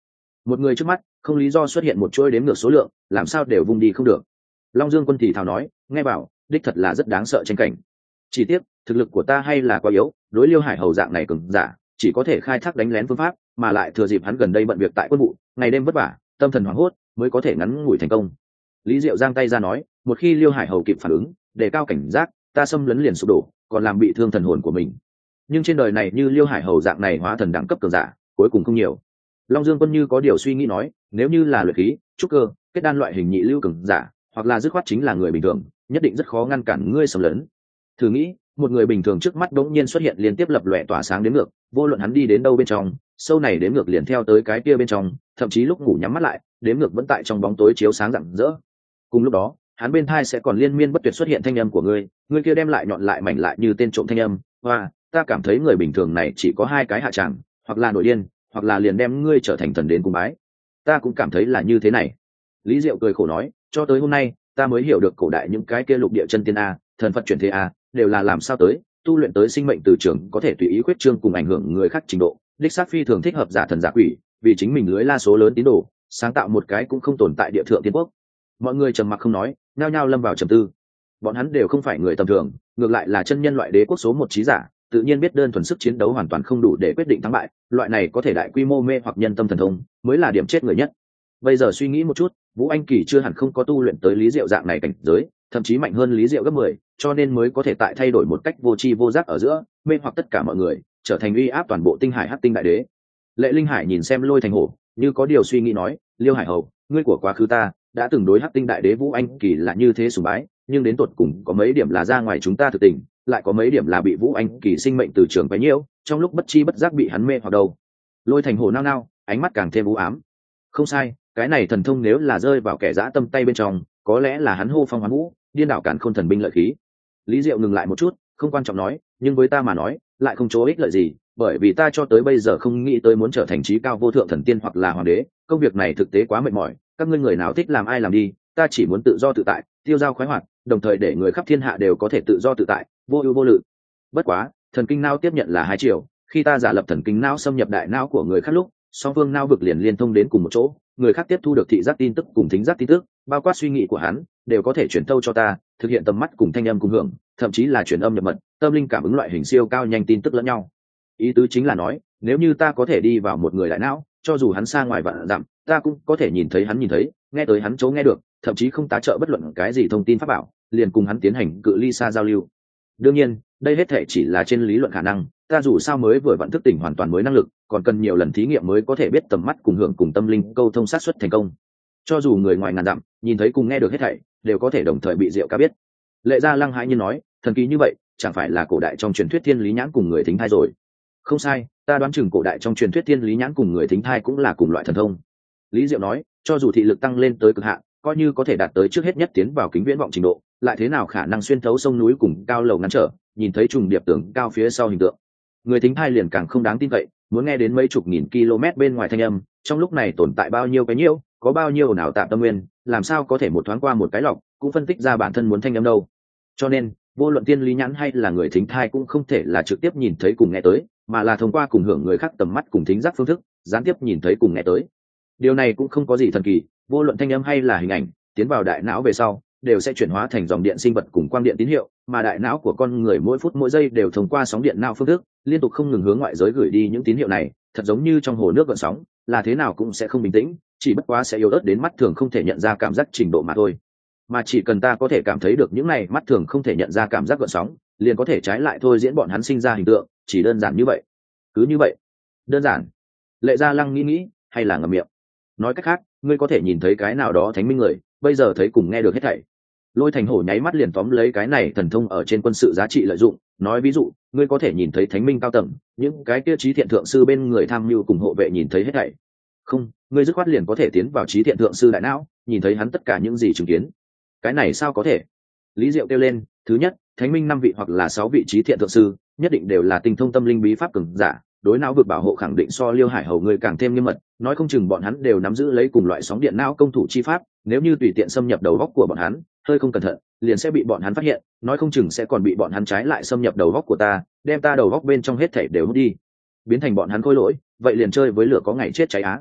một người trước mắt không lý do xuất hiện một chuỗi đếm ngược số lượng, làm sao đều vung đi không được. Long Dương Quân thì thào nói, nghe bảo đích thật là rất đáng sợ tranh cảnh. Chỉ tiếc thực lực của ta hay là quá yếu, đối Liêu Hải Hầu dạng này cường giả chỉ có thể khai thác đánh lén phương pháp, mà lại thừa dịp hắn gần đây bận việc tại quân vụ, ngày đêm vất vả, tâm thần hoảng hốt, mới có thể ngắn ngủi thành công. Lý Diệu giang tay ra nói, một khi Liêu Hải Hầu kịp phản ứng, đề cao cảnh giác, ta xâm lấn liền sụp đổ, còn làm bị thương thần hồn của mình. Nhưng trên đời này như Liêu Hải Hầu dạng này hóa thần đẳng cấp cường giả cuối cùng không nhiều. Long Dương Quân như có điều suy nghĩ nói, nếu như là luyện khí, trúc cơ, kết đan loại hình nhị lưu cường giả, hoặc là dứt khoát chính là người bình thường, nhất định rất khó ngăn cản ngươi xâm lấn. Thử nghĩ, một người bình thường trước mắt đống nhiên xuất hiện liên tiếp lập lòe tỏa sáng đến ngược, vô luận hắn đi đến đâu bên trong, sâu này đếm ngược liền theo tới cái kia bên trong, thậm chí lúc ngủ nhắm mắt lại, đếm ngược vẫn tại trong bóng tối chiếu sáng rạng rỡ. Cùng lúc đó, hắn bên thai sẽ còn liên miên bất tuyệt xuất hiện thanh âm của ngươi, ngươi kia đem lại nhọn lại mảnh lại như tên trộm thanh âm. Và ta cảm thấy người bình thường này chỉ có hai cái hạ tràng, hoặc là nổi điên, hoặc là liền đem ngươi trở thành thần đến cung bái. Ta cũng cảm thấy là như thế này. Lý Diệu cười khổ nói, cho tới hôm nay, ta mới hiểu được cổ đại những cái kia lục địa chân tiên a, thần Phật chuyển thế a, đều là làm sao tới, tu luyện tới sinh mệnh từ trường có thể tùy ý khuyết trương cùng ảnh hưởng người khác trình độ, đích xác phi thường thích hợp giả thần giả quỷ, vì chính mình lưới la số lớn tín đồ, sáng tạo một cái cũng không tồn tại địa thượng tiên quốc. Mọi người trầm mặc không nói, nhao nhao lâm vào trầm tư. Bọn hắn đều không phải người tầm thường, ngược lại là chân nhân loại đế quốc số một trí giả, tự nhiên biết đơn thuần sức chiến đấu hoàn toàn không đủ để quyết định thắng bại, loại này có thể đại quy mô mê hoặc nhân tâm thần thông, mới là điểm chết người nhất. Bây giờ suy nghĩ một chút, Vũ Anh Kỳ chưa hẳn không có tu luyện tới Lý Diệu dạng này cảnh giới, thậm chí mạnh hơn Lý Diệu gấp mười, cho nên mới có thể tại thay đổi một cách vô tri vô giác ở giữa, mê hoặc tất cả mọi người, trở thành uy áp toàn bộ tinh hải hắc tinh đại đế. Lệ Linh Hải nhìn xem Lôi Thành Hổ, như có điều suy nghĩ nói, Liêu Hải Hầu, ngươi của quá khứ ta đã từng đối hắc tinh đại đế Vũ Anh Kỳ là như thế sùng bái, nhưng đến tột cùng có mấy điểm là ra ngoài chúng ta thực tình, lại có mấy điểm là bị Vũ Anh Kỳ sinh mệnh từ trường quấy nhiễu, trong lúc bất chi bất giác bị hắn mê hoặc đầu. Lôi Thành Hổ nao nao, ánh mắt càng thêm u ám. Không sai, cái này thần thông nếu là rơi vào kẻ dã tâm tay bên trong, có lẽ là hắn hô phong hoán vũ, điên đảo cản khôn thần binh lợi khí. Lý Diệu ngừng lại một chút, không quan trọng nói, nhưng với ta mà nói, lại không chỗ ích lợi gì, bởi vì ta cho tới bây giờ không nghĩ tới muốn trở thành trí cao vô thượng thần tiên hoặc là hoàng đế, công việc này thực tế quá mệt mỏi, các ngươi người nào thích làm ai làm đi, ta chỉ muốn tự do tự tại, tiêu dao khoái hoạt, đồng thời để người khắp thiên hạ đều có thể tự do tự tại, vô ưu vô lự. Bất quá, thần kinh não tiếp nhận là hai chiều, khi ta giả lập thần kinh não xâm nhập đại não của người khác lúc, song phương não vực liền liên thông đến cùng một chỗ, người khác tiếp thu được thị giác tin tức cùng thính giác tin tức, bao quát suy nghĩ của hắn, đều có thể chuyển thâu cho ta, thực hiện tầm mắt cùng thanh âm cùng hưởng, thậm chí là truyền âm nhập mật, tâm linh cảm ứng loại hình siêu cao nhanh tin tức lẫn nhau. Ý tứ chính là nói, nếu như ta có thể đi vào một người đại não, cho dù hắn xa ngoài vạn dặm, ta cũng có thể nhìn thấy hắn nhìn thấy, nghe tới hắn chỗ nghe được, thậm chí không tá trợ bất luận cái gì thông tin pháp bảo, liền cùng hắn tiến hành cự ly xa giao lưu. Đương nhiên, đây hết thể chỉ là trên lý luận khả năng, ta dù sao mới vừa vận thức tỉnh hoàn toàn mới năng lực, còn cần nhiều lần thí nghiệm mới có thể biết tầm mắt cùng hưởng cùng tâm linh câu thông sát xuất thành công. Cho dù người ngoài ngàn dặm nhìn thấy cùng nghe được hết thảy, đều có thể đồng thời bị Diệu ca biết. Lệ Gia Lăng hãi nhiên nói, thần kỳ như vậy, chẳng phải là cổ đại trong truyền thuyết thiên lý nhãn cùng người thính thai rồi? Không sai, ta đoán chừng cổ đại trong truyền thuyết thiên lý nhãn cùng người thính thai cũng là cùng loại thần thông. Lý Diệu nói, cho dù thị lực tăng lên tới cực hạn, coi như có thể đạt tới trước hết nhất tiến vào kính viễn vọng trình độ, lại thế nào khả năng xuyên thấu sông núi cùng cao lầu ngăn trở, nhìn thấy trùng điệp tường cao phía sau hình tượng. Người thính thai liền càng không đáng tin cậy, muốn nghe đến mấy chục nghìn km bên ngoài thanh âm, trong lúc này tồn tại bao nhiêu cái nhiễu, có bao nhiêu nào tạm tâm nguyên, làm sao có thể một thoáng qua một cái lọc cũng phân tích ra bản thân muốn thanh âm đâu. Cho nên, vô luận tiên lý nhãn hay là người thính thai cũng không thể là trực tiếp nhìn thấy cùng nghe tới, mà là thông qua cùng hưởng người khác tầm mắt cùng thính giác phương thức, gián tiếp nhìn thấy cùng nghe tới. Điều này cũng không có gì thần kỳ, vô luận thanh âm hay là hình ảnh, tiến vào đại não về sau, đều sẽ chuyển hóa thành dòng điện sinh vật cùng quang điện tín hiệu, mà đại não của con người mỗi phút mỗi giây đều thông qua sóng điện não phương thức, liên tục không ngừng hướng ngoại giới gửi đi những tín hiệu này, thật giống như trong hồ nước gợn sóng, là thế nào cũng sẽ không bình tĩnh, chỉ bất quá sẽ yếu ớt đến mắt thường không thể nhận ra cảm giác trình độ mà thôi. Mà chỉ cần ta có thể cảm thấy được những này mắt thường không thể nhận ra cảm giác gợn sóng, liền có thể trái lại thôi diễn bọn hắn sinh ra hình tượng, chỉ đơn giản như vậy. Cứ như vậy. Đơn giản. Lệ Gia Lăng nghĩ nghĩ, hay là ngậm miệng. Nói cách khác, ngươi có thể nhìn thấy cái nào đó thánh minh người, bây giờ thấy cùng nghe được hết thảy. Lôi Thành Hổ nháy mắt liền tóm lấy cái này thần thông ở trên quân sự giá trị lợi dụng, nói ví dụ, ngươi có thể nhìn thấy thánh minh cao tầng, những cái kia trí thiện thượng sư bên người tham mưu cùng hộ vệ nhìn thấy hết thảy. Không, ngươi dứt khoát liền có thể tiến vào trí thiện thượng sư đại não, nhìn thấy hắn tất cả những gì chứng kiến. Cái này sao có thể? Lý Diệu kêu lên, thứ nhất, thánh minh năm vị hoặc là sáu vị trí thiện thượng sư, nhất định đều là tinh thông tâm linh bí pháp cường giả, đối não vực bảo hộ khẳng định so Liêu Hải Hầu người càng thêm nghiêm mật, nói không chừng bọn hắn đều nắm giữ lấy cùng loại sóng điện não công thủ chi pháp, nếu như tùy tiện xâm nhập đầu góc của bọn hắn, hơi không cẩn thận, liền sẽ bị bọn hắn phát hiện, nói không chừng sẽ còn bị bọn hắn trái lại xâm nhập đầu góc của ta, đem ta đầu góc bên trong hết thảy đều hút đi, biến thành bọn hắn khôi lỗi, vậy liền chơi với lửa có ngày chết cháy á.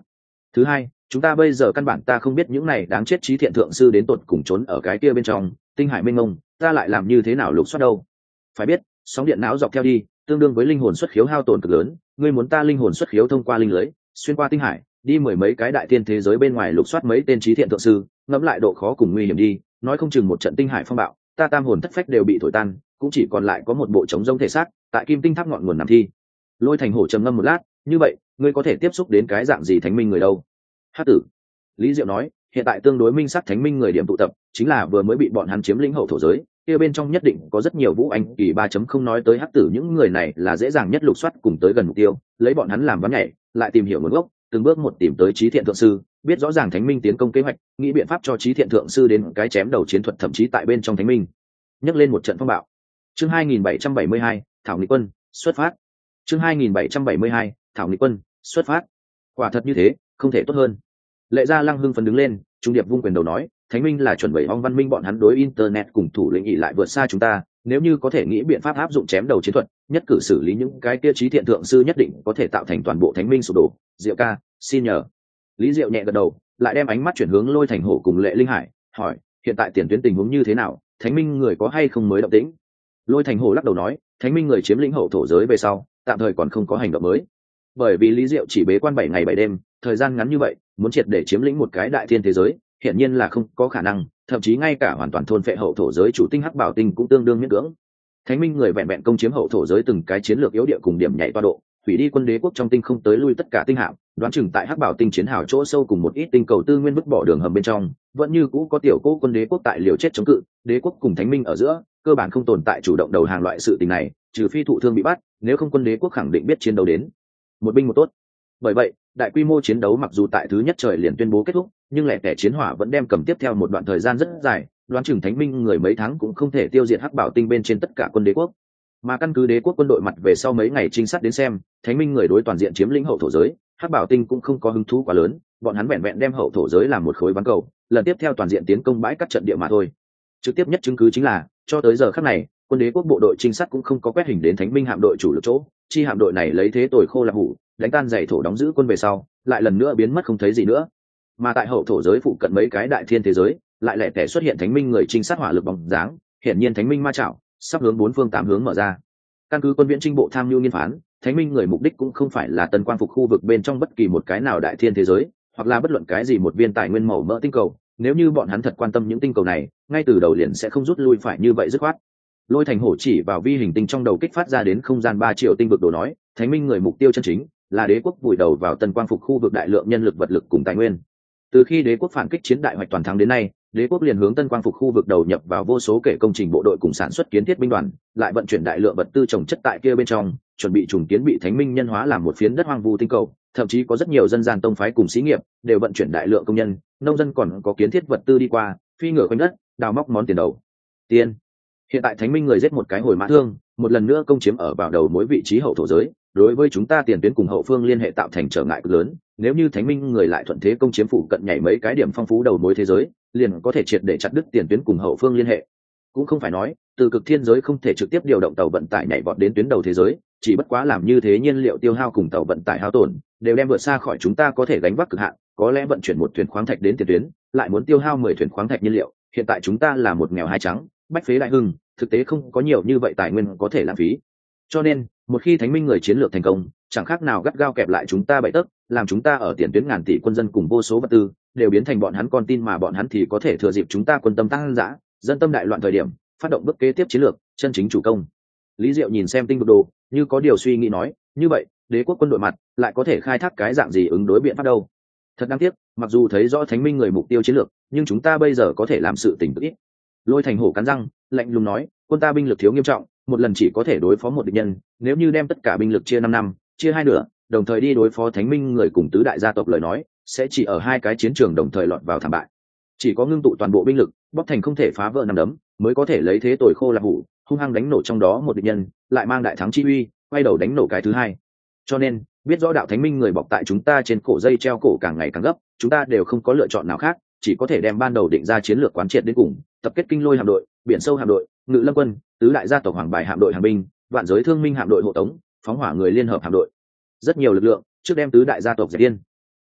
Thứ hai, chúng ta bây giờ căn bản ta không biết những này đáng chết trí thiện thượng sư đến tột cùng trốn ở cái kia bên trong tinh hải mênh mông, ta lại làm như thế nào lục soát đâu. Phải biết sóng điện não dọc theo đi tương đương với linh hồn xuất khiếu hao tổn cực lớn, ngươi muốn ta linh hồn xuất khiếu thông qua linh lưới xuyên qua tinh hải đi mười mấy cái đại tiên thế giới bên ngoài lục soát mấy tên trí thiện thượng sư, ngẫm lại độ khó cùng nguy hiểm đi, nói không chừng một trận tinh hải phong bạo ta tam hồn thất phách đều bị thổi tan, cũng chỉ còn lại có một bộ trống rông thể xác tại kim tinh tháp ngọn nguồn nằm thi. Lôi Thành Hổ trầm ngâm một lát, như vậy ngươi có thể tiếp xúc đến cái dạng gì thánh minh người đâu? Hắc tử. Lý Diệu nói, hiện tại tương đối minh sắc thánh minh người điểm tụ tập chính là vừa mới bị bọn hắn chiếm lĩnh hậu thổ giới, kia bên trong nhất định có rất nhiều vũ anh kỳ ba chấm không nói tới hắc tử, những người này là dễ dàng nhất lục soát cùng tới gần mục tiêu, lấy bọn hắn làm ván nhảy, lại tìm hiểu nguồn gốc, từng bước một tìm tới trí thiện thượng sư, biết rõ ràng thánh minh tiến công kế hoạch, nghĩ biện pháp cho trí thiện thượng sư đến cái chém đầu chiến thuật, thậm chí tại bên trong thánh minh nhấc lên một trận phong bạo. Chương hai nghìn bảy trăm bảy mươi hai, Thảo Nghị quân xuất phát. Chương hai nghìn bảy trăm bảy mươi hai, Thảo Nghị quân xuất phát. Quả thật như thế, không thể tốt hơn. Lệ Gia Lăng hưng phấn đứng lên, trung điệp vung quyền đầu nói, thánh minh là chuẩn bảy ong văn minh, bọn hắn đối internet cùng thủ lĩnh ỷ lại vượt xa chúng ta, nếu như có thể nghĩ biện pháp áp dụng chém đầu chiến thuật, nhất cử xử lý những cái kia trí thiện thượng sư, nhất định có thể tạo thành toàn bộ thánh minh sụp đổ. Diệu ca, xin nhờ. Lý Diệu nhẹ gật đầu, lại đem ánh mắt chuyển hướng Lôi Thành Hổ cùng Lệ Linh Hải, hỏi, hiện tại tiền tuyến tình huống như thế nào, thánh minh người có hay không mới động tĩnh? Lôi Thành Hổ lắc đầu nói, thánh minh người chiếm lĩnh hậu thổ giới về sau, tạm thời còn không có hành động mới. Bởi vì Lý Diệu chỉ bế quan bảy ngày bảy đêm, thời gian ngắn như vậy, muốn triệt để chiếm lĩnh một cái đại thiên thế giới, hiển nhiên là không có khả năng, thậm chí ngay cả hoàn toàn thôn phệ hậu thổ giới chủ tinh Hắc Bảo Tinh cũng tương đương miễn cưỡng. Thánh minh người vẹn vẹn công chiếm hậu thổ giới từng cái chiến lược yếu địa cùng điểm nhảy toa độ, hủy đi quân đế quốc trong tinh không tới lui tất cả tinh hạm, đoán chừng tại Hắc Bảo Tinh chiến hào chỗ sâu cùng một ít tinh cầu tư nguyên vứt bỏ đường hầm bên trong, vẫn như cũ có tiểu cố quân đế quốc tại liều chết chống cự, đế quốc cùng thánh minh ở giữa, cơ bản không tồn tại chủ động đầu hàng loại sự tình này, trừ phi thụ thương bị bắt, nếu không quân đế quốc khẳng định biết chiến đấu đến một binh một tốt. Bởi vậy đại quy mô chiến đấu mặc dù tại thứ nhất trời liền tuyên bố kết thúc, nhưng lẻ tẻ chiến hỏa vẫn đem cầm tiếp theo một đoạn thời gian rất dài, đoán chừng thánh minh người mấy tháng cũng không thể tiêu diệt Hắc Bảo Tinh bên trên tất cả quân đế quốc. Mà căn cứ đế quốc quân đội mặt về sau mấy ngày trinh sát đến xem, thánh minh người đối toàn diện chiếm lĩnh hậu thổ giới, Hắc Bảo Tinh cũng không có hứng thú quá lớn, bọn hắn vẹn vẹn đem hậu thổ giới làm một khối ván cầu, lần tiếp theo toàn diện tiến công bãi cắt trận địa mà thôi. Trực tiếp nhất chứng cứ chính là cho tới giờ khắc này, quân đế quốc bộ đội trinh sát cũng không có quét hình đến thánh minh hạm đội chủ lực chỗ, chi hạm đội này lấy thế tồi khô là hủ, đánh tan dày thổ đóng giữ quân về sau, lại lần nữa biến mất không thấy gì nữa. Mà tại hậu thổ giới phụ cận mấy cái đại thiên thế giới, lại lẻ tẻ xuất hiện thánh minh người trinh sát hỏa lực bóng dáng, hiển nhiên thánh minh ma chảo sắp hướng bốn phương tám hướng mở ra. Căn cứ quân viễn trinh bộ tham mưu nghiên phán, thánh minh người mục đích cũng không phải là tân quang phục khu vực bên trong bất kỳ một cái nào đại thiên thế giới, hoặc là bất luận cái gì một viên tài nguyên màu mỡ tinh cầu, nếu như bọn hắn thật quan tâm những tinh cầu này, ngay từ đầu liền sẽ không rút lui phải như vậy dứt khoát. Lôi Thành Hổ chỉ vào vi hình tinh trong đầu kích phát ra đến không gian ba triệu tinh vực đồ nói, thánh minh người mục tiêu chân chính là đế quốc vùi đầu vào tân quang phục khu vực đại lượng nhân lực vật lực cùng tài nguyên. Từ khi đế quốc phản kích chiến đại hoạch toàn thắng đến nay, đế quốc liền hướng tân quang phục khu vực đầu nhập vào vô số kể công trình bộ đội cùng sản xuất kiến thiết binh đoàn, lại vận chuyển đại lượng vật tư trồng chất tại kia bên trong, chuẩn bị trùng kiến bị thánh minh nhân hóa làm một phiến đất hoang vu tinh cầu, thậm chí có rất nhiều dân gian tông phái cùng xí nghiệp đều vận chuyển đại lượng công nhân, nông dân còn có kiến thiết vật tư đi qua, phi ngựa quanh đất, đào móc món tiền đầu tiên. Hiện tại thánh minh người giết một cái hồi mã thương, một lần nữa công chiếm ở vào đầu mối vị trí hậu thổ giới, đối với chúng ta tiền tuyến cùng hậu phương liên hệ tạo thành trở ngại cực lớn. Nếu như thánh minh người lại thuận thế công chiếm phụ cận nhảy mấy cái điểm phong phú đầu mối thế giới, liền có thể triệt để chặt đứt tiền tuyến cùng hậu phương liên hệ. Cũng không phải nói từ cực thiên giới không thể trực tiếp điều động tàu vận tải nhảy vọt đến tuyến đầu thế giới, chỉ bất quá làm như thế nhiên liệu tiêu hao cùng tàu vận tải hao tổn đều đem vượt xa khỏi chúng ta có thể gánh vác cực hạn. Có lẽ vận chuyển một thuyền khoáng thạch đến tiền tuyến lại muốn tiêu hao mười thuyền khoáng thạch nhiên liệu, hiện tại chúng ta là một nghèo hai trắng, bách phế đại hưng, thực tế không có nhiều như vậy tài nguyên có thể lãng phí. Cho nên một khi thánh minh người chiến lược thành công, chẳng khác nào gắt gao kẹp lại chúng ta bảy tấc, làm chúng ta ở tiền tuyến ngàn tỷ quân dân cùng vô số vật tư đều biến thành bọn hắn con tin, mà bọn hắn thì có thể thừa dịp chúng ta quân tâm tăng dã, dân tâm đại loạn thời điểm phát động bước kế tiếp chiến lược, chân chính chủ công. Lý Diệu nhìn xem tinh vực đồ, như có điều suy nghĩ nói, như vậy đế quốc quân đội mặt lại có thể khai thác cái dạng gì ứng đối biện pháp đâu? Thật đáng tiếc, mặc dù thấy rõ thánh minh người mục tiêu chiến lược, nhưng chúng ta bây giờ có thể làm sự tình ít. Lôi Thành Hổ cắn răng lạnh lùng nói, quân ta binh lực thiếu nghiêm trọng, một lần chỉ có thể đối phó một địch nhân, nếu như đem tất cả binh lực chia năm năm, chia hai nửa, đồng thời đi đối phó thánh minh người cùng tứ đại gia tộc lời nói, sẽ chỉ ở hai cái chiến trường đồng thời lọt vào thảm bại. Chỉ có ngưng tụ toàn bộ binh lực, bóc thành không thể phá vỡ nằm đấm, mới có thể lấy thế tồi khô là hủ, hung hăng đánh nổ trong đó một địch nhân, lại mang đại thắng chi uy, quay đầu đánh nổ cái thứ hai. Cho nên biết rõ đạo thánh minh người bọc tại chúng ta trên cổ dây treo cổ càng ngày càng gấp, chúng ta đều không có lựa chọn nào khác, chỉ có thể đem ban đầu định ra chiến lược quán triệt đến cùng, tập kết kinh lôi hạm đội, biển sâu hạm đội, ngự lâm quân, tứ đại gia tộc hoàng bài hạm đội hàng binh, vạn giới thương minh hạm đội hộ tống, phóng hỏa người liên hợp hạm đội, rất nhiều lực lượng trước đem tứ đại gia tộc diệt điên.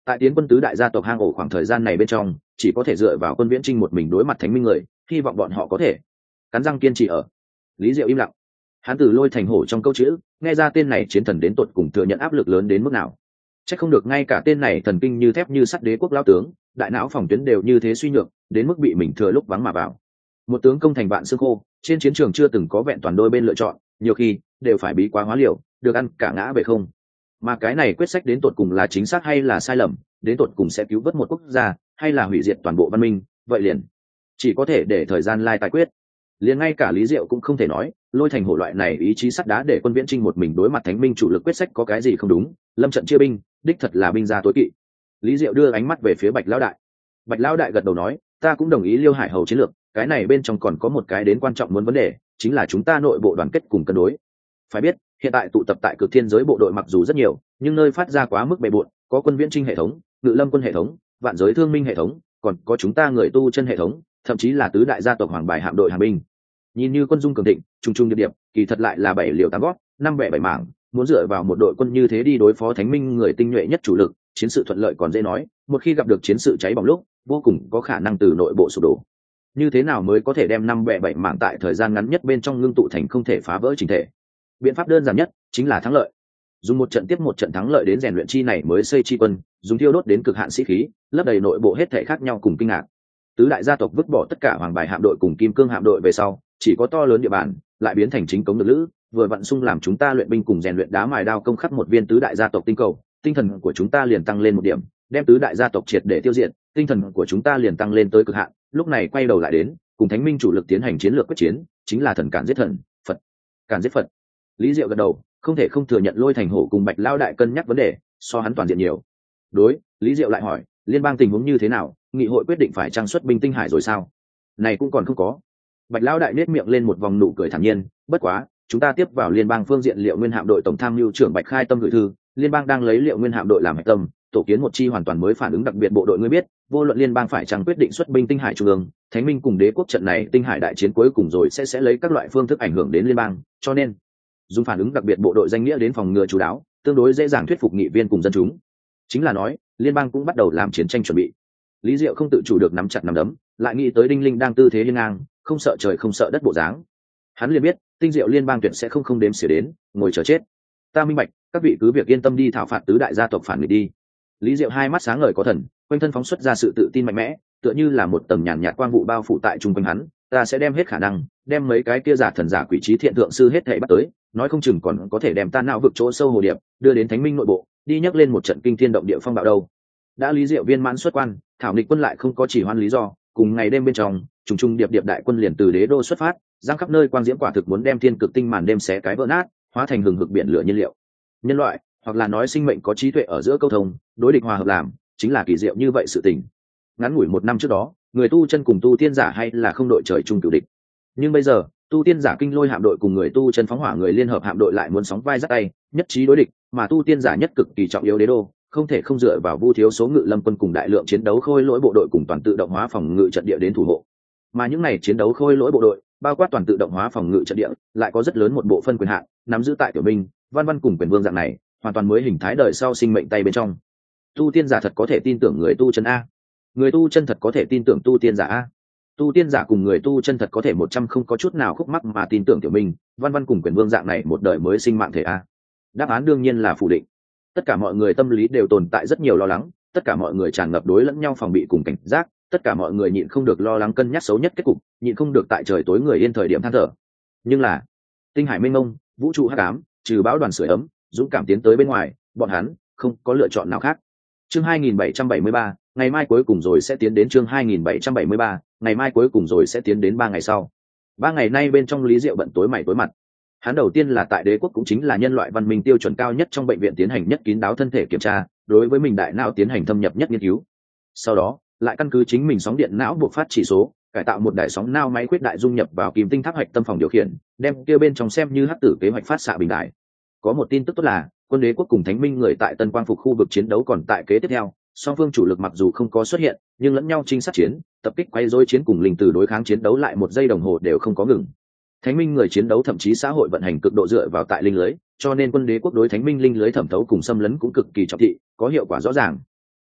tại tiến quân tứ đại gia tộc hang ổ khoảng thời gian này bên trong chỉ có thể dựa vào quân viễn trinh một mình đối mặt thánh minh người, hy vọng bọn họ có thể cắn răng kiên trì ở. Lý Diệu im lặng, hắn từ Lôi Thành Hổ trong câu chữ nghe ra tên này chiến thần đến tột cùng thừa nhận áp lực lớn đến mức nào. Chắc không được ngay cả tên này thần kinh như thép như sắt đế quốc lao tướng, đại não phòng tuyến đều như thế suy nhược, đến mức bị mình thừa lúc vắng mà vào. Một tướng công thành vạn xương khô, trên chiến trường chưa từng có vẹn toàn đôi bên lựa chọn, nhiều khi đều phải bí quá hóa liều, được ăn cả ngã về không. Mà cái này quyết sách đến tột cùng là chính xác hay là sai lầm, đến tột cùng sẽ cứu vớt một quốc gia hay là hủy diệt toàn bộ văn minh, vậy liền chỉ có thể để thời gian lai tài quyết. Liền ngay cả Lý Diệu cũng không thể nói Lôi Thành Hổ loại này ý chí sắt đá để quân viễn trinh một mình đối mặt thánh minh chủ lực quyết sách có cái gì không đúng, lâm trận chia binh đích thật là binh gia tối kỵ. Lý Diệu đưa ánh mắt về phía Bạch lão đại. Bạch lão đại gật đầu nói, ta cũng đồng ý Liêu Hải Hầu chiến lược, cái này bên trong còn có một cái đến quan trọng muốn vấn đề, chính là chúng ta nội bộ đoàn kết cùng cân đối. Phải biết, hiện tại tụ tập tại Cực Thiên giới bộ đội mặc dù rất nhiều, nhưng nơi phát ra quá mức bề bộn, có quân viễn trinh hệ thống, ngự lâm quân hệ thống, vạn giới thương minh hệ thống, còn có chúng ta người tu chân hệ thống, thậm chí là tứ đại gia tộc hoàng bài hạm đội hàng binh. Nhìn như quân dung cường thịnh, trung trung điệp điệp, kỳ thật lại là bảy liều tám gót, năm bẻ bảy mảng, muốn dựa vào một đội quân như thế đi đối phó thánh minh người tinh nhuệ nhất chủ lực, chiến sự thuận lợi còn dễ nói, một khi gặp được chiến sự cháy bỏng lúc, vô cùng có khả năng từ nội bộ sụp đổ. Như thế nào mới có thể đem năm bẻ bảy mảng tại thời gian ngắn nhất bên trong ngưng tụ thành không thể phá vỡ chỉnh thể? Biện pháp đơn giản nhất chính là thắng lợi. Dùng một trận tiếp một trận thắng lợi đến rèn luyện chi này mới xây chi quân, dùng thiêu đốt đến cực hạn sĩ khí, lấp đầy nội bộ hết thể khác nhau cùng kinh ngạc. Tứ đại gia tộc vứt bỏ tất cả hoàng bài hạm đội cùng kim cương hạm đội về sau, chỉ có to lớn địa bàn lại biến thành chính cống được lữ, vừa vặn sung làm chúng ta luyện binh cùng rèn luyện đá mài đao công khắc một viên tứ đại gia tộc tinh cầu, tinh thần của chúng ta liền tăng lên một điểm, đem tứ đại gia tộc triệt để tiêu diệt, tinh thần của chúng ta liền tăng lên tới cực hạn, lúc này quay đầu lại đến cùng thánh minh chủ lực tiến hành chiến lược quyết chiến, chính là thần cản giết thần, Phật cản giết Phật. Lý Diệu gật đầu, không thể không thừa nhận Lôi Thành Hổ cùng Bạch lão đại cân nhắc vấn đề so hắn toàn diện nhiều. Đối, Lý Diệu lại hỏi, liên bang tình huống như thế nào, nghị hội quyết định phải trang xuất binh tinh hải rồi sao? Này cũng còn không có. Bạch lão đại nét miệng lên một vòng nụ cười thản nhiên, bất quá chúng ta tiếp vào liên bang phương diện Liệu Nguyên hạm đội tổng tham mưu trưởng Bạch Khai Tâm gửi thư, liên bang đang lấy Liệu Nguyên hạm đội làm hạch tâm, tổ kiến một chi hoàn toàn mới phản ứng đặc biệt bộ đội. Ngươi biết, vô luận liên bang phải chăng quyết định xuất binh tinh hải trung ương, thánh minh cùng đế quốc trận này tinh hải đại chiến cuối cùng rồi sẽ sẽ lấy các loại phương thức ảnh hưởng đến liên bang, cho nên dùng phản ứng đặc biệt bộ đội danh nghĩa đến phòng ngừa chú đáo, tương đối dễ dàng thuyết phục nghị viên cùng dân chúng. Chính là nói, liên bang cũng bắt đầu làm chiến tranh chuẩn bị. Lý Diệu không tự chủ được nắm chặt nắm đấm, lại nghĩ tới Đinh Linh đang tư thế hiên ngang, không sợ trời không sợ đất bộ dáng. Hắn liền biết, tinh diệu liên bang tuyệt sẽ không không đếm xỉa đến, ngồi chờ chết. Ta minh bạch, các vị cứ việc yên tâm đi thảo phạt tứ đại gia tộc phản nghịch đi. Lý Diệu hai mắt sáng ngời có thần, quanh thân phóng xuất ra sự tự tin mạnh mẽ, tựa như là một tầng nhàn nhạt quang vụ bao phủ tại trung quanh hắn. Ta sẽ đem hết khả năng, đem mấy cái kia giả thần giả quỷ trí thiện thượng sư hết thảy bắt tới, nói không chừng còn có thể đem ta não vực chỗ sâu hồ điệp, đưa đến thánh minh nội bộ, đi nhắc lên một trận kinh thiên động địa phong bạo đâu. Đã Lý Diệu viên mãn xuất quan, thảo nghịch quân lại không có chỉ hoan lý do, cùng ngày đêm bên trong, trùng trùng điệp điệp đại quân liền từ đế đô xuất phát, giang khắp nơi quang diễm quả thực muốn đem thiên cực tinh màn đêm xé cái vỡ nát, hóa thành hừng hực biển lửa nhiên liệu. Nhân loại, hoặc là nói sinh mệnh có trí tuệ ở giữa câu thông, đối địch hòa hợp làm, chính là kỳ diệu như vậy sự tình. Ngắn ngủi một năm trước đó, người tu chân cùng tu tiên giả hay là không đội trời chung cửu địch. Nhưng bây giờ, tu tiên giả kinh lôi hạm đội cùng người tu chân phóng hỏa người liên hợp hạm đội lại muốn sóng vai dắt tay, nhất trí đối địch, mà tu tiên giả nhất cực kỳ trọng yếu đế đô, không thể không dựa vào vu thiếu số ngự lâm quân cùng đại lượng chiến đấu khôi lỗi bộ đội cùng toàn tự động hóa phòng ngự trận địa đến thủ hộ. Mà những này chiến đấu khôi lỗi bộ đội, bao quát toàn tự động hóa phòng ngự trận địa, lại có rất lớn một bộ phân quyền hạn, nắm giữ tại tiểu binh, văn văn cùng quyền vương dạng này, hoàn toàn mới hình thái đời sau sinh mệnh tay bên trong. Tu tiên giả thật có thể tin tưởng người tu chân a? Người tu chân thật có thể tin tưởng tu tiên giả a? Tu tiên giả cùng người tu chân thật có thể một trăm không có chút nào khúc mắc mà tin tưởng tiểu binh, văn văn cùng quyền vương dạng này một đời mới sinh mạng thể a? Đáp án đương nhiên là phủ định. Tất cả mọi người tâm lý đều tồn tại rất nhiều lo lắng, tất cả mọi người tràn ngập đối lẫn nhau phòng bị cùng cảnh giác, tất cả mọi người nhịn không được lo lắng cân nhắc xấu nhất kết cục, nhịn không được tại trời tối người yên thời điểm than thở. Nhưng là tinh hải mênh mông, vũ trụ hắc ám, trừ bão đoàn sưởi ấm, dũng cảm tiến tới bên ngoài, bọn hắn không có lựa chọn nào khác. Chương hai nghìn bảy trăm bảy mươi ba, ngày mai cuối cùng rồi sẽ tiến đến chương hai nghìn bảy trăm bảy mươi ba, ngày mai cuối cùng rồi sẽ tiến đến ba ngày sau. Ba ngày nay bên trong Lý Diệu bận tối mày tối mặt. Hắn đầu tiên là tại đế quốc cũng chính là nhân loại văn minh tiêu chuẩn cao nhất trong bệnh viện tiến hành nhất kín đáo thân thể kiểm tra, đối với mình đại não tiến hành thâm nhập nhất nghiên cứu. Sau đó, lại căn cứ chính mình sóng điện não buộc phát chỉ số, cải tạo một đại sóng nao máy khuyết đại dung nhập vào kim tinh tháp hạch tâm phòng điều khiển, đem kia bên trong xem như hắc tử kế hoạch phát xạ bình đại. Có một tin tức tốt là, quân đế quốc cùng thánh minh người tại Tân Quang phục khu vực chiến đấu còn tại kế tiếp theo, song phương chủ lực mặc dù không có xuất hiện, nhưng lẫn nhau trinh sát chiến, tập kích quay rối chiến cùng linh tử đối kháng chiến đấu lại một giây đồng hồ đều không có ngừng. Thánh minh người chiến đấu thậm chí xã hội vận hành cực độ dựa vào tại linh lưới, cho nên quân đế quốc đối thánh minh linh lưới thẩm thấu cùng xâm lấn cũng cực kỳ trọng thị, có hiệu quả rõ ràng.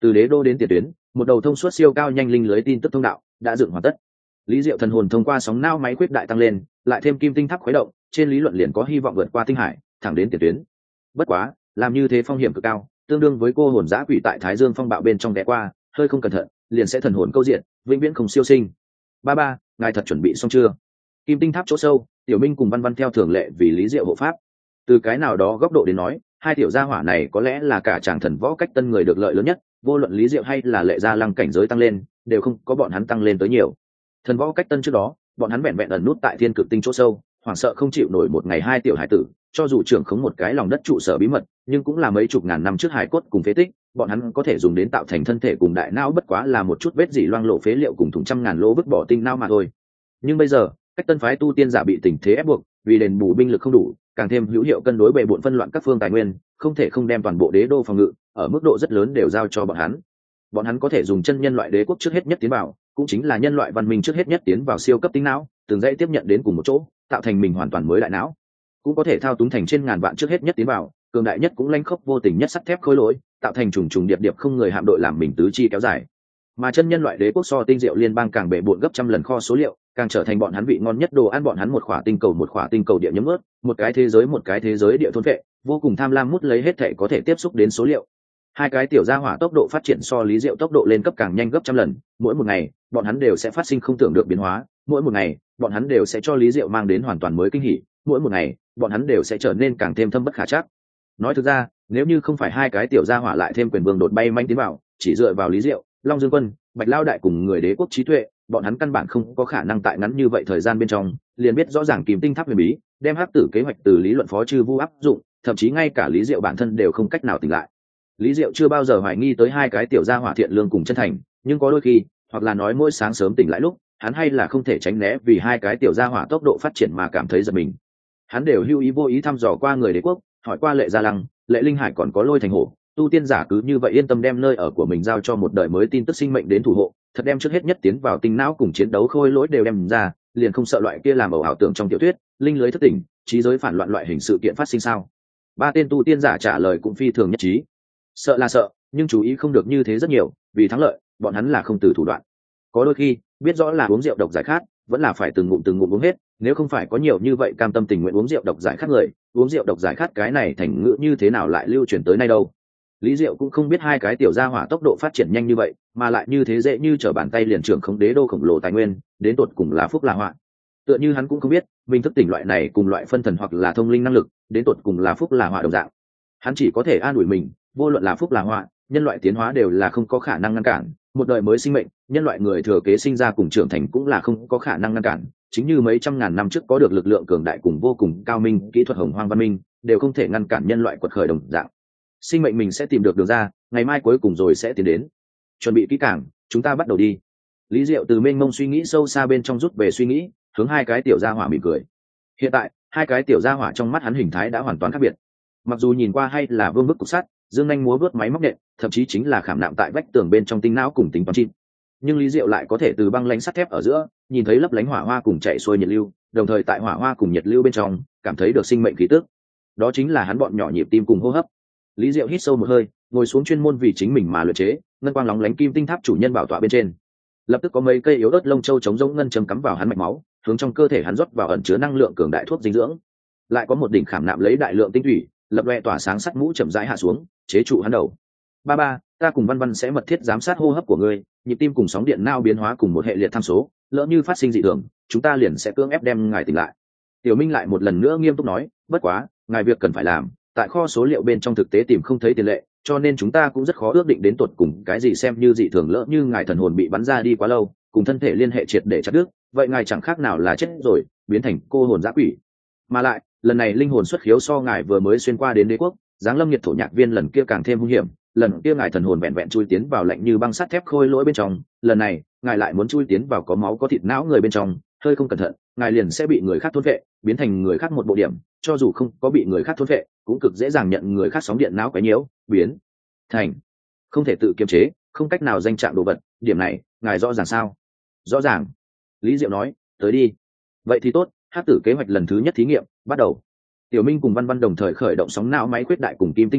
Từ đế đô đến tiền tuyến, một đầu thông suốt siêu cao nhanh linh lưới tin tức thông đạo đã dựng hoàn tất. Lý Diệu thần hồn thông qua sóng não máy khuyết đại tăng lên, lại thêm kim tinh tháp khuấy động, trên lý luận liền có hy vọng vượt qua tinh hải, thẳng đến tiền tuyến. Bất quá, làm như thế phong hiểm cực cao, tương đương với cô hồn giã quỷ tại Thái Dương phong bạo bên trong ghé qua, hơi không cẩn thận, liền sẽ thần hồn câu diện, vĩnh viễn không siêu sinh. Ba ba, ngài thật chuẩn bị xong chưa? Kim tinh tháp chỗ sâu, Tiểu Minh cùng Văn Văn theo thường lệ vì Lý Diệu hộ pháp. Từ cái nào đó góc độ đến nói, hai tiểu gia hỏa này có lẽ là cả chàng thần võ cách tân người được lợi lớn nhất, vô luận Lý Diệu hay là Lệ Gia Lăng cảnh giới tăng lên, đều không có bọn hắn tăng lên tới nhiều. Thần võ cách tân trước đó, bọn hắn vẹn vẹn ẩn nút tại thiên cực tinh chỗ sâu, hoảng sợ không chịu nổi một ngày hai tiểu hải tử, cho dù trưởng khống một cái lòng đất trụ sở bí mật, nhưng cũng là mấy chục ngàn năm trước hải cốt cùng phế tích, bọn hắn có thể dùng đến tạo thành thân thể cùng đại não bất quá là một chút vết dỉ loang lộ phế liệu cùng thùng trăm ngàn lỗ vứt bỏ tinh não mà thôi. Nhưng bây giờ, cách tân phái tu tiên giả bị tình thế ép buộc, vì đền bù binh lực không đủ, càng thêm hữu hiệu cân đối bề bộn phân loạn các phương tài nguyên, không thể không đem toàn bộ đế đô phòng ngự ở mức độ rất lớn đều giao cho bọn hắn. Bọn hắn có thể dùng chân nhân loại đế quốc trước hết nhất tiến vào, cũng chính là nhân loại văn minh trước hết nhất tiến vào siêu cấp tinh não, từng dãy tiếp nhận đến cùng một chỗ, tạo thành mình hoàn toàn mới đại não. Cũng có thể thao túng thành trên ngàn vạn trước hết nhất tiến vào, cường đại nhất cũng lanh khốc vô tình nhất sắt thép khối lỗi, tạo thành trùng trùng điệp điệp không người hạm đội làm mình tứ chi kéo dài. Mà chân nhân loại đế quốc so tinh diệu liên bang càng bể bộn gấp trăm lần kho số liệu, càng trở thành bọn hắn vị ngon nhất đồ ăn, bọn hắn một khỏa tinh cầu một khỏa tinh cầu địa nhấm ướt, một cái thế giới một cái thế giới địa thôn vệ, vô cùng tham lam mút lấy hết thảy có thể tiếp xúc đến số liệu. Hai cái tiểu gia hỏa tốc độ phát triển so Lý Diệu tốc độ lên cấp càng nhanh gấp trăm lần, mỗi một ngày, bọn hắn đều sẽ phát sinh không tưởng được biến hóa, mỗi một ngày, bọn hắn đều sẽ cho Lý Diệu mang đến hoàn toàn mới kinh hỉ, mỗi một ngày, bọn hắn đều sẽ trở nên càng thêm thâm bất khả trắc. Nói thực ra, nếu như không phải hai cái tiểu gia hỏa lại thêm quyền vương đột bay manh tiến vào, chỉ dựa vào Lý Diệu, Long Dương Quân, Bạch Lao đại cùng người đế quốc trí tuệ, bọn hắn căn bản không có khả năng tại ngắn như vậy thời gian bên trong, liền biết rõ ràng Kim Tinh Tháp huyền bí, đem hắc tử kế hoạch từ lý luận phó chư vu áp dụng, thậm chí ngay cả Lý Diệu bản thân đều không cách nào tỉnh lại. Lý Diệu chưa bao giờ hoài nghi tới hai cái tiểu gia hỏa thiện lương cùng chân thành, nhưng có đôi khi, hoặc là nói mỗi sáng sớm tỉnh lại lúc, hắn hay là không thể tránh né vì hai cái tiểu gia hỏa tốc độ phát triển mà cảm thấy giật mình. Hắn đều hưu ý vô ý thăm dò qua người đế quốc, hỏi qua Lệ Gia Lăng, Lệ Linh Hải còn có Lôi Thành Hổ, tu tiên giả cứ như vậy yên tâm đem nơi ở của mình giao cho một đời mới tin tức sinh mệnh đến thủ hộ, thật đem trước hết nhất tiến vào tinh não cùng chiến đấu khôi lỗi đều đem ra, liền không sợ loại kia làm ẩu ảo tưởng trong tiểu thuyết, linh lưới thất tỉnh, trí giới phản loạn loại hình sự kiện phát sinh sao? Ba tên tu tiên giả trả lời cũng phi thường nhất trí. Sợ là sợ, nhưng chú ý không được như thế rất nhiều, vì thắng lợi, bọn hắn là không từ thủ đoạn. Có đôi khi, biết rõ là uống rượu độc giải khát, vẫn là phải từng ngụm từng ngụm uống hết, nếu không phải có nhiều như vậy cam tâm tình nguyện uống rượu độc giải khát người, uống rượu độc giải khát cái này thành ngữ như thế nào lại lưu truyền tới nay đâu. Lý Diệu cũng không biết hai cái tiểu gia hỏa tốc độ phát triển nhanh như vậy, mà lại như thế dễ như trở bàn tay liền trưởng không đế đô khổng lồ tài nguyên, đến tột cùng là phúc là họa. Tựa như hắn cũng không biết, mình thức tỉnh loại này cùng loại phân thần hoặc là thông linh năng lực, đến tột cùng là phúc là họa đồng dạng. Hắn chỉ có thể an ủi mình, vô luận là phúc là họa, nhân loại tiến hóa đều là không có khả năng ngăn cản, một đời mới sinh mệnh, nhân loại người thừa kế sinh ra cùng trưởng thành cũng là không có khả năng ngăn cản, chính như mấy trăm ngàn năm trước có được lực lượng cường đại cùng vô cùng cao minh, kỹ thuật hồng hoang văn minh, đều không thể ngăn cản nhân loại quật khởi đồng dạng. Sinh mệnh mình sẽ tìm được đường ra, ngày mai cuối cùng rồi sẽ tiến đến. Chuẩn bị kỹ càng, chúng ta bắt đầu đi. Lý Diệu từ mênh mông suy nghĩ sâu xa bên trong rút về suy nghĩ, hướng hai cái tiểu gia hỏa mỉm cười. Hiện tại, hai cái tiểu gia hỏa trong mắt hắn hình thái đã hoàn toàn khác biệt. Mặc dù nhìn qua hay là vương bức cục sắt, dương nhanh múa vớt máy móc nện, thậm chí chính là khảm nạm tại vách tường bên trong tinh não cùng tính toán chim. Nhưng Lý Diệu lại có thể từ băng lãnh sắt thép ở giữa, nhìn thấy lấp lánh hỏa hoa cùng chạy xuôi nhiệt lưu, đồng thời tại hỏa hoa cùng nhiệt lưu bên trong, cảm thấy được sinh mệnh khí tức. Đó chính là hắn bọn nhỏ nhịp tim cùng hô hấp. Lý Diệu hít sâu một hơi, ngồi xuống chuyên môn vì chính mình mà luyện chế, ngân quang lóng lánh kim tinh tháp chủ nhân bảo tọa bên trên. Lập tức có mấy cây yếu ớt lông châu chống giống ngân châm cắm vào hắn mạch máu, hướng trong cơ thể hắn rót vào ẩn chứa năng lượng cường đại thuốc dinh dưỡng. Lại có một đỉnh khảm nạm lấy đại lượng tinh thủy, lập loè tỏa sáng sắt mũ chậm rãi hạ xuống, chế trụ hắn đầu. Ba ba, ta cùng Văn Văn sẽ mật thiết giám sát hô hấp của ngươi, nhịp tim cùng sóng điện não biến hóa cùng một hệ liệt tham số, lỡ như phát sinh dị thường, chúng ta liền sẽ cưỡng ép đem ngài tỉnh lại. Tiểu Minh lại một lần nữa nghiêm túc nói, bất quá, ngài việc cần phải làm, tại kho số liệu bên trong thực tế tìm không thấy tiền lệ, cho nên chúng ta cũng rất khó ước định đến tột cùng cái gì xem như dị thường, lỡ như ngài thần hồn bị bắn ra đi quá lâu, cùng thân thể liên hệ triệt để chặt đứt, vậy ngài chẳng khác nào là chết rồi, biến thành cô hồn dã quỷ. Mà lại, lần này linh hồn xuất khiếu so ngài vừa mới xuyên qua đến đế quốc, giáng lâm nhiệt thổ nhạc viên lần kia càng thêm hung hiểm, lần kia ngài thần hồn vẹn vẹn chui tiến vào lạnh như băng sắt thép khôi lỗi bên trong, lần này, ngài lại muốn chui tiến vào có máu có thịt não người bên trong, hơi không cẩn thận, ngài liền sẽ bị người khác thôn vệ, biến thành người khác một bộ điểm, cho dù không có bị người khác thôn vệ, cũng cực dễ dàng nhận người khác sóng điện não quấy nhiễu, biến thành không thể tự kiềm chế, không cách nào danh trạng đồ vật, điểm này, ngài rõ ràng sao? Rõ ràng. Lý Diệu nói, tới đi. Vậy thì tốt, hắc tử kế hoạch lần thứ nhất thí nghiệm, bắt đầu. Tiểu Minh cùng Văn Văn đồng thời khởi động sóng não máy khuyết đại cùng kim tinh tháp,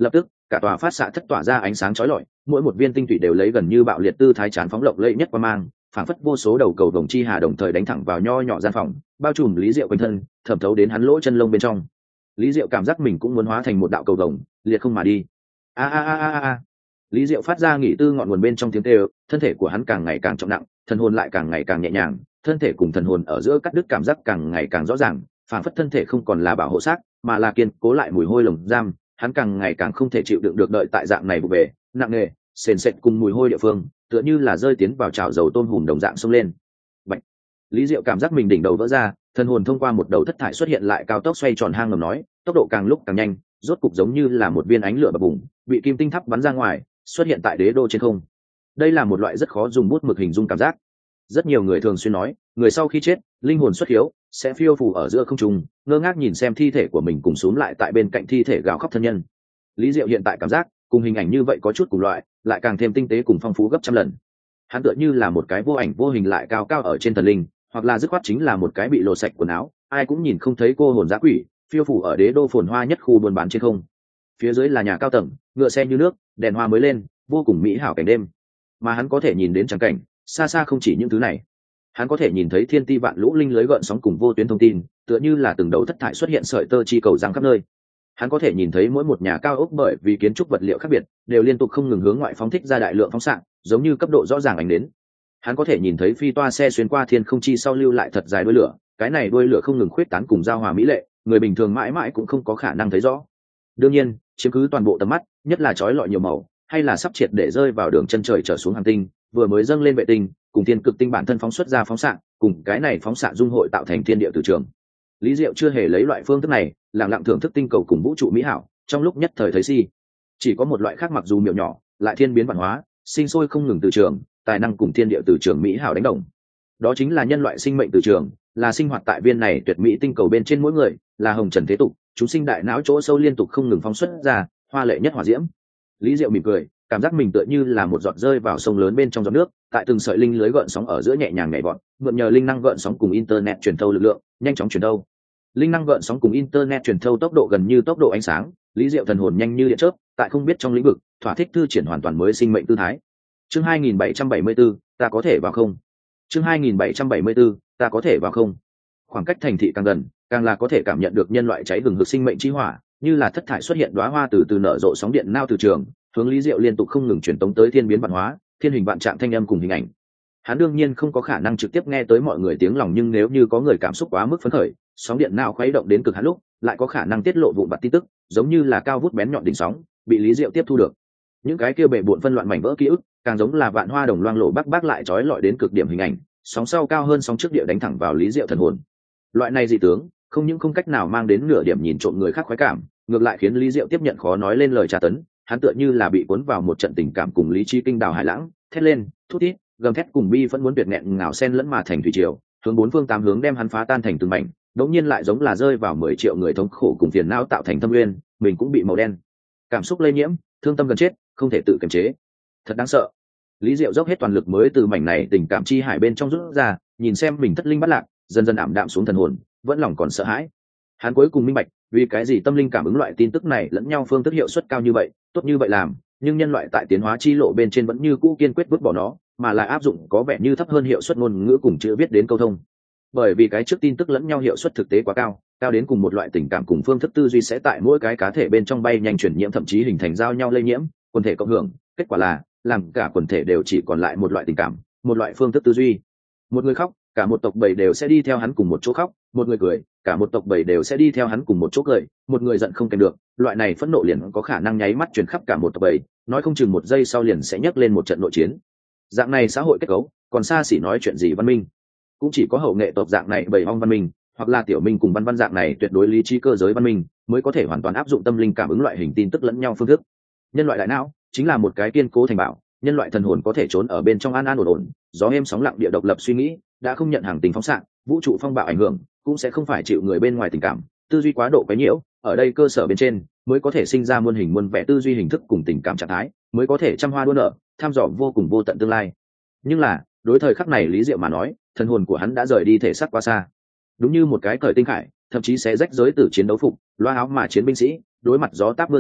lập tức cả tòa phát xạ thất tỏa ra ánh sáng chói lọi, mỗi một viên tinh thủy đều lấy gần như bạo liệt tư thái chán phóng lộng lẫy nhất qua mang, phảng phất vô số đầu cầu vồng chi hà đồng thời đánh thẳng vào nho nhỏ gian phòng, bao trùm Lý Diệu quanh thân, thẩm thấu đến hắn lỗ chân lông bên trong. Lý Diệu cảm giác mình cũng muốn hóa thành một đạo cầu vồng, liệt không mà đi. A a a a a. Lý Diệu phát ra nghỉ tư ngọn nguồn bên trong tiếng kêu, thân thể của hắn càng ngày càng trọng nặng, thần hồn lại càng ngày càng nhẹ nhàng, thân thể cùng thần hồn ở giữa cắt đứt cảm giác càng ngày càng rõ ràng, phảng phất thân thể không còn là bảo hộ xác, mà là kiên cố lại mùi hôi lồng giam. Hắn càng ngày càng không thể chịu đựng được đợi tại dạng này vụ về nặng nề sền sệt cùng mùi hôi địa phương, tựa như là rơi tiến vào chảo dầu tôm hùm đồng dạng xông lên. Bạch. Lý Diệu cảm giác mình đỉnh đầu vỡ ra, thần hồn thông qua một đầu thất thải xuất hiện lại cao tốc xoay tròn hang ngầm nói, tốc độ càng lúc càng nhanh, rốt cục giống như là một viên ánh lửa bập bùng, bị kim tinh thắp bắn ra ngoài, xuất hiện tại đế đô trên không. Đây là một loại rất khó dùng bút mực hình dung cảm giác. Rất nhiều người thường xuyên nói, người sau khi chết, linh hồn xuất hiếu, sẽ phiêu phù ở giữa không trung, ngơ ngác nhìn xem thi thể của mình cùng xúm lại tại bên cạnh thi thể gào khóc thân nhân. Lý Diệu hiện tại cảm giác cùng hình ảnh như vậy có chút cùng loại, lại càng thêm tinh tế cùng phong phú gấp trăm lần. Hắn tựa như là một cái vô ảnh vô hình lại cao cao ở trên thần linh, hoặc là dứt khoát chính là một cái bị lột sạch quần áo, ai cũng nhìn không thấy cô hồn dã quỷ, phiêu phù ở đế đô phồn hoa nhất khu buôn bán trên không. Phía dưới là nhà cao tầng, ngựa xe như nước, đèn hoa mới lên, vô cùng mỹ hảo cảnh đêm. Mà hắn có thể nhìn đến trắng cảnh, xa xa không chỉ những thứ này. Hắn có thể nhìn thấy thiên ti vạn lũ linh lưới gợn sóng cùng vô tuyến thông tin, tựa như là từng đầu thất thải xuất hiện sợi tơ chi cầu giăng khắp nơi. Hắn có thể nhìn thấy mỗi một nhà cao ốc bởi vì kiến trúc vật liệu khác biệt, đều liên tục không ngừng hướng ngoại phóng thích ra đại lượng phóng xạ, giống như cấp độ rõ ràng ánh đến. Hắn có thể nhìn thấy phi toa xe xuyên qua thiên không chi sau lưu lại thật dài đuôi lửa, cái này đuôi lửa không ngừng khuyết tán cùng giao hòa mỹ lệ, người bình thường mãi mãi cũng không có khả năng thấy rõ. Đương nhiên, chiếm cứ toàn bộ tầm mắt, nhất là chói lọi nhiều màu, hay là sắp triệt để rơi vào đường chân trời trở xuống hành tinh, vừa mới dâng lên vệ tinh, cùng thiên cực tinh bản thân phóng xuất ra phóng xạ, cùng cái này phóng xạ dung hội tạo thành thiên địa từ trường. Lý Diệu chưa hề lấy loại phương thức này, lặng lặng thưởng thức tinh cầu cùng vũ trụ mỹ hảo, trong lúc nhất thời thấy si. Chỉ có một loại khác mặc dù miểu nhỏ, lại thiên biến vạn hóa, sinh sôi không ngừng từ trường, tài năng cùng thiên địa từ trường mỹ hảo đánh đồng. Đó chính là nhân loại sinh mệnh từ trường, là sinh hoạt tại viên này tuyệt mỹ tinh cầu bên trên mỗi người, là hồng trần thế tục, chúng sinh đại não chỗ sâu liên tục không ngừng phóng xuất ra, hoa lệ nhất hỏa diễm. Lý Diệu mỉm cười, cảm giác mình tựa như là một giọt rơi vào sông lớn bên trong giọt nước, tại từng sợi linh lưới gợn sóng ở giữa nhẹ nhàng nhảy vọt, mượn nhờ linh năng gợn sóng cùng internet truyền thâu lực lượng, nhanh chóng truyền thâu. Linh năng gợn sóng cùng internet truyền thâu tốc độ gần như tốc độ ánh sáng, Lý Diệu thần hồn nhanh như điện chớp, tại không biết trong lĩnh vực, thỏa thích thư triển hoàn toàn mới sinh mệnh tư thái. Chương hai nghìn bảy trăm bảy mươi tư, ta có thể vào không? Chương hai nghìn bảy trăm bảy mươi tư, ta có thể vào không? Khoảng cách thành thị càng gần, càng là có thể cảm nhận được nhân loại cháy hừng hực sinh mệnh chi hỏa, như là thất thải xuất hiện đóa hoa từ từ nở rộ sóng điện nao từ trường, hướng Lý Diệu liên tục không ngừng truyền tống tới thiên biến vạn hóa, thiên hình vạn trạng thanh âm cùng hình ảnh. Hắn đương nhiên không có khả năng trực tiếp nghe tới mọi người tiếng lòng, nhưng nếu như có người cảm xúc quá mức phấn khởi, sóng điện não khuấy động đến cực hạn lúc, lại có khả năng tiết lộ vụn vặt tin tức, giống như là cao vút bén nhọn đỉnh sóng, bị Lý Diệu tiếp thu được. Những cái kia bệ bội phân loạn mảnh vỡ ký ức, càng giống là vạn hoa đồng loang lộ bắc bắc lại trói lọi đến cực điểm hình ảnh, sóng sau cao hơn sóng trước địa đánh thẳng vào Lý Diệu thần hồn. Loại này dị tướng, không những không cách nào mang đến nửa điểm nhìn trộm người khác khoái cảm, ngược lại khiến Lý Diệu tiếp nhận khó nói lên lời tra tấn. Hắn tựa như là bị cuốn vào một trận tình cảm cùng lý trí kinh đào hải lãng, thét lên, thút thít, gầm thét cùng bi vẫn muốn tuyệt nghẹn ngào xen lẫn mà thành thủy triều, hướng bốn phương tám hướng đem hắn phá tan thành từng mảnh. Đống nhiên lại giống là rơi vào mười triệu người thống khổ cùng phiền não tạo thành thâm nguyên, mình cũng bị màu đen. Cảm xúc lây nhiễm, thương tâm gần chết, không thể tự kiềm chế. Thật đáng sợ. Lý Diệu dốc hết toàn lực mới từ mảnh này tình cảm chi hải bên trong rút ra, nhìn xem mình thất linh bất lạc, dần dần ảm đạm xuống thần hồn, vẫn lòng còn sợ hãi. Hắn cuối cùng minh bạch, vì cái gì tâm linh cảm ứng loại tin tức này lẫn nhau phương thức hiệu suất cao như vậy, tốt như vậy làm, nhưng nhân loại tại tiến hóa chi lộ bên trên vẫn như cũ kiên quyết vứt bỏ nó, mà lại áp dụng có vẻ như thấp hơn hiệu suất ngôn ngữ cùng chữ viết đến câu thông. Bởi vì cái trước tin tức lẫn nhau hiệu suất thực tế quá cao, cao đến cùng một loại tình cảm cùng phương thức tư duy sẽ tại mỗi cái cá thể bên trong bay nhanh chuyển nhiễm, thậm chí hình thành giao nhau lây nhiễm, quần thể cộng hưởng, kết quả là làm cả quần thể đều chỉ còn lại một loại tình cảm, một loại phương thức tư duy. Một người khóc, cả một tộc bầy đều sẽ đi theo hắn cùng một chỗ khóc, một người cười, cả một tộc bầy đều sẽ đi theo hắn cùng một chỗ cười, một người giận không kèm được, loại này phẫn nộ liền có khả năng nháy mắt truyền khắp cả một tộc bầy, nói không chừng một giây sau liền sẽ nhấc lên một trận nội chiến. Dạng này xã hội kết cấu, còn xa xỉ nói chuyện gì văn minh. Cũng chỉ có hậu nghệ tộc dạng này bầy ong văn minh, hoặc là tiểu minh cùng văn văn dạng này tuyệt đối lý trí cơ giới văn minh, mới có thể hoàn toàn áp dụng tâm linh cảm ứng loại hình tin tức lẫn nhau phương thức. Nhân loại đại não chính là một cái kiên cố thành bảo, nhân loại thần hồn có thể trốn ở bên trong an an ổn ổn, gió êm sóng lặng địa độc lập suy nghĩ, đã không nhận hàng tình phóng xạ, vũ trụ phong bạo ảnh hưởng, cũng sẽ không phải chịu người bên ngoài tình cảm, tư duy quá độ quấy nhiễu, ở đây cơ sở bên trên mới có thể sinh ra muôn hình muôn vẻ tư duy hình thức cùng tình cảm trạng thái, mới có thể trăm hoa đua nở, tham dò vô cùng vô tận tương lai. Nhưng là, đối thời khắc này Lý Diệu mà nói, thần hồn của hắn đã rời đi thể xác quá xa. Đúng như một cái cởi tinh khải, thậm chí sẽ rách giới tử chiến đấu phục, loa áo mà chiến binh sĩ, đối mặt gió táp mưa rào,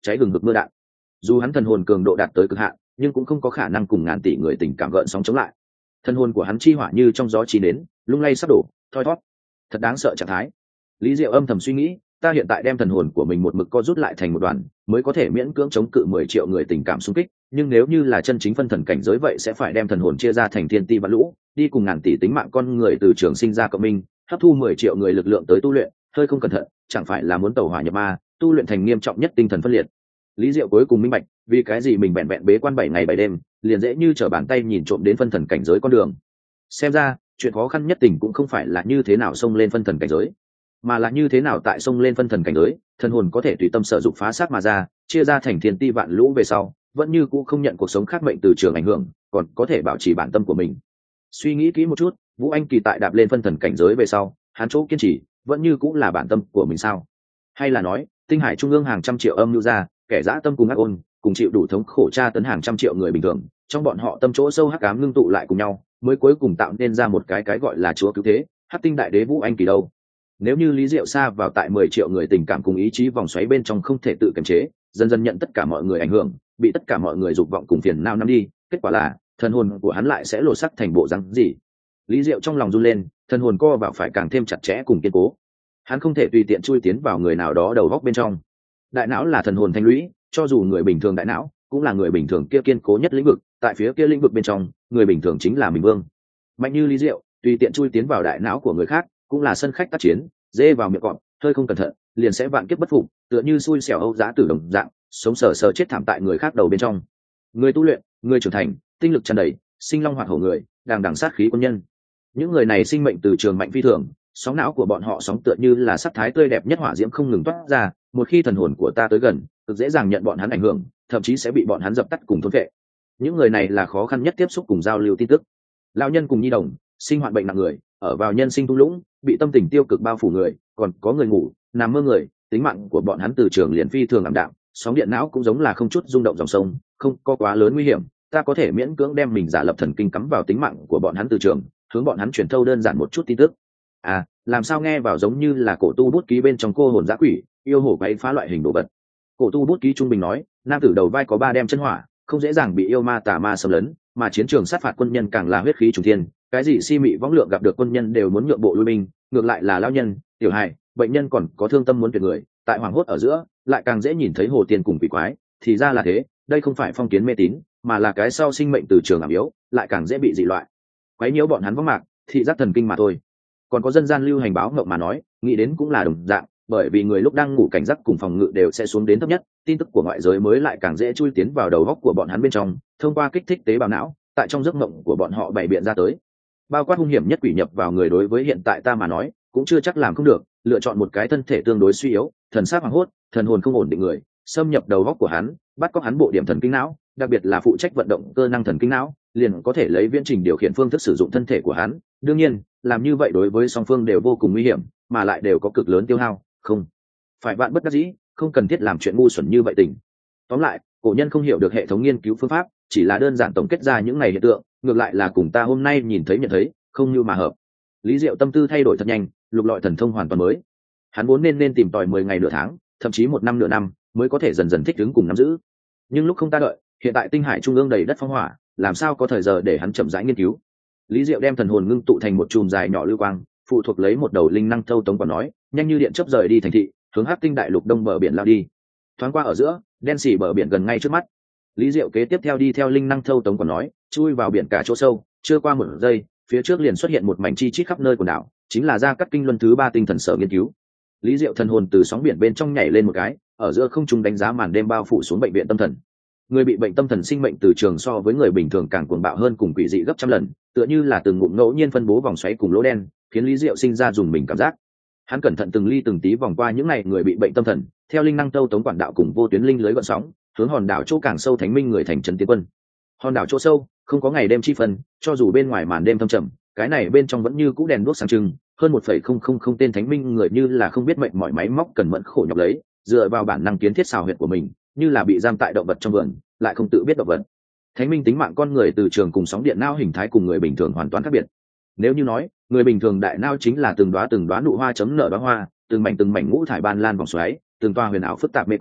cháy gừng ngực mưa đạn. Dù hắn thần hồn cường độ đạt tới cực hạn, nhưng cũng không có khả năng cùng ngàn tỷ người tình cảm gợn sóng chống lại. Thần hồn của hắn chi hỏa như trong gió chỉ đến, lung lay sắp đổ, thoi thoát. Thật đáng sợ trạng thái. Lý Diệu âm thầm suy nghĩ, ta hiện tại đem thần hồn của mình một mực co rút lại thành một đoàn, mới có thể miễn cưỡng chống cự mười triệu người tình cảm xung kích, nhưng nếu như là chân chính phân thần cảnh giới vậy sẽ phải đem thần hồn chia ra thành thiên ti vạn lũ, đi cùng ngàn tỷ tính mạng con người từ trường sinh ra cộng minh, hấp thu mười triệu người lực lượng tới tu luyện, hơi không cẩn thận, chẳng phải là muốn tẩu hỏa nhập ma, tu luyện thành nghiêm trọng nhất tinh thần phân liệt. Lý Diệu cuối cùng minh bạch, vì cái gì mình vẹn vẹn bế quan bảy ngày bảy đêm, liền dễ như trở bàn tay nhìn trộm đến phân thần cảnh giới con đường. Xem ra, chuyện khó khăn nhất tình cũng không phải là như thế nào xông lên phân thần cảnh giới, mà là như thế nào tại xông lên phân thần cảnh giới, thần hồn có thể tùy tâm sở dụng phá xác mà ra, chia ra thành thiên ti vạn lũ về sau, vẫn như cũ không nhận cuộc sống khác mệnh từ trường ảnh hưởng, còn có thể bảo trì bản tâm của mình. Suy nghĩ kỹ một chút, Vũ Anh Kỳ tại đạp lên phân thần cảnh giới về sau, hắn chỗ kiên trì vẫn như cũng là bản tâm của mình sao? Hay là nói, tinh hải trung ương hàng trăm triệu âm lưu ra, kẻ dã tâm cùng ác ôn, cùng chịu đủ thống khổ tra tấn hàng trăm triệu người bình thường, trong bọn họ tâm chỗ sâu hắc ám ngưng tụ lại cùng nhau, mới cuối cùng tạo nên ra một cái cái gọi là chúa cứu thế, Hắc Tinh Đại Đế Vũ Anh Kỳ đâu. Nếu như Lý Diệu sa vào tại mười triệu người tình cảm cùng ý chí vòng xoáy bên trong không thể tự kiềm chế, dần dần nhận tất cả mọi người ảnh hưởng, bị tất cả mọi người dục vọng cùng phiền não nắm đi, kết quả là thần hồn của hắn lại sẽ lộ sắc thành bộ răng gì? Lý Diệu trong lòng run lên, thần hồn co vào phải càng thêm chặt chẽ cùng kiên cố. Hắn không thể tùy tiện chui tiến vào người nào đó đầu góc bên trong. Đại não là thần hồn thanh lũy, cho dù người bình thường đại não cũng là người bình thường kia kiên cố nhất lĩnh vực, tại phía kia lĩnh vực bên trong, người bình thường chính là mình vương. Mạnh như Lý Diệu, tùy tiện chui tiến vào đại não của người khác, cũng là sân khách tác chiến, dê vào miệng cọp, hơi không cẩn thận, liền sẽ vạn kiếp bất phục, tựa như xui xẻo Âu Giá Tử đồng dạng, sống sờ sờ chết thảm tại người khác đầu bên trong. Người tu luyện, người trưởng thành, tinh lực tràn đầy, sinh long hoạt hổ người, đàng đàng sát khí quân nhân. Những người này sinh mệnh từ trường mạnh phi thường, sóng não của bọn họ sóng tựa như là sắc thái tươi đẹp nhất hỏa diễm không ngừng toát ra, một khi thần hồn của ta tới gần, cực dễ dàng nhận bọn hắn ảnh hưởng, thậm chí sẽ bị bọn hắn dập tắt cùng thôn vệ. Những người này là khó khăn nhất tiếp xúc cùng giao lưu tin tức. Lão nhân cùng nhi đồng, sinh hoạt bệnh nặng người, ở vào nhân sinh thung lũng, bị tâm tình tiêu cực bao phủ người, còn có người ngủ, nằm mơ người, tính mạng của bọn hắn từ trường liền phi thường ảm đạm, sóng điện não cũng giống là không chút rung động dòng sông, không có quá lớn nguy hiểm, ta có thể miễn cưỡng đem mình giả lập thần kinh cắm vào tính mạng của bọn hắn từ trường, hướng bọn hắn truyền thâu đơn giản một chút tin tức. À, làm sao nghe vào giống như là cổ tu bút ký bên trong cô hồn dã quỷ, yêu hổ quấy phá loại hình đồ vật. Cổ tu bút ký trung bình nói, nam tử đầu vai có ba đem chân hỏa, không dễ dàng bị yêu ma tà ma xâm lấn, mà chiến trường sát phạt quân nhân càng là huyết khí trùng thiên, cái gì si mị võng lượng gặp được quân nhân đều muốn nhượng bộ lui binh, ngược lại là lão nhân, tiểu hài, bệnh nhân còn có thương tâm muốn tuyệt người, tại hoàng hốt ở giữa, lại càng dễ nhìn thấy hồ tiền cùng quỷ quái, thì ra là thế, đây không phải phong kiến mê tín, mà là cái sau sinh mệnh từ trường ảm yếu, lại càng dễ bị dị loại. Quấy nhiễu bọn hắn vắng mạc, thị giác thần kinh mà thôi. Còn có dân gian lưu hành báo ngộng mà nói, nghĩ đến cũng là đồng dạng, bởi vì người lúc đang ngủ cảnh giác cùng phòng ngự đều sẽ xuống đến thấp nhất, tin tức của ngoại giới mới lại càng dễ chui tiến vào đầu óc của bọn hắn bên trong, thông qua kích thích tế bào não, tại trong giấc mộng của bọn họ bày biện ra tới. Bao quát hung hiểm nhất quỷ nhập vào người đối với hiện tại ta mà nói, cũng chưa chắc làm không được, lựa chọn một cái thân thể tương đối suy yếu, thần sắc hoảng hốt, thần hồn không ổn định người, xâm nhập đầu óc của hắn, bắt cóc hắn bộ điểm thần kinh não, đặc biệt là phụ trách vận động cơ năng thần kinh não, liền có thể lấy viễn trình điều khiển phương thức sử dụng thân thể của hắn. Đương nhiên, làm như vậy đối với song phương đều vô cùng nguy hiểm, mà lại đều có cực lớn tiêu hao, không phải vạn bất đắc dĩ, không cần thiết làm chuyện ngu xuẩn như vậy tình. Tóm lại, cổ nhân không hiểu được hệ thống nghiên cứu phương pháp, chỉ là đơn giản tổng kết ra những ngày hiện tượng, ngược lại là cùng ta hôm nay nhìn thấy nhận thấy, không như mà hợp. Lý Diệu tâm tư thay đổi thật nhanh, lục lọi thần thông hoàn toàn mới. Hắn vốn nên nên tìm tòi mười ngày nửa tháng, thậm chí một năm nửa năm, mới có thể dần dần thích ứng cùng nắm giữ. Nhưng lúc không ta đợi, hiện tại tinh hải trung ương đầy đất phong hỏa, làm sao có thời giờ để hắn chậm rãi nghiên cứu. Lý Diệu đem thần hồn ngưng tụ thành một chùm dài nhỏ lưu quang, phụ thuộc lấy một đầu linh năng thâu tống còn nói, nhanh như điện chớp rời đi thành thị, hướng Hắc Tinh đại lục đông bờ biển lao đi. Thoáng qua ở giữa, đen xì bờ biển gần ngay trước mắt. Lý Diệu kế tiếp theo đi theo linh năng thâu tống còn nói, chui vào biển cả chỗ sâu, chưa qua một giây, phía trước liền xuất hiện một mảnh chi chít khắp nơi quần đảo, chính là Gia Cát Kinh Luân thứ ba tinh thần sở nghiên cứu. Lý Diệu thần hồn từ sóng biển bên trong nhảy lên một cái, ở giữa không trung đánh giá màn đêm bao phủ xuống bệnh viện tâm thần. Người bị bệnh tâm thần sinh mệnh từ trường so với người bình thường càng cuồng bạo hơn cùng quỷ dị gấp trăm lần, tựa như là từng ngụm ngẫu nhiên phân bố vòng xoáy cùng lỗ đen, khiến Lý Diệu sinh ra dùng mình cảm giác. Hắn cẩn thận từng ly từng tí vòng qua những ngày người bị bệnh tâm thần, theo linh năng tâu tống quản đạo cùng vô tuyến linh lưới gợn sóng, hướng hòn đảo chỗ càng sâu thánh minh người thành trấn tiến quân. Hòn đảo chỗ sâu, không có ngày đêm chi phân, cho dù bên ngoài màn đêm thâm trầm, cái này bên trong vẫn như cũ đèn đuốc sáng trưng, hơn một phẩy không không không tên thánh minh người như là không biết mệnh mỏi máy móc cần mẫn khổ nhọc lấy, dựa vào bản năng kiến thiết xào huyệt của mình, như là bị giam tại động vật trong vườn, lại không tự biết động vật. Thánh minh tính mạng con người từ trường cùng sóng điện não hình thái cùng người bình thường hoàn toàn khác biệt. Nếu như nói, người bình thường đại não chính là từng đóa từng đóa nụ hoa chấm nở đóa hoa, từng mảnh từng mảnh ngũ thải ban lan vòng xoáy, từng toa huyền ảo phức tạp mê cung,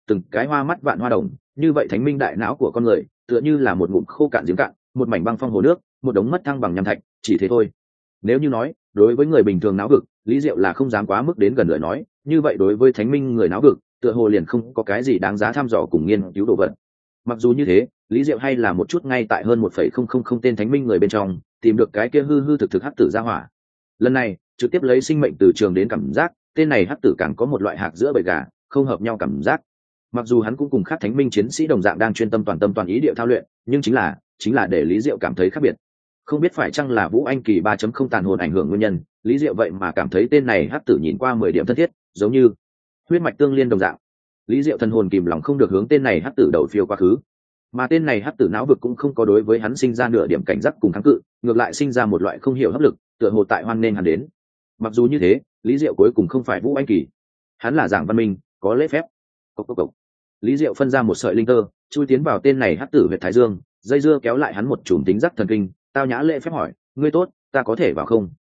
từng cái hoa mắt vạn hoa đồng, như vậy thánh minh đại não của con người tựa như là một ngụm khô cạn giếng cạn, một mảnh băng phong hồ nước, một đống mất thăng bằng nham thạch, chỉ thế thôi. Nếu như nói đối với người bình thường não vực, Lý Diệu là không dám quá mức đến gần lời nói, như vậy đối với thánh minh người não vực, tựa hồ liền không có cái gì đáng giá thăm dò cùng nghiên cứu đồ vật. Mặc dù như thế, Lý Diệu hay là một chút ngay tại hơn một phẩy không không không tên thánh minh người bên trong tìm được cái kia hư hư thực thực hắc tử gia hỏa. Lần này trực tiếp lấy sinh mệnh từ trường đến cảm giác, tên này hắc tử càng có một loại hạc giữa bầy gà, không hợp nhau cảm giác. Mặc dù hắn cũng cùng khác thánh minh chiến sĩ đồng dạng đang chuyên tâm toàn tâm toàn ý địa thao luyện, nhưng chính là chính là để Lý Diệu cảm thấy khác biệt. Không biết phải chăng là Vũ Anh kỳ ba chấm không tàn hồn ảnh hưởng nguyên nhân, Lý Diệu vậy mà cảm thấy tên này hắc tử nhìn qua mười điểm thân thiết, giống như huyết mạch tương liên đồng dạng. Lý Diệu thần hồn kìm lòng không được hướng tên này hắc tử đầu phiêu quá khứ, mà tên này hắc tử não vực cũng không có đối với hắn sinh ra nửa điểm cảnh giác cùng kháng cự, ngược lại sinh ra một loại không hiểu hấp lực, tựa hồ tại hoan nên hắn đến. Mặc dù như thế, Lý Diệu cuối cùng không phải Vũ Anh kỳ, hắn là Giảng Văn Minh, có lễ phép. Cốc cốc cốc. Lý Diệu phân ra một sợi linh tơ, chui tiến vào tên này hắc tử huyệt thái dương, dây dưa kéo lại hắn một chùm tính giác thần kinh, tao nhã lễ phép hỏi, ngươi tốt, ta có thể vào không?